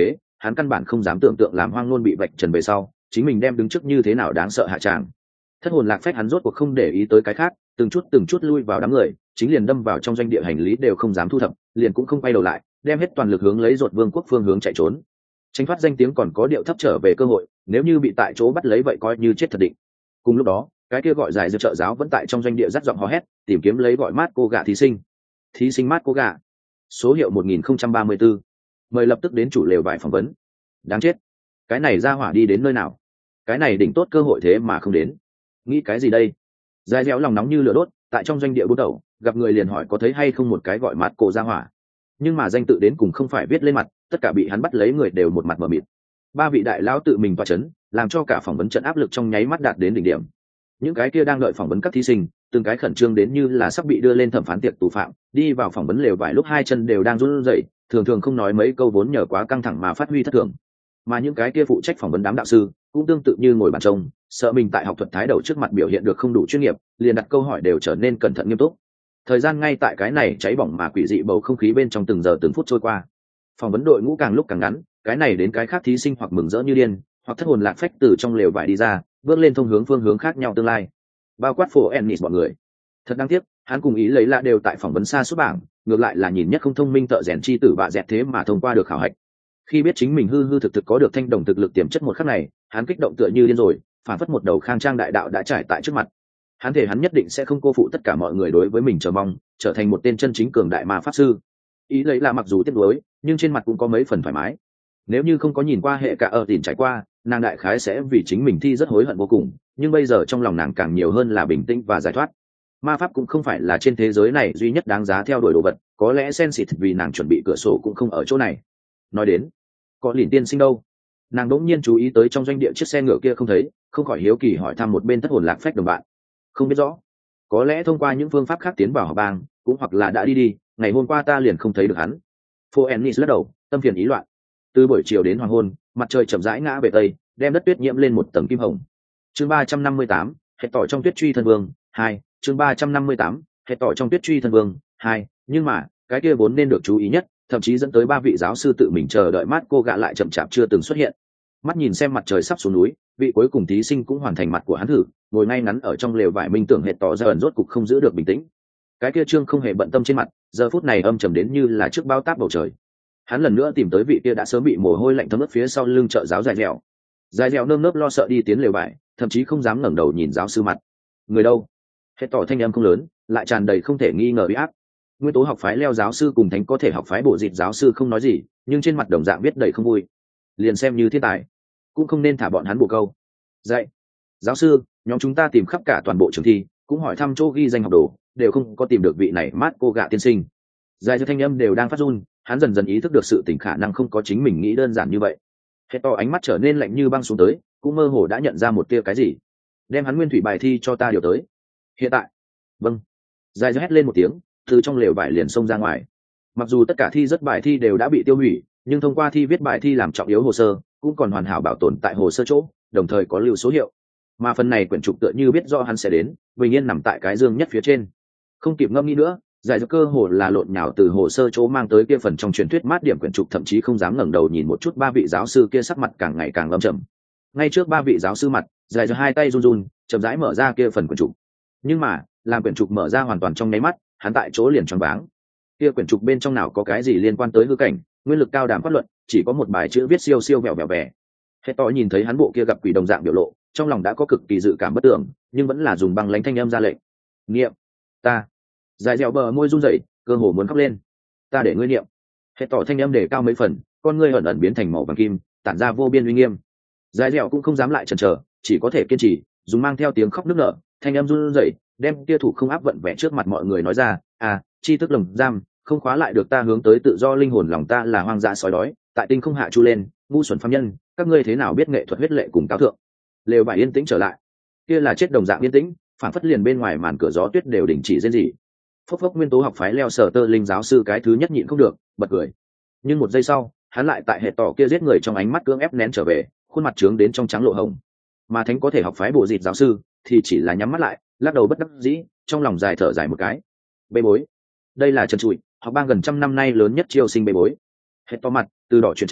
hắn căn bản không dám tưởng tượng làm hoang ngôn bị vạch trần về sau chính mình đem đứng trước như thế nào đáng sợ hạ tràng. Thất hồn lạc phách hắn rốt cuộc không để ý tới cái khác, từng chút lui vào đám người, chính liền đâm vào trong doanh địa hành lý đều không dám thu thập, liền cũng không quay đầu lại, đem hết toàn lực hướng lấy Ruột Vương quốc phương hướng chạy trốn. Tránh thoát danh tiếng còn có điệu thấp trở về cơ hội, nếu như bị tại chỗ bắt lấy vậy coi như chết thật định. Cùng lúc đó, cái kia gọi dài dược trợ giáo vẫn tại trong doanh địa dắt giọng hò hét, tìm kiếm lấy gọi mát cô gạ thí sinh. Thí sinh mát cô gạ, số hiệu 1034. Mời lập tức đến chủ lều vải phỏng vấn. Đáng chết, cái này ra hỏa đi đến nơi nào? Cái này đỉnh tốt cơ hội thế mà không đến. Nghĩ cái gì đây? Dài dẻo lòng nóng như lửa đốt, tại trong doanh địa bút đầu, gặp người liền hỏi có thấy hay không một cái gọi mát cô ra hỏa. Nhưng mà danh tự đến cùng không phải viết lên mặt, tất cả bị hắn bắt lấy người đều một mặt mờ mịt. Ba vị đại lão tự mình toa chấn, làm cho cả phỏng vấn trận áp lực trong nháy mắt đạt đến đỉnh điểm. Những cái kia đang đợi phỏng vấn các thí sinh, từng cái khẩn trương đến như là sắp bị đưa lên thẩm phán tiệc tù phạm, đi vào phỏng vấn lều vài lúc hai chân đều đang run rẩy, thường thường không nói mấy câu vốn nhờ quá căng thẳng mà phát huy thất thường. Mà những cái kia phụ trách phỏng vấn đám đạo sư, cũng tương tự như ngồi bàn trông, sợ mình tại học thuật thái đầu trước mặt biểu hiện được không đủ chuyên nghiệp, liền đặt câu hỏi đều trở nên cẩn thận nghiêm túc. Thời gian ngay tại cái này cháy bỏng mà quỷ dị bầu không khí bên trong từng giờ từng phút trôi qua. Phỏng vấn đội ngũ càng lúc càng ngắn, cái này đến cái khác thí sinh hoặc mừng rỡ như điên, hoặc thất hồn lạc phách từ trong lều vải đi ra, bước lên thông hướng phương hướng khác nhau tương lai. Bao quát phổ Ennis bọn người. Thật đáng tiếc, hắn cùng ý lấy lạ đều tại phỏng vấn xa xuất bảng, ngược lại là nhìn nhất không thông minh tợ rèn chi tử bạ dẹt thế mà thông qua được khảo hạch. Khi biết chính mình hư thực có được thanh đồng thực lực tiềm chất một khắc này, hắn kích động tựa như điên rồi, phản phất một đầu khang trang đại đạo đã trải tại trước mặt. Hắn thể hắn nhất định sẽ không cô phụ tất cả mọi người đối với mình chờ mong, trở thành một tên chân chính cường đại ma pháp sư. Ý lấy là mặc dù tiếc nuối, nhưng trên mặt cũng có mấy phần thoải mái. Nếu như không có nhìn qua hệ cả ở tìm trải qua, nàng đại khái sẽ vì chính mình thi rất hối hận vô cùng, nhưng bây giờ trong lòng nàng càng nhiều hơn là bình tĩnh và giải thoát. Ma pháp cũng không phải là trên thế giới này duy nhất đáng giá theo đuổi đồ vật, có lẽ Sensit vì nàng chuẩn bị cửa sổ cũng không ở chỗ này. Nói đến, có lìn tiên sinh đâu? Nàng đỗng nhiên chú ý tới trong doanh địa chiếc xe ngựa kia không thấy, không khỏi hiếu kỳ hỏi thăm một bên thất hồn lạc phách đồng bạn. Không biết rõ, có lẽ thông qua những phương pháp khác tiến vào học bang, cũng hoặc là đã đi, ngày hôm qua ta liền không thấy được hắn. Phô Ennis lắc đầu, tâm phiền ý loạn. Từ buổi chiều đến hoàng hôn, mặt trời chậm rãi ngã về tây, đem đất tuyết nhiễm lên một tầng kim hồng. Chương 358, hệ tỏi trong tuyết truy thân vương 2. Chương 358, hệ tỏi trong tuyết truy thân vương 2. Nhưng mà cái kia vốn nên được chú ý nhất, thậm chí dẫn tới ba vị giáo sư tự mình chờ đợi mát cô gạ lại chậm chạp chưa từng xuất hiện. Mắt nhìn xem mặt trời sắp xuống núi, vị cuối cùng thí sinh cũng hoàn thành mặt của hắn thử, ngồi ngay ngắn ở trong lều vải minh tưởng hệ tỏ ra ẩn rốt cục không giữ được bình tĩnh. Cái kia trương không hề bận tâm trên mặt, giờ phút này âm trầm đến như là trước bao táp bầu trời. Hắn lần nữa tìm tới vị kia đã sớm bị mồ hôi lạnh thấm ướt phía sau lưng trợ giáo dài dẻo. Dài dẻo nơm nớp lo sợ đi tiến lều vải, thậm chí không dám ngẩng đầu nhìn giáo sư mặt. Người đâu? Hệ tỏ thanh âm không lớn, lại tràn đầy không thể nghi ngờ uy áp. Nguyên tố học phái leo giáo sư cùng thánh có thể học phái bổ dịt giáo sư không nói gì, nhưng trên mặt đồng dạng biết đầy không vui. Liền xem như thiên tài, cũng không nên thả bọn hắn bổ câu. Dạy, giáo sư, nhóm chúng ta tìm khắp cả toàn bộ trường thi, cũng hỏi thăm chỗ ghi danh học đồ, đều không có tìm được vị này mát cô gạ tiên sinh. Dài cho thanh âm đều đang phát run, hắn dần dần ý thức được sự tình khả năng không có chính mình nghĩ đơn giản như vậy. Hệ to ánh mắt trở nên lạnh như băng xuống tới, cũng mơ hồ đã nhận ra một tia cái gì. Đem hắn nguyên thủy bài thi cho ta điều tới. Hiện tại. Vâng. Dài hét lên một tiếng, từ trong lều vải liền xông ra ngoài. Mặc dù tất cả thi rất bài thi đều đã bị tiêu hủy, nhưng thông qua thi viết bài thi làm trọng yếu hồ sơ, cũng còn hoàn hảo bảo tồn tại hồ sơ chỗ, đồng thời có lưu số hiệu. Mà phần này quyển trục tựa như biết rõ hắn sẽ đến, bình yên nằm tại cái dương nhất phía trên. Không kịp ngâm nghĩ nữa, giải do cơ hồ là lộn nhào từ hồ sơ chỗ mang tới kia phần trong truyền thuyết mát điểm quyển trục, thậm chí không dám ngẩng đầu nhìn một chút ba vị giáo sư kia sắc mặt càng ngày càng âm trầm. Ngay trước ba vị giáo sư mặt, giải do hai tay run run, chậm rãi mở ra kia phần quyển trục. Nhưng mà, làm quyển trục mở ra hoàn toàn trong nháy mắt, hắn tại chỗ liền choáng váng. Kia quyển trục bên trong nào có cái gì liên quan tới hư cảnh, nguyên lực cao đẳng phát luận, chỉ có một bài chữ viết siêu siêu vẹo vẹo vẻ. Hết to nhìn thấy hắn bộ kia gặp quỷ đồng dạng biểu lộ, trong lòng đã có cực kỳ dự cảm bất tưởng, nhưng vẫn là dùng băng lãnh thanh âm ra lệnh. Niệm, ta. Dài dẻo bờ môi run rẩy, cơ hồ muốn khóc lên. Ta để ngươi niệm. Hết to thanh âm để cao mấy phần, con ngươi ẩn ẩn biến thành màu vàng kim, tản ra vô biên uy nghiêm. Dài dẻo cũng không dám lại chần chờ, chỉ có thể kiên trì, dùng mang theo tiếng khóc nức nở, thanh âm run rẩy, đem kia thủ không áp vận vẽ trước mặt mọi người nói ra, chi tức lồng giam, không khóa lại được ta hướng tới tự do linh hồn lòng ta là hoang dã sói đói, tại tinh không hạ chu lên, ngu xuẩn phàm nhân, các ngươi thế nào biết nghệ thuật huyết lệ cùng cao thượng. Lều vải yên tĩnh trở lại, kia là chết đồng dạng yên tĩnh, phản phất liền bên ngoài màn cửa gió tuyết đều đình chỉ rên rỉ. Phốc phốc nguyên tố học phái leo sở tơ linh giáo sư cái thứ nhất nhịn không được, bật cười. Nhưng một giây sau, hắn lại tại hệ tỏ kia giết người trong ánh mắt cưỡng ép nén trở về, khuôn mặt trướng đến trong trắng lộ hồng. Mà thánh có thể học phái bộ dịt giáo sư thì chỉ là nhắm mắt lại, lắc đầu bất đắc dĩ, trong lòng dài thở dài một cái. Bê bối, đây là trần trụi học bang gần trăm năm nay lớn nhất chiêu sinh bê bối. Hết to mặt từ đỏ chuyển trắng,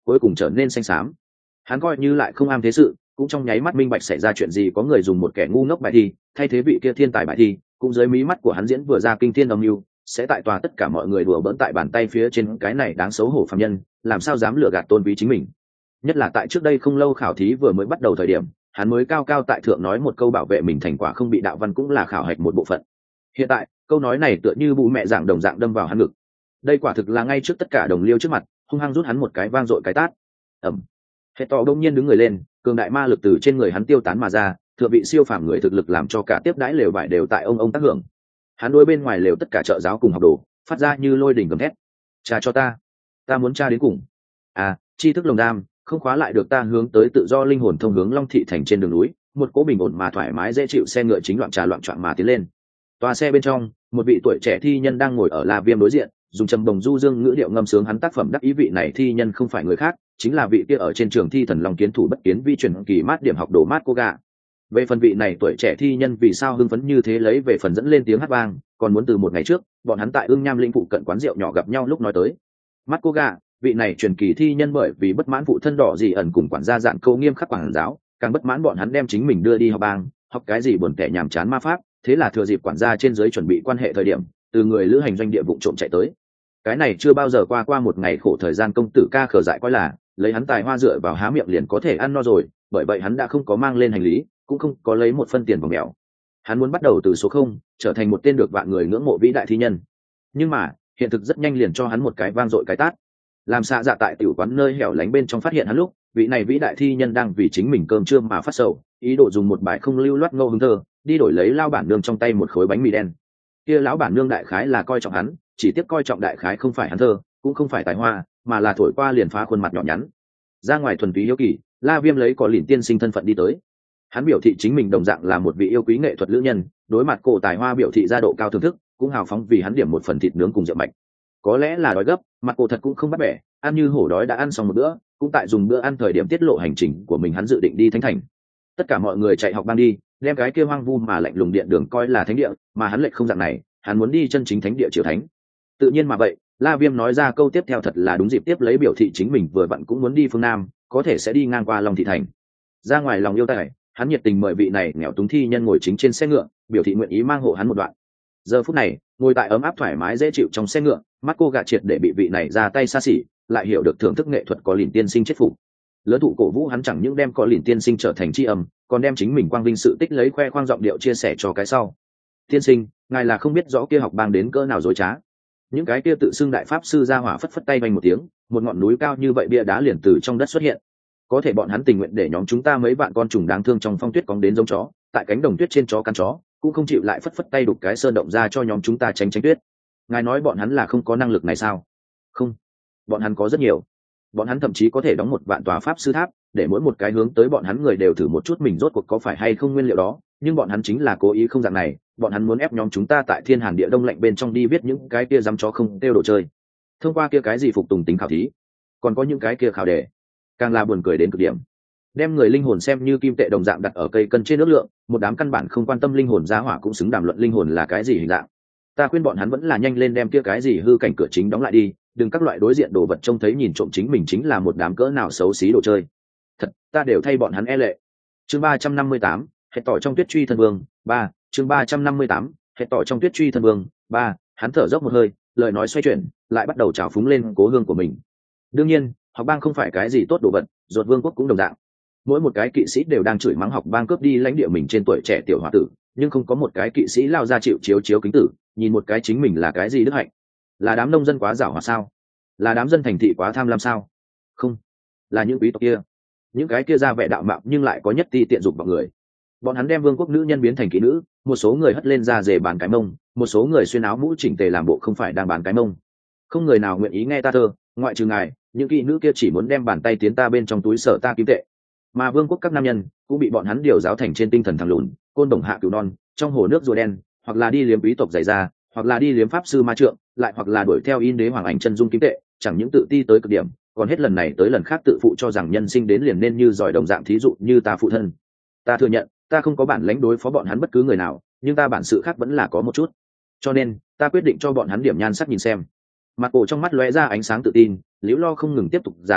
cuối cùng trở nên xanh xám. Hắn coi như lại không am thế sự, cũng trong nháy mắt minh bạch xảy ra chuyện gì, có người dùng một kẻ ngu ngốc bài thi thay thế vị kia thiên tài bài thi, cũng dưới mí mắt của hắn diễn vừa ra kinh thiên âm mưu, sẽ tại tòa tất cả mọi người đùa bỡn tại bàn tay phía trên cái này đáng xấu hổ phàm nhân, làm sao dám lừa gạt tôn quý chính mình. Nhất là tại trước đây không lâu khảo thí vừa mới bắt đầu thời điểm, hắn mới cao cao tại thượng nói một câu bảo vệ mình thành quả không bị đạo văn cũng là khảo hạch một bộ phận. Hiện tại câu nói này tựa như bú mẹ giảng đồng dạng đâm vào hắn ngực. Đây quả thực là ngay trước tất cả đồng liêu trước mặt hung hăng rút hắn một cái vang dội cái tát. Ẩm. Hệ tỏ đông nhiên đứng người lên, cường đại ma lực từ trên người hắn tiêu tán mà ra, thừa bị siêu phàm người thực lực làm cho cả tiếp đãi lều vải đều tại ông tác hưởng. Hắn đôi bên ngoài lều tất cả trợ giáo cùng học đồ phát ra như lôi đỉnh gầm thét. Cha cho ta muốn cha đến cùng. À, tri thức lồng giam không khóa lại được ta hướng tới tự do linh hồn thông hướng Long Thị thành trên đường núi, một cỗ bình ổn mà thoải mái dễ chịu xe ngựa chính loạn choạng mà tiến lên. Toa xe bên trong, một vị tuổi trẻ thi nhân đang ngồi ở La Viêm đối diện, dùng trầm bồng du dương ngữ điệu ngâm sướng hắn tác phẩm đắc ý. Vị này thi nhân không phải người khác, chính là vị kia ở trên trường thi thần long kiến thủ bất kiến vi truyền kỳ mát điểm học đồ mát cô gà. Về phần vị này tuổi trẻ thi nhân vì sao hưng phấn như thế, lấy về phần dẫn lên tiếng hát vang, còn muốn từ một ngày trước bọn hắn tại Ưng Nham lĩnh phụ cận quán rượu nhỏ gặp nhau lúc nói tới. Mát cô gà, vị này truyền kỳ thi nhân bởi vì bất mãn phụ thân đỏ gì ẩn cùng quản gia dạn câu nghiêm khắc quản giáo, càng bất mãn bọn hắn đem chính mình đưa đi học bang, học cái gì buồn tẻ nhàm chán ma pháp, thế là thừa dịp quản gia trên dưới chuẩn bị quan hệ thời điểm, từ người lữ hành doanh địa vụ trộm chạy tới. Cái này chưa bao giờ qua một ngày khổ thời gian công tử ca khờ dại coi là lấy hắn tài hoa dựa vào há miệng liền có thể ăn no rồi, bởi vậy hắn đã không có mang lên hành lý, cũng không có lấy một phân tiền vòng mèo. Hắn muốn bắt đầu từ số 0, trở thành một tên được vạn người ngưỡng mộ vĩ đại thi nhân. Nhưng mà hiện thực rất nhanh liền cho hắn một cái vang dội cái tát. Làm xạ dạ tại tiểu quán nơi hẻo lánh bên trong phát hiện hắn lúc, vị này vĩ đại thi nhân đang vì chính mình cơm trưa mà phát sầu, ý đồ dùng một bài không lưu loát ngô hứng thơ đi đổi lấy lao bản nương trong tay một khối bánh mì đen. Kia lão bản nương đại khái là coi trọng hắn, chỉ tiếp coi trọng đại khái không phải hắn thơ, cũng không phải tài hoa, mà là thổi qua liền phá khuôn mặt nhỏ nhắn. Ra ngoài thuần túy hiếu kỳ, La Viêm lấy có lìn tiên sinh thân phận đi tới. Hắn biểu thị chính mình đồng dạng là một vị yêu quý nghệ thuật lữ nhân, đối mặt cổ tài hoa biểu thị ra độ cao thưởng thức, cũng hào phóng vì hắn điểm một phần thịt nướng cùng rượu mạnh. Có lẽ là đói gấp, mặt cổ thật cũng không bắt bẻ, ăn như hổ đói đã ăn xong một bữa, cũng tại dùng bữa ăn thời điểm tiết lộ hành trình của mình, hắn dự định đi thánh thành. Tất cả mọi người chạy học bang đi, đem cái kia hoang vu mà lạnh lùng điện đường coi là thánh địa, mà hắn lệch không dạng này, hắn muốn đi chân chính thánh địa triều thánh. Tự nhiên mà vậy, La Viêm nói ra câu tiếp theo thật là đúng dịp tiếp lấy biểu thị chính mình vừa vặn cũng muốn đi phương Nam, có thể sẽ đi ngang qua Long Thị thành. Ra ngoài lòng yêu tài, hắn nhiệt tình mời vị này nghèo túng thi nhân ngồi chính trên xe ngựa, biểu thị nguyện ý mang hộ hắn một đoạn. Giờ phút này, ngồi tại ấm áp thoải mái dễ chịu trong xe ngựa, mắt cô gạ triệt để bị vị này ra tay xa xỉ, lại hiểu được thưởng thức nghệ thuật có lìn tiên sinh chết phục. Lớn thụ cổ vũ hắn chẳng những đem có lìn tiên sinh trở thành tri âm, còn đem chính mình quang vinh sự tích lấy khoe khoang giọng điệu chia sẻ cho cái sau. Tiên sinh, ngài là không biết rõ kia học bang đến cỡ nào dối trá. Những cái kia tự xưng đại pháp sư ra hỏa phất phất tay vang một tiếng, một ngọn núi cao như vậy bia đá liền từ trong đất xuất hiện. Có thể bọn hắn tình nguyện để nhóm chúng ta mấy vạn con trùng đáng thương trong phong tuyết cóng đến giống chó, tại cánh đồng tuyết trên chó căn chó, cũng không chịu lại phất phất tay đục cái sơn động ra cho nhóm chúng ta tránh tuyết. Ngài nói bọn hắn là không có năng lực này sao? Không, bọn hắn có rất nhiều. Bọn hắn thậm chí có thể đóng một vạn tòa pháp sư tháp, để mỗi một cái hướng tới bọn hắn người đều thử một chút mình rốt cuộc có phải hay không nguyên liệu đó, nhưng bọn hắn chính là cố ý không dạng này, bọn hắn muốn ép nhóm chúng ta tại thiên hàn địa đông lạnh bên trong đi viết những cái kia dám chó không tiêu đồ chơi. Thông qua kia cái gì phục tùng tính khảo thí, còn có những cái kia khảo đề, càng là buồn cười đến cực điểm. Đem người linh hồn xem như kim tệ đồng dạng đặt ở cây cân trên nước lượng, một đám căn bản không quan tâm linh hồn giá hỏa cũng xứng đàm luận linh hồn là cái gì hình dạng. Ta khuyên bọn hắn vẫn là nhanh lên đem kia cái gì hư cảnh cửa chính đóng lại đi, đừng các loại đối diện đồ vật trông thấy nhìn trộm chính mình chính là một đám cỡ nào xấu xí đồ chơi. Thật, ta đều thay bọn hắn e lệ. Chương 358, hệ tỏi trong tuyết truy thân vương 3. Chương 358, hệ tỏi trong tuyết truy thân vương 3. Hắn thở dốc một hơi, lời nói xoay chuyển, lại bắt đầu trào phúng lên cố hương của mình. Đương nhiên, học bang không phải cái gì tốt đồ vật, ruột vương quốc cũng đồng dạng. Mỗi một cái kỵ sĩ đều đang chửi mắng học bang cướp đi lãnh địa mình trên tuổi trẻ tiểu hòa tử, nhưng không có một cái kỵ sĩ lao ra chịu chiếu kính tử, nhìn một cái chính mình là cái gì đức hạnh. Là đám nông dân quá giàu hoạt sao? Là đám dân thành thị quá tham lam sao? Không, là những quý tộc kia, những cái kia ra vẻ đạo mạo nhưng lại có nhất ti tiện dụng vào người. Bọn hắn đem vương quốc nữ nhân biến thành kỹ nữ, một số người hất lên da dề bán cái mông, một số người xuyên áo mũ chỉnh tề làm bộ không phải đang bán cái mông. Không người nào nguyện ý nghe ta thơ, ngoại trừ ngài, những kỹ nữ kia chỉ muốn đem bàn tay tiến ta bên trong túi sở ta kim tệ. Mà vương quốc các nam nhân cũng bị bọn hắn điều giáo thành trên tinh thần thằng lùn, côn đồng hạ cửu non, trong hồ nước rùa đen, hoặc là đi liếm quý tộc giày da, hoặc là đi liếm pháp sư ma trượng, lại hoặc là đuổi theo in đế hoàng ảnh chân dung kim tệ, chẳng những tự ti tới cực điểm, còn hết lần này tới lần khác tự phụ cho rằng nhân sinh đến liền nên như giỏi đồng dạng, thí dụ như ta phụ thân. Ta thừa nhận, ta không có bản lãnh đối phó bọn hắn bất cứ người nào, nhưng ta bản sự khác vẫn là có một chút. Cho nên, ta quyết định cho bọn hắn điểm nhan sắc nhìn xem. Mặt cổ trong mắt lóe ra ánh sáng tự tin, liễu lo không ngừng tiếp tục giảng,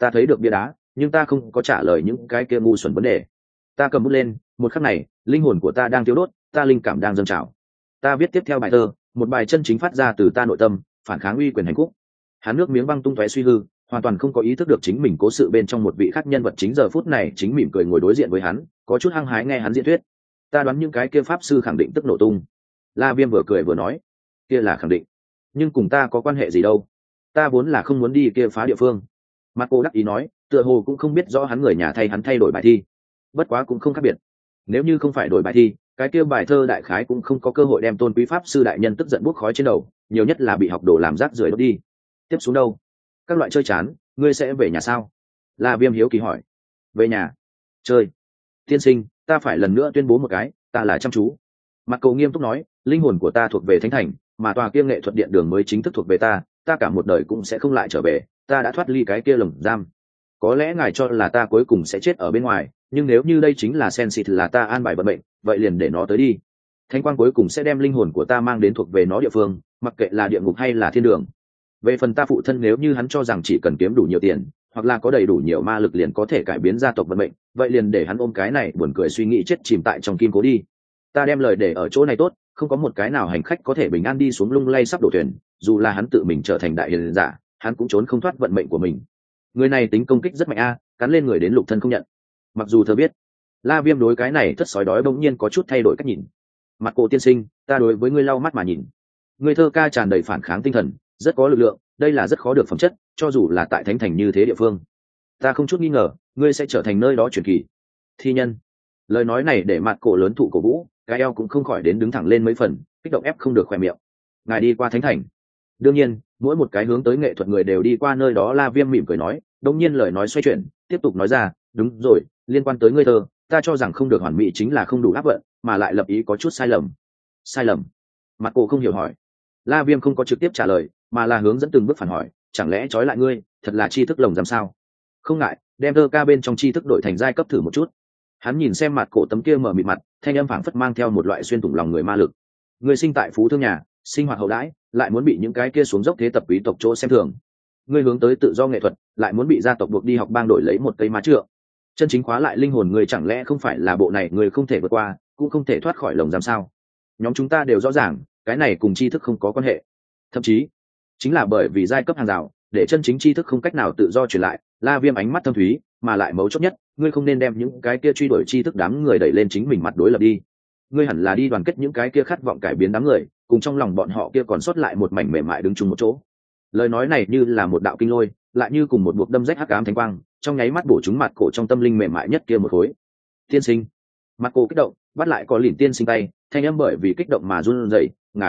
ta thấy được bia đá nhưng ta không có trả lời những cái kia ngu xuẩn vấn đề. Ta cầm bút lên, một khắc này linh hồn của ta đang thiếu đốt, ta linh cảm đang dâng trào. Ta viết tiếp theo bài thơ, một bài chân chính phát ra từ ta nội tâm, phản kháng uy quyền hành khúc. Hắn nước miếng băng tung tóe suy hư, hoàn toàn không có ý thức được chính mình cố sự bên trong một vị khác nhân vật chính giờ phút này chính mỉm cười ngồi đối diện với hắn, có chút hăng hái nghe hắn diễn thuyết. Ta đoán những cái kia pháp sư khẳng định tức nổ tung. La Viêm vừa cười vừa nói, kia là khẳng định, nhưng cùng ta có quan hệ gì đâu, ta vốn là không muốn đi kia phá địa phương. Mặt cô đắc ý nói, tựa hồ cũng không biết rõ hắn người nhà thay hắn thay đổi bài thi. Bất quá cũng không khác biệt, nếu như không phải đổi bài thi, cái kia bài thơ đại khái cũng không có cơ hội đem tôn quý pháp sư đại nhân tức giận bốc khói trên đầu, nhiều nhất là bị học đồ làm rác rưởi đốt đi. Tiếp xuống đâu? Các loại chơi chán, ngươi sẽ về nhà sao? La Viêm hiếu kỳ hỏi. Về nhà chơi? Tiên sinh, ta phải lần nữa tuyên bố một cái, ta là chăm chú. Mặt cầu nghiêm túc nói, linh hồn của ta thuộc về thánh thành, mà tòa kia nghệ thuật điện đường mới chính thức thuộc về ta, ta cả một đời cũng sẽ không lại trở về, ta đã thoát ly cái kia lồng giam. Có lẽ ngài cho là ta cuối cùng sẽ chết ở bên ngoài, nhưng nếu như đây chính là Sensit là ta an bài vận mệnh, vậy liền để nó tới đi. Thánh quang cuối cùng sẽ đem linh hồn của ta mang đến thuộc về nó địa phương, mặc kệ là địa ngục hay là thiên đường. Về phần ta phụ thân, nếu như hắn cho rằng chỉ cần kiếm đủ nhiều tiền, hoặc là có đầy đủ nhiều ma lực liền có thể cải biến gia tộc vận mệnh, vậy liền để hắn ôm cái này buồn cười suy nghĩ chết chìm tại trong kim cố đi. Ta đem lời để ở chỗ này tốt, không có một cái nào hành khách có thể bình an đi xuống lung lay sắp đổ thuyền, dù là hắn tự mình trở thành đại hiền giả, hắn cũng trốn không thoát vận mệnh của mình. Người này tính công kích rất mạnh a, cắn lên người đến lục thân không nhận. Mặc dù thơ biết, La Viêm đối cái này thất sói đói bỗng nhiên có chút thay đổi cách nhìn. Mặt cổ tiên sinh, ta đối với ngươi lau mắt mà nhìn. Ngươi thơ ca tràn đầy phản kháng tinh thần, rất có lực lượng, đây là rất khó được phẩm chất, cho dù là tại thánh thành như thế địa phương. Ta không chút nghi ngờ, ngươi sẽ trở thành nơi đó truyền kỳ. Thi nhân. Lời nói này để mặt cổ lớn thụ cổ vũ, cái eo cũng không khỏi đến đứng thẳng lên mấy phần, kích động ép không được khỏe miệng. Ngài đi qua thánh thành. Đương nhiên, mỗi một cái hướng tới nghệ thuật người đều đi qua nơi đó. La Viêm mỉm cười nói, đột nhiên lời nói xoay chuyển, tiếp tục nói ra, đúng rồi, liên quan tới ngươi thơ, ta cho rằng không được hoàn mỹ chính là không đủ áp vận, mà lại lập ý có chút sai lầm. Sai lầm? Mặt cổ không hiểu hỏi. La Viêm không có trực tiếp trả lời, mà là hướng dẫn từng bước phản hỏi, chẳng lẽ trói lại ngươi thật là tri thức lồng giam sao? Không ngại, đem thơ ca bên trong tri thức đổi thành giai cấp thử một chút. Hắn nhìn xem mặt cổ tấm kia mở mịt mặt, thanh âm phảng phất mang theo một loại xuyên thủng lòng người ma lực. Ngươi sinh tại phú thương nhà, sinh hoạt hậu đãi, lại muốn bị những cái kia xuống dốc thế tập quý tộc chỗ xem thường. Ngươi hướng tới tự do nghệ thuật, lại muốn bị gia tộc buộc đi học bang đổi lấy một cây má trượng. Chân chính khóa lại linh hồn ngươi chẳng lẽ không phải là bộ này ngươi không thể vượt qua, cũng không thể thoát khỏi lồng giam sao? Nhóm chúng ta đều rõ ràng, cái này cùng tri thức không có quan hệ. Thậm chí, chính là bởi vì giai cấp hàng rào, để chân chính tri thức không cách nào tự do truyền lại. La Viêm ánh mắt thâm thúy, mà lại mấu chốt nhất, ngươi không nên đem những cái kia truy đuổi tri thức đám người đẩy lên chính mình mặt đối lập đi. Ngươi hẳn là đi đoàn kết những cái kia khát vọng cải biến đám người, cùng trong lòng bọn họ kia còn sót lại một mảnh mềm mại đứng chung một chỗ. Lời nói này như là một đạo kinh lôi, lại như cùng một buộc đâm rách hắc ám thánh quang, trong nháy mắt bổ trúng mặt cổ trong tâm linh mềm mại nhất kia một khối. Tiên sinh. Mặt cổ kích động, bắt lại có lìn tiên sinh tay, thanh âm bởi vì kích động mà run rẩy,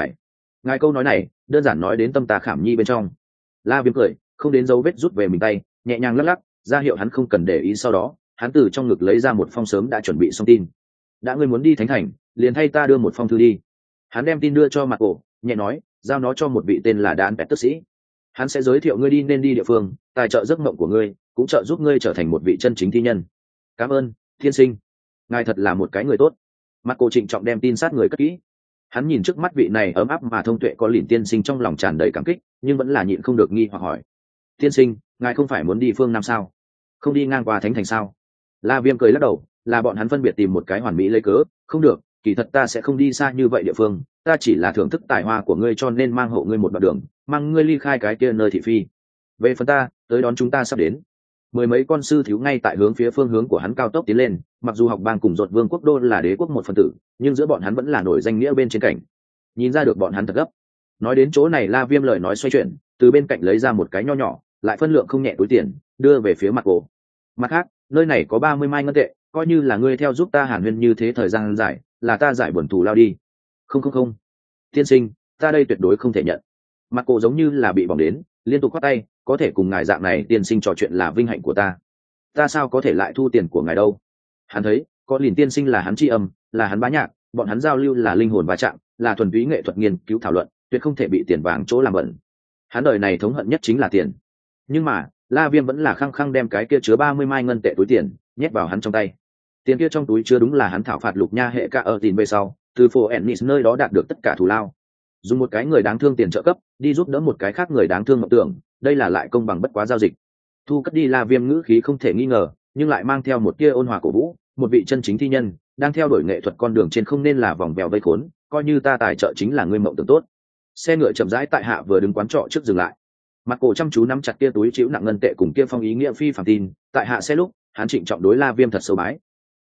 ngài câu nói này đơn giản nói đến tâm ta khảm nhi bên trong. La Viêm cười, không đến dấu vết rút về mình tay, nhẹ nhàng lắc lắc ra hiệu hắn không cần để ý. Sau đó hắn từ trong ngực lấy ra một phong sớm đã chuẩn bị xong tin. Đã ngươi muốn đi thánh thành, liền thay ta đưa một phong thư đi. Hắn đem tin đưa cho mặt cổ, nhẹ nói, giao nó cho một vị tên là Đan Pet tức sĩ. Hắn sẽ giới thiệu ngươi đi nên đi địa phương, tài trợ giấc mộng của ngươi, cũng trợ giúp ngươi trở thành một vị chân chính thi nhân. Cảm ơn thiên sinh, ngài thật là một cái người tốt. Mặt cổ trịnh trọng đem tin sát người cất kỹ. Hắn nhìn trước mắt vị này ấm áp mà thông tuệ có lìn tiên sinh, trong lòng tràn đầy cảm kích, nhưng vẫn là nhịn không được nghi hoặc hỏi, tiên sinh, ngài không phải muốn đi phương Nam sao? Không đi ngang qua thánh thành sao? La Viêm cười lắc đầu, là bọn hắn phân biệt tìm một cái hoàn mỹ lấy cớ. Không được, kỳ thật ta sẽ không đi xa như vậy địa phương, ta chỉ là thưởng thức tài hoa của ngươi, cho nên mang hộ ngươi một đoạn đường, mang ngươi ly khai cái kia nơi thị phi. Về phần ta, tới đón chúng ta sắp đến. Mười mấy con sư thiếu ngay tại hướng phía phương hướng của hắn cao tốc tiến lên. Mặc dù học bang cùng Dột Vương quốc đô là đế quốc một phần tử, nhưng giữa bọn hắn vẫn là nổi danh nghĩa bên trên cảnh. Nhìn ra được bọn hắn thật gấp. Nói đến chỗ này, La Viêm lời nói xoay chuyển, từ bên cạnh lấy ra một cái nho nhỏ, lại phân lượng không nhẹ túi tiền, đưa về phía mặt cổ. Mặt khác, nơi này có 30 mai ngân tệ, coi như là ngươi theo giúp ta hàn huyên như thế thời gian dài, là ta giải buồn thù lao đi. Không, tiên sinh, ta đây tuyệt đối không thể nhận. Mặt cổ giống như là bị bỏng đến, liên tục khoát tay, có thể cùng ngài dạng này tiên sinh trò chuyện là vinh hạnh của ta. Ta sao có thể lại thu tiền của ngài đâu? Hắn thấy, có lìn tiên sinh là hắn tri âm, là hắn bá nhạc, bọn hắn giao lưu là linh hồn va chạm, là thuần túy nghệ thuật nghiên cứu thảo luận, tuyệt không thể bị tiền vàng chỗ làm bẩn. Hắn đời này thống hận nhất chính là tiền. Nhưng mà La Viêm vẫn là khăng khăng đem cái kia chứa 30 mai ngân tệ túi tiền nhét vào hắn trong tay. Tiền kia trong túi chứa đúng là hắn thảo phạt lục nha hệ ca ở tiền về sau từ phố Ennis nơi đó đạt được tất cả thù lao. Dùng một cái người đáng thương tiền trợ cấp đi giúp đỡ một cái khác người đáng thương mộng tưởng, đây là lại công bằng bất quá giao dịch. thu cất đi La Viêm ngữ khí không thể nghi ngờ, nhưng lại mang theo một tia ôn hòa cổ vũ, một vị chân chính thi nhân đang theo đuổi nghệ thuật con đường trên không nên là vòng vèo vây khốn, coi như ta tài trợ chính là ngươi mộng tưởng tốt. Xe ngựa chậm rãi tại hạ vừa đứng quán trọ trước dừng lại. Mặt cổ chăm chú nắm chặt kia túi chịu nặng ngân tệ cùng kia phong ý nghĩa phi phàm tin, tại hạ xe lúc hắn trịnh trọng đối La Viêm thật sâu bái,